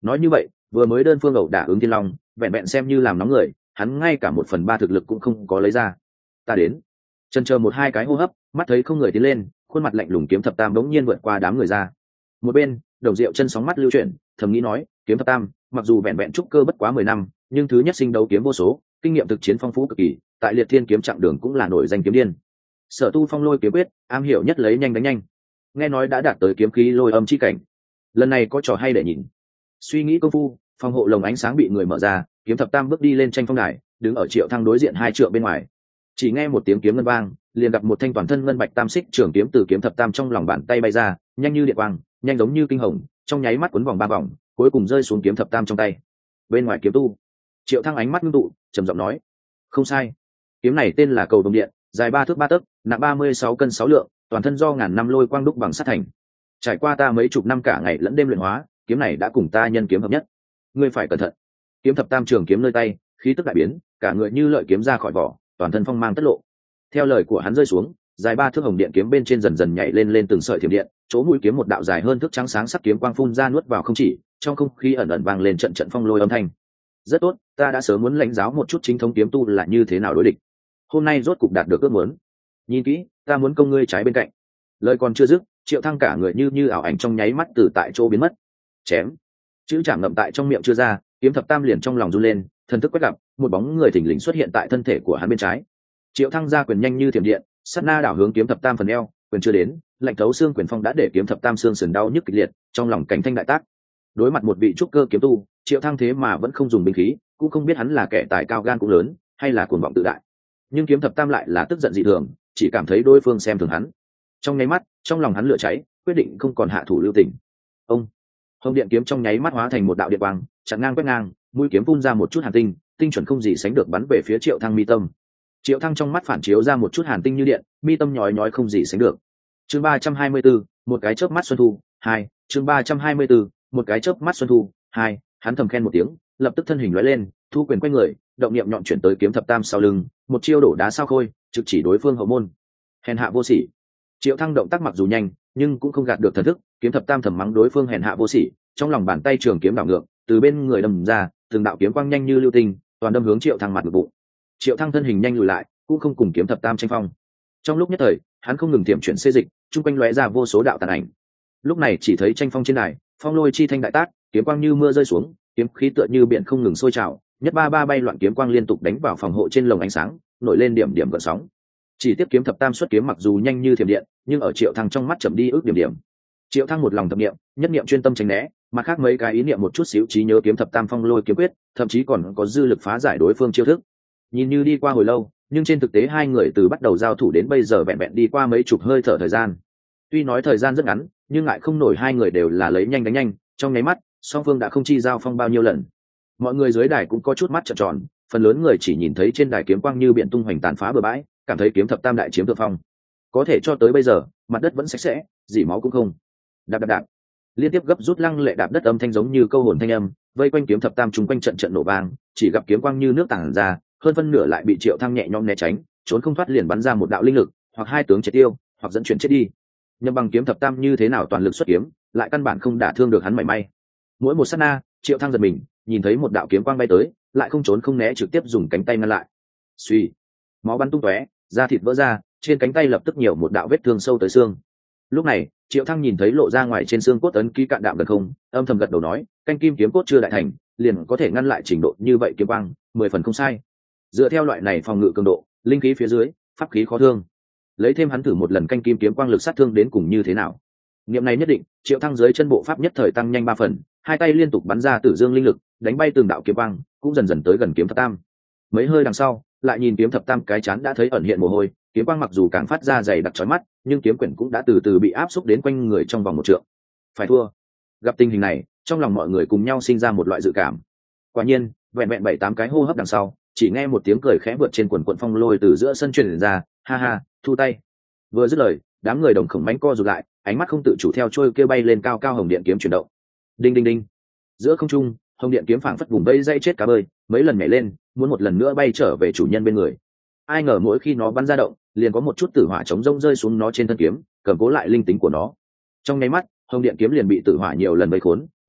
nói như vậy vừa mới đơn phương ẩu đả ứng thiên long vẹn vẹn xem như làm nóng người, hắn ngay cả 1/3 thực lực cũng không có lấy ra. Ta đến. Chần chờ một hai cái hô hấp, mắt thấy không người tiến lên, khuôn mặt lạnh lùng kiếm thập tam bỗng nhiên vượt qua đám người ra. Một bên Đồng Diệu chân sóng mắt lưu chuyển, thầm nghĩ nói, kiếm thập tam mặc dù vẹn vẹn trúc cơ bất quá 10 năm, nhưng thứ nhất sinh đấu kiếm vô số, kinh nghiệm thực chiến phong phú cực kỳ, tại Liệt Thiên kiếm chặng đường cũng là nổi danh kiếm điên. Sở tu phong lôi kiếm quyết, am hiểu nhất lấy nhanh đánh nhanh, nghe nói đã đạt tới kiếm khí lôi âm chi cảnh. Lần này có trò hay để nhìn. Suy nghĩ công phu, phòng hộ lồng ánh sáng bị người mở ra, kiếm thập tam bước đi lên tranh phong đài, đứng ở Triệu Thăng đối diện 2 trượng bên ngoài. Chỉ nghe một tiếng kiếm ngân vang, liền gặp một thanh toàn thân ngân bạch tam xích trường kiếm từ kiếm thập tam trong lòng bàn tay bay ra, nhanh như điện quang, nhanh giống như kinh hồng, trong nháy mắt cuốn vòng 3 vòng, cuối cùng rơi xuống kiếm thập tam trong tay. Bên ngoài kiếm tu, Triệu Thăng ánh mắt ngưng tụ, trầm giọng nói: "Không sai, kiếm này tên là Cầu Đồng Điện, dài 3 thước 3 tấc, nặng 36 cân 6 lượng, toàn thân do ngàn năm lôi quang đúc bằng sắt thành. Trải qua ta mấy chục năm cả ngày lẫn đêm luyện hóa, kiếm này đã cùng ta nhân kiếm hợp nhất. Ngươi phải cẩn thận." Kiếm thập tam trường kiếm nơi tay, khí tức đại biến, cả người như lợi kiếm ra khỏi vỏ, toàn thân phong mang tất lộ. Theo lời của hắn rơi xuống, dài 3 thước hồng điện kiếm bên trên dần dần nhảy lên từng sợi thiểm điện, chỗ mũi kiếm một đạo dài hơn thước trắng sáng sắc kiếm quang phun ra nuốt vào không chỉ, trong không khí ẩn ẩn vang lên trận trận phong lôi âm thanh. Rất tốt, ta đã sớm muốn lãnh giáo một chút chính thống kiếm tu là như thế nào đối địch. Hôm nay rốt cục đạt được ước muốn. Nhìn kỹ, ta muốn công ngươi trái bên cạnh. Lời còn chưa dứt, Triệu Thăng cả người như ảo ảnh trong nháy mắt từ tại chỗ biến mất. Chém. Chữ chạm ngậm tại trong miệng chưa ra, kiếm thập tam liền trong lòng run lên, thần thức quét gặp, một bóng người thình lình xuất hiện tại thân thể của hắn bên trái. Triệu Thăng ra quyền nhanh như thiểm điện, sát na đảo hướng kiếm thập tam phần eo, quyền chưa đến, lạnh thấu xương quyền phong đã để kiếm thập tam xương sườn đau nhức kịch liệt, trong lòng cảnh thanh đại tác. Đối mặt một vị trúc cơ kiếm tu, Triệu Thăng thế mà vẫn không dùng binh khí, cũng không biết hắn là kẻ tài cao gan cũng lớn, hay là cuồng vọng tự đại. Nhưng kiếm thập tam lại là tức giận dị thường, chỉ cảm thấy đối phương xem thường hắn. Trong nháy mắt, trong lòng hắn lửa cháy, quyết định không còn hạ thủ lưu tình. Ông hồng điện kiếm trong nháy mắt hóa thành một đạo điện quang, chặn ngang quét ngang, mũi kiếm phun ra một chút hàn tinh, tinh chuẩn không gì sánh được bắn về phía Triệu Thăng mi tâm. Triệu Thăng trong mắt phản chiếu ra một chút hàn tinh như điện, mi tâm nhói nhói không gì sánh được. Chương 324, một cái chớp mắt xuân thu 2. Chương 324, một cái chớp mắt xuân thu 2. Hắn thầm khen một tiếng, lập tức thân hình lóe lên, thu quyền quay người, động niệm nhọn chuyển tới kiếm thập tam sau lưng, một chiêu đổ đá sao khôi, trực chỉ đối phương hậu môn. Hèn hạ vô sỉ. Triệu Thăng động tác mặc dù nhanh, nhưng cũng không gạt được thần thức, kiếm thập tam thầm mắng đối phương hèn hạ vô sỉ, trong lòng bàn tay trường kiếm đảo ngược, từ bên người đâm ra, từng đạo kiếm quang nhanh như lưu tinh, toàn đâm hướng Triệu Thăng mặt ngực bụng. Triệu Thăng thân hình nhanh lùi lại, cũng không cùng kiếm thập tam tranh phong. Trong lúc nhất thời, hắn không ngừng tiệm chuyển xê dịch, chung quanh lóe ra vô số đạo tàn ảnh. Lúc này chỉ thấy tranh phong trên đài, phong lôi chi thanh đại tác, kiếm quang như mưa rơi xuống, kiếm khí tựa như biển không ngừng sôi trào, nhất ba ba bay loạn kiếm quang liên tục đánh vào phòng hộ trên lồng ánh sáng, nổi lên điểm điểm gợn sóng. Chỉ tiếp kiếm thập tam xuất kiếm mặc dù nhanh như thiểm điện, nhưng ở Triệu Thăng trong mắt chậm đi ước điểm điểm. Triệu Thăng một lòng thập niệm, nhất niệm chuyên tâm tránh né, mà khác mấy cái ý niệm một chút xíu trí nhớ kiếm thập tam phong lôi kiếm quyết, thậm chí còn có dư lực phá giải đối phương chiêu thức. Nhìn như đi qua hồi lâu, nhưng trên thực tế hai người từ bắt đầu giao thủ đến bây giờ vẹn vẹn đi qua mấy chục hơi thở thời gian. Tuy nói thời gian rất ngắn, nhưng ngại không nổi hai người đều là lấy nhanh đánh nhanh, trong nháy mắt, song phương đã không chi giao phong bao nhiêu lần. Mọi người dưới đài cũng có chút mắt trợn tròn, phần lớn người chỉ nhìn thấy trên đài kiếm quang như biển tung hoành tàn phá bừa bãi, cảm thấy kiếm thập tam đại chiếm thượng phong. Có thể cho tới bây giờ, mặt đất vẫn sạch sẽ, dỉ máu cũng không. Đạp đạp đạp. Liên tiếp gấp rút lăng lệ đạp đất âm thanh giống như câu hồn thanh âm, vây quanh kiếm thập tam chung quanh trận trận nổ vang, chỉ gặp kiếm quang như nước tản ra, hơn phân nửa lại bị Triệu Thăng nhẹ nhõm né tránh, trốn không thoát liền bắn ra một đạo linh lực, hoặc hai tướng triệt tiêu, hoặc dẫn chuyển chết đi. Nhâm Bằng kiếm thập tam như thế nào toàn lực xuất kiếm, lại căn bản không đả thương được hắn mảy may. Mỗi một sát na, Triệu Thăng giật mình, nhìn thấy một đạo kiếm quang bay tới, lại không trốn không né trực tiếp dùng cánh tay ngăn lại. Suy, máu bắn tung tóe, da thịt vỡ ra, trên cánh tay lập tức nhiều một đạo vết thương sâu tới xương. Lúc này, Triệu Thăng nhìn thấy lộ ra ngoài trên xương cốt ấn ký cạn đạm gần không, âm thầm gật đầu nói, canh kim kiếm cốt chưa đại thành, liền có thể ngăn lại trình độ như vậy kiếm quang, 10 phần không sai. Dựa theo loại này phòng ngự cường độ, linh khí phía dưới, pháp khí khó thương. Lấy thêm hắn thử một lần canh kim kiếm quang lực sát thương đến cùng như thế nào. Niệm này nhất định, Triệu Thăng dưới chân bộ pháp nhất thời tăng nhanh 3 phần, hai tay liên tục bắn ra tử dương linh lực, đánh bay từng đạo kiếm quang, cũng dần dần tới gần kiếm thập tam. Mấy hơi đằng sau, lại nhìn kiếm thập tam cái chán đã thấy ẩn hiện mồ hôi, kiếm quang mặc dù càng phát ra dày đặc chói mắt, nhưng kiếm quyển cũng đã từ từ bị áp xúc đến quanh người trong vòng một trượng. Phải thua. Gặp tình hình này, trong lòng mọi người cùng nhau sinh ra một loại dự cảm. Quả nhiên, vẹn vẹn 7-8 cái hô hấp đằng sau, chỉ nghe một tiếng cười khẽ vượt trên quần quần phong lôi từ giữa sân truyền ra, ha ha, thu tay. Vừa dứt lời, đám người đồng khổng mánh co rụt lại, ánh mắt không tự chủ theo trôi kêu bay lên cao cao hồng điện kiếm chuyển động. Đinh đinh đinh. Giữa không trung, hồng điện kiếm phảng phất vùng vây dây chết cá bơi, mấy lần nhảy lên, muốn một lần nữa bay trở về chủ nhân bên người. Ai ngờ mỗi khi nó bắn ra động, liền có một chút tử hỏa chống rông rơi xuống nó trên thân kiếm, cầm cố lại linh tính của nó. Trong nháy mắt, hồng điện kiếm liền bị tử hỏa nhiều lần vây khốn,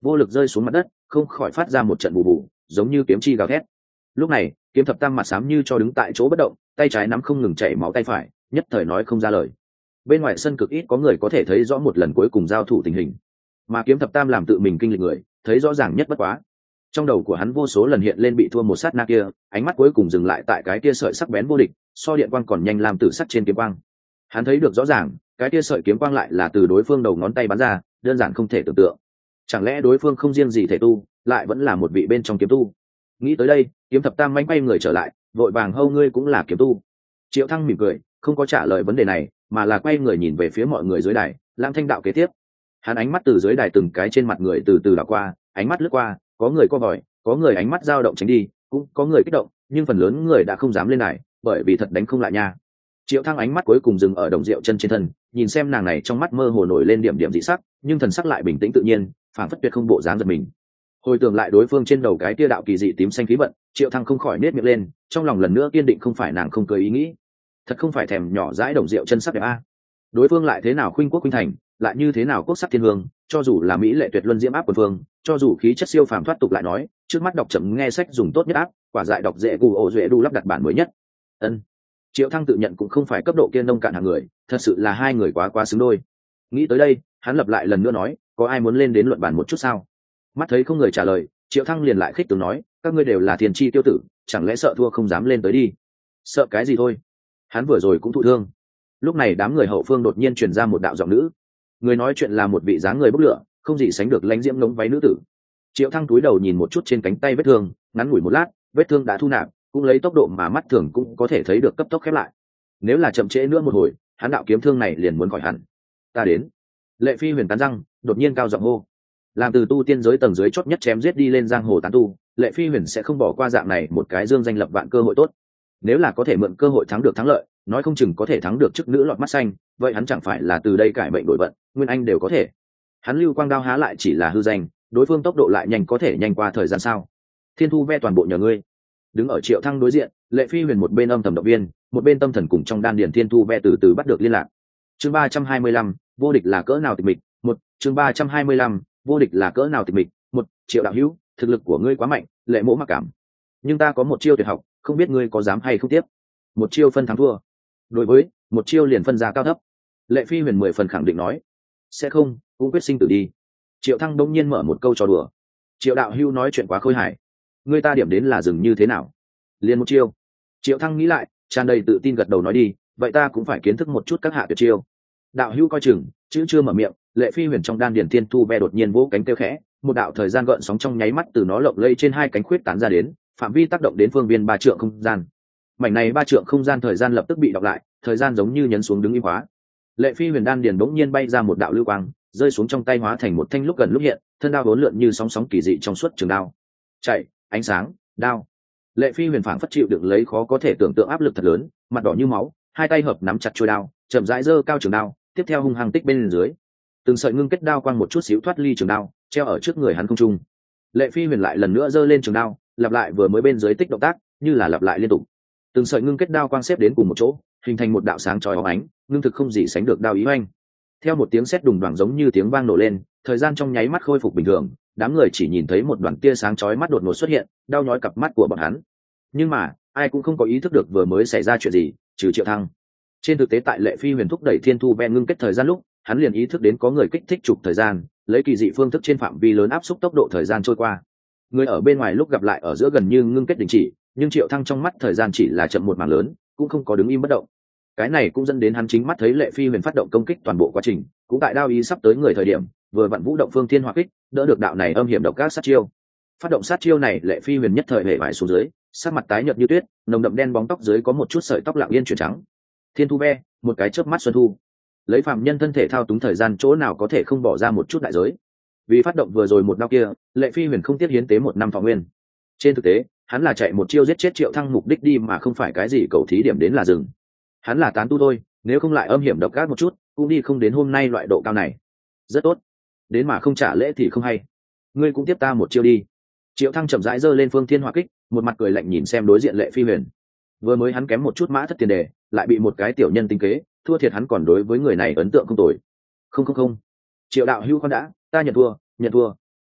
vô lực rơi xuống mặt đất, không khỏi phát ra một trận bù bù, giống như kiếm chi gào thét. Lúc này kiếm thập tam mặt xám như cho đứng tại chỗ bất động, tay trái nắm không ngừng chảy máu tay phải, nhất thời nói không ra lời. Bên ngoài sân cực ít có người có thể thấy rõ một lần cuối cùng giao thủ tình hình, mà kiếm thập tam làm tự mình kinh lịch người, thấy rõ ràng nhất bất quá. Trong đầu của hắn vô số lần hiện lên bị thua một sát na kia, ánh mắt cuối cùng dừng lại tại cái kia sợi sắc bén vô địch, so điện quang còn nhanh làm tử sắc trên kiếm quang. Hắn thấy được rõ ràng, cái kia sợi kiếm quang lại là từ đối phương đầu ngón tay bắn ra, đơn giản không thể tưởng tượng. Chẳng lẽ đối phương không riêng gì thể tu, lại vẫn là một vị bên trong kiếm tu? Nghĩ tới đây, kiếm thập tam manh quay người trở lại, vội vàng hâu ngươi cũng là kiếm tu. Triệu Thăng mỉm cười, không có trả lời vấn đề này, mà là quay người nhìn về phía mọi người dưới đài, Lam Thanh đạo kế tiếp. Hắn ánh mắt từ dưới đài từng cái trên mặt người từ từ đảo qua, ánh mắt lướt qua, có người co vòi, có người ánh mắt dao động tránh đi, cũng có người kích động, nhưng phần lớn người đã không dám lên đài, bởi vì thật đánh không lại nha. Triệu Thăng ánh mắt cuối cùng dừng ở Đồng Diệu Chân trên thân, nhìn xem nàng này trong mắt mơ hồ nổi lên điểm điểm dị sắc, nhưng thần sắc lại bình tĩnh tự nhiên, phảng phất tuyệt không bộ dáng giật mình. Hồi tưởng lại đối phương trên đầu cái tia đạo kỳ dị tím xanh khí vận, Triệu Thăng không khỏi nết miệng lên, trong lòng lần nữa kiên định không phải nàng không cười ý nghĩ, thật không phải thèm nhỏ dãi Đồng Diệu Chân sắc đẹp a. Đối phương lại thế nào khuynh quốc khuynh thành, lại như thế nào quốc sắc thiên hương, cho dù là mỹ lệ tuyệt luân diễm áp của phương, cho dù khí chất siêu phàm thoát tục lại nói, trước mắt đọc chậm nghe sách dùng tốt nhất áp, quả dại đọc dễ cù ổ duệ đu lắp đặt bản mới nhất. Ân. Triệu Thăng tự nhận cũng không phải cấp độ kia nông cạn hàng người, thật sự là hai người quá xứng đôi. Nghĩ tới đây, hắn lặp lại lần nữa nói, có ai muốn lên đến luận bàn một chút sao? Mắt thấy không người trả lời, Triệu Thăng liền lại khích tướng nói, các ngươi đều là thiên chi tiêu tử, chẳng lẽ sợ thua không dám lên tới đi? Sợ cái gì thôi? Hắn vừa rồi cũng thụ thương. Lúc này đám người hậu phương đột nhiên truyền ra một đạo giọng nữ. Người nói chuyện là một vị dáng người bốc lửa, không gì sánh được lãnh diễm ngống váy nữ tử. Triệu Thăng túi đầu nhìn một chút trên cánh tay vết thương, ngắn ngủi một lát, vết thương đã thu nạp, cũng lấy tốc độ mà mắt thường cũng có thể thấy được cấp tốc khép lại. Nếu là chậm trễ nữa một hồi, hắn đạo kiếm thương này liền muốn khỏi hẳn. Ta đến. Lệ Phi Huyền cắn răng, đột nhiên cao giọng hô. Làm từ tu tiên giới tầng dưới chót nhất chém giết đi lên giang hồ tán tu, Lệ Phi Huyền sẽ không bỏ qua dạng này một cái dương danh lập vạn cơ hội tốt. Nếu là có thể mượn cơ hội thắng được thắng lợi, nói không chừng có thể thắng được chức nữ lọt mắt xanh, vậy hắn chẳng phải là từ đây cải mệnh đổi vận, nguyên anh đều có thể. Hắn lưu quang đao há lại chỉ là hư danh, đối phương tốc độ lại nhanh có thể nhanh qua thời gian sao? Thiên thu ve toàn bộ nhờ ngươi. Đứng ở Triệu Thăng đối diện, Lệ Phi Huyền một bên âm thầm động viên, một bên tâm thần cùng trong đan điền thiên thu ve từ từ bắt được liên lạc. Chương 325, vô địch là cỡ nào tịch mịch, một chương 325, vô địch là cỡ nào tịch mịch, một Triệu đạo hữu, thực lực của ngươi quá mạnh, Lệ mỗ mặc cảm. Nhưng ta có một chiêu tuyệt học, không biết ngươi có dám hay không tiếp. Một chiêu phân thắng thua. Đối với một chiêu liền phân ra cao thấp. Lệ Phi Huyền 10 phần khẳng định nói, sẽ không, cũng quyết sinh tử đi. Triệu Thăng đông nhiên mở một câu trò đùa. Triệu đạo hữu nói chuyện quá khôi hài. Ngươi ta điểm đến là dừng như thế nào? Liền một chiêu. Triệu Thăng nghĩ lại, tràn đầy tự tin gật đầu nói đi, vậy ta cũng phải kiến thức một chút các hạ tuyệt chiêu. Đạo hữu coi chừng, chữ chưa mở miệng, Lệ Phi Huyền trong đan điền thiên thu ve đột nhiên vỗ cánh kêu khẽ, một đạo thời gian gợn sóng trong nháy mắt từ nó lộng lây trên hai cánh khuyết tán ra đến, phạm vi tác động đến phương viên 3 trượng không gian. Mảnh này 3 trượng không gian thời gian lập tức bị đọc lại, thời gian giống như nhấn xuống đứng im hóa. Lệ Phi Huyền đan điền bỗng nhiên bay ra một đạo lưu quang, rơi xuống trong tay hóa thành một thanh lúc gần lúc hiện, thân đao vốn lượn như sóng sóng kỳ dị trong suốt trường đao. Chạy, ánh sáng, đao. Lệ Phi Huyền phảng phất chịu đựng lấy khó có thể tưởng tượng áp lực thật lớn, mặt đỏ như máu, hai tay hợp nắm chặt chuôi đao, chậm rãi giơ cao trường đao, tiếp theo hung hăng tích bên dưới. Từng sợi ngưng kết đao quang một chút xíu thoát ly trường đao, treo ở trước người hắn không trung. Lệ Phi Huyền lại lần nữa giơ lên trường đao, lặp lại vừa mới bên dưới tích động tác, như là lặp lại liên tục. Từng sợi ngưng kết đao quang xếp đến cùng một chỗ, hình thành một đạo sáng chói óng ánh, ngưng thực không gì sánh được đao ý oanh. Theo một tiếng sét đùng đoàng giống như tiếng vang nổ lên, thời gian trong nháy mắt khôi phục bình thường, đám người chỉ nhìn thấy một đoàn tia sáng chói mắt đột ngột xuất hiện, đau nhói cặp mắt của bọn hắn. Nhưng mà, ai cũng không có ý thức được vừa mới xảy ra chuyện gì, trừ Triệu Thăng. Trên thực tế tại Lệ Phi Huyền thúc đẩy thiên thu ve ngưng kết thời gian lúc, hắn liền ý thức đến có người kích thích trục thời gian, lấy kỳ dị phương thức trên phạm vi lớn áp xúc tốc độ thời gian trôi qua. Người ở bên ngoài lúc gặp lại ở giữa gần như ngưng kết đình chỉ, nhưng Triệu Thăng trong mắt thời gian chỉ là chậm một mảng lớn, cũng không có đứng im bất động. Cái này cũng dẫn đến hắn chính mắt thấy Lệ Phi Huyền phát động công kích toàn bộ quá trình, cũng tại đao ý sắp tới người thời điểm, vừa vặn vũ động phương thiên hỏa kích, đỡ được đạo này âm hiểm độc các sát chiêu. Phát động sát chiêu này, Lệ Phi Huyền nhất thời hề vải xuống dưới, sắc mặt tái nhợt như tuyết, nồng đậm đen bóng tóc dưới có một chút sợi tóc lặng yên chuyển trắng. Thiên thu ve, một cái chớp mắt xuân thu. Lấy phàm nhân thân thể thao túng thời gian chỗ nào có thể không bỏ ra một chút đại giới. Vì phát động vừa rồi một đao kia, Lệ Phi Huyền không tiếc hiến tế 1 năm thọ nguyên. Trên thực tế, hắn là chạy một chiêu giết chết Triệu Thăng mục đích đi mà không phải cái gì cầu thí điểm đến là dừng. Hắn là tán tu thôi, nếu không lại âm hiểm độc ác một chút, cũng đi không đến hôm nay loại độ cao này. Rất tốt, đến mà không trả lễ thì không hay. Ngươi cũng tiếp ta một chiêu đi. Triệu Thăng chậm rãi giơ lên phương thiên hỏa kích, một mặt cười lạnh nhìn xem đối diện Lệ Phi Huyền. Vừa mới hắn kém một chút mã thất tiền đề, lại bị một cái tiểu nhân tính kế, thua thiệt hắn còn đối với người này ấn tượng không tồi. Không. Triệu đạo hữu con đã, ta nhận thua.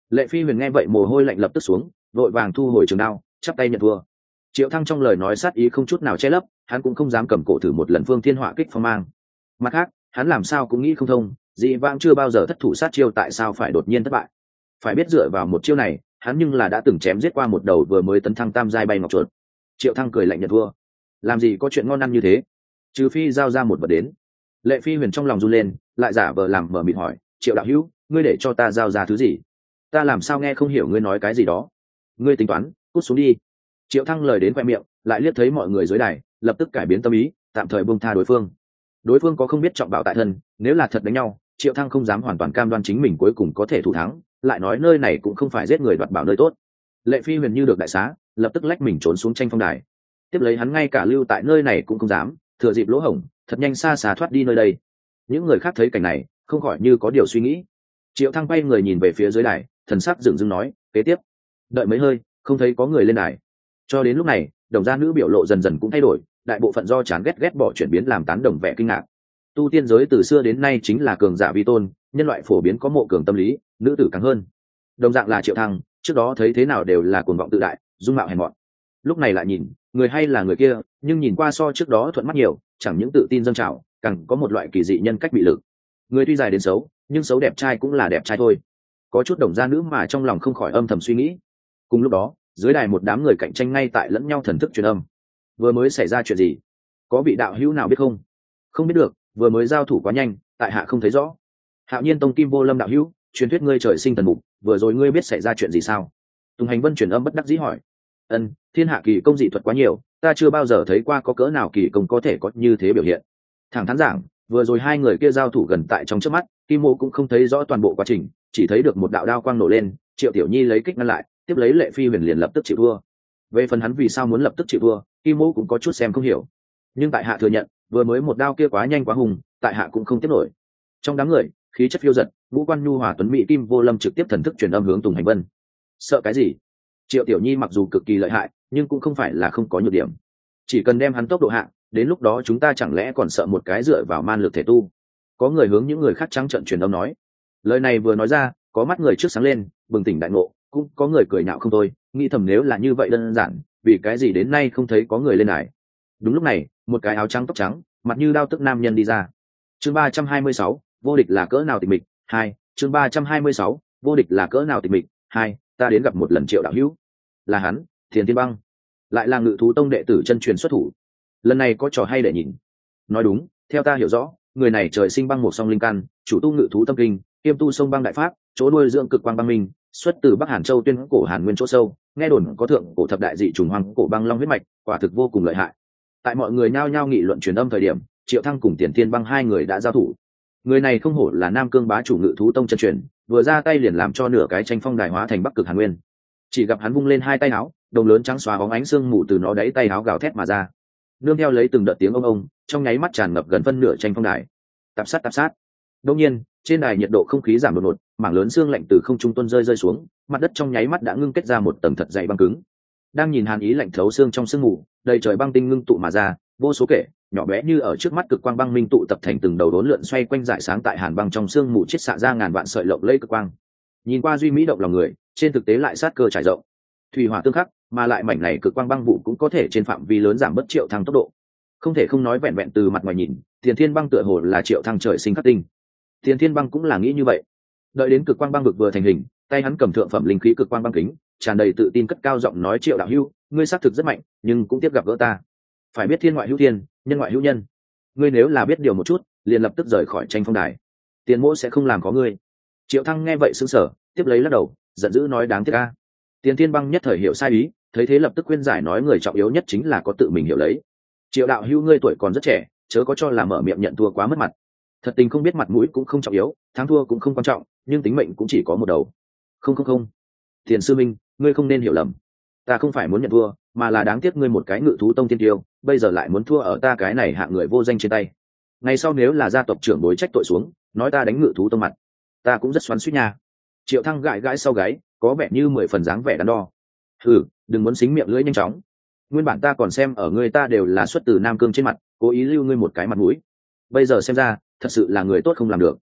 Lệ Phi Huyền nghe vậy mồ hôi lạnh lập tức xuống, vội vàng thu hồi trường đao, chắp tay nhận thua. Triệu Thăng trong lời nói sát ý không chút nào che lấp, hắn cũng không dám cầm cổ thử một lần Phương Thiên Họa kích phong mang. Mặt khác, hắn làm sao cũng nghĩ không thông, dị vãng chưa bao giờ thất thủ sát chiêu tại sao phải đột nhiên thất bại. Phải biết dựa vào một chiêu này, hắn nhưng là đã từng chém giết qua một đầu vừa mới tấn thăng tam giai bay ngọc chuột. Triệu Thăng cười lạnh nhận thua. Làm gì có chuyện ngon ăn như thế? Trừ phi giao ra một vật đến. Lệ Phi Huyền trong lòng run lên, lại giả vờ làm mờ mịt hỏi, Triệu đạo hữu, ngươi để cho ta giao ra thứ gì? Ta làm sao nghe không hiểu ngươi nói cái gì đó? Ngươi tính toán, cút xuống đi. Triệu Thăng lời đến khoe miệng, lại liếc thấy mọi người dưới đài, lập tức cải biến tâm ý, tạm thời buông tha đối phương. Đối phương có không biết trọng bảo tại thân, nếu là thật đánh nhau, Triệu Thăng không dám hoàn toàn cam đoan chính mình cuối cùng có thể thủ thắng, lại nói nơi này cũng không phải giết người đoạt bảo nơi tốt. Lệ Phi Huyền như được đại xá, lập tức lách mình trốn xuống tranh phong đài. Tiếp lấy hắn ngay cả lưu tại nơi này cũng không dám, thừa dịp lỗ hổng, thật nhanh xa xà thoát đi nơi đây. Những người khác thấy cảnh này, không khỏi như có điều suy nghĩ. Triệu Thăng bay người nhìn về phía dưới đài, thần sắc dửng dưng nói, kế tiếp. Đợi mấy hơi, không thấy có người lên đài. Cho đến lúc này, đồng gia nữ biểu lộ dần dần cũng thay đổi, đại bộ phận do chán ghét bỏ chuyển biến làm tán đồng vẻ kinh ngạc. Tu tiên giới từ xưa đến nay chính là cường giả vi tôn, nhân loại phổ biến có mộ cường tâm lý, nữ tử càng hơn. Đồng dạng là Triệu Thăng, trước đó thấy thế nào đều là cuồng vọng tự đại, dung mạo hèn mọn. Lúc này lại nhìn, người hay là người kia, nhưng nhìn qua so trước đó thuận mắt nhiều, chẳng những tự tin dâng trào, càng có một loại kỳ dị nhân cách bị lực. Người tuy dài đến xấu, nhưng xấu đẹp trai cũng là đẹp trai thôi. Có chút đồng gia nữ mà trong lòng không khỏi âm thầm suy nghĩ. Cùng lúc đó, dưới đài một đám người cạnh tranh ngay tại lẫn nhau thần thức truyền âm. Vừa mới xảy ra chuyện gì? Có vị đạo hữu nào biết không? Không biết được, vừa mới giao thủ quá nhanh, tại hạ không thấy rõ. Hạo Nhiên Tông Kim Vô Lâm đạo hữu, truyền thuyết ngươi trời sinh thần mục, vừa rồi ngươi biết xảy ra chuyện gì sao? Tùng Hành Vân truyền âm bất đắc dĩ hỏi. Thiên hạ kỳ công dị thuật quá nhiều, ta chưa bao giờ thấy qua có cỡ nào kỳ công có thể có như thế biểu hiện. Thẳng thắn giảng, vừa rồi hai người kia giao thủ gần tại trong chớp mắt, Kim Mô cũng không thấy rõ toàn bộ quá trình, chỉ thấy được một đạo đao quang nổ lên, Triệu Tiểu Nhi lấy kích ngăn lại, tiếp lấy Lệ Phi Huyền liền lập tức chịu thua. Về phần hắn vì sao muốn lập tức chịu thua, Kim Mô cũng có chút xem không hiểu. Nhưng tại hạ thừa nhận, vừa mới một đao kia quá nhanh quá hùng, tại hạ cũng không tiếp nổi. Trong đám người, khí chất phiêu giật, ngũ quan nhu hòa tuấn mỹ Kim Vô Lâm trực tiếp thần thức truyền âm hướng Tùng Hành Vân. Sợ cái gì? Triệu Tiểu Nhi mặc dù cực kỳ lợi hại, nhưng cũng không phải là không có nhược điểm. Chỉ cần đem hắn tốc độ hạ, đến lúc đó chúng ta chẳng lẽ còn sợ một cái dựa vào man lực thể tu? Có người hướng những người khác trắng trợn truyền âm nói. Lời này vừa nói ra, có mắt người trước sáng lên, bừng tỉnh đại ngộ, cũng có người cười nhạo không thôi, nghĩ thầm nếu là như vậy đơn giản, vì cái gì đến nay không thấy có người lên đài. Đúng lúc này, một cái áo trắng tóc trắng, mặt như đao tức nam nhân đi ra. Chương 326, vô địch là cỡ nào tịch mịch, 2, chương 326, vô địch là cỡ nào tịch mịch, 2, ta đến gặp một lần Triệu đạo hữu. Là hắn, Thiền Thiên Băng, lại là Ngự Thú Tông đệ tử chân truyền xuất thủ. Lần này có trò hay để nhìn. Nói đúng, theo ta hiểu rõ, người này trời sinh băng một song linh căn, chủ tu Ngự Thú Tâm Kinh, kiêm tu sông băng đại pháp, chỗ nuôi dưỡng cực quang băng minh, xuất từ Bắc Hàn Châu tuyên cổ Hàn Nguyên chỗ sâu, nghe đồn có thượng cổ thập đại dị trùng hoàng cổ băng long huyết mạch, quả thực vô cùng lợi hại. Tại mọi người nhao nhao nghị luận truyền âm thời điểm, Triệu Thăng cùng Tiền Thiên Băng hai người đã giao thủ. Người này không hổ là Nam Cương bá chủ Ngự Thú Tông chân truyền, vừa ra tay liền làm cho nửa cái tranh phong đài hóa thành Bắc Cực Hàn Nguyên. Chỉ gặp hắn vung lên hai tay áo, đồng lớn trắng xóa bóng ánh xương mù từ nó đáy tay áo gào thét mà ra, nương theo lấy từng đợt tiếng ông, trong nháy mắt tràn ngập gần phân nửa tranh phong đài. Tạp sát. Đột nhiên, trên đài nhiệt độ không khí giảm đột ngột, mảng lớn xương lạnh từ không trung tuôn rơi xuống, mặt đất trong nháy mắt đã ngưng kết ra một tầng thật dày băng cứng. Đang nhìn hàn ý lạnh thấu xương trong sương mù, đầy trời băng tinh ngưng tụ mà ra, vô số kể, nhỏ bé như ở trước mắt cực quang băng minh tụ tập thành từng đầu đốn lượn xoay quanh rải sáng tại hàn băng trong sương mù chiết xạ ra ngàn vạn sợi lộng lẫy cực quang. Nhìn qua duy mỹ động lòng người, trên thực tế lại sát cơ trải rộng. Thủy hỏa tương khắc, mà lại mảnh này cực quang băng vụ cũng có thể trên phạm vi lớn giảm bất Triệu Thăng tốc độ. Không thể không nói vẹn vẹn từ mặt ngoài nhìn, Tiền Thiên Băng tựa hồ là Triệu Thăng trời sinh khắc tinh. Tiền Thiên Băng cũng là nghĩ như vậy. Đợi đến cực quang băng vực vừa thành hình, tay hắn cầm thượng phẩm linh khí cực quang băng kính, tràn đầy tự tin cất cao giọng nói: Triệu đạo hữu, ngươi xác thực rất mạnh, nhưng cũng tiếp gặp gỡ ta. Phải biết thiên ngoại hữu thiên, nhân ngoại hữu nhân. Ngươi nếu là biết điều một chút, liền lập tức rời khỏi tranh phong đài. Tiền mỗ sẽ không làm có ngươi. Triệu Thăng nghe vậy sững sờ, tiếp lấy lắc đầu, giận dữ nói: đáng tiếc a. Tiền Thiên Băng nhất thời hiểu sai ý, thấy thế lập tức khuyên giải nói: người trọng yếu nhất chính là có tự mình hiểu lấy. Triệu đạo hữu ngươi tuổi còn rất trẻ, chớ có cho là mở miệng nhận thua quá mất mặt. Thật tình không biết mặt mũi cũng không trọng yếu, thắng thua cũng không quan trọng, nhưng tính mệnh cũng chỉ có một đầu. Không. Tiền sư minh, ngươi không nên hiểu lầm. Ta không phải muốn nhận thua, mà là đáng tiếc ngươi một cái Ngự Thú Tông tiên tiêu, bây giờ lại muốn thua ở ta cái này hạng người vô danh trên tay. Ngày sau nếu là gia tộc trưởng bối trách tội xuống, nói ta đánh Ngự Thú Tông mặt, ta cũng rất xoắn xuýt nha. Triệu Thăng gãi gãi sau gáy, có vẻ như 10 phần dáng vẻ đắn đo. Đừng muốn xính miệng lưỡi nhanh chóng. Nguyên bản ta còn xem ở ngươi ta đều là xuất từ Nam Cương trên mặt, cố ý lưu ngươi một cái mặt mũi. Bây giờ xem ra, thật sự là người tốt không làm được.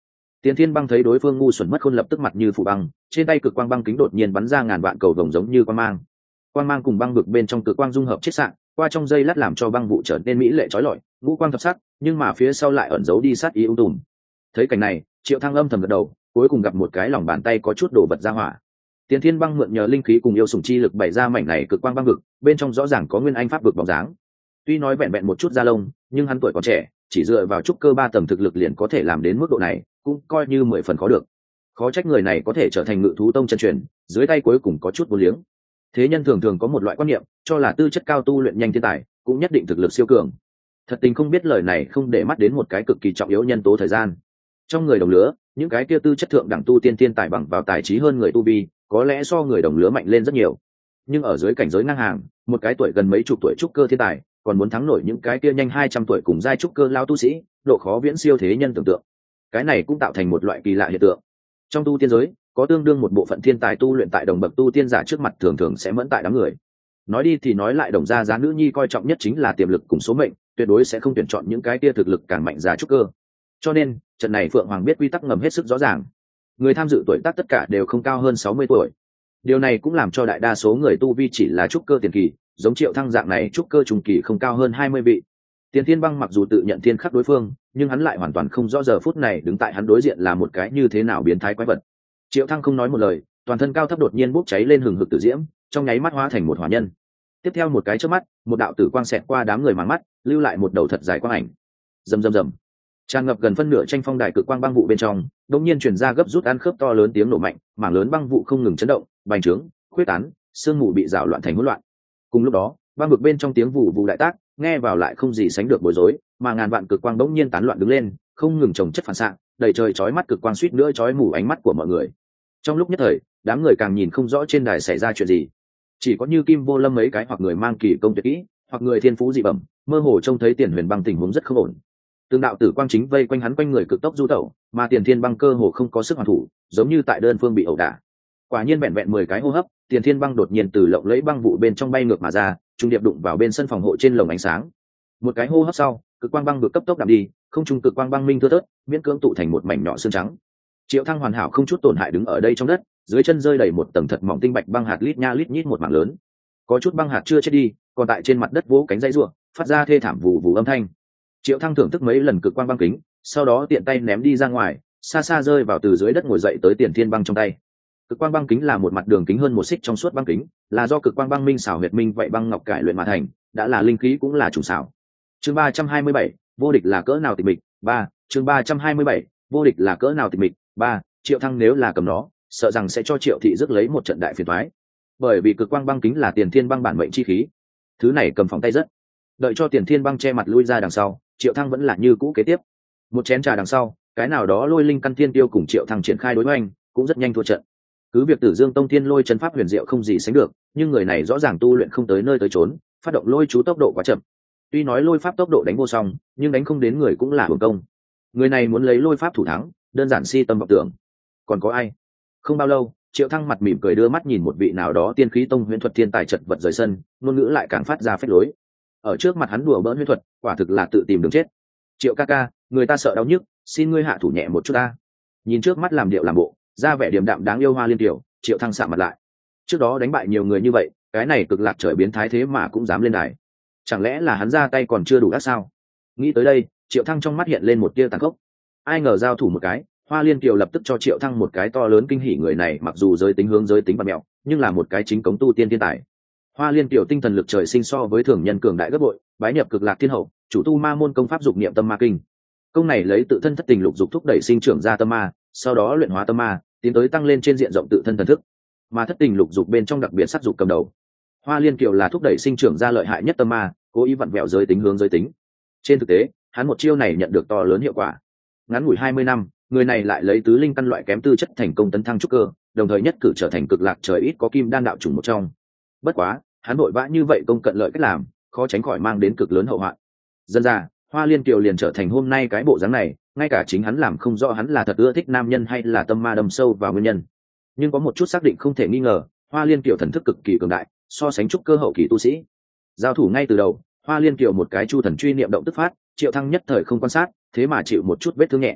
Tiền Thiên Băng thấy đối phương ngu xuẩn mất khôn, lập tức mặt như phủ băng, trên tay cực quang băng kính đột nhiên bắn ra ngàn vạn cầu vồng giống như quang mang cùng băng vực bên trong cực quang dung hợp chiết xạ, qua trong dây lát làm cho băng vụ trở nên mỹ lệ chói lọi, ngũ quang thập sắc, nhưng mà phía sau lại ẩn giấu đi sát ý ung tùm. Thấy cảnh này, Triệu Thăng âm thầm gật đầu, cuối cùng gặp một cái lòng bàn tay có chút đổ vật ra hỏa. Tiền Thiên Băng mượn nhờ linh khí cùng yêu sủng chi lực bày ra mảnh này cực quang băng vực, bên trong rõ ràng có nguyên anh pháp vực bóng dáng. Tuy nói vẹn vẹn một chút da lông, nhưng hắn tuổi còn trẻ, chỉ dựa vào trúc cơ 3 tầng thực lực liền có thể làm đến mức độ này, cũng coi như 10 phần khó được. Khó trách người này có thể trở thành Ngự thú tông chân truyền, dưới tay cuối cùng có chút vô liếng. Thế nhân thường thường có một loại quan niệm, cho là tư chất cao tu luyện nhanh thiên tài, cũng nhất định thực lực siêu cường. Thật tình không biết lời này không để mắt đến một cái cực kỳ trọng yếu nhân tố thời gian. Trong người đồng lứa, những cái kia tư chất thượng đẳng tu tiên thiên tài bằng vào tài trí hơn người tu vi, có lẽ so người đồng lứa mạnh lên rất nhiều. Nhưng ở dưới cảnh giới ngang hàng, một cái tuổi gần mấy chục tuổi trúc cơ thiên tài, còn muốn thắng nổi những cái kia nhanh 200 tuổi cùng giai trúc cơ lao tu sĩ, độ khó viễn siêu thế nhân tưởng tượng. Cái này cũng tạo thành một loại kỳ lạ hiện tượng. Trong tu tiên giới, có tương đương một bộ phận thiên tài tu luyện tại đồng bậc tu tiên giả trước mặt thường thường sẽ mẫn tại đám người. Nói đi thì nói lại, Đồng gia giá nữ nhi coi trọng nhất chính là tiềm lực cùng số mệnh, tuyệt đối sẽ không tuyển chọn những cái kia thực lực càng mạnh già trúc cơ. Cho nên, trận này Phượng Hoàng biết quy tắc ngầm hết sức rõ ràng. Người tham dự tuổi tác tất cả đều không cao hơn 60 tuổi. Điều này cũng làm cho đại đa số người tu vi chỉ là trúc cơ tiền kỳ, giống Triệu Thăng dạng này trúc cơ trung kỳ không cao hơn 20 vị. Tiền Thiên Băng mặc dù tự nhận thiên khắc đối phương, nhưng hắn lại hoàn toàn không rõ giờ phút này đứng tại hắn đối diện là một cái như thế nào biến thái quái vật. Triệu Thăng không nói một lời, toàn thân cao thấp đột nhiên bốc cháy lên hừng hực tử diễm, trong nháy mắt hóa thành một hỏa nhân. Tiếp theo một cái chớp mắt, một đạo tử quang xẹt qua đám người màng mắt, lưu lại một đầu thật dài quang ảnh. Rầm rầm rầm. Tràn ngập gần phân nửa tranh phong đài cực quang băng vụ bên trong, đột nhiên truyền ra gấp rút ăn khớp to lớn tiếng nổ mạnh, mảng lớn băng vụ không ngừng chấn động, bành trướng, khuyết tán, sương mù bị rào loạn thành hỗn loạn. Cùng lúc đó, băng vực bên trong tiếng vụ vụ đại tác, nghe vào lại không gì sánh được bối rối, mà ngàn vạn cực quang bỗng nhiên tán loạn đứng lên, không ngừng chồng chất phản xạ, đầy trời chói mắt cực quang suýt nữa chói mù ánh mắt của mọi người. Trong lúc nhất thời, đám người càng nhìn không rõ trên đài xảy ra chuyện gì. Chỉ có Như Kim Vô Lâm mấy cái hoặc người mang kỳ công tuyệt kỹ, hoặc người thiên phú dị bẩm, mơ hồ trông thấy Tiền Huyền Băng tình huống rất không ổn. Tương đạo tử quang chính vây quanh hắn quanh người cực tốc du tẩu, mà Tiền Thiên Băng cơ hồ không có sức hoàn thủ, giống như tại đơn phương bị ẩu đả. Quả nhiên vẹn vẹn 10 cái hô hấp, Tiền Thiên Băng đột nhiên từ lộng lẫy băng vụ bên trong bay ngược mà ra, trung điệp đụng vào bên sân phòng hộ trên lồng ánh sáng. Một cái hô hấp sau, cực quang băng được cấp tốc đạm đi, không trung cực quang băng minh thưa thớt, miễn cưỡng tụ thành một mảnh nhỏ xương trắng. Triệu Thăng hoàn hảo không chút tổn hại đứng ở đây trong đất, dưới chân rơi đầy một tầng thật mỏng tinh bạch băng hạt lít nha lít nhít một mảng lớn. Có chút băng hạt chưa chết đi, còn tại trên mặt đất vỗ cánh dây rùa, phát ra thê thảm vù vù âm thanh. Triệu Thăng thưởng thức mấy lần cực quang băng kính, sau đó tiện tay ném đi ra ngoài, xa xa rơi vào từ dưới đất ngồi dậy tới Tiền Thiên Băng trong tay. Cực quang băng kính là một mặt đường kính hơn 1 xích trong suốt băng kính, là do cực quang băng minh xảo huyệt minh vậy băng ngọc cải luyện mà thành, đã là linh khí cũng là chủ xảo. Chương 327, vô địch là cỡ nào tịch mịch. 3. Chương 327, vô địch là cỡ nào tịch mịch. 3. Triệu Thăng nếu là cầm nó, sợ rằng sẽ cho Triệu thị rước lấy một trận đại phiền toái. Bởi vì cực quang băng kính là Tiền Thiên Băng bản mệnh chi khí, thứ này cầm phòng tay rất. Đợi cho Tiền Thiên Băng che mặt lui ra đằng sau, Triệu Thăng vẫn là như cũ kế tiếp. Một chén trà đằng sau, cái nào đó lôi linh căn thiên tiêu cùng Triệu Thăng triển khai đối oanh, cũng rất nhanh thua trận. Cứ việc Tử Dương Tông Thiên Lôi chân pháp huyền diệu không gì sánh được, nhưng người này rõ ràng tu luyện không tới nơi tới chốn, phát động lôi chú tốc độ quá chậm. Tuy nói lôi pháp tốc độ đánh vô song, nhưng đánh không đến người cũng là hưởng công. Người này muốn lấy lôi pháp thủ thắng, đơn giản si tâm vọng tưởng. Còn có ai? Không bao lâu, Triệu Thăng mặt mỉm cười đưa mắt nhìn một vị nào đó tiên khí tông huyền thuật thiên tài chật vật rời sân, ngôn ngữ lại càng phát ra phách lối. Ở trước mặt hắn đùa bỡn huyền thuật, quả thực là tự tìm đường chết. Triệu ca ca, người ta sợ đau nhức, xin ngươi hạ thủ nhẹ một chút ta. Nhìn trước mắt làm điệu làm bộ, ra vẻ điềm đạm đáng yêu Hoa Liên Tiểu, Triệu Thăng sạm mặt lại. Trước đó đánh bại nhiều người như vậy, cái này cực lạc trời biến thái thế mà cũng dám lên đài. Chẳng lẽ là hắn ra tay còn chưa đủ ác sao? Nghĩ tới đây, Triệu Thăng trong mắt hiện lên một tia tàn khốc. Ai ngờ giao thủ một cái, Hoa Liên Kiều lập tức cho Triệu Thăng một cái to lớn kinh hỉ. Người này mặc dù giới tính hướng giới tính bạt mẹo, nhưng là một cái chính cống tu tiên thiên tài. Hoa Liên Kiều tinh thần lực trời sinh so với thường nhân cường đại gấp bội, bái nhập cực lạc thiên hậu, chủ tu ma môn công pháp dục niệm tâm ma kinh. Công này lấy tự thân thất tình lục dục thúc đẩy sinh trưởng ra tâm ma, sau đó luyện hóa tâm ma, tiến tới tăng lên trên diện rộng tự thân thần thức. Mà thất tình lục dục bên trong đặc biệt sắc dục cầm đầu. Hoa Liên Kiều là thúc đẩy sinh trưởng ra lợi hại nhất tâm ma, cố ý vặn vẹo giới tính hướng giới tính. Trên thực tế, hắn một chiêu này nhận được to lớn hiệu quả. Ngắn ngủi 20 năm, người này lại lấy tứ linh căn loại kém tư chất thành công tấn thăng trúc cơ, đồng thời nhất cử trở thành cực lạc trời ít có kim đan đạo chủng một trong. Bất quá, hắn vội vã như vậy công cận lợi cách làm, khó tránh khỏi mang đến cực lớn hậu hoạn. Dân ra, Hoa Liên Kiều liền trở thành hôm nay cái bộ dáng này, ngay cả chính hắn làm không rõ hắn là thật ưa thích nam nhân hay là tâm ma đâm sâu vào nguyên nhân. Nhưng có một chút xác định không thể nghi ngờ, Hoa Liên Kiều thần thức cực kỳ cường đại, so sánh trúc cơ hậu kỳ tu sĩ. Giao thủ ngay từ đầu, Hoa Liên Kiều một cái chu thần truy niệm động tức phát, Triệu Thăng nhất thời không quan sát, thế mà chịu một chút vết thương nhẹ.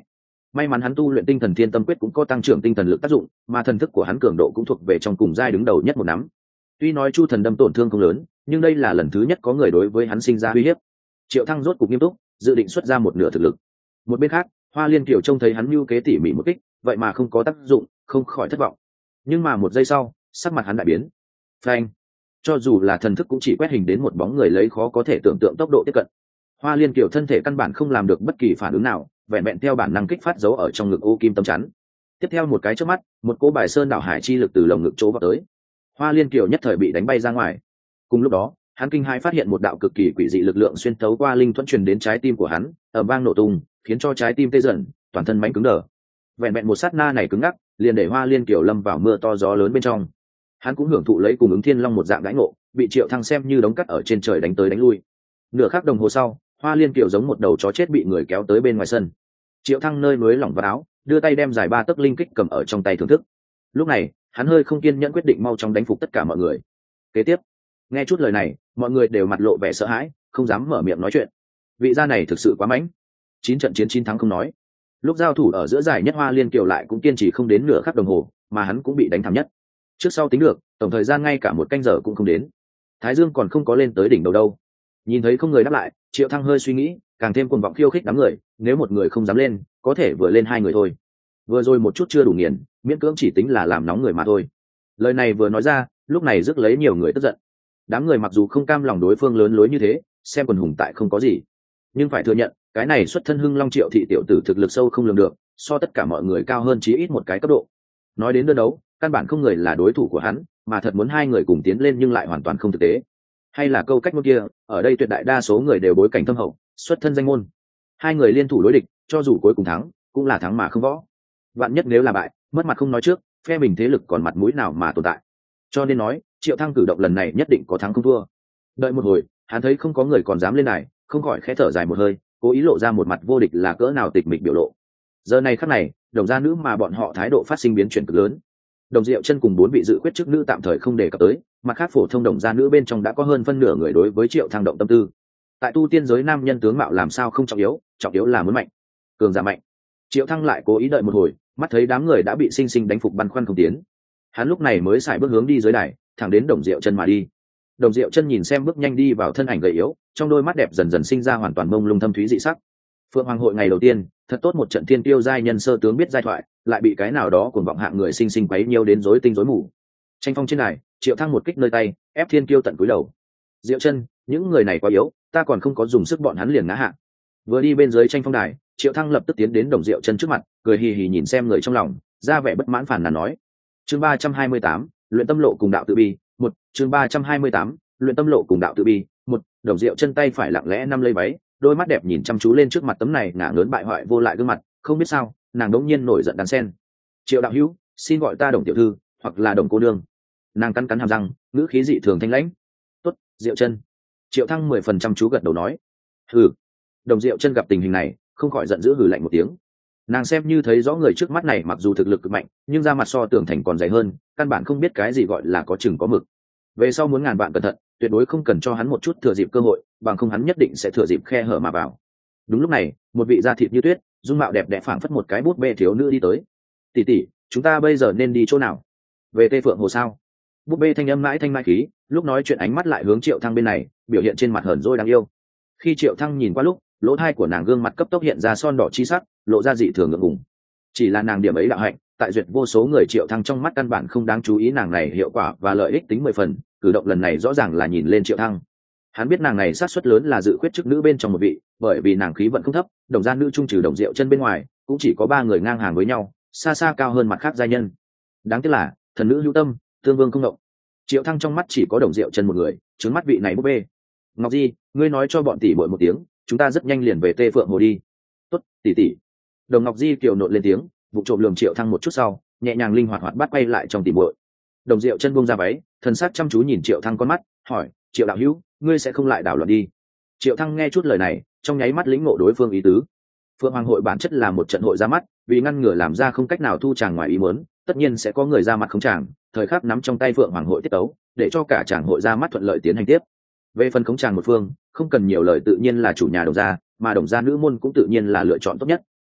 May mắn hắn tu luyện tinh thần thiên tâm quyết cũng có tăng trưởng tinh thần lực tác dụng, mà thần thức của hắn cường độ cũng thuộc về trong cùng giai đứng đầu nhất một nắm. Tuy nói chu thần đâm tổn thương không lớn, nhưng đây là lần thứ nhất có người đối với hắn sinh ra uy hiếp. Triệu Thăng rốt cục nghiêm túc, dự định xuất ra một nửa thực lực. Một bên khác, Hoa Liên Kiều trông thấy hắn mưu kế tỉ mỉ một kích, vậy mà không có tác dụng, không khỏi thất vọng. Nhưng mà một giây sau, sắc mặt hắn đại biến. Phanh! Cho dù là thần thức cũng chỉ quét hình đến một bóng người lấy khó có thể tưởng tượng tốc độ tiếp cận. Hoa Liên Kiều thân thể căn bản không làm được bất kỳ phản ứng nào, vẹn vẹn theo bản năng kích phát dấu ở trong ngực ô kim tâm chắn. Tiếp theo một cái chớp mắt, một cỗ bài sơn đảo hải chi lực từ lồng ngực chỗ vào tới. Hoa Liên Kiều nhất thời bị đánh bay ra ngoài. Cùng lúc đó, hắn kinh hãi phát hiện một đạo cực kỳ quỷ dị lực lượng xuyên thấu qua linh thuẫn truyền đến trái tim của hắn, ầm vang nổ tung, khiến cho trái tim tê dần, toàn thân mãnh cứng đờ. Vẹn vẹn một sát na này cứng ngắc, liền để Hoa Liên Kiều lâm vào mưa to gió lớn bên trong. Hắn cũng hưởng thụ lấy cùng ứng thiên long một dạng đãi ngộ, bị Triệu Thăng xem như đống cát ở trên trời đánh tới đánh lui. Nửa khắc đồng hồ sau, Hoa Liên Kiều giống một đầu chó chết bị người kéo tới bên ngoài sân. Triệu Thăng nơi mới lỏng vào áo, đưa tay đem dài 3 tấc linh kích cầm ở trong tay thưởng thức. Lúc này, hắn hơi không kiên nhẫn quyết định mau chóng đánh phục tất cả mọi người. Kế tiếp, nghe chút lời này, mọi người đều mặt lộ vẻ sợ hãi, không dám mở miệng nói chuyện. Vị gia này thực sự quá mãnh. 9 trận chiến 9 thắng không nói. Lúc giao thủ ở giữa giải nhất, Hoa Liên Kiều lại cũng kiên trì không đến nửa khắc đồng hồ, mà hắn cũng bị đánh thảm nhất. Trước sau tính được, tổng thời gian ngay cả 1 canh giờ cũng không đến. Thái Dương còn không có lên tới đỉnh đầu đâu. Nhìn thấy không người đáp lại, Triệu Thăng hơi suy nghĩ, càng thêm cuồng vọng khiêu khích đám người, nếu một người không dám lên, có thể vừa lên 2 người thôi. Vừa rồi một chút chưa đủ nghiền, miễn cưỡng chỉ tính là làm nóng người mà thôi. Lời này vừa nói ra, lúc này rước lấy nhiều người tức giận. Đám người mặc dù không cam lòng đối phương lớn lối như thế, xem quần hùng tại không có gì, nhưng phải thừa nhận, cái này xuất thân Hưng Long Triệu thị tiểu tử thực lực sâu không lường được, so tất cả mọi người cao hơn chí ít một cái cấp độ. Nói đến đơn đấu, căn bản không người là đối thủ của hắn, mà thật muốn 2 người cùng tiến lên nhưng lại hoàn toàn không thực tế. Hay là câu cách ngôn kia, ở đây tuyệt đại đa số người đều bối cảnh thâm hậu, xuất thân danh môn. 2 người liên thủ đối địch, cho dù cuối cùng thắng, cũng là thắng mà không võ. Vạn nhất nếu là bại, mất mặt không nói trước, phe mình thế lực còn mặt mũi nào mà tồn tại. Cho nên nói, Triệu Thăng cử động lần này nhất định có thắng không thua. Đợi một hồi, hắn thấy không có người còn dám lên này, không khỏi khẽ thở dài một hơi, cố ý lộ ra một mặt vô địch là cỡ nào tịch mịch biểu lộ. Giờ này khắc này, đồng gia nữ mà bọn họ thái độ phát sinh biến chuyển cực lớn. Đồng Diệu Chân cùng 4 vị dự quyết chức nữ tạm thời không đề cập tới, mặt khác phổ thông đồng gia nữ bên trong đã có hơn phân nửa người đối với Triệu Thăng động tâm tư. Tại tu tiên giới nam nhân tướng mạo làm sao không trọng yếu là muốn mạnh, cường giả mạnh. Triệu Thăng lại cố ý đợi một hồi, mắt thấy đám người đã bị sinh sinh đánh phục băn khoăn không tiến, hắn lúc này mới xài bước hướng đi dưới đài, thẳng đến Đồng Diệu Chân mà đi. Đồng Diệu Chân nhìn xem bước nhanh đi vào thân ảnh gầy yếu, trong đôi mắt đẹp dần dần sinh ra hoàn toàn mông lung thâm thúy dị sắc. Phượng Hoàng hội ngày đầu tiên, thật tốt một trận thiên tiêu giai nhân sơ tướng biết giai thoại, lại bị cái nào đó cuồng vọng hạng người sinh sinh quấy nhiêu đến rối tinh rối mù. Tranh phong trên này, Triệu Thăng một kích nơi tay, ép thiên kiêu tận cúi đầu. Diệu Chân, những người này quá yếu, ta còn không có dùng sức bọn hắn liền ngã hạ. Vừa đi bên dưới tranh phong đài, Triệu Thăng lập tức tiến đến Đồng Diệu Chân trước mặt, cười hì hì nhìn xem người trong lòng, ra vẻ bất mãn phản nàn nói: chương 328, luyện tâm lộ cùng đạo tự bi. Một, chương 328, luyện tâm lộ cùng đạo tự bi. Một, Đồng Diệu Chân tay phải lặng lẽ nắm lấy váy, đôi mắt đẹp nhìn chăm chú lên trước mặt tấm này ngả lớn bại hoại vô lại gương mặt, không biết sao, nàng đống nhiên nổi giận đan sen. Triệu đạo hữu, xin gọi ta Đồng tiểu thư, hoặc là Đồng cô nương. Nàng cắn cắn hàm răng, ngữ khí dị thường thanh lãnh. Tốt, Diệu Chân. Triệu Thăng 10% chăm chú gật đầu nói. Hừ. Đồng Diệu Chân gặp tình hình này, không khỏi giận dữ hừ lạnh một tiếng. Nàng xem như thấy rõ người trước mắt này mặc dù thực lực cực mạnh, nhưng da mặt so tường thành còn dày hơn, căn bản không biết cái gì gọi là có chừng có mực. Về sau muốn ngàn vạn cẩn thận, tuyệt đối không cần cho hắn một chút thừa dịp cơ hội, bằng không hắn nhất định sẽ thừa dịp khe hở mà vào. Đúng lúc này, một vị da thịt như tuyết, dung mạo đẹp đẽ phảng phất một cái bút bê thiếu nữ đi tới. Tỷ tỷ, chúng ta bây giờ nên đi chỗ nào? Về Tây Phượng Hồ sao? Bút bê thanh âm mãi thanh mai khí, lúc nói chuyện ánh mắt lại hướng Triệu Thăng bên này, biểu hiện trên mặt hờn dỗi đáng yêu. Khi Triệu Thăng nhìn qua lúc, lỗ tai của nàng gương mặt cấp tốc hiện ra son đỏ chi sắc, lộ ra dị thường ngượng ngùng. Chỉ là nàng điểm ấy đạo hạnh, tại duyệt vô số người Triệu Thăng trong mắt căn bản không đáng chú ý, nàng này hiệu quả và lợi ích tính 10 phần, cử động lần này rõ ràng là nhìn lên Triệu Thăng. Hắn biết nàng này sát suất lớn là dự khuyết chức nữ bên trong một vị, bởi vì nàng khí vận không thấp, đồng gia nữ trung trừ Đồng Diệu Chân bên ngoài, cũng chỉ có 3 người ngang hàng với nhau, xa xa cao hơn mặt khác giai nhân. Đáng tiếc là, thần nữ hữu tâm, tương vương không động. Triệu Thăng trong mắt chỉ có Đồng Diệu Chân một người, trướng mắt vị này búp bê. Ngọc Di, ngươi nói cho bọn tỷ muội một tiếng, chúng ta rất nhanh liền về Tây Phượng Hồ đi. Tốt, tỷ tỷ. Đồng Ngọc Di kiều nộn lên tiếng, vụ trộm lườm Triệu Thăng một chút sau, nhẹ nhàng linh hoạt hoạt bắt quay lại trong tỷ muội. Đồng Diệu Chân buông ra váy, thần sắc chăm chú nhìn Triệu Thăng con mắt, hỏi: Triệu đạo hữu, ngươi sẽ không lại đảo loạn đi? Triệu Thăng nghe chút lời này, trong nháy mắt lĩnh ngộ đối phương ý tứ. Phượng Hoàng hội bản chất là một trận hội ra mắt, vì ngăn ngừa làm ra không cách nào thu chàng ngoài ý muốn, tất nhiên sẽ có người ra mặt không chàng, thời khắc nắm trong tay Phượng Hoàng hội tiết tấu, để cho cả chàng hội ra mắt thuận lợi tiến hành tiếp. Về phần khống chàng một phương, không cần nhiều lời tự nhiên là chủ nhà Đồng gia, mà Đồng gia nữ môn cũng tự nhiên là lựa chọn tốt nhất.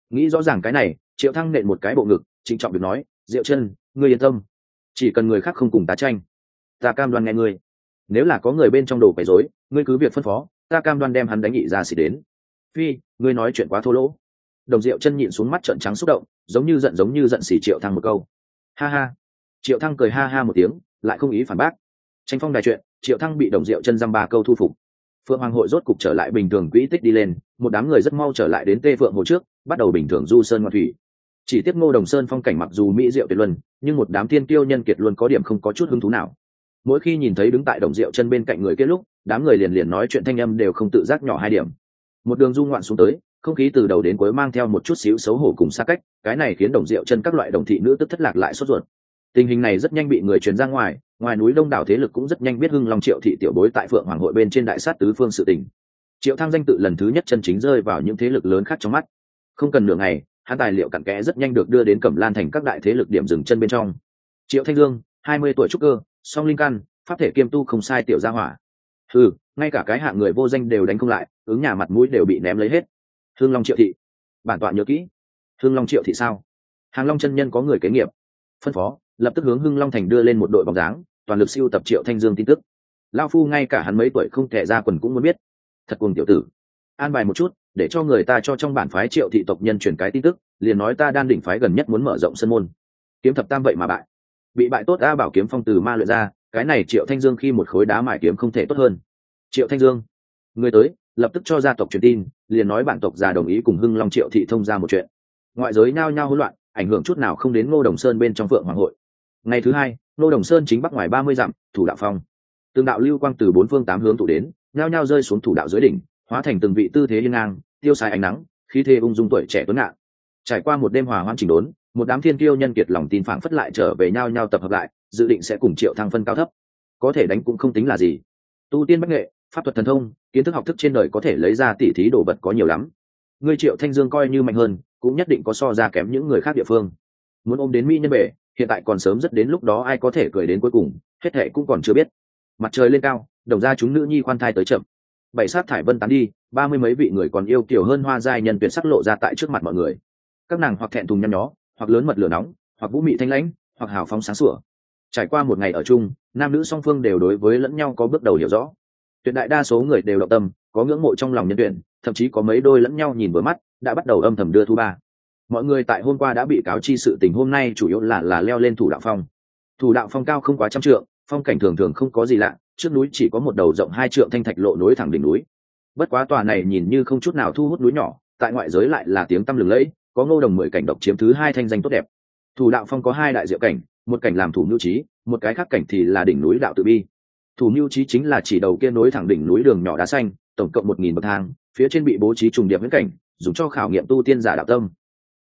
Nghĩ rõ ràng cái này, Triệu Thăng nện một cái bộ ngực, trịnh trọng được nói, Diệu Chân, ngươi yên tâm, chỉ cần người khác không cùng ta tranh, ta cam đoan nghe ngươi. Nếu là có người bên trong đồ quấy rối, ngươi cứ việc phân phó, ta cam đoan đem hắn đánh nghị ra xỉ đến. Phi, ngươi nói chuyện quá thô lỗ. Đồng Diệu Chân nhịn xuống mắt trợn trắng xúc động, giống như giận xỉ Triệu Thăng một câu. Ha ha. Triệu Thăng cười ha ha một tiếng, lại không ý phản bác. Tranh phong đài chuyện, Triệu Thăng bị Đồng Diệu Chân dăm ba câu thu phục. Phượng Hoàng hội rốt cục trở lại bình thường quỹ tích đi lên, một đám người rất mau trở lại đến Tê Phượng hồ trước, bắt đầu bình thường du sơn ngoạn thủy. Chỉ tiếc Ngô Đồng Sơn phong cảnh mặc dù mỹ diệu tuyệt luân, nhưng một đám thiên kiêu nhân kiệt luôn có điểm không có chút hứng thú nào. Mỗi khi nhìn thấy đứng tại Đồng Diệu Chân bên cạnh người kia lúc, đám người liền liền nói chuyện thanh âm đều không tự giác nhỏ hai điểm. Một đường du ngoạn xuống tới, không khí từ đầu đến cuối mang theo một chút xíu xấu hổ cùng xa cách, cái này khiến Đồng Diệu Chân các loại đồng thị nữ tức thất lạc lại sốt ruột. Tình hình này rất nhanh bị người truyền ra ngoài, ngoài núi đông đảo thế lực cũng rất nhanh biết Hưng Long Triệu thị tiểu bối tại Phượng Hoàng hội bên trên đại sát tứ phương sự tình. Triệu Thăng danh tự lần thứ nhất chân chính rơi vào những thế lực lớn khác trong mắt. Không cần nửa ngày, hắn tài liệu cặn kẽ rất nhanh được đưa đến Cẩm Lan thành các đại thế lực điểm dừng chân bên trong. Triệu Thanh Dương, 20 tuổi trúc cơ, song linh căn, pháp thể kiêm tu không sai tiểu gia hỏa. Ngay cả cái hạng người vô danh đều đánh không lại, ứng nhà mặt mũi đều bị ném lấy hết. Hưng Long Triệu thị, bản tọa nhớ kỹ. Hưng Long Triệu thị sao? Hàng Long chân nhân có người kế nghiệp. Phân phó, lập tức hướng Hưng Long thành đưa lên một đội bóng dáng, toàn lực siêu tập Triệu Thanh Dương tin tức. Lão phu ngay cả hắn mấy tuổi không thể ra quần cũng muốn biết. Thật cuồng tiểu tử. An bài một chút, để cho người ta cho trong bản phái Triệu thị tộc nhân truyền cái tin tức, liền nói ta đan đỉnh phái gần nhất muốn mở rộng sân môn. Kiếm thập tam vậy mà bại. Bị bại tốt a bảo kiếm phong từ ma luyện ra, cái này Triệu Thanh Dương khi một khối đá mài kiếm không thể tốt hơn. Triệu Thanh Dương, người tới, lập tức cho gia tộc truyền tin, liền nói bản tộc già đồng ý cùng Hưng Long Triệu thị thông ra một chuyện. Ngoại giới nhao nhao hỗn loạn, ảnh hưởng chút nào không đến Ngô Đồng Sơn bên trong Phượng Hoàng hội. Ngày thứ hai, Ngô Đồng Sơn chính bắc ngoài 30 dặm, thủ đạo phong. Từng đạo lưu quang từ bốn phương tám hướng tụ đến, nhao nhao rơi xuống thủ đạo dưới đỉnh, hóa thành từng vị tư thế hiên ngang, tiêu xài ánh nắng, khí thế ung dung tuổi trẻ tuấn ngạn. Trải qua một đêm hòa hoan chỉnh đốn, một đám thiên kiêu nhân kiệt lòng tin phảng phất lại trở về nhao nhao tập hợp lại, dự định sẽ cùng Triệu Thăng phân cao thấp. Có thể đánh cũng không tính là gì. Tu tiên bách nghệ, pháp thuật thần thông, kiến thức học thức trên đời có thể lấy ra tỉ thí đồ vật có nhiều lắm. Ngươi Triệu Thanh Dương coi như mạnh hơn, cũng nhất định có so ra kém những người khác địa phương. Muốn ôm đến mỹ nhân bể, hiện tại còn sớm, rất đến lúc đó ai có thể cười đến cuối cùng, hết thệ cũng còn chưa biết. Mặt trời lên cao, đồng ra chúng nữ nhi khoan thai tới chậm. Bảy sát thải vân tán đi, 30 mấy vị người còn yêu kiều hơn hoa giai nhân tuyệt sắc lộ ra tại trước mặt mọi người. Các nàng hoặc thẹn thùng nhăn nhó, hoặc lớn mật lửa nóng, hoặc vũ mị thanh lãnh, hoặc hào phóng sáng sủa. Trải qua một ngày ở chung, nam nữ song phương đều đối với lẫn nhau có bước đầu hiểu rõ. Tuyệt đại đa số người đều động tâm, có ngưỡng mộ trong lòng nhân tuyển, thậm chí có mấy đôi lẫn nhau nhìn vừa mắt, đã bắt đầu âm thầm đưa thu ba. Mọi người tại hôm qua đã bị cáo chi sự tình hôm nay chủ yếu là leo lên thủ đạo phong. Thủ đạo phong cao không quá 100 trượng, phong cảnh thường thường không có gì lạ, trước núi chỉ có một đầu rộng 2 trượng thanh thạch lộ nối thẳng đỉnh núi. Bất quá tòa này nhìn như không chút nào thu hút núi nhỏ, tại ngoại giới lại là tiếng tăm lừng lẫy, có Ngô Đồng 10 cảnh độc chiếm thứ 2 thanh danh tốt đẹp. Thủ đạo phong có 2 đại diệu cảnh, một cảnh làm thủ nưu trí, một cái khác cảnh thì là đỉnh núi đạo tự bi. Thủ nưu trí chính là chỉ đầu kia nối thẳng đỉnh núi đường nhỏ đá xanh, tổng cộng 1000 bậc thang, phía trên bị bố trí trùng điệp huyễn cảnh, dùng cho khảo nghiệm tu tiên giả đạo tâm.